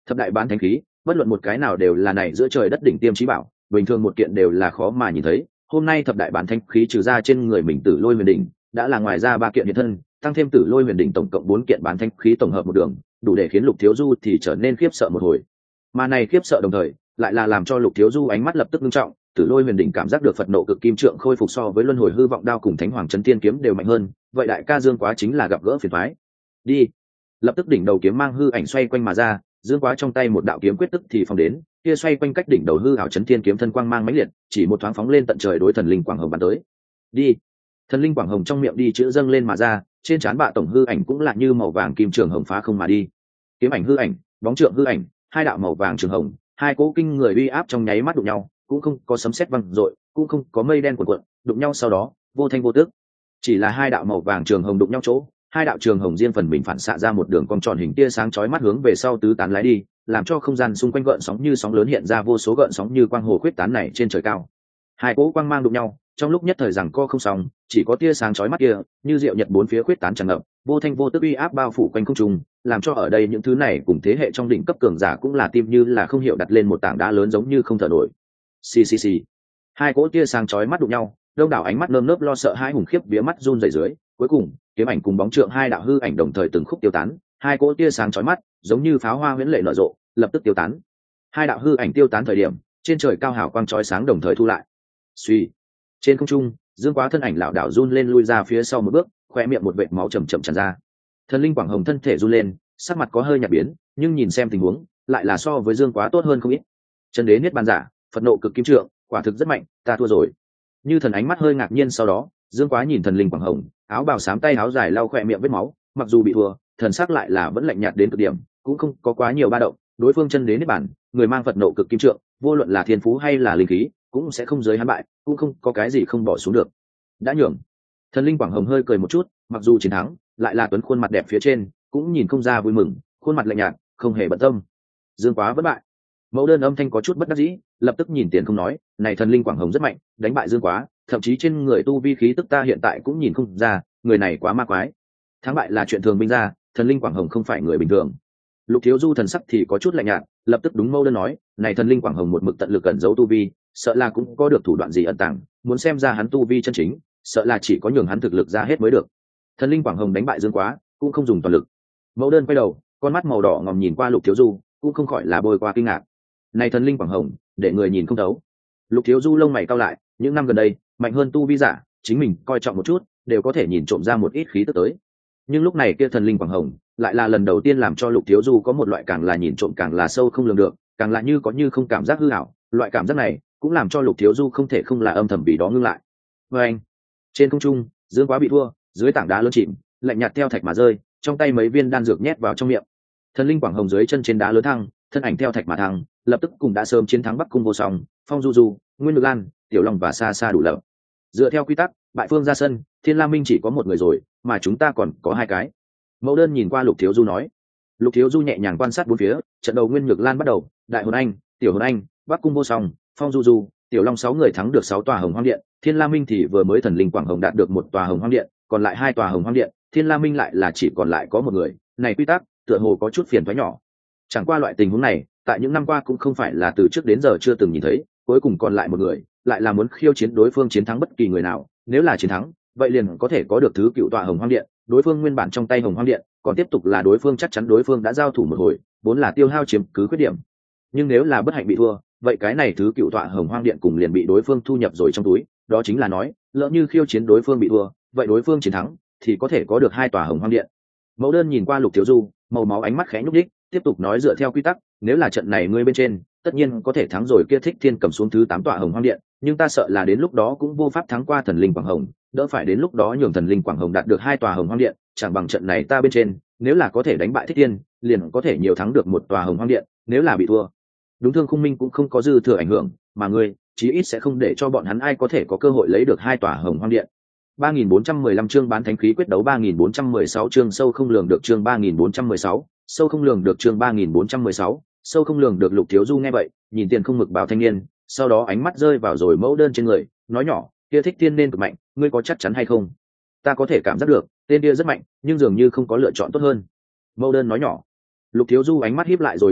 A: Thập đại bán thánh khí bất luận một cái nào đều là này giữa trời đất đỉnh tiêm trí bảo, bình thường một kiện đều là khó mà nhìn thấy. Hôm nay thập đại bán thánh khí trừ ra trên người mình Tử Lôi Huyền Đỉnh, đã là ngoài ra ba kiện hiện thân, tăng thêm Tử Lôi Huyền Đỉnh tổng cộng bốn kiện bán thánh khí tổng hợp một đường, đủ để khiến Lục Thiếu Du thì trở nên khiếp sợ một hồi. Mà này khiếp sợ đồng thời, lại là làm cho Lục Thiếu Du ánh mắt lập tức nghiêm trọng. Tử Lôi Huyền Đỉnh cảm giác được Phật nộ cực kim trượng khôi phục so với Luân Hồi hư vọng đao cùng Thánh Hoàng Chấn Thiên kiếm đều mạnh hơn, vậy đại ca Dương Quá chính là gặp gỡ phiền toái. Đi. Lập tức đỉnh đầu kiếm mang hư ảnh xoay quanh mà ra, Dương Quá trong tay một đạo kiếm quyết tức thì phóng đến, kia xoay quanh cách đỉnh đầu hư ảo Chấn Thiên kiếm thân quang mang mãnh liệt, chỉ một thoáng phóng lên tận trời đối thần linh quảng hồng bắn tới. Đi. Thần linh quảng hồng trong miệng đi chữ dâng lên mà ra, trên trán bạ tổng hư ảnh cũng là như màu vàng kim trường hồng phá không mà đi. Kiếm ảnh hư ảnh, bóng trượng hư ảnh, hai đạo màu vàng trường hồng, hai cỗ kinh người uy áp trong nháy mắt đụng nhau, cũng không có sấm sét vang dội, cũng không có mây đen cuộn cuộn, đụng nhau sau đó vô thanh vô tức. Chỉ là hai đạo màu vàng trường hồng đụng nhau chỗ, hai đạo trường hồng riêng phần mình phản xạ ra một đường cong tròn hình tia sáng chói mắt hướng về sau tứ tán lái đi, làm cho không gian xung quanh gợn sóng như sóng lớn hiện ra vô số gợn sóng như quang hồ khuyết tán này trên trời cao. Hai cỗ quang mang đụng nhau, trong lúc nhất thời rằng co không sóng, chỉ có tia sáng chói mắt kia, như diệu nhật bốn phía khuyết tán tràn ngập, vô thanh vô tức uy áp bao phủ quanh không trung, làm cho ở đây những thứ này cùng thế hệ trong đỉnh cấp cường giả cũng là tim như là không hiểu đặt lên một tảng đá lớn giống như không thở nổi. Xì xì xì. Hai cỗ tia sáng chói mắt đụng nhau, đông đảo ánh mắt nơm nớp lo sợ hai hùng khiếp vía mắt run rẩy dưới, cuối cùng, kiếm ảnh cùng bóng trượng hai đạo hư ảnh đồng thời từng khúc tiêu tán, hai cỗ tia sáng chói mắt, giống như pháo hoa huyễn lệ nở rộ, lập tức tiêu tán. Hai đạo hư ảnh tiêu tán thời điểm, trên trời cao hào quang chói sáng đồng thời thu lại. Suy. Trên không trung, Dương Quá thân ảnh lảo đảo run lên lui ra phía sau một bước, khoe miệng một vệt máu chậm chậm tràn ra. Thần linh quảng hồng thân thể run lên, sắc mặt có hơi nhạt biến, nhưng nhìn xem tình huống, lại là so với Dương Quá tốt hơn không ít. Chân đế niết bàn giả, Phật nộ cực kim trượng, quả thực rất mạnh, ta thua rồi. Như thần ánh mắt hơi ngạc nhiên sau đó, Dương Quá nhìn thần linh quảng hồng, áo bào xám tay áo dài lau khoe miệng vết máu, mặc dù bị thua, thần sắc lại là vẫn lạnh nhạt đến cực điểm, cũng không có quá nhiều ba động. Đối phương chân đế niết bàn, người mang Phật nộ cực kim trượng, vô luận là thiên phú hay là linh khí, cũng sẽ không giới hắn bại, cũng không có cái gì không bỏ xuống được. Đã nhường. Thần linh quảng hồng hơi cười một chút, mặc dù chiến thắng, lại là tuấn khuôn mặt đẹp phía trên, cũng nhìn không ra vui mừng, khuôn mặt lạnh nhạt, không hề bận tâm. Dương Quá bất bại. Mẫu đơn âm thanh có chút bất đắc dĩ, lập tức nhìn tiền không nói, này thần linh quảng hồng rất mạnh, đánh bại Dương Quá, thậm chí trên người tu vi khí tức ta hiện tại cũng nhìn không ra, người này quá ma quái. Thắng bại là chuyện thường binh ra, thần linh quảng hồng không phải người bình thường. Lục Thiếu Du thần sắc thì có chút lạnh nhạt, lập tức đúng mẫu đơn nói, này thần linh quảng hồng một mực tận lực cẩn giấu tu vi, sợ là cũng có được thủ đoạn gì ẩn tàng, muốn xem ra hắn tu vi chân chính, sợ là chỉ có nhường hắn thực lực ra hết mới được. Thần linh quảng hồng đánh bại Dương Quá, cũng không dùng toàn lực. Mẫu đơn quay đầu, con mắt màu đỏ ngòm nhìn qua Lục Thiếu Du, cũng không khỏi là bôi qua kinh ngạc. Này thần linh quảng hồng, để người nhìn không thấu. Lục Thiếu Du lông mày cau lại, những năm gần đây, mạnh hơn tu vi giả, chính mình coi trọng một chút, đều có thể nhìn trộm ra một ít khí tức tới. Nhưng lúc này kia thần linh quảng hồng, lại là lần đầu tiên làm cho Lục Thiếu Du có một loại càng là nhìn trộm càng là sâu không lường được, càng là như có như không cảm giác hư ảo, loại cảm giác này cũng làm cho Lục Thiếu Du không thể không là âm thầm vì đó ngưng lại. Và anh, trên không trung, Dương Quá bị thua, dưới tảng đá lớn chìm, lạnh nhạt theo thạch mà rơi, trong tay mấy viên đan dược nhét vào trong miệng. Thần linh quảng hồng dưới chân trên đá lớn thăng, thân ảnh theo thạch mà thăng, lập tức cùng đã sớm chiến thắng Bắc Cung Vô Song, Phong Du Du, Nguyên Nhược Lan, Tiểu Long và Sa Sa đủ lập. Dựa theo quy tắc, bại phương ra sân, Thiên La Minh chỉ có một người rồi, mà chúng ta còn có hai cái. Mẫu đơn nhìn qua Lục Thiếu Du nói. Lục Thiếu Du nhẹ nhàng quan sát bốn phía, trận đầu Nguyên Nhược Lan bắt đầu, Đại Hồn Anh, Tiểu Hồn Anh, Bắc Cung Vô Song, Phong Du Du, Tiểu Long sáu người thắng được sáu tòa Hồng Hoang Điện, Thiên La Minh thì vừa mới thần linh quảng hồng đạt được một tòa Hồng Hoang Điện, còn lại hai tòa Hồng Hoang Điện, Thiên La Minh lại là chỉ còn lại có một người, này quy tắc, tựa hồ có chút phiền toái nhỏ. Chẳng qua loại tình huống này, tại những năm qua cũng không phải là từ trước đến giờ chưa từng nhìn thấy, cuối cùng còn lại một người, lại là muốn khiêu chiến đối phương chiến thắng bất kỳ người nào, nếu là chiến thắng, vậy liền có thể có được thứ cựu tọa Hồng Hoang Điện, đối phương nguyên bản trong tay Hồng Hoang Điện, còn tiếp tục là đối phương chắc chắn đối phương đã giao thủ một hồi, vốn là tiêu hao chiếm cứ khuyết điểm. Nhưng nếu là bất hạnh bị thua, vậy cái này thứ cựu tọa Hồng Hoang Điện cùng liền bị đối phương thu nhập rồi trong túi, đó chính là nói, lỡ như khiêu chiến đối phương bị thua, vậy đối phương chiến thắng thì có thể có được hai tòa Hồng Hoang Điện. Mẫu đơn nhìn qua Lục Thiếu Du, màu máu ánh mắt khẽ nhúc nhích, tiếp tục nói dựa theo quy tắc, nếu là trận này ngươi bên trên, tất nhiên có thể thắng rồi kia Thích Thiên cầm xuống thứ tám tọa Hồng Hoang Điện, nhưng ta sợ là đến lúc đó cũng vô pháp thắng qua thần linh quảng hồng, đỡ phải đến lúc đó nhường thần linh quảng hồng đạt được hai tòa Hồng Hoang Điện, chẳng bằng trận này ta bên trên, nếu là có thể đánh bại Thích Thiên, liền có thể nhiều thắng được một tòa Hồng Hoang Điện, nếu là bị thua, đúng Thương Khung Minh cũng không có dư thừa ảnh hưởng, mà ngươi, chí ít sẽ không để cho bọn hắn ai có thể có cơ hội lấy được hai tòa Hồng Hoang Điện. ba nghìn bốn trăm mười lăm chương bán thánh khí quyết đấu, ba nghìn bốn trăm mười sáu chương sâu không lường được, chương ba nghìn bốn trăm mười sáu, sâu không lường được, chương ba nghìn bốn trăm mười sáu, sâu không lường được. Lục Thiếu Du nghe vậy, nhìn tiền không mực bào thanh niên, sau đó ánh mắt rơi vào rồi mẫu đơn trên người, nói nhỏ, kia Thích Thiên nên cực mạnh, ngươi có chắc chắn hay không? Ta có thể cảm giác được, tên kia rất mạnh, nhưng dường như không có lựa chọn tốt hơn. Mẫu đơn nói nhỏ. Lục Thiếu Du ánh mắt híp lại rồi híp mắt,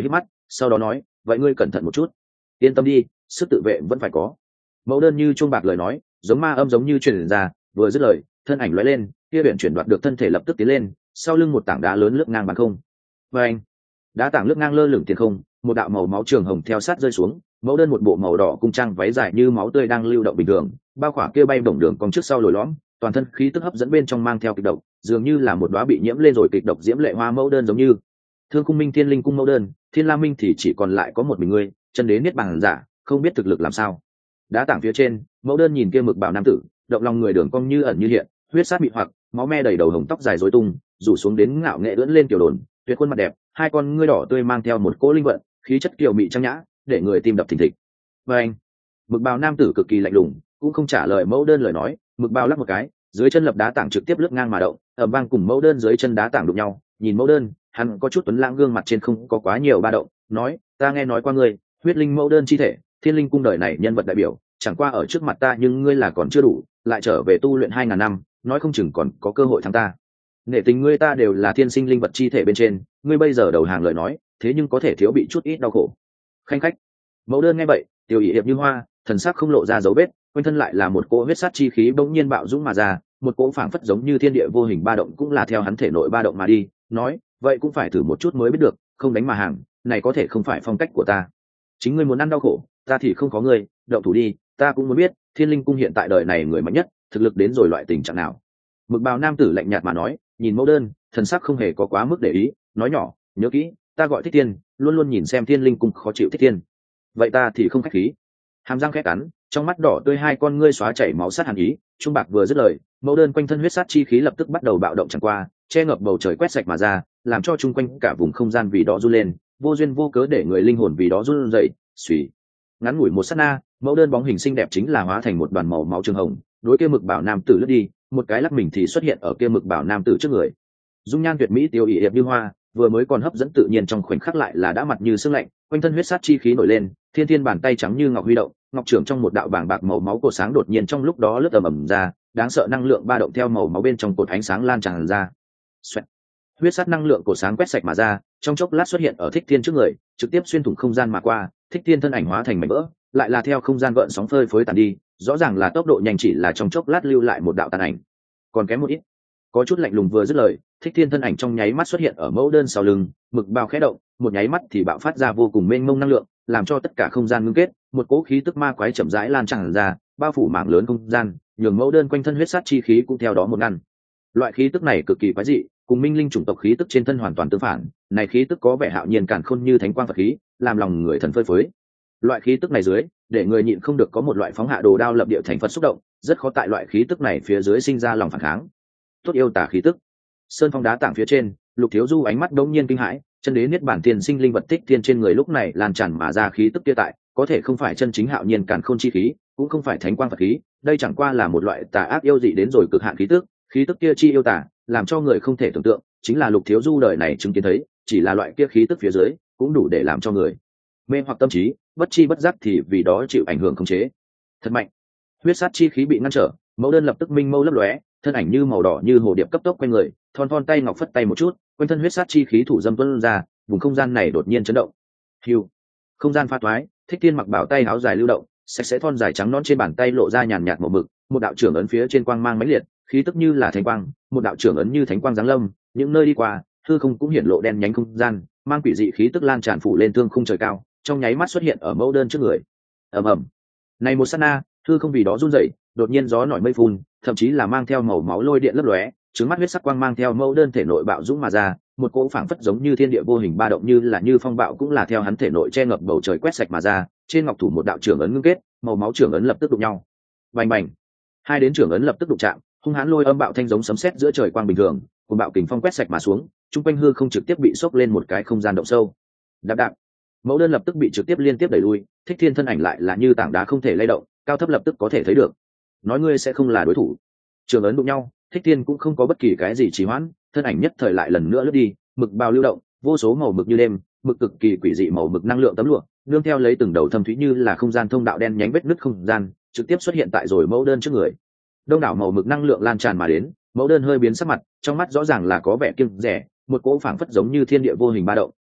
A: sau đó nói vậy ngươi cẩn thận một chút, yên tâm đi, sức tự vệ vẫn phải có. Mẫu đơn như chuông bạc lời nói giống ma âm giống như truyền ra, vừa dứt lời thân ảnh lóe lên, kia biển chuyển đoạt được thân thể lập tức tiến lên, sau lưng một tảng đá lớn lướt ngang bằng không. Và anh đá tảng lướt ngang lơ lửng tiền không, một đạo màu máu trường hồng theo sát rơi xuống. Mẫu đơn một bộ màu đỏ cung trang váy dài như máu tươi đang lưu động bình thường, bao khỏa kia bay bổng đường cong trước sau lồi lõm, toàn thân khí tức hấp dẫn bên trong mang theo kịch độc, dường như là một đóa bị nhiễm lên rồi kịch độc diễm lệ hoa mẫu đơn giống như. Thương Khung Minh Thiên Linh Cung mẫu đơn, Thiên La Minh thì chỉ còn lại có một mình ngươi, chân đế niết bàn giả, không biết thực lực làm sao. Đá tảng phía trên, mẫu đơn nhìn kia mực bảo nam tử, động lòng người đường cong như ẩn như hiện, huyết sát bị hoặc, máu me đầy đầu hồng tóc dài rối tung, rủ xuống đến ngạo nghệ ưỡn lên kiểu đồn, tuyệt khuôn mặt đẹp, hai con ngươi đỏ tươi mang theo một cỗ linh vận, khí chất kiều mị trang nhã, để người tim đập thình thịch. Và anh, mực bào nam tử cực kỳ lạnh lùng, cũng không trả lời mẫu đơn lời nói, mực bào lắc một cái, dưới chân lập đá tảng trực tiếp lướt ngang mà động, ầm vang cùng mẫu đơn dưới chân đá tảng đụng nhau. Nhìn mẫu đơn, hắn có chút tuấn lãng gương mặt trên không có quá nhiều ba động, nói ta nghe nói qua ngươi, huyết linh mẫu đơn chi thể, Thiên Linh Cung đời này nhân vật đại biểu, chẳng qua ở trước mặt ta nhưng ngươi là còn chưa đủ, lại trở về tu luyện hai ngàn năm, nói không chừng còn có cơ hội thắng ta. Nể tình ngươi ta đều là thiên sinh linh vật chi thể bên trên, ngươi bây giờ đầu hàng lời nói, thế nhưng có thể thiếu bị chút ít đau khổ. Khanh khách. Mẫu đơn nghe vậy, tiểu ỷ hiệp như hoa, thần sắc không lộ ra dấu vết, quanh thân lại là một cỗ huyết sát chi khí bỗng nhiên bạo dũng mà ra, một cỗ phảng phất giống như thiên địa vô hình ba động cũng là theo hắn thể nội ba động mà đi, nói, vậy cũng phải thử một chút mới biết được, không đánh mà hàng, này có thể không phải phong cách của ta. Chính ngươi muốn ăn đau khổ, ta thì không có ngươi, động thủ đi, ta cũng muốn biết, Thiên Linh Cung hiện tại đời này người mạnh nhất, thực lực đến rồi loại tình trạng nào. Mực bào nam tử lạnh nhạt mà nói, nhìn mẫu đơn, thần sắc không hề có quá mức để ý, nói nhỏ, nhớ kỹ, ta gọi Thích Thiên, luôn luôn nhìn xem Thiên Linh Cung khó chịu Thích Thiên. Vậy ta thì không khách khí. Hàm răng khẽ cắn, trong mắt đỏ tươi hai con ngươi xóa chảy máu sát hàn ý, trung bạc vừa dứt lời, mẫu đơn quanh thân huyết sát chi khí lập tức bắt đầu bạo động chẳng qua, che ngập bầu trời quét sạch mà ra, làm cho chung quanh cả vùng không gian vì đó run lên, vô duyên vô cớ để người linh hồn vì đó run rẩy, suy. Ngắn ngủi một sát na, mẫu đơn bóng hình xinh đẹp chính là hóa thành một đoàn màu máu trường hồng, đối kia mực bảo nam tử lướt đi, một cái lắc mình thì xuất hiện ở kia mực bảo nam tử trước người. Dung nhan tuyệt mỹ tiêu ỷ hiệp như hoa, vừa mới còn hấp dẫn tự nhiên trong khoảnh khắc lại là đã mặt như sương lạnh, quanh thân huyết sát chi khí nổi lên, thiên thiên bàn tay trắng như ngọc huy động, ngọc trưởng trong một đạo bảng bạc màu máu cột sáng đột nhiên trong lúc đó lướt ầm ầm ra, đáng sợ năng lượng ba động theo màu máu bên trong cột ánh sáng lan tràn ra. Xoẹt. Huyết sát năng lượng cột sáng quét sạch mà ra, trong chốc lát xuất hiện ở Thích Thiên trước người, trực tiếp xuyên thủng không gian mà qua, Thích Thiên thân ảnh hóa thành mảnh vỡ, lại là theo không gian gợn sóng phơi phới tàn đi, rõ ràng là tốc độ nhanh chỉ là trong chốc lát lưu lại một đạo tàn ảnh, còn kém một ít. Có chút lạnh lùng vừa dứt lời, Thích Thiên thân ảnh trong nháy mắt xuất hiện ở mẫu đơn sau lưng, mực bao khẽ động, một nháy mắt thì bạo phát ra vô cùng mênh mông năng lượng, làm cho tất cả không gian ngưng kết, một cỗ khí tức ma quái chậm rãi lan tràn ra, bao phủ mảng lớn không gian, nhường mẫu đơn quanh thân huyết sát chi khí cũng theo đó một ngăn. Loại khí tức này cực kỳ quái dị, cùng minh linh chủng tộc khí tức trên thân hoàn toàn tương phản, này khí tức có vẻ hạo nhiên càn khôn như thánh quang Phật khí, làm lòng người thần phơi phới. Loại khí tức này dưới, để người nhịn không được có một loại phóng hạ đồ đao lập địa thành Phật xúc động, rất khó tại loại khí tức này phía dưới sinh ra lòng phản kháng. Tốt yêu tà khí tức. Sơn phong đá tảng phía trên, Lục Thiếu Du ánh mắt đống nhiên kinh hãi, chân đế niết bản tiền sinh linh vật Thích Thiên trên người lúc này lan tràn mà ra khí tức kia tại, có thể không phải chân chính hạo nhiên càn khôn chi khí, cũng không phải thánh quang Phật khí, đây chẳng qua là một loại tà ác yêu dị đến rồi cực hạn khí tức, khí tức kia chi yêu tà, làm cho người không thể tưởng tượng, chính là Lục Thiếu Du đời này chứng kiến thấy, chỉ là loại kia khí tức phía dưới, cũng đủ để làm cho người mê hoặc tâm trí, bất chi bất giác thì vì đó chịu ảnh hưởng khống chế. Thật mạnh. Huyết sát chi khí bị ngăn trở, mẫu đơn lập tức minh mâu lấp lóe, thân ảnh như màu đỏ như hồ điệp cấp tốc quanh người, thon thon tay ngọc phất tay một chút, quanh thân huyết sát chi khí thủ dâm tuôn ra, vùng không gian này đột nhiên chấn động. Hưu. Không gian pha toái, Thích Thiên mặc bảo tay áo dài lưu động, sạch sẽ thon dài trắng nõn trên bàn tay lộ ra nhàn nhạt màu mực, một đạo trưởng ấn phía trên quang mang mãnh liệt, khí tức như là thánh quang, một đạo trưởng ấn như thánh quang giáng lâm, những nơi đi qua, hư không cũng hiển lộ đen nhánh không gian, mang quỷ dị khí tức lan tràn phủ lên thương khung trời cao, trong nháy mắt xuất hiện ở mẫu đơn trước người. Ầm ầm. Này một sát na, hư không vì đó run rẩy, đột nhiên gió nổi mây phun, thậm chí là mang theo màu máu lôi điện lấp lóe, trứng mắt huyết sắc quang mang theo mẫu đơn thể nội bạo dũng mà ra, một cỗ phảng phất giống như thiên địa vô hình ba động như là như phong bạo cũng là theo hắn thể nội che ngập bầu trời quét sạch mà ra, trên ngọc thủ một đạo trưởng ấn ngưng kết, màu máu trưởng ấn lập tức đụng nhau. Bành bành. Hai đến trưởng ấn lập tức đụng chạm, hung hãn lôi âm bạo thanh giống sấm sét giữa trời quang bình thường, cùng bạo kình phong quét sạch mà xuống, trung quanh hư không trực tiếp bị sốc lên một cái không gian động sâu. Đạp đạp. Mẫu đơn lập tức bị trực tiếp liên tiếp đẩy lui, Thích Thiên thân ảnh lại là như tảng đá không thể lay động, cao thấp lập tức có thể thấy được. Nói ngươi sẽ không là đối thủ. Trường ấn đụng nhau, Thích Thiên cũng không có bất kỳ cái gì trì hoãn, thân ảnh nhất thời lại lần nữa lướt đi, mực bào lưu động, vô số màu mực như đêm, mực cực kỳ quỷ dị màu mực năng lượng tấm lụa, nương theo lấy từng đầu thâm thúy như là không gian thông đạo đen nhánh vết nứt không gian, trực tiếp xuất hiện tại rồi mẫu đơn trước người. Đông đảo màu mực năng lượng lan tràn mà đến, mẫu đơn hơi biến sắc mặt, trong mắt rõ ràng là có vẻ kiêng dè, một cỗ phảng phất giống như thiên địa vô hình ba động,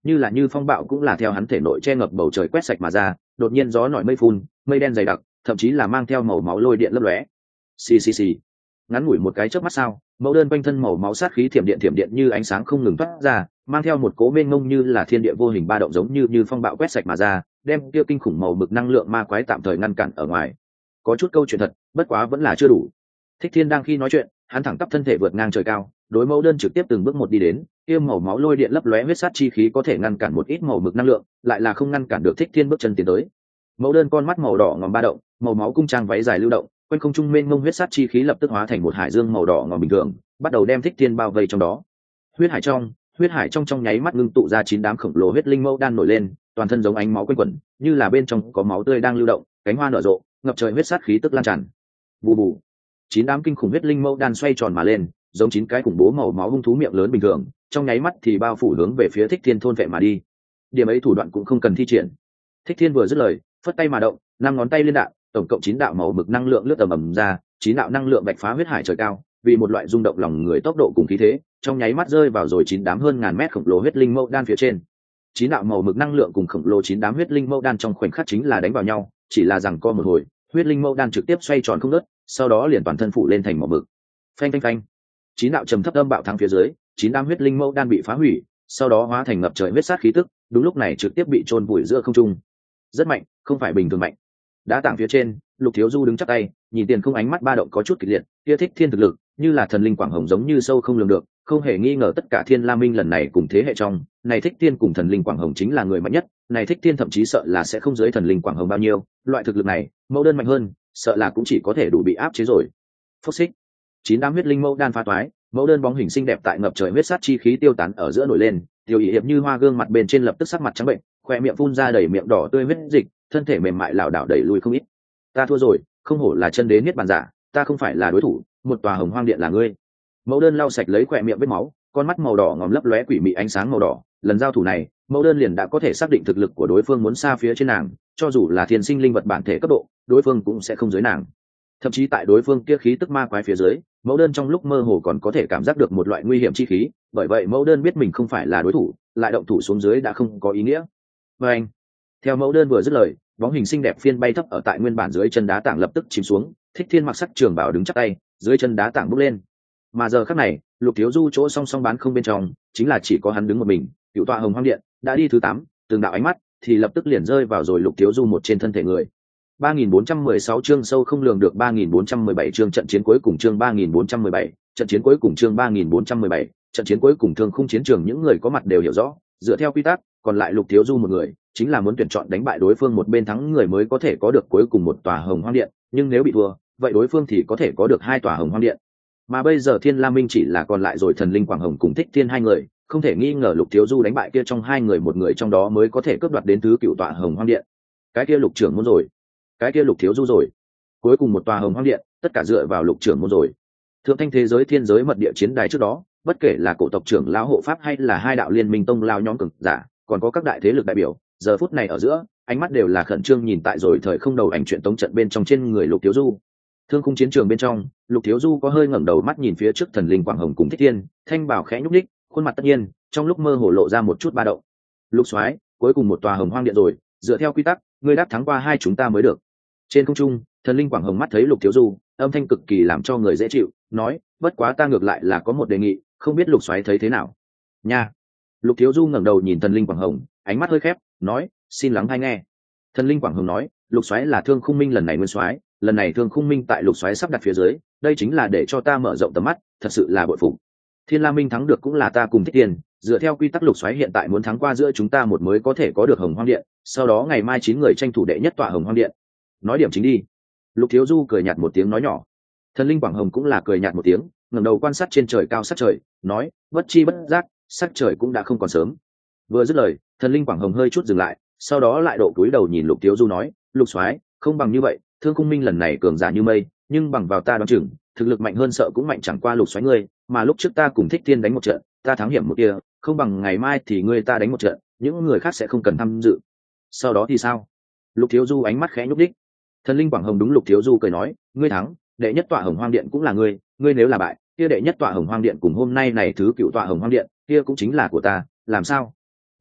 A: như là như phong bạo cũng là theo hắn thể nội che ngập bầu trời quét sạch mà ra, đột nhiên gió nổi mây phun, mây đen dày đặc, thậm chí là mang theo màu máu lôi điện lấp lóe. Xì xì xì. Ngắn ngủi một cái chớp mắt sao, mẫu đơn quanh thân màu máu sát khí thiểm điện thiểm điện như ánh sáng không ngừng phát ra, mang theo một cỗ mênh mông như là thiên địa vô hình ba động giống như như phong bạo quét sạch mà ra, đem kia kinh khủng màu mực năng lượng ma quái tạm thời ngăn cản ở ngoài. Có chút câu chuyện thật, bất quá vẫn là chưa đủ. Thích Thiên đang khi nói chuyện, hắn thẳng tắp thân thể vượt ngang trời cao, đối mẫu đơn trực tiếp từng bước một đi đến, kia màu máu lôi điện lấp lóe huyết sát chi khí có thể ngăn cản một ít màu mực năng lượng, lại là không ngăn cản được Thích Thiên bước chân tiến tới. Mẫu đơn con mắt màu đỏ ngòm ba động, màu máu cung trang váy dài lưu động, quanh không trung mênh mông huyết sát chi khí lập tức hóa thành một hải dương màu đỏ ngòm bình thường, bắt đầu đem Thích Thiên bao vây trong đó. Huyết hải trong, huyết hải trong trong nháy mắt ngưng tụ ra chín đám khổng lồ huyết linh mẫu đan nổi lên, toàn thân giống ánh máu quanh quẩn, như là bên trong có máu tươi đang lưu động, cánh hoa nở rộ, ngập trời huyết sát khí tức lan tràn. Bù bù. Chín đám kinh khủng huyết linh mẫu đan xoay tròn mà lên, giống chín cái khủng bố màu máu hung thú miệng lớn bình thường, trong nháy mắt thì bao phủ hướng về phía Thích Thiên thôn vệ mà đi. Điểm ấy thủ đoạn cũng không cần thi triển. Thích Thiên vừa dứt lời, phất tay mà động, năm ngón tay liên đạn, tổng cộng chín đạo màu mực năng lượng lướt ầm ầm ra, chín đạo năng lượng bạch phá huyết hải trời cao, vì một loại rung động lòng người tốc độ cùng khí thế, trong nháy mắt rơi vào rồi chín đám hơn ngàn mét khổng lồ huyết linh mẫu đan phía trên. Chín đạo màu mực năng lượng cùng khổng lồ chín đám huyết linh mẫu đan trong khoảnh khắc chính là đánh vào nhau, chỉ là rằng co một hồi, huyết linh mẫu đan trực tiếp xoay tròn không ngớt, sau đó liền toàn thân phủ lên thành màu mực. Phanh phanh phanh. Chín đạo trầm thấp âm bạo thắng phía dưới, chín đám huyết linh mẫu đan bị phá hủy, sau đó hóa thành ngập trời huyết sát khí tức, đúng lúc này trực tiếp bị chôn vùi giữa không trung. Rất mạnh, không phải bình thường mạnh. Đá tảng phía trên, Lục Thiếu Du đứng chắp tay, nhìn Tiền Không ánh mắt ba động có chút kịch liệt, kia Thích Thiên thực lực, như là thần linh quảng hồng giống như sâu không lường được, không hề nghi ngờ tất cả Thiên La Minh lần này cùng thế hệ trong, này Thích Thiên cùng thần linh quảng hồng chính là người mạnh nhất, này Thích Thiên thậm chí sợ là sẽ không dưới thần linh quảng hồng bao nhiêu, loại thực lực này, mẫu đơn mạnh hơn, sợ là cũng chỉ có thể đủ bị áp chế rồi. Phốc xích. Chín đám huyết linh mẫu đan phá toái, mẫu đơn bóng hình xinh đẹp tại ngập trời huyết sát chi khí tiêu tán ở giữa nổi lên, Tiêu Ý hiệp như hoa gương mặt bên trên lập tức sắc mặt trắng bệnh, khoe miệng phun ra đầy miệng đỏ tươi huyết dịch, thân thể mềm mại lảo đảo đẩy lùi không ít. Ta thua rồi, không hổ là chân đế niết bàn giả, ta không phải là đối thủ, một tòa hồng hoang điện là ngươi. Mẫu đơn lau sạch lấy khoe miệng vết máu, con mắt màu đỏ ngòm lấp lóe quỷ mị ánh sáng màu đỏ, lần giao thủ này, mẫu đơn liền đã có thể xác định thực lực của đối phương muốn xa phía trên nàng, cho dù là thiên sinh linh vật bản thể cấp độ, đối phương cũng sẽ không dưới nàng. Thậm chí tại đối phương kia khí tức ma quái phía dưới, mẫu đơn trong lúc mơ hồ còn có thể cảm giác được một loại nguy hiểm chi khí, bởi vậy mẫu đơn biết mình không phải là đối thủ, lại động thủ xuống dưới đã không có ý nghĩa. Và anh, theo mẫu đơn vừa dứt lời, bóng hình xinh đẹp phiên bay thấp ở tại nguyên bản dưới chân đá tảng lập tức chìm xuống. Thích Thiên mặc sắc trường bảo đứng chắc tay, dưới chân đá tảng bốc lên. Mà giờ khắc này, Lục Thiếu Du chỗ song song bán không bên trong, chính là chỉ có hắn đứng một mình. Cựu tọa hồng hoang điện đã đi thứ tám, từng đạo ánh mắt thì lập tức liền rơi vào rồi Lục Thiếu Du một trên thân thể người. ba nghìn bốn trăm mười sáu chương sâu không lường được, ba nghìn bốn trăm mười bảy chương trận chiến cuối cùng, chương ba nghìn bốn trăm mười bảy, trận chiến cuối cùng, chương ba nghìn bốn trăm mười bảy, trận chiến cuối cùng. Thương khung chiến trường những người có mặt đều hiểu rõ, dựa theo quy tắc, còn lại Lục Thiếu Du một người, chính là muốn tuyển chọn đánh bại đối phương một bên thắng người mới có thể có được cuối cùng một tòa hồng hoang điện, nhưng nếu bị thua, vậy đối phương thì có thể có được hai tòa hồng hoang điện. Mà bây giờ Thiên La Minh chỉ là còn lại rồi thần linh quảng hồng cùng Thích Thiên hai người, không thể nghi ngờ Lục Thiếu Du đánh bại kia trong hai người một người trong đó mới có thể cướp đoạt đến thứ cựu tòa hồng hoang điện. Cái kia Lục trưởng môn rồi, cái kia Lục Thiếu Du rồi, cuối cùng một tòa hồng hoang điện, tất cả dựa vào Lục trưởng môn rồi. Thượng thanh thế giới thiên giới mật địa chiến đài trước đó, bất kể là cổ tộc trưởng lão hộ pháp hay là hai đạo liên minh tông lao nhóm cường giả, còn có các đại thế lực đại biểu, giờ phút này ở giữa, ánh mắt đều là khẩn trương nhìn tại rồi thời không đầu ảnh chuyện tống trận bên trong trên người Lục Thiếu Du. Thương khung chiến trường bên trong, Lục Thiếu Du có hơi ngẩng đầu mắt nhìn phía trước thần linh quảng hồng cùng Thích Thiên, thanh bảo khẽ nhúc nhích, khuôn mặt tất nhiên, trong lúc mơ hồ lộ ra một chút ba động. Lục soái, cuối cùng một tòa hồng hoang điện rồi, dựa theo quy tắc, ngươi đáp thắng qua hai chúng ta mới được. Trên không trung, thần linh quảng hồng mắt thấy Lục Thiếu Du, âm thanh cực kỳ làm cho người dễ chịu, nói, bất quá ta ngược lại là có một đề nghị, không biết Lục soái thấy thế nào. Nha. Lục Thiếu Du ngẩng đầu nhìn thần linh quảng hồng, ánh mắt hơi khép, nói, xin lắng hay nghe. Thần linh quảng hồng nói, Lục soái là Thương Khung Minh lần này nguyên soái, lần này Thương Khung Minh tại Lục soái sắp đặt phía dưới, đây chính là để cho ta mở rộng tầm mắt, thật sự là bội phục. Thiên La Minh thắng được cũng là ta cùng Thích Tiền, dựa theo quy tắc Lục soái hiện tại muốn thắng qua giữa chúng ta một mới có thể có được Hồng Hoang Điện, sau đó ngày mai chín người tranh thủ đệ nhất tọa Hồng Hoang Điện. Nói điểm chính đi. Lục Thiếu Du cười nhạt một tiếng nói nhỏ. Thần linh quảng hồng cũng là cười nhạt một tiếng, ngẩng đầu quan sát trên trời cao sắc trời, nói, bất chi bất giác, sắc trời cũng đã không còn sớm. Vừa dứt lời, thần linh quảng hồng hơi chút dừng lại, sau đó lại độ túi đầu nhìn Lục Thiếu Du nói, Lục soái, không bằng như vậy, Thương Khung Minh lần này cường giả như mây, nhưng bằng vào ta đoán chừng, thực lực mạnh hơn sợ cũng mạnh chẳng qua Lục soái ngươi, mà lúc trước ta cùng Thích Thiên đánh một trận, ta thắng hiểm một kia, không bằng ngày mai thì ngươi ta đánh một trận, những người khác sẽ không cần tham dự. Sau đó thì sao? Lục Thiếu Du ánh mắt khẽ nhúc đích. Thần linh quảng hồng đúng Lục Thiếu Du cười nói, ngươi thắng, đệ nhất tọa Hồng Hoang Điện cũng là ngươi, ngươi nếu là bại, kia đệ nhất tọa Hồng Hoang Điện cùng hôm nay này thứ cựu tọa Hồng Hoang Điện, kia cũng chính là của ta, làm sao?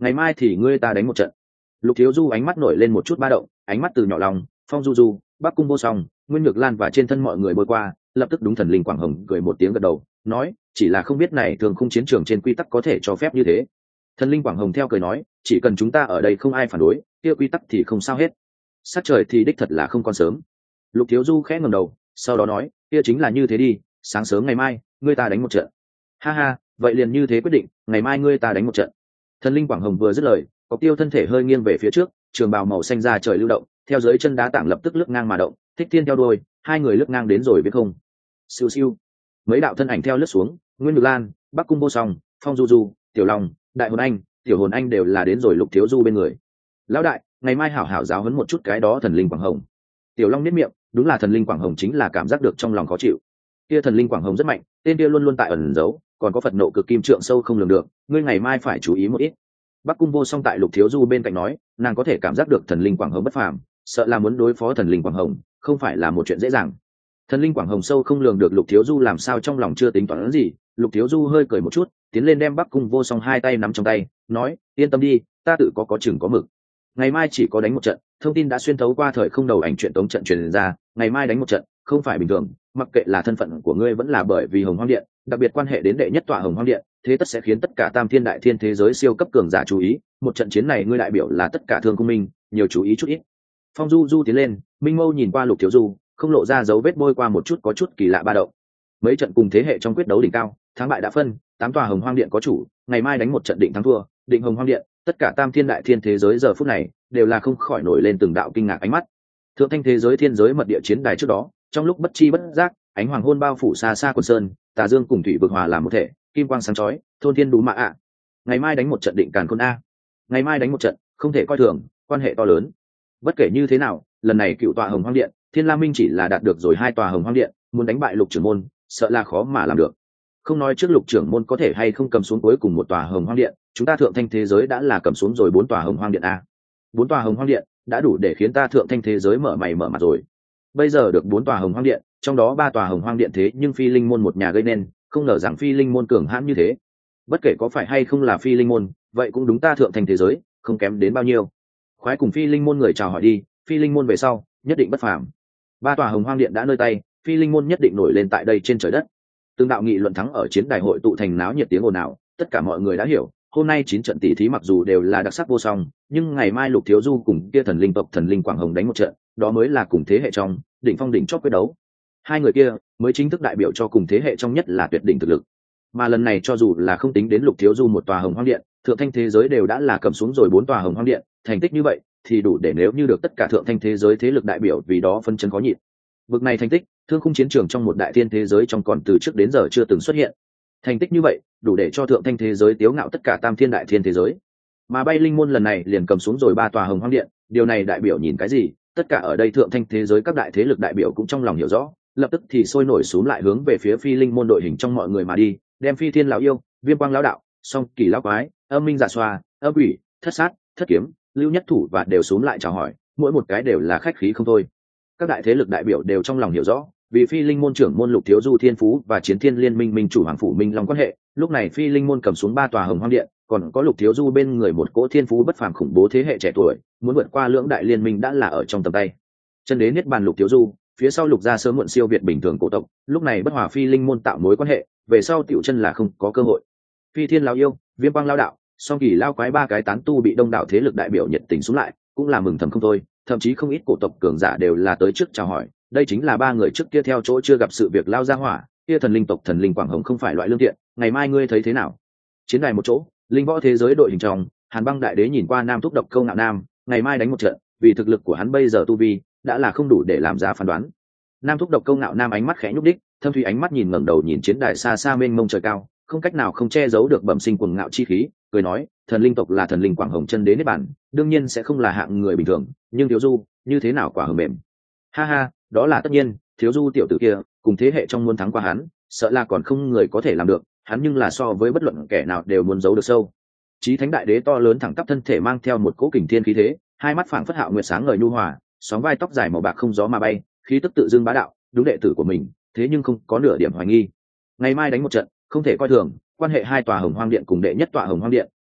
A: ngày mai thì ngươi ta đánh một trận. Lục Thiếu Du ánh mắt nổi lên một chút ba động, ánh mắt từ nhỏ lòng Phong Du Du, Bắc Cung Vô Song, Nguyên Nhược Lan và trên thân mọi người bơi qua, lập tức đúng thần linh Quảng Hồng cười một tiếng gật đầu, nói chỉ là không biết này thường khung chiến trường trên quy tắc có thể cho phép như thế. Thần linh Quảng Hồng theo cười nói, chỉ cần chúng ta ở đây không ai phản đối, kia quy tắc thì không sao hết. Sát trời thì đích thật là không còn sớm. Lục Thiếu Du khẽ ngẩng đầu, sau đó nói, kia chính là như thế đi, sáng sớm ngày mai ngươi ta đánh một trận. Ha ha, vậy liền như thế quyết định, ngày mai ngươi ta đánh một trận. Thần linh Quảng Hồng vừa dứt lời, Cọc Tiêu thân thể hơi nghiêng về phía trước, trường bào màu xanh ra trời lưu động, theo dưới chân đá tảng lập tức lướt ngang mà động, Thích Thiên theo đuôi, hai người lướt ngang đến rồi biết không. Siêu siêu, mấy đạo thân ảnh theo lướt xuống, Nguyên Nhược Lan, Bắc Cung Vô Song, Phong Du Du, Tiểu Long, Đại Hồn Anh, Tiểu Hồn Anh đều là đến rồi Lục Thiếu Du bên người. Lão đại, ngày mai hảo hảo giáo huấn một chút cái đó thần linh Quảng Hồng. Tiểu Long niết miệng, đúng là thần linh Quảng Hồng chính là cảm giác được trong lòng khó chịu. Kia thần linh Quảng Hồng rất mạnh, tên kia luôn luôn tại ẩn giấu, còn có Phật nộ cực kim trượng sâu không lường được, ngươi ngày mai phải chú ý một ít. Bắc Cung Vô Song tại Lục Thiếu Du bên cạnh nói, nàng có thể cảm giác được thần linh Quảng Hồng bất phàm, sợ là muốn đối phó thần linh Quảng Hồng, không phải là một chuyện dễ dàng. Thần linh Quảng Hồng sâu không lường được, Lục Thiếu Du làm sao trong lòng chưa tính toán gì. Lục Thiếu Du hơi cười một chút, tiến lên đem Bắc Cung Vô Song hai tay nắm trong tay, nói, yên tâm đi, ta tự có có chừng có mực. Ngày mai chỉ có đánh một trận, thông tin đã xuyên thấu qua thời không đầu ảnh chuyện tống trận truyền ra, ngày mai đánh một trận, không phải bình thường, mặc kệ là thân phận của ngươi vẫn là bởi vì Hồng Hoang Điện, đặc biệt quan hệ đến đệ nhất tọa Hồng Hoang Điện, thế tất sẽ khiến tất cả Tam Thiên Đại Thiên thế giới siêu cấp cường giả chú ý, một trận chiến này ngươi đại biểu là tất cả Thương Cung Minh, nhiều chú ý chút ít. Phong Du Du tiến lên, Minh Mâu nhìn qua Lục Thiếu Du, không lộ ra dấu vết bôi qua một chút có chút kỳ lạ ba động. Mấy trận cùng thế hệ trong quyết đấu đỉnh cao, thắng bại đã phân, tám tòa Hồng Hoang Điện có chủ, ngày mai đánh một trận định thắng thua, định Hồng Hoang Điện, tất cả Tam Thiên Đại Thiên thế giới giờ phút này đều là không khỏi nổi lên từng đạo kinh ngạc ánh mắt. Thượng thanh thế giới thiên giới mật địa chiến đài trước đó, trong lúc bất chi bất giác, ánh hoàng hôn bao phủ xa xa quần sơn, tà dương cùng thủy vực hòa làm một thể, kim quang sáng chói, thôn thiên đủ mạ ạ. Ngày mai đánh một trận định càn khôn a. Ngày mai đánh một trận, không thể coi thường, quan hệ to lớn. Bất kể như thế nào, lần này cựu tọa Hồng Hoang Điện, Thiên La Minh chỉ là đạt được rồi hai tòa Hồng Hoang Điện, muốn đánh bại Lục trưởng môn, sợ là khó mà làm được. Không nói trước Lục trưởng môn có thể hay không cầm xuống cuối cùng một tòa Hồng Hoang Điện, chúng ta thượng thanh thế giới đã là cầm xuống rồi bốn tòa Hồng Hoang Điện a. Bốn tòa Hồng Hoang Điện đã đủ để khiến ta thượng thanh thế giới mở mày mở mặt rồi. Bây giờ được bốn tòa Hồng Hoang Điện, trong đó ba tòa Hồng Hoang Điện thế nhưng Phi Linh môn một nhà gây nên, không ngờ rằng Phi Linh môn cường hãn như thế. Bất kể có phải hay không là Phi Linh môn, vậy cũng đúng ta thượng thanh thế giới, không kém đến bao nhiêu. Khoái cùng Phi Linh môn người chào hỏi đi, Phi Linh môn về sau, nhất định bất phàm. Ba tòa Hồng Hoang Điện đã nơi tay, Phi Linh môn nhất định nổi lên tại đây trên trời đất. Từng đạo nghị luận thắng ở chiến đài hội tụ thành náo nhiệt tiếng ồn ào, tất cả mọi người đã hiểu, hôm nay chín trận tỷ thí mặc dù đều là đặc sắc vô song, nhưng ngày mai Lục Thiếu Du cùng kia thần linh tộc thần linh Quảng Hồng đánh một trận, đó mới là cùng thế hệ trong đỉnh phong đỉnh chót quyết đấu. Hai người kia mới chính thức đại biểu cho cùng thế hệ trong nhất là tuyệt đỉnh thực lực. Mà lần này cho dù là không tính đến Lục Thiếu Du một tòa Hồng Hoang Điện, thượng thanh thế giới đều đã là cầm xuống rồi bốn tòa Hồng Hoang Điện, thành tích như vậy thì đủ để nếu như được tất cả thượng thanh thế giới thế lực đại biểu vì đó phân chân khó nhịn. Vực này thành tích, thương khung chiến trường trong một đại thiên thế giới trong còn từ trước đến giờ chưa từng xuất hiện. Thành tích như vậy, đủ để cho thượng thanh thế giới tiếu ngạo tất cả Tam Thiên Đại Thiên thế giới. Mà Bay Linh môn lần này liền cầm xuống rồi ba tòa Hồng Hoang Điện, điều này đại biểu nhìn cái gì? Tất cả ở đây thượng thanh thế giới các đại thế lực đại biểu cũng trong lòng hiểu rõ, lập tức thì sôi nổi xuống lại hướng về phía Phi Linh môn đội hình trong mọi người mà đi, đem Phi Thiên lão yêu, Viêm Quang lão đạo, Song Kỳ lão quái, Âm Minh Dạ Xoa, Âm Quỷ, Thất Sát, Thất Kiếm, Lưu Nhất Thủ và đều xuống lại chào hỏi, mỗi một cái đều là khách khí không thôi. Các đại thế lực đại biểu đều trong lòng hiểu rõ, vì Phi Linh môn trưởng môn Lục Thiếu Du thiên phú và Chiến Thiên Liên minh minh chủ Hoàng phủ Minh Long quan hệ, lúc này Phi Linh môn cầm xuống ba tòa Hồng Hoang Điện, còn có Lục Thiếu Du bên người một cỗ thiên phú bất phàm khủng bố thế hệ trẻ tuổi, muốn vượt qua lưỡng đại liên minh đã là ở trong tầm tay. Chân đế niết bàn Lục Thiếu Du, phía sau Lục gia sớm muộn siêu việt bình thường cổ tộc, lúc này bất hòa Phi Linh môn tạo mối quan hệ, về sau tiểu chân là không có cơ hội. Phi Thiên lão yêu, Viêm Quang lão đạo, Song Kỳ lão quái ba cái tán tu bị đông đảo thế lực đại biểu nhiệt tình xuống lại, cũng là mừng thầm không thôi, thậm chí không ít cổ tộc cường giả đều là tới trước chào hỏi. Đây chính là ba người trước kia theo chỗ chưa gặp sự việc lao ra hỏa, kia thần linh tộc thần linh Quảng Hồng không phải loại lương thiện, ngày mai ngươi thấy thế nào? Chiến đài một chỗ, linh võ thế giới đội hình trong, Hàn Băng đại đế nhìn qua Nam Thúc Độc Câu Ngạo Nam, ngày mai đánh một trận, vì thực lực của hắn bây giờ tu vi đã là không đủ để làm giá phán đoán. Nam Thúc Độc Câu Ngạo Nam ánh mắt khẽ nhúc đích, thâm thủy ánh mắt nhìn ngẩng đầu nhìn chiến đài xa xa mênh mông trời cao, không cách nào không che giấu được bẩm sinh cuồng ngạo chi khí, cười nói, thần linh tộc là thần linh Quảng Hồng chân đế niết bản, đương nhiên sẽ không là hạng người bình thường, nhưng Thiếu Du, như thế nào quả hờ mềm. Ha ha, đó là tất nhiên, Thiếu Du tiểu tử kia, cùng thế hệ trong muốn thắng qua hắn, sợ là còn không người có thể làm được, hắn nhưng là so với bất luận kẻ nào đều muốn giấu được sâu. Chí Thánh đại đế to lớn thẳng tắp thân thể mang theo một cỗ kình thiên khí thế, hai mắt phảng phất hạo nguyệt sáng ngời nhu hòa, sóng vai tóc dài màu bạc không gió mà bay, khí tức tự dưng bá đạo, đúng đệ tử của mình, thế nhưng không có nửa điểm hoài nghi. Ngày mai đánh một trận, không thể coi thường, quan hệ hai tòa Hồng Hoang Điện cùng đệ nhất tọa Hồng Hoang Điện,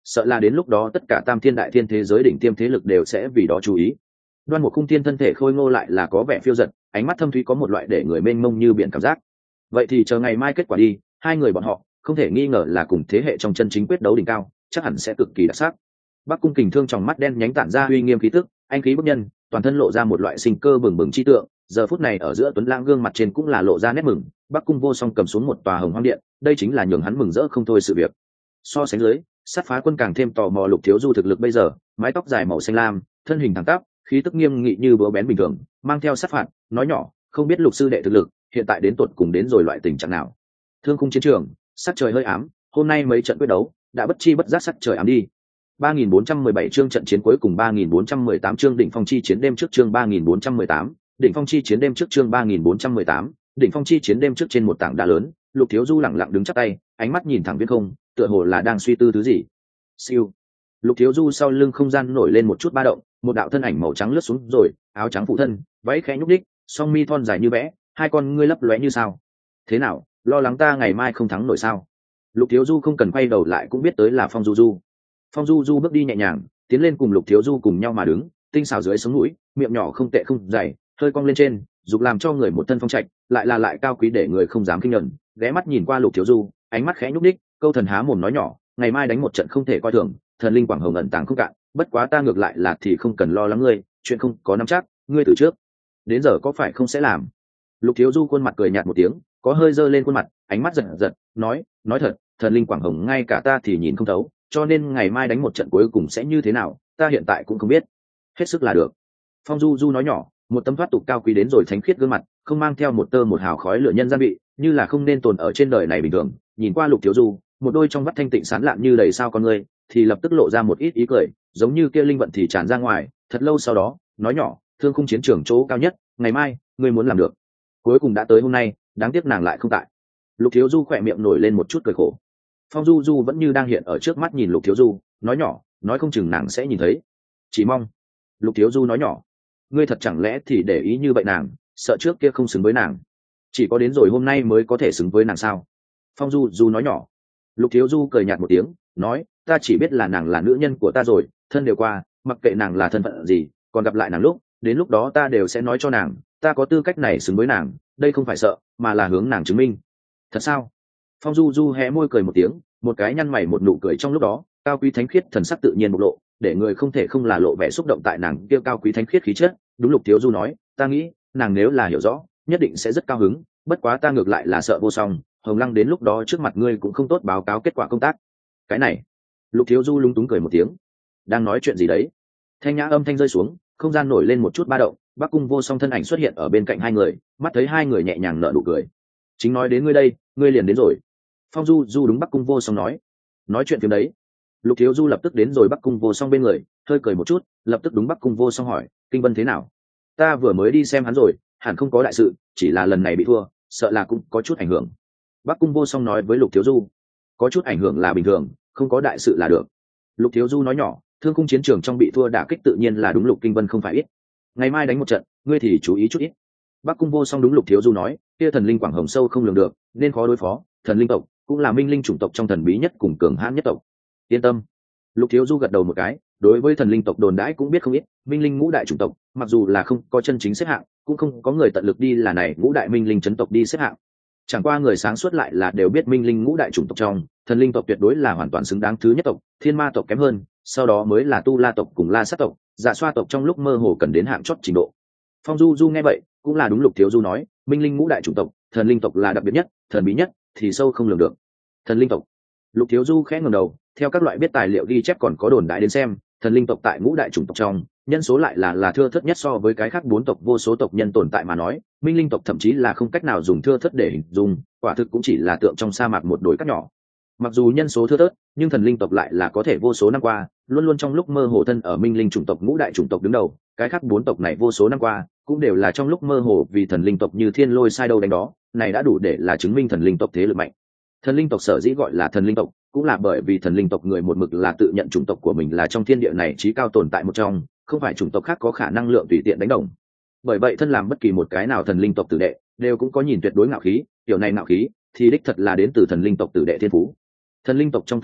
A: sợ là đến lúc đó tất cả tam thiên đại thiên thế giới đỉnh tiêm thế lực đều sẽ vì đó chú ý. Đoan Mục Khung Thiên thân thể khôi ngô lại là có vẻ phiêu dật, ánh mắt thâm thúy có một loại để người mênh mông như biển cảm giác. Vậy thì chờ ngày mai kết quả đi, hai người bọn họ không thể nghi ngờ là cùng thế hệ trong chân chính quyết đấu đỉnh cao, chắc hẳn sẽ cực kỳ đặc sắc. Bắc Cung Kình Thương trong mắt đen nhánh tản ra uy nghiêm khí tức, anh khí bức nhân, toàn thân lộ ra một loại sinh cơ bừng bừng chi tượng. Giờ phút này ở giữa Tuấn Lãng gương mặt trên cũng là lộ ra nét mừng. Bắc Cung Vô Song cầm xuống một tòa hồng hoang điện, đây chính là nhường hắn mừng rỡ không thôi sự việc. So sánh dưới, Sát Phá Quân càng thêm tò mò Lục Thiếu Du thực lực bây giờ, mái tóc dài màu xanh lam, thân hình thẳng tắp, khí tức nghiêm nghị như búa bén bình thường, mang theo sát phạt, nói nhỏ, không biết Lục sư đệ thực lực hiện tại đến tột cùng đến rồi loại tình trạng nào. Thương khung chiến trường, sắc trời hơi ám, hôm nay mấy trận quyết đấu đã bất chi bất giác sắc trời ám đi. ba nghìn bốn trăm mười bảy chương trận chiến cuối cùng, ba nghìn bốn trăm mười tám chương đỉnh phong chi chiến đêm trước, chương ba nghìn bốn trăm mười tám, đỉnh phong chi chiến đêm trước, chương ba nghìn bốn trăm mười tám, đỉnh phong chi chiến đêm trước. Trên một tảng đá lớn, Lục Thiếu Du lặng lặng đứng chắp tay, ánh mắt nhìn thẳng viễn không, tựa hồ là đang suy tư thứ gì. Siêu. Lục Thiếu Du sau lưng không gian nổi lên một chút ba động, một đạo thân ảnh màu trắng lướt xuống rồi, áo trắng phụ thân, váy khẽ nhúc nhích, song mi thon dài như vẽ, hai con ngươi lấp lóe như sao. Thế nào, lo lắng ta ngày mai không thắng nổi sao? Lục Thiếu Du không cần quay đầu lại cũng biết tới là Phong Du Du. Phong Du Du bước đi nhẹ nhàng, tiến lên cùng Lục Thiếu Du cùng nhau mà đứng, tinh xảo dưới sống mũi, miệng nhỏ không tệ không dày, hơi cong lên trên, dục làm cho người một thân phong trạch, lại là lại cao quý để người không dám kinh nhẫn. Ghé mắt nhìn qua Lục Thiếu Du, ánh mắt khẽ nhúc nhích, câu thần há mồm nói nhỏ, ngày mai đánh một trận không thể coi thường, thần linh quảng hồng ẩn tàng không cạn, bất quá ta ngược lại là thì không cần lo lắng ngươi, chuyện không có nắm chắc, ngươi từ trước đến giờ có phải không sẽ làm. Lục Thiếu Du khuôn mặt cười nhạt một tiếng, có hơi dơ lên khuôn mặt, ánh mắt giật giật, nói, nói thật, thần linh quảng hồng ngay cả ta thì nhìn không thấu, cho nên ngày mai đánh một trận cuối cùng sẽ như thế nào, ta hiện tại cũng không biết, hết sức là được. Phong Du Du nói nhỏ, một tấm thoát tục cao quý đến rồi thánh khiết gương mặt, không mang theo một tơ một hào khói lửa nhân gian vị, như là không nên tồn ở trên đời này bình thường. Nhìn qua Lục Thiếu Du, một đôi trong mắt thanh tịnh sáng lạn như đầy sao con người, thì lập tức lộ ra một ít ý cười, giống như kia linh vận thì tràn ra ngoài. Thật lâu sau đó, nói nhỏ, thương khung chiến trường chỗ cao nhất, ngày mai ngươi muốn làm được. Cuối cùng đã tới hôm nay, đáng tiếc nàng lại không tại. Lục Thiếu Du khỏe miệng nổi lên một chút cười khổ. Phong Du Du vẫn như đang hiện ở trước mắt nhìn Lục Thiếu Du, nói nhỏ, nói không chừng nàng sẽ nhìn thấy. Chỉ mong. Lục Thiếu Du nói nhỏ, ngươi thật chẳng lẽ thì để ý như vậy nàng, sợ trước kia không xứng với nàng, chỉ có đến rồi hôm nay mới có thể xứng với nàng sao? Phong Du Du nói nhỏ. Lục Thiếu Du cười nhạt một tiếng, nói, ta chỉ biết là nàng là nữ nhân của ta rồi, thân đều qua, mặc kệ nàng là thân phận gì, còn gặp lại nàng lúc, đến lúc đó ta đều sẽ nói cho nàng, ta có tư cách này xứng với nàng, đây không phải sợ, mà là hướng nàng chứng minh. Thật sao? Phong Du Du hé môi cười một tiếng, một cái nhăn mày một nụ cười trong lúc đó, cao quý thánh khiết thần sắc tự nhiên bộc lộ, để người không thể không là lộ vẻ xúc động tại nàng kia cao quý thánh khiết khí chất. Đúng, Lục Thiếu Du nói, ta nghĩ, nàng nếu là hiểu rõ, nhất định sẽ rất cao hứng, bất quá ta ngược lại là sợ vô song, Hồng Lăng đến lúc đó trước mặt ngươi cũng không tốt báo cáo kết quả công tác. Cái này, Lục Thiếu Du lung túng cười một tiếng. Đang nói chuyện gì đấy? Thanh nhã âm thanh rơi xuống, không gian nổi lên một chút ba động, Bắc Cung Vô Song thân ảnh xuất hiện ở bên cạnh hai người, mắt thấy hai người nhẹ nhàng nở nụ cười. Chính nói đến ngươi đây, ngươi liền đến rồi. Phong Du Du đúng Bắc Cung Vô Song nói. Nói chuyện phim đấy. Lục Thiếu Du lập tức đến rồi Bắc Cung Vô Song bên người, hơi cười một chút, lập tức đúng Bắc Cung Vô Song hỏi, Kinh Vân thế nào? Ta vừa mới đi xem hắn rồi, hẳn không có đại sự, chỉ là lần này bị thua, sợ là cũng có chút ảnh hưởng. Bắc Cung Vô Song nói với Lục Thiếu Du, có chút ảnh hưởng là bình thường, không có đại sự là được. Lục Thiếu Du nói nhỏ, thương khung chiến trường trong bị thua đả kích tự nhiên là đúng Lục Kinh Vân không phải ít. Ngày mai đánh một trận, ngươi thì chú ý chút ít. Bắc Cung Vô Song đúng Lục Thiếu Du nói, kia thần linh quảng hồng sâu không lường được, nên khó đối phó, thần linh tộc cũng là minh linh chủng tộc trong thần bí nhất cùng cường hãn nhất tộc. Yên tâm. Lục Thiếu Du gật đầu một cái, đối với thần linh tộc đồn đãi cũng biết không ít, minh linh ngũ đại chủng tộc, mặc dù là không có chân chính xếp hạng, cũng không có người tận lực đi là này ngũ đại minh linh chấn tộc đi xếp hạng. Chẳng qua người sáng suốt lại là đều biết minh linh ngũ đại chủng tộc trong, thần linh tộc tuyệt đối là hoàn toàn xứng đáng thứ nhất tộc, thiên ma tộc kém hơn, sau đó mới là tu la tộc cùng la sát tộc, dạ xoa tộc trong lúc mơ hồ cần đến hạng chót trình độ. Phong Du Du nghe vậy, cũng là đúng Lục Thiếu Du nói, minh linh ngũ đại chủng tộc, thần linh tộc là đặc biệt nhất, thần bí nhất, thì sâu không lường được. Thần linh tộc. Lục Thiếu Du khẽ ngẩng đầu, theo các loại biết tài liệu ghi chép còn có đồn đại đến xem, thần linh tộc tại ngũ đại chủng tộc trong, nhân số lại là là thưa thớt nhất so với cái khác bốn tộc vô số tộc nhân tồn tại mà nói, minh linh tộc thậm chí là không cách nào dùng thưa thớt để hình dung, quả thực cũng chỉ là tượng trong sa mạc một đồi cát nhỏ. Mặc dù nhân số thưa thớt, nhưng thần linh tộc lại là có thể vô số năm qua, luôn luôn trong lúc mơ hồ thân ở minh linh chủng tộc ngũ đại chủng tộc đứng đầu, cái khác bốn tộc này vô số năm qua, cũng đều là trong lúc mơ hồ vì thần linh tộc như thiên lôi sai đâu đánh đó, này đã đủ để là chứng minh thần linh tộc thế lực mạnh. Thần linh tộc sở dĩ gọi là thần linh tộc, cũng là bởi vì thần linh tộc người một mực là tự nhận chủng tộc của mình là trong thiên địa này trí cao tồn tại một trong, không phải chủng tộc khác có khả năng lượng tùy tiện đánh đồng. Bởi vậy thân làm bất kỳ một cái nào thần linh tộc tử đệ, đều cũng có nhìn tuyệt đối ngạo khí, kiểu này ngạo khí thì đích thật là đến từ thần linh tộc tử đệ thiên phú. Thần linh tộc trong tử đệ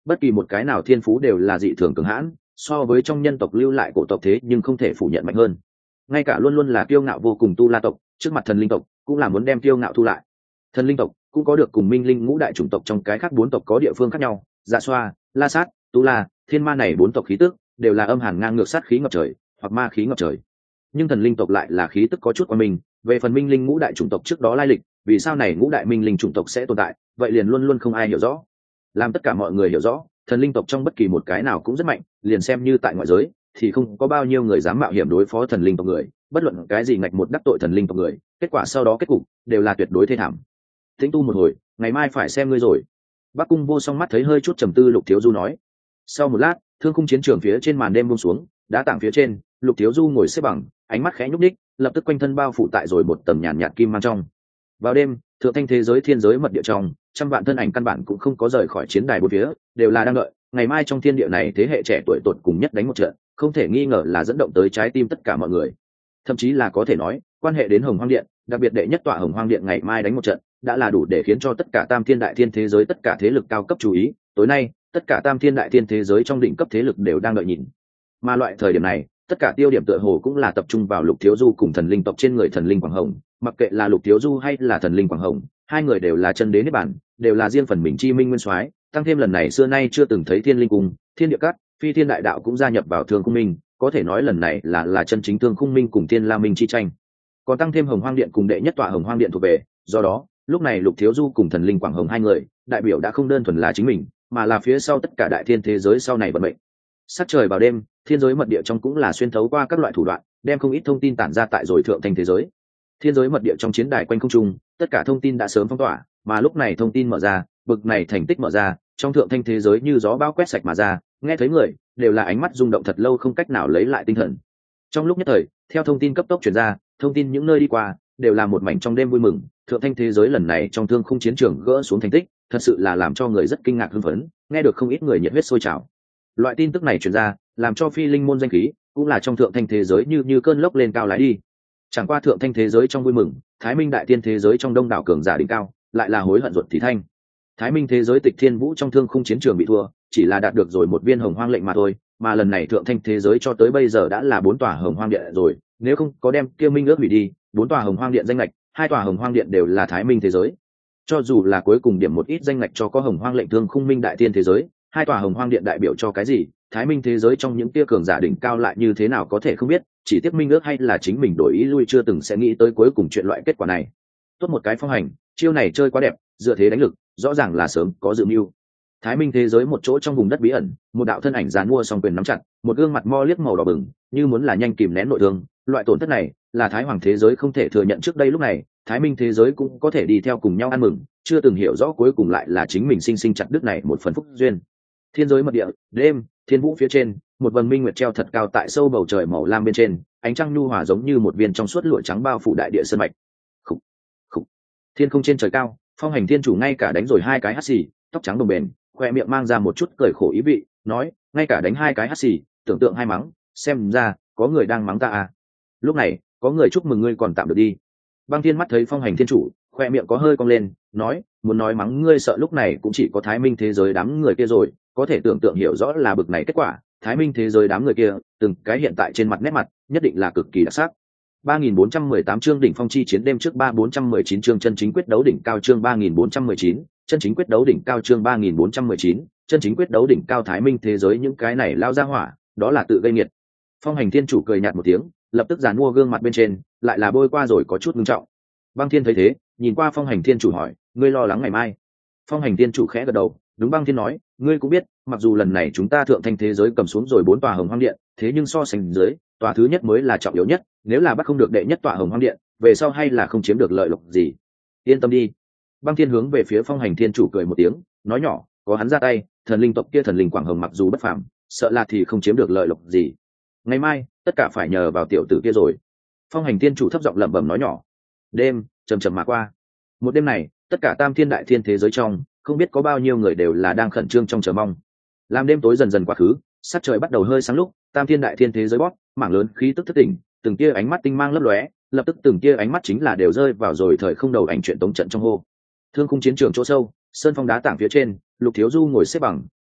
A: bất kỳ một cái nào thiên phú đều là dị thường cường hãn, so với trong nhân tộc lưu lại cổ tộc thế nhưng không thể phủ nhận mạnh hơn. Ngay cả luôn luôn là kiêu ngạo vô cùng tu la tộc, trước mặt thần linh tộc cũng là muốn đem kiêu ngạo thu lại. Thần linh tộc cũng có được cùng minh linh ngũ đại chủng tộc trong cái khác bốn tộc có địa phương khác nhau, dạ xoa, la sát, tu la, thiên ma này bốn tộc khí tức đều là âm hàn ngang ngược sát khí ngập trời hoặc ma khí ngập trời. Nhưng thần linh tộc lại là khí tức có chút qua mình. Về phần minh linh ngũ đại chủng tộc trước đó lai lịch, vì sao này ngũ đại minh linh chủng tộc sẽ tồn tại, vậy liền luôn luôn không ai hiểu rõ. Làm tất cả mọi người hiểu rõ, thần linh tộc trong bất kỳ một cái nào cũng rất mạnh, liền xem như tại ngoại giới thì không có bao nhiêu người dám mạo hiểm đối phó thần linh tộc người, bất luận cái gì ngạch một đắc tội thần linh tộc người, kết quả sau đó kết cục đều là tuyệt đối thê thảm. Tĩnh tu một hồi, ngày mai phải xem ngươi rồi. Bắc Cung Vô Song mắt thấy hơi chút trầm tư, Lục Thiếu Du nói. Sau một lát, thương khung chiến trường phía trên màn đêm buông xuống, đá tảng phía trên, Lục Thiếu Du ngồi xếp bằng, ánh mắt khẽ nhúc nhích, lập tức quanh thân bao phủ tại rồi một tầm nhàn nhạt kim mang trong. Vào đêm, thượng thanh thế giới thiên giới mật địa trong, trăm vạn thân ảnh căn bản cũng không có rời khỏi chiến đài bốn phía, đều là đang đợi ngày mai trong thiên địa này thế hệ trẻ tuổi tột cùng nhất đánh một trận, không thể nghi ngờ là dẫn động tới trái tim tất cả mọi người. Thậm chí là có thể nói, quan hệ đến Hồng Hoang Điện, đặc biệt đệ nhất tọa Hồng Hoang Điện ngày mai đánh một trận, đã là đủ để khiến cho tất cả tam thiên đại thiên thế giới tất cả thế lực cao cấp chú ý. Tối nay, tất cả tam thiên đại thiên thế giới trong đỉnh cấp thế lực đều đang đợi nhìn. Mà loại thời điểm này, tất cả tiêu điểm tựa hồ cũng là tập trung vào Lục Thiếu Du cùng thần linh tộc trên người thần linh Quảng Hồng. Mặc kệ là Lục Thiếu Du hay là thần linh Quảng Hồng, hai người đều là chân đế niết bản, đều là riêng phần mình chi minh nguyên soái, tăng thêm lần này xưa nay chưa từng thấy thiên linh cung, thiên địa cát, phi thiên đại đạo cũng gia nhập vào thương khung minh, có thể nói lần này là là chân chính thương khung minh cùng thiên la minh chi tranh. Còn tăng thêm Hồng Hoang Điện cùng đệ nhất tọa Hồng Hoang Điện thuộc về, do đó lúc này Lục Thiếu Du cùng thần linh Quảng Hồng hai người đại biểu đã không đơn thuần là chính mình, mà là phía sau tất cả đại thiên thế giới sau này vận mệnh. Sát trời vào đêm, thiên giới mật địa trong cũng là xuyên thấu qua các loại thủ đoạn, đem không ít thông tin tản ra tại rồi thượng thanh thế giới. Thiên giới mật địa trong chiến đài quanh không trung, tất cả thông tin đã sớm phong tỏa, mà lúc này thông tin mở ra, bực này thành tích mở ra, trong thượng thanh thế giới như gió bão quét sạch mà ra, nghe thấy người đều là ánh mắt rung động thật lâu không cách nào lấy lại tinh thần. Trong lúc nhất thời, theo thông tin cấp tốc truyền ra, thông tin những nơi đi qua đều là một mảnh trong đêm vui mừng. Thượng thanh thế giới lần này trong thương khung chiến trường gỡ xuống thành tích, thật sự là làm cho người rất kinh ngạc hưng phấn, nghe được không ít người nhiệt huyết sôi trào. Loại tin tức này truyền ra, làm cho phi linh môn danh khí cũng là trong thượng thanh thế giới như như cơn lốc lên cao lái đi. Chẳng qua thượng thanh thế giới trong vui mừng, thái minh đại tiên thế giới trong đông đảo cường giả đỉnh cao lại là hối hận ruột thì thanh. Thái minh thế giới Tịch Thiên Vũ trong thương khung chiến trường bị thua, chỉ là đạt được rồi một viên hồng hoang lệnh mà thôi, mà lần này thượng thanh thế giới cho tới bây giờ đã là bốn tòa hồng hoang điện rồi, nếu không có đem kia minh ước hủy đi, bốn tòa hồng hoang điện danh lệch, hai tòa hồng hoang điện đều là thái minh thế giới. Cho dù là cuối cùng điểm một ít danh lệch cho có hồng hoang lệnh thương khung minh đại tiên thế giới, hai tòa hồng hoang điện đại biểu cho cái gì, thái minh thế giới trong những tia cường giả đỉnh cao lại như thế nào có thể không biết, chỉ tiếc minh ước hay là chính mình đổi ý lui chưa từng sẽ nghĩ tới cuối cùng chuyện loại kết quả này. Tốt một cái phong hành, chiêu này chơi quá đẹp, dựa thế đánh lực, rõ ràng là sớm có dự mưu. Thái minh thế giới một chỗ trong vùng đất bí ẩn, một đạo thân ảnh dàn mua song quyền nắm chặt, một gương mặt mo liếc màu đỏ bừng, như muốn là nhanh kìm nén nội thương. Loại tổn thất này là thái hoàng thế giới không thể thừa nhận. Trước đây lúc này, thái minh thế giới cũng có thể đi theo cùng nhau ăn mừng, chưa từng hiểu rõ cuối cùng lại là chính mình sinh sinh chặt đứt này một phần phúc duyên. Thiên giới mật địa, đêm, thiên vũ phía trên, một vầng minh nguyệt treo thật cao tại sâu bầu trời màu lam bên trên, ánh trăng nhu hòa giống như một viên trong suốt lụa trắng bao phủ đại địa sơn mạch. Khủ, khủ. Thiên không trên trời cao, phong hành thiên chủ ngay cả đánh rồi hai cái hắt xì, tóc trắng đồng bền, khoe miệng mang ra một chút cười khổ ý vị, nói, ngay cả đánh hai cái hắt xì, tưởng tượng hai mắng, xem ra có người đang mắng ta à. Lúc này có người chúc mừng ngươi còn tạm được đi. Băng Thiên mắt thấy phong hành thiên chủ, khoe miệng có hơi cong lên, nói, muốn nói mắng ngươi sợ lúc này cũng chỉ có thái minh thế giới đám người kia rồi, có thể tưởng tượng hiểu rõ là bực này kết quả. Thái minh thế giới đám người kia từng cái hiện tại trên mặt nét mặt nhất định là cực kỳ đặc sắc. ba nghìn bốn trăm mười tám chương đỉnh phong chi chiến đêm trước ba bốn trăm mười chín chương chân chính quyết đấu đỉnh cao chương ba nghìn bốn trăm mười chín chân chính quyết đấu đỉnh cao chương ba nghìn bốn trăm mười chín chân chính quyết đấu đỉnh cao. Thái minh thế giới những cái này lao ra hỏa, đó là tự gây nghiệt. Phong hành thiên chủ cười nhạt một tiếng, lập tức giàn mua gương mặt bên trên lại là bôi qua rồi có chút ngưng trọng. Băng Thiên thấy thế, nhìn qua phong hành thiên chủ hỏi, ngươi lo lắng ngày mai? Phong hành thiên chủ khẽ gật đầu, đúng. Băng Thiên nói, ngươi cũng biết, mặc dù lần này chúng ta thượng thanh thế giới cầm xuống rồi bốn tòa hồng hoang điện, thế nhưng so sánh dưới, tòa thứ nhất mới là trọng yếu nhất, nếu là bắt không được đệ nhất tòa hồng hoang điện, về sau hay là không chiếm được lợi lộc gì. Yên tâm đi. Băng Thiên hướng về phía phong hành thiên chủ cười một tiếng, nói nhỏ, có hắn ra tay, thần linh tộc kia thần linh Quảng Hồng mặc dù bất phàm, sợ là thì không chiếm được lợi lộc gì. Ngày mai tất cả phải nhờ vào tiểu tử kia rồi. Phong hành thiên chủ thấp giọng lẩm bẩm nói nhỏ. Đêm chầm chậm mà qua. Một đêm này, tất cả tam thiên đại thiên thế giới trong, không biết có bao nhiêu người đều là đang khẩn trương trong chờ mong. Làm đêm tối dần dần quá khứ, sát trời bắt đầu hơi sáng lúc, tam thiên đại thiên thế giới bóp mảng lớn khí tức thất tỉnh, từng kia ánh mắt tinh mang lấp lóe, lập tức từng kia ánh mắt chính là đều rơi vào rồi thời không đầu ảnh chuyện tống trận trong hô. Thương khung chiến trường chỗ sâu, sơn phong đá tảng phía trên, Lục Thiếu Du ngồi xếp bằng,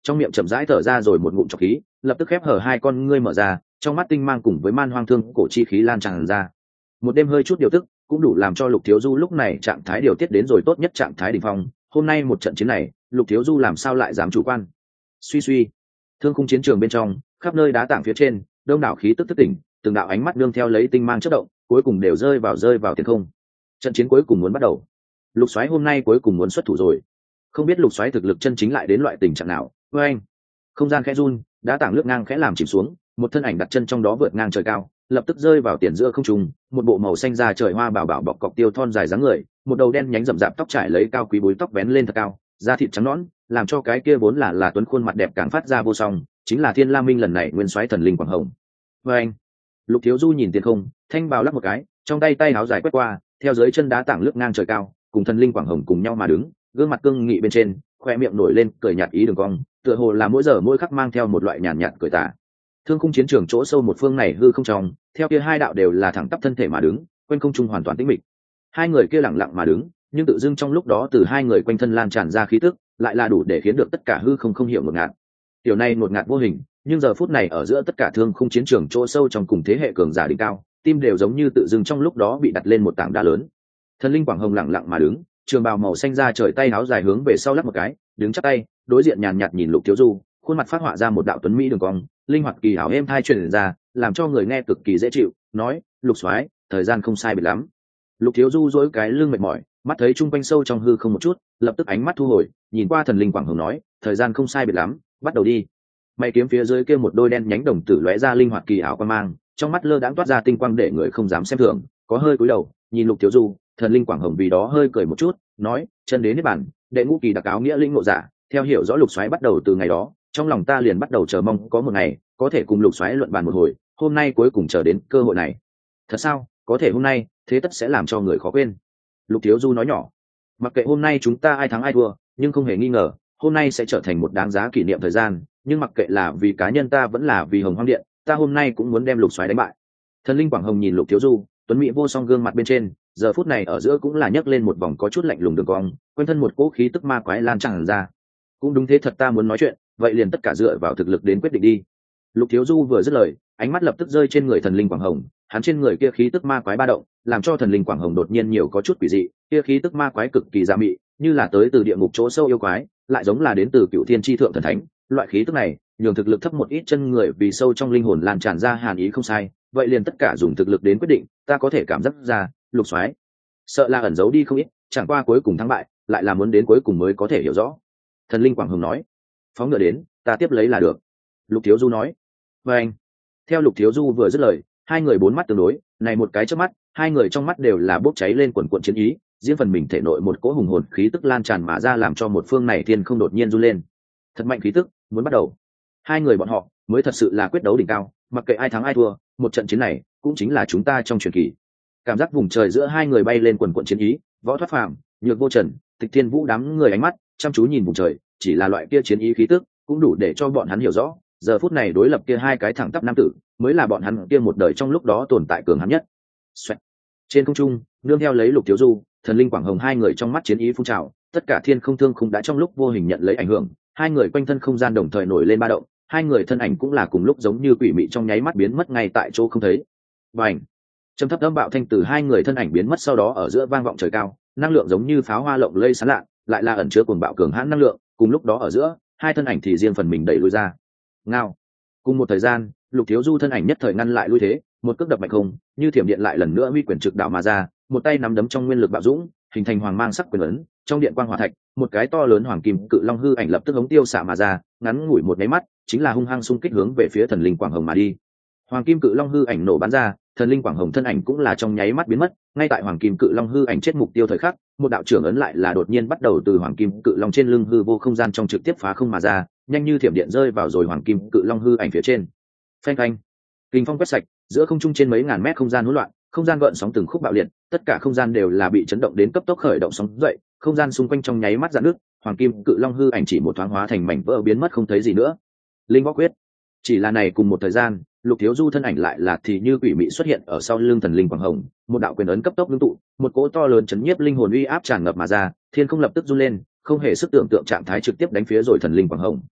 A: trong miệng chậm rãi thở ra rồi một ngụm trọc khí, lập tức khép hở hai con ngươi mở ra, trong mắt tinh mang cùng với man hoang thương cổ chi khí lan tràn ra. Một đêm hơi chút điều tức cũng đủ làm cho Lục Thiếu Du lúc này trạng thái điều tiết đến rồi tốt nhất trạng thái đỉnh phong. Hôm nay một trận chiến này, Lục Thiếu Du làm sao lại dám chủ quan? Suy suy, thương khung chiến trường bên trong, khắp nơi đá tảng phía trên, đông đảo khí tức thức tỉnh, từng đạo ánh mắt nương theo lấy tinh mang chớp động, cuối cùng đều rơi vào rơi vào tiền không. Trận chiến cuối cùng muốn bắt đầu. Lục Soái hôm nay cuối cùng muốn xuất thủ rồi. Không biết Lục Soái thực lực chân chính lại đến loại tình trạng nào. Với anh, không gian khẽ run, đá tảng lướt ngang khẽ làm chìm xuống, một thân ảnh đặt chân trong đó vượt ngang trời cao, lập tức rơi vào tiền giữa không trung. Một bộ màu xanh da trời hoa bảo bảo bọc cọc tiêu thon dài dáng người, một đầu đen nhánh rậm rạp tóc trải lấy cao quý búi tóc vén lên thật cao, da thịt trắng nõn, làm cho cái kia vốn là là tuấn khuôn mặt đẹp càng phát ra vô song, chính là Thiên La Minh lần này nguyên soái thần linh Quảng Hồng. Với anh, Lục Thiếu Du nhìn tiền không, thanh bào lắc một cái, trong tay tay áo dài quét qua, theo dưới chân đá tảng lướt ngang trời cao, cùng thần linh Quảng Hồng cùng nhau mà đứng, gương mặt cương nghị bên trên, khoe miệng nổi lên cười nhạt ý đường cong, tựa hồ là mỗi giờ mỗi khắc mang theo một loại nhàn nhạt, nhạt cười tà. Thương khung chiến trường chỗ sâu một phương này hư không trong, theo kia hai đạo đều là thẳng tắp thân thể mà đứng, quanh không trung hoàn toàn tĩnh mịch. Hai người kia lặng lặng mà đứng, nhưng tự dưng trong lúc đó từ hai người quanh thân lan tràn ra khí tức, lại là đủ để khiến được tất cả hư không không hiểu ngột ngạt. Điều này ngột ngạt vô hình, nhưng giờ phút này ở giữa tất cả thương khung chiến trường chỗ sâu trong cùng thế hệ cường giả đỉnh cao, tim đều giống như tự dưng trong lúc đó bị đặt lên một tảng đá lớn. Thần linh Quảng Hồng lặng lặng mà đứng, trường bào màu xanh ra trời tay áo dài hướng về sau lắc một cái, đứng chắp tay, đối diện nhàn nhạt nhìn Lục Thiếu Du, khuôn mặt phát họa ra một đạo tuấn mỹ đường cong, linh hoạt kỳ hảo êm thai truyền ra, làm cho người nghe cực kỳ dễ chịu, nói: "Lục Soái, thời gian không sai biệt lắm." Lục Thiếu Du duỗi cái lưng mệt mỏi, mắt thấy trung quanh sâu trong hư không một chút, lập tức ánh mắt thu hồi, nhìn qua thần linh Quảng Hồng nói: "Thời gian không sai biệt lắm, bắt đầu đi." Mày kiếm phía dưới kia một đôi đen nhánh đồng tử lóe ra linh hoạt kỳ ảo quang mang, trong mắt lơ đãng toát ra tinh quang để người không dám xem thường, có hơi cúi đầu, nhìn Lục Thiếu Du, thần linh Quảng Hồng vì đó hơi cười một chút, nói: "Chân đế niết bản, đệ ngũ kỳ đặc áo nghĩa linh ngộ giả, theo hiểu rõ Lục Soái bắt đầu từ ngày đó, trong lòng ta liền bắt đầu chờ mong có một ngày có thể cùng Lục Soái luận bàn một hồi, hôm nay cuối cùng chờ đến cơ hội này." Thật sao? Có thể hôm nay, thế tất sẽ làm cho người khó quên. Lục Thiếu Du nói nhỏ: "Mặc kệ hôm nay chúng ta ai thắng ai thua, nhưng không hề nghi ngờ, hôm nay sẽ trở thành một đáng giá kỷ niệm thời gian, nhưng mặc kệ là vì cá nhân ta vẫn là vì Hồng Hoang Điện, ta hôm nay cũng muốn đem Lục Soái đánh bại." Thần linh Quảng Hồng nhìn Lục Thiếu Du, tuấn mỹ vô song gương mặt bên trên, giờ phút này ở giữa cũng là nhấc lên một vòng có chút lạnh lùng đường cong, quanh thân một cỗ khí tức ma quái lan tràn ra. "Cũng đúng thế thật, ta muốn nói chuyện, vậy liền tất cả dựa vào thực lực đến quyết định đi." Lục Thiếu Du vừa dứt lời, ánh mắt lập tức rơi trên người thần linh Quảng Hồng, hắn trên người kia khí tức ma quái ba động, làm cho thần linh Quảng Hồng đột nhiên nhiều có chút quỷ dị, kia khí tức ma quái cực kỳ dã mị, như là tới từ địa ngục chỗ sâu yêu quái, lại giống là đến từ cựu thiên chi thượng thần thánh. Loại khí tức này, nhường thực lực thấp một ít chân người vì sâu trong linh hồn lan tràn ra hàn ý không sai, vậy liền tất cả dùng thực lực đến quyết định, ta có thể cảm giác ra, Lục Soái sợ là ẩn giấu đi không ít, chẳng qua cuối cùng thắng bại, lại là muốn đến cuối cùng mới có thể hiểu rõ. Thần linh Quảng Hồng nói: "Phóng ngựa đến, ta tiếp lấy là được." Lục Thiếu Du nói: "Và anh." Theo Lục Thiếu Du vừa dứt lời, hai người bốn mắt tương đối, này một cái chớp mắt, hai người trong mắt đều là bốc cháy lên quần quần chiến ý, riêng phần mình thể nội một cỗ hùng hồn khí tức lan tràn mà ra, làm cho một phương này thiên không đột nhiên run lên. Thật mạnh khí tức, muốn bắt đầu. Hai người bọn họ mới thật sự là quyết đấu đỉnh cao, mặc kệ ai thắng ai thua, một trận chiến này cũng chính là chúng ta trong truyền kỳ. Cảm giác vùng trời giữa hai người bay lên quần quần chiến ý, Võ Thoát Phàm, Nhược Vô Trần, Tịch Thiên Vũ đám người ánh mắt chăm chú nhìn vùng trời, chỉ là loại kia chiến ý khí tức, cũng đủ để cho bọn hắn hiểu rõ, giờ phút này đối lập kia hai cái thẳng tắp nam tử, mới là bọn hắn kia một đời trong lúc đó tồn tại cường hắn nhất. Xoẹt. Trên không trung, nương theo lấy Lục Thiếu Du, thần linh Quảng Hồng hai người trong mắt chiến ý phun trào, tất cả thiên không thương khung đã trong lúc vô hình nhận lấy ảnh hưởng, hai người quanh thân không gian đồng thời nổi lên ba động, hai người thân ảnh cũng là cùng lúc giống như quỷ mị trong nháy mắt biến mất ngay tại chỗ không thấy. Bành! Trầm thấp âm bạo thanh từ hai người thân ảnh biến mất sau đó ở giữa vang vọng trời cao, năng lượng giống như pháo hoa lộng lây sáng lạ, lại là ẩn chứa cuồng bạo cường hãn năng lượng, cùng lúc đó ở giữa, hai thân ảnh thì riêng phần mình đẩy lui ra. Ngao! Cùng một thời gian, Lục Thiếu Du thân ảnh nhất thời ngăn lại lui thế, một cước đập mạnh không, như thiểm điện lại lần nữa huy quyền trực đạo mà ra, một tay nắm đấm trong nguyên lực bạo dũng, hình thành hoàng mang sắc quyền ấn, trong điện quang hỏa thạch, một cái to lớn hoàng kim cự long hư ảnh lập tức hống tiêu xạ mà ra, ngắn ngủi một cái mắt, chính là hung hăng xung kích hướng về phía thần linh Quảng Hồng mà đi. Hoàng kim cự long hư ảnh nổ bắn ra, thần linh Quảng Hồng thân ảnh cũng là trong nháy mắt biến mất, ngay tại hoàng kim cự long hư ảnh chết mục tiêu thời khắc, một đạo trưởng ấn lại là đột nhiên bắt đầu từ hoàng kim cự long trên lưng hư vô không gian trong trực tiếp phá không mà ra, nhanh như thiểm điện rơi vào rồi hoàng kim cự long hư ảnh phía trên. Phanh phanh, kình phong quét sạch, giữa không trung trên mấy ngàn mét không gian hỗn loạn, không gian gợn sóng từng khúc bạo liệt, tất cả không gian đều là bị chấn động đến cấp tốc khởi động sóng dậy, không gian xung quanh trong nháy mắt rạn nứt, hoàng kim cự long hư ảnh chỉ một thoáng hóa thành mảnh vỡ biến mất không thấy gì nữa. Linh võ quyết. Chỉ là này cùng một thời gian, Lục Thiếu Du thân ảnh lại là thì như quỷ mị xuất hiện ở sau lưng thần linh Quảng Hồng, một đạo quyền ấn cấp tốc ngưng tụ, một cỗ to lớn chấn nhiếp linh hồn uy áp tràn ngập mà ra, thiên không lập tức run lên, không hề sức tưởng tượng trạng thái trực tiếp đánh phía rồi thần linh Quảng Hồng.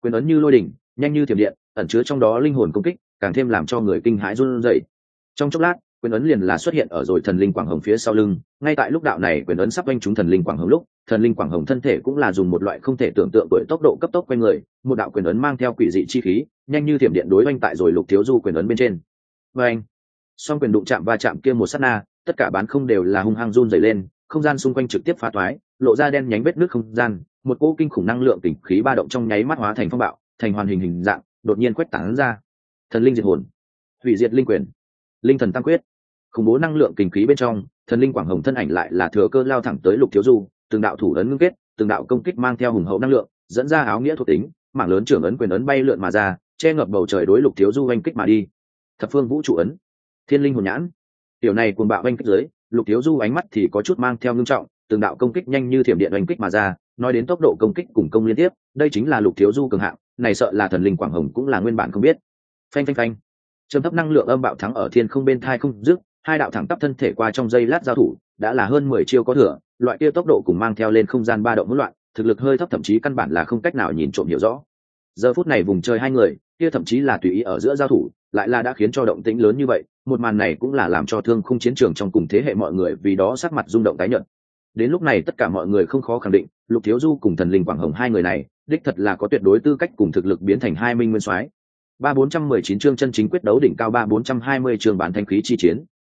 A: quyền ấn như lôi đỉnh, nhanh như thiểm điện, ẩn chứa trong đó linh hồn công kích, càng thêm làm cho người kinh hãi run rẩy. Trong chốc lát, quyền ấn liền là xuất hiện ở rồi thần linh quảng hồng phía sau lưng. Ngay tại lúc đạo này quyền ấn sắp quanh trúng thần linh quảng hồng lúc, thần linh quảng hồng thân thể cũng là dùng một loại không thể tưởng tượng bởi tốc độ cấp tốc quanh người, một đạo quyền ấn mang theo quỷ dị chi khí, nhanh như thiểm điện đối oanh tại rồi Lục Thiếu Du quyền ấn bên trên. Và anh, song quyền đụng chạm va chạm kia một sát na, tất cả bán không đều là hung hăng run rẩy lên, không gian xung quanh trực tiếp phá toái, lộ ra đen nhánh vết nước không gian, một cỗ kinh khủng năng lượng kình khí ba động trong nháy mắt hóa thành phong bạo, thành hoàn hình hình dạng, đột nhiên quét tán ra. Thần linh diệt hồn, hủy diệt linh quyền, linh thần tăng quyết. Khủng bố năng lượng kình khí bên trong, thần linh quảng hồng thân ảnh lại là thừa cơ lao thẳng tới Lục Thiếu Du, từng đạo thủ ấn ngưng kết, từng đạo công kích mang theo hùng hậu năng lượng, dẫn ra áo nghĩa thuộc tính, mảng lớn trưởng ấn quyền ấn bay lượn mà ra, che ngập bầu trời đối Lục Thiếu Du oanh kích mà đi. Thập phương vũ trụ ấn, thiên linh hồn nhãn. Tiểu này cuồng bạo oanh kích dưới, Lục Thiếu Du ánh mắt thì có chút mang theo ngưng trọng, từng đạo công kích nhanh như thiểm điện oanh kích mà ra, nói đến tốc độ công kích cùng công liên tiếp, đây chính là Lục Thiếu Du cường hạng, này sợ là thần linh quảng hồng cũng là nguyên bản không biết. Phanh phanh phanh. Trầm thấp năng lượng âm bạo thắng ở thiên không bên thai không dứt, hai đạo thẳng tắp thân thể qua trong giây lát giao thủ, đã là hơn mười chiêu có thừa, loại kia tốc độ cùng mang theo lên không gian ba động hỗn loạn, thực lực hơi thấp thậm chí căn bản là không cách nào nhìn trộm hiểu rõ. Giờ phút này vùng trời hai người, kia thậm chí là tùy ý ở giữa giao thủ, lại là đã khiến cho động tĩnh lớn như vậy, một màn này cũng là làm cho thương khung chiến trường trong cùng thế hệ mọi người vì đó sắc mặt rung động tái nhợt. Đến lúc này tất cả mọi người không khó khẳng định, Lục Thiếu Du cùng thần linh quảng hồng hai người này, đích thật là có tuyệt đối tư cách cùng thực lực biến thành hai minh nguyên soái. Ba bốn trăm mười chín chương chân chính quyết đấu đỉnh cao ba bốn trăm hai mươi chương bản thanh khí chi chiến.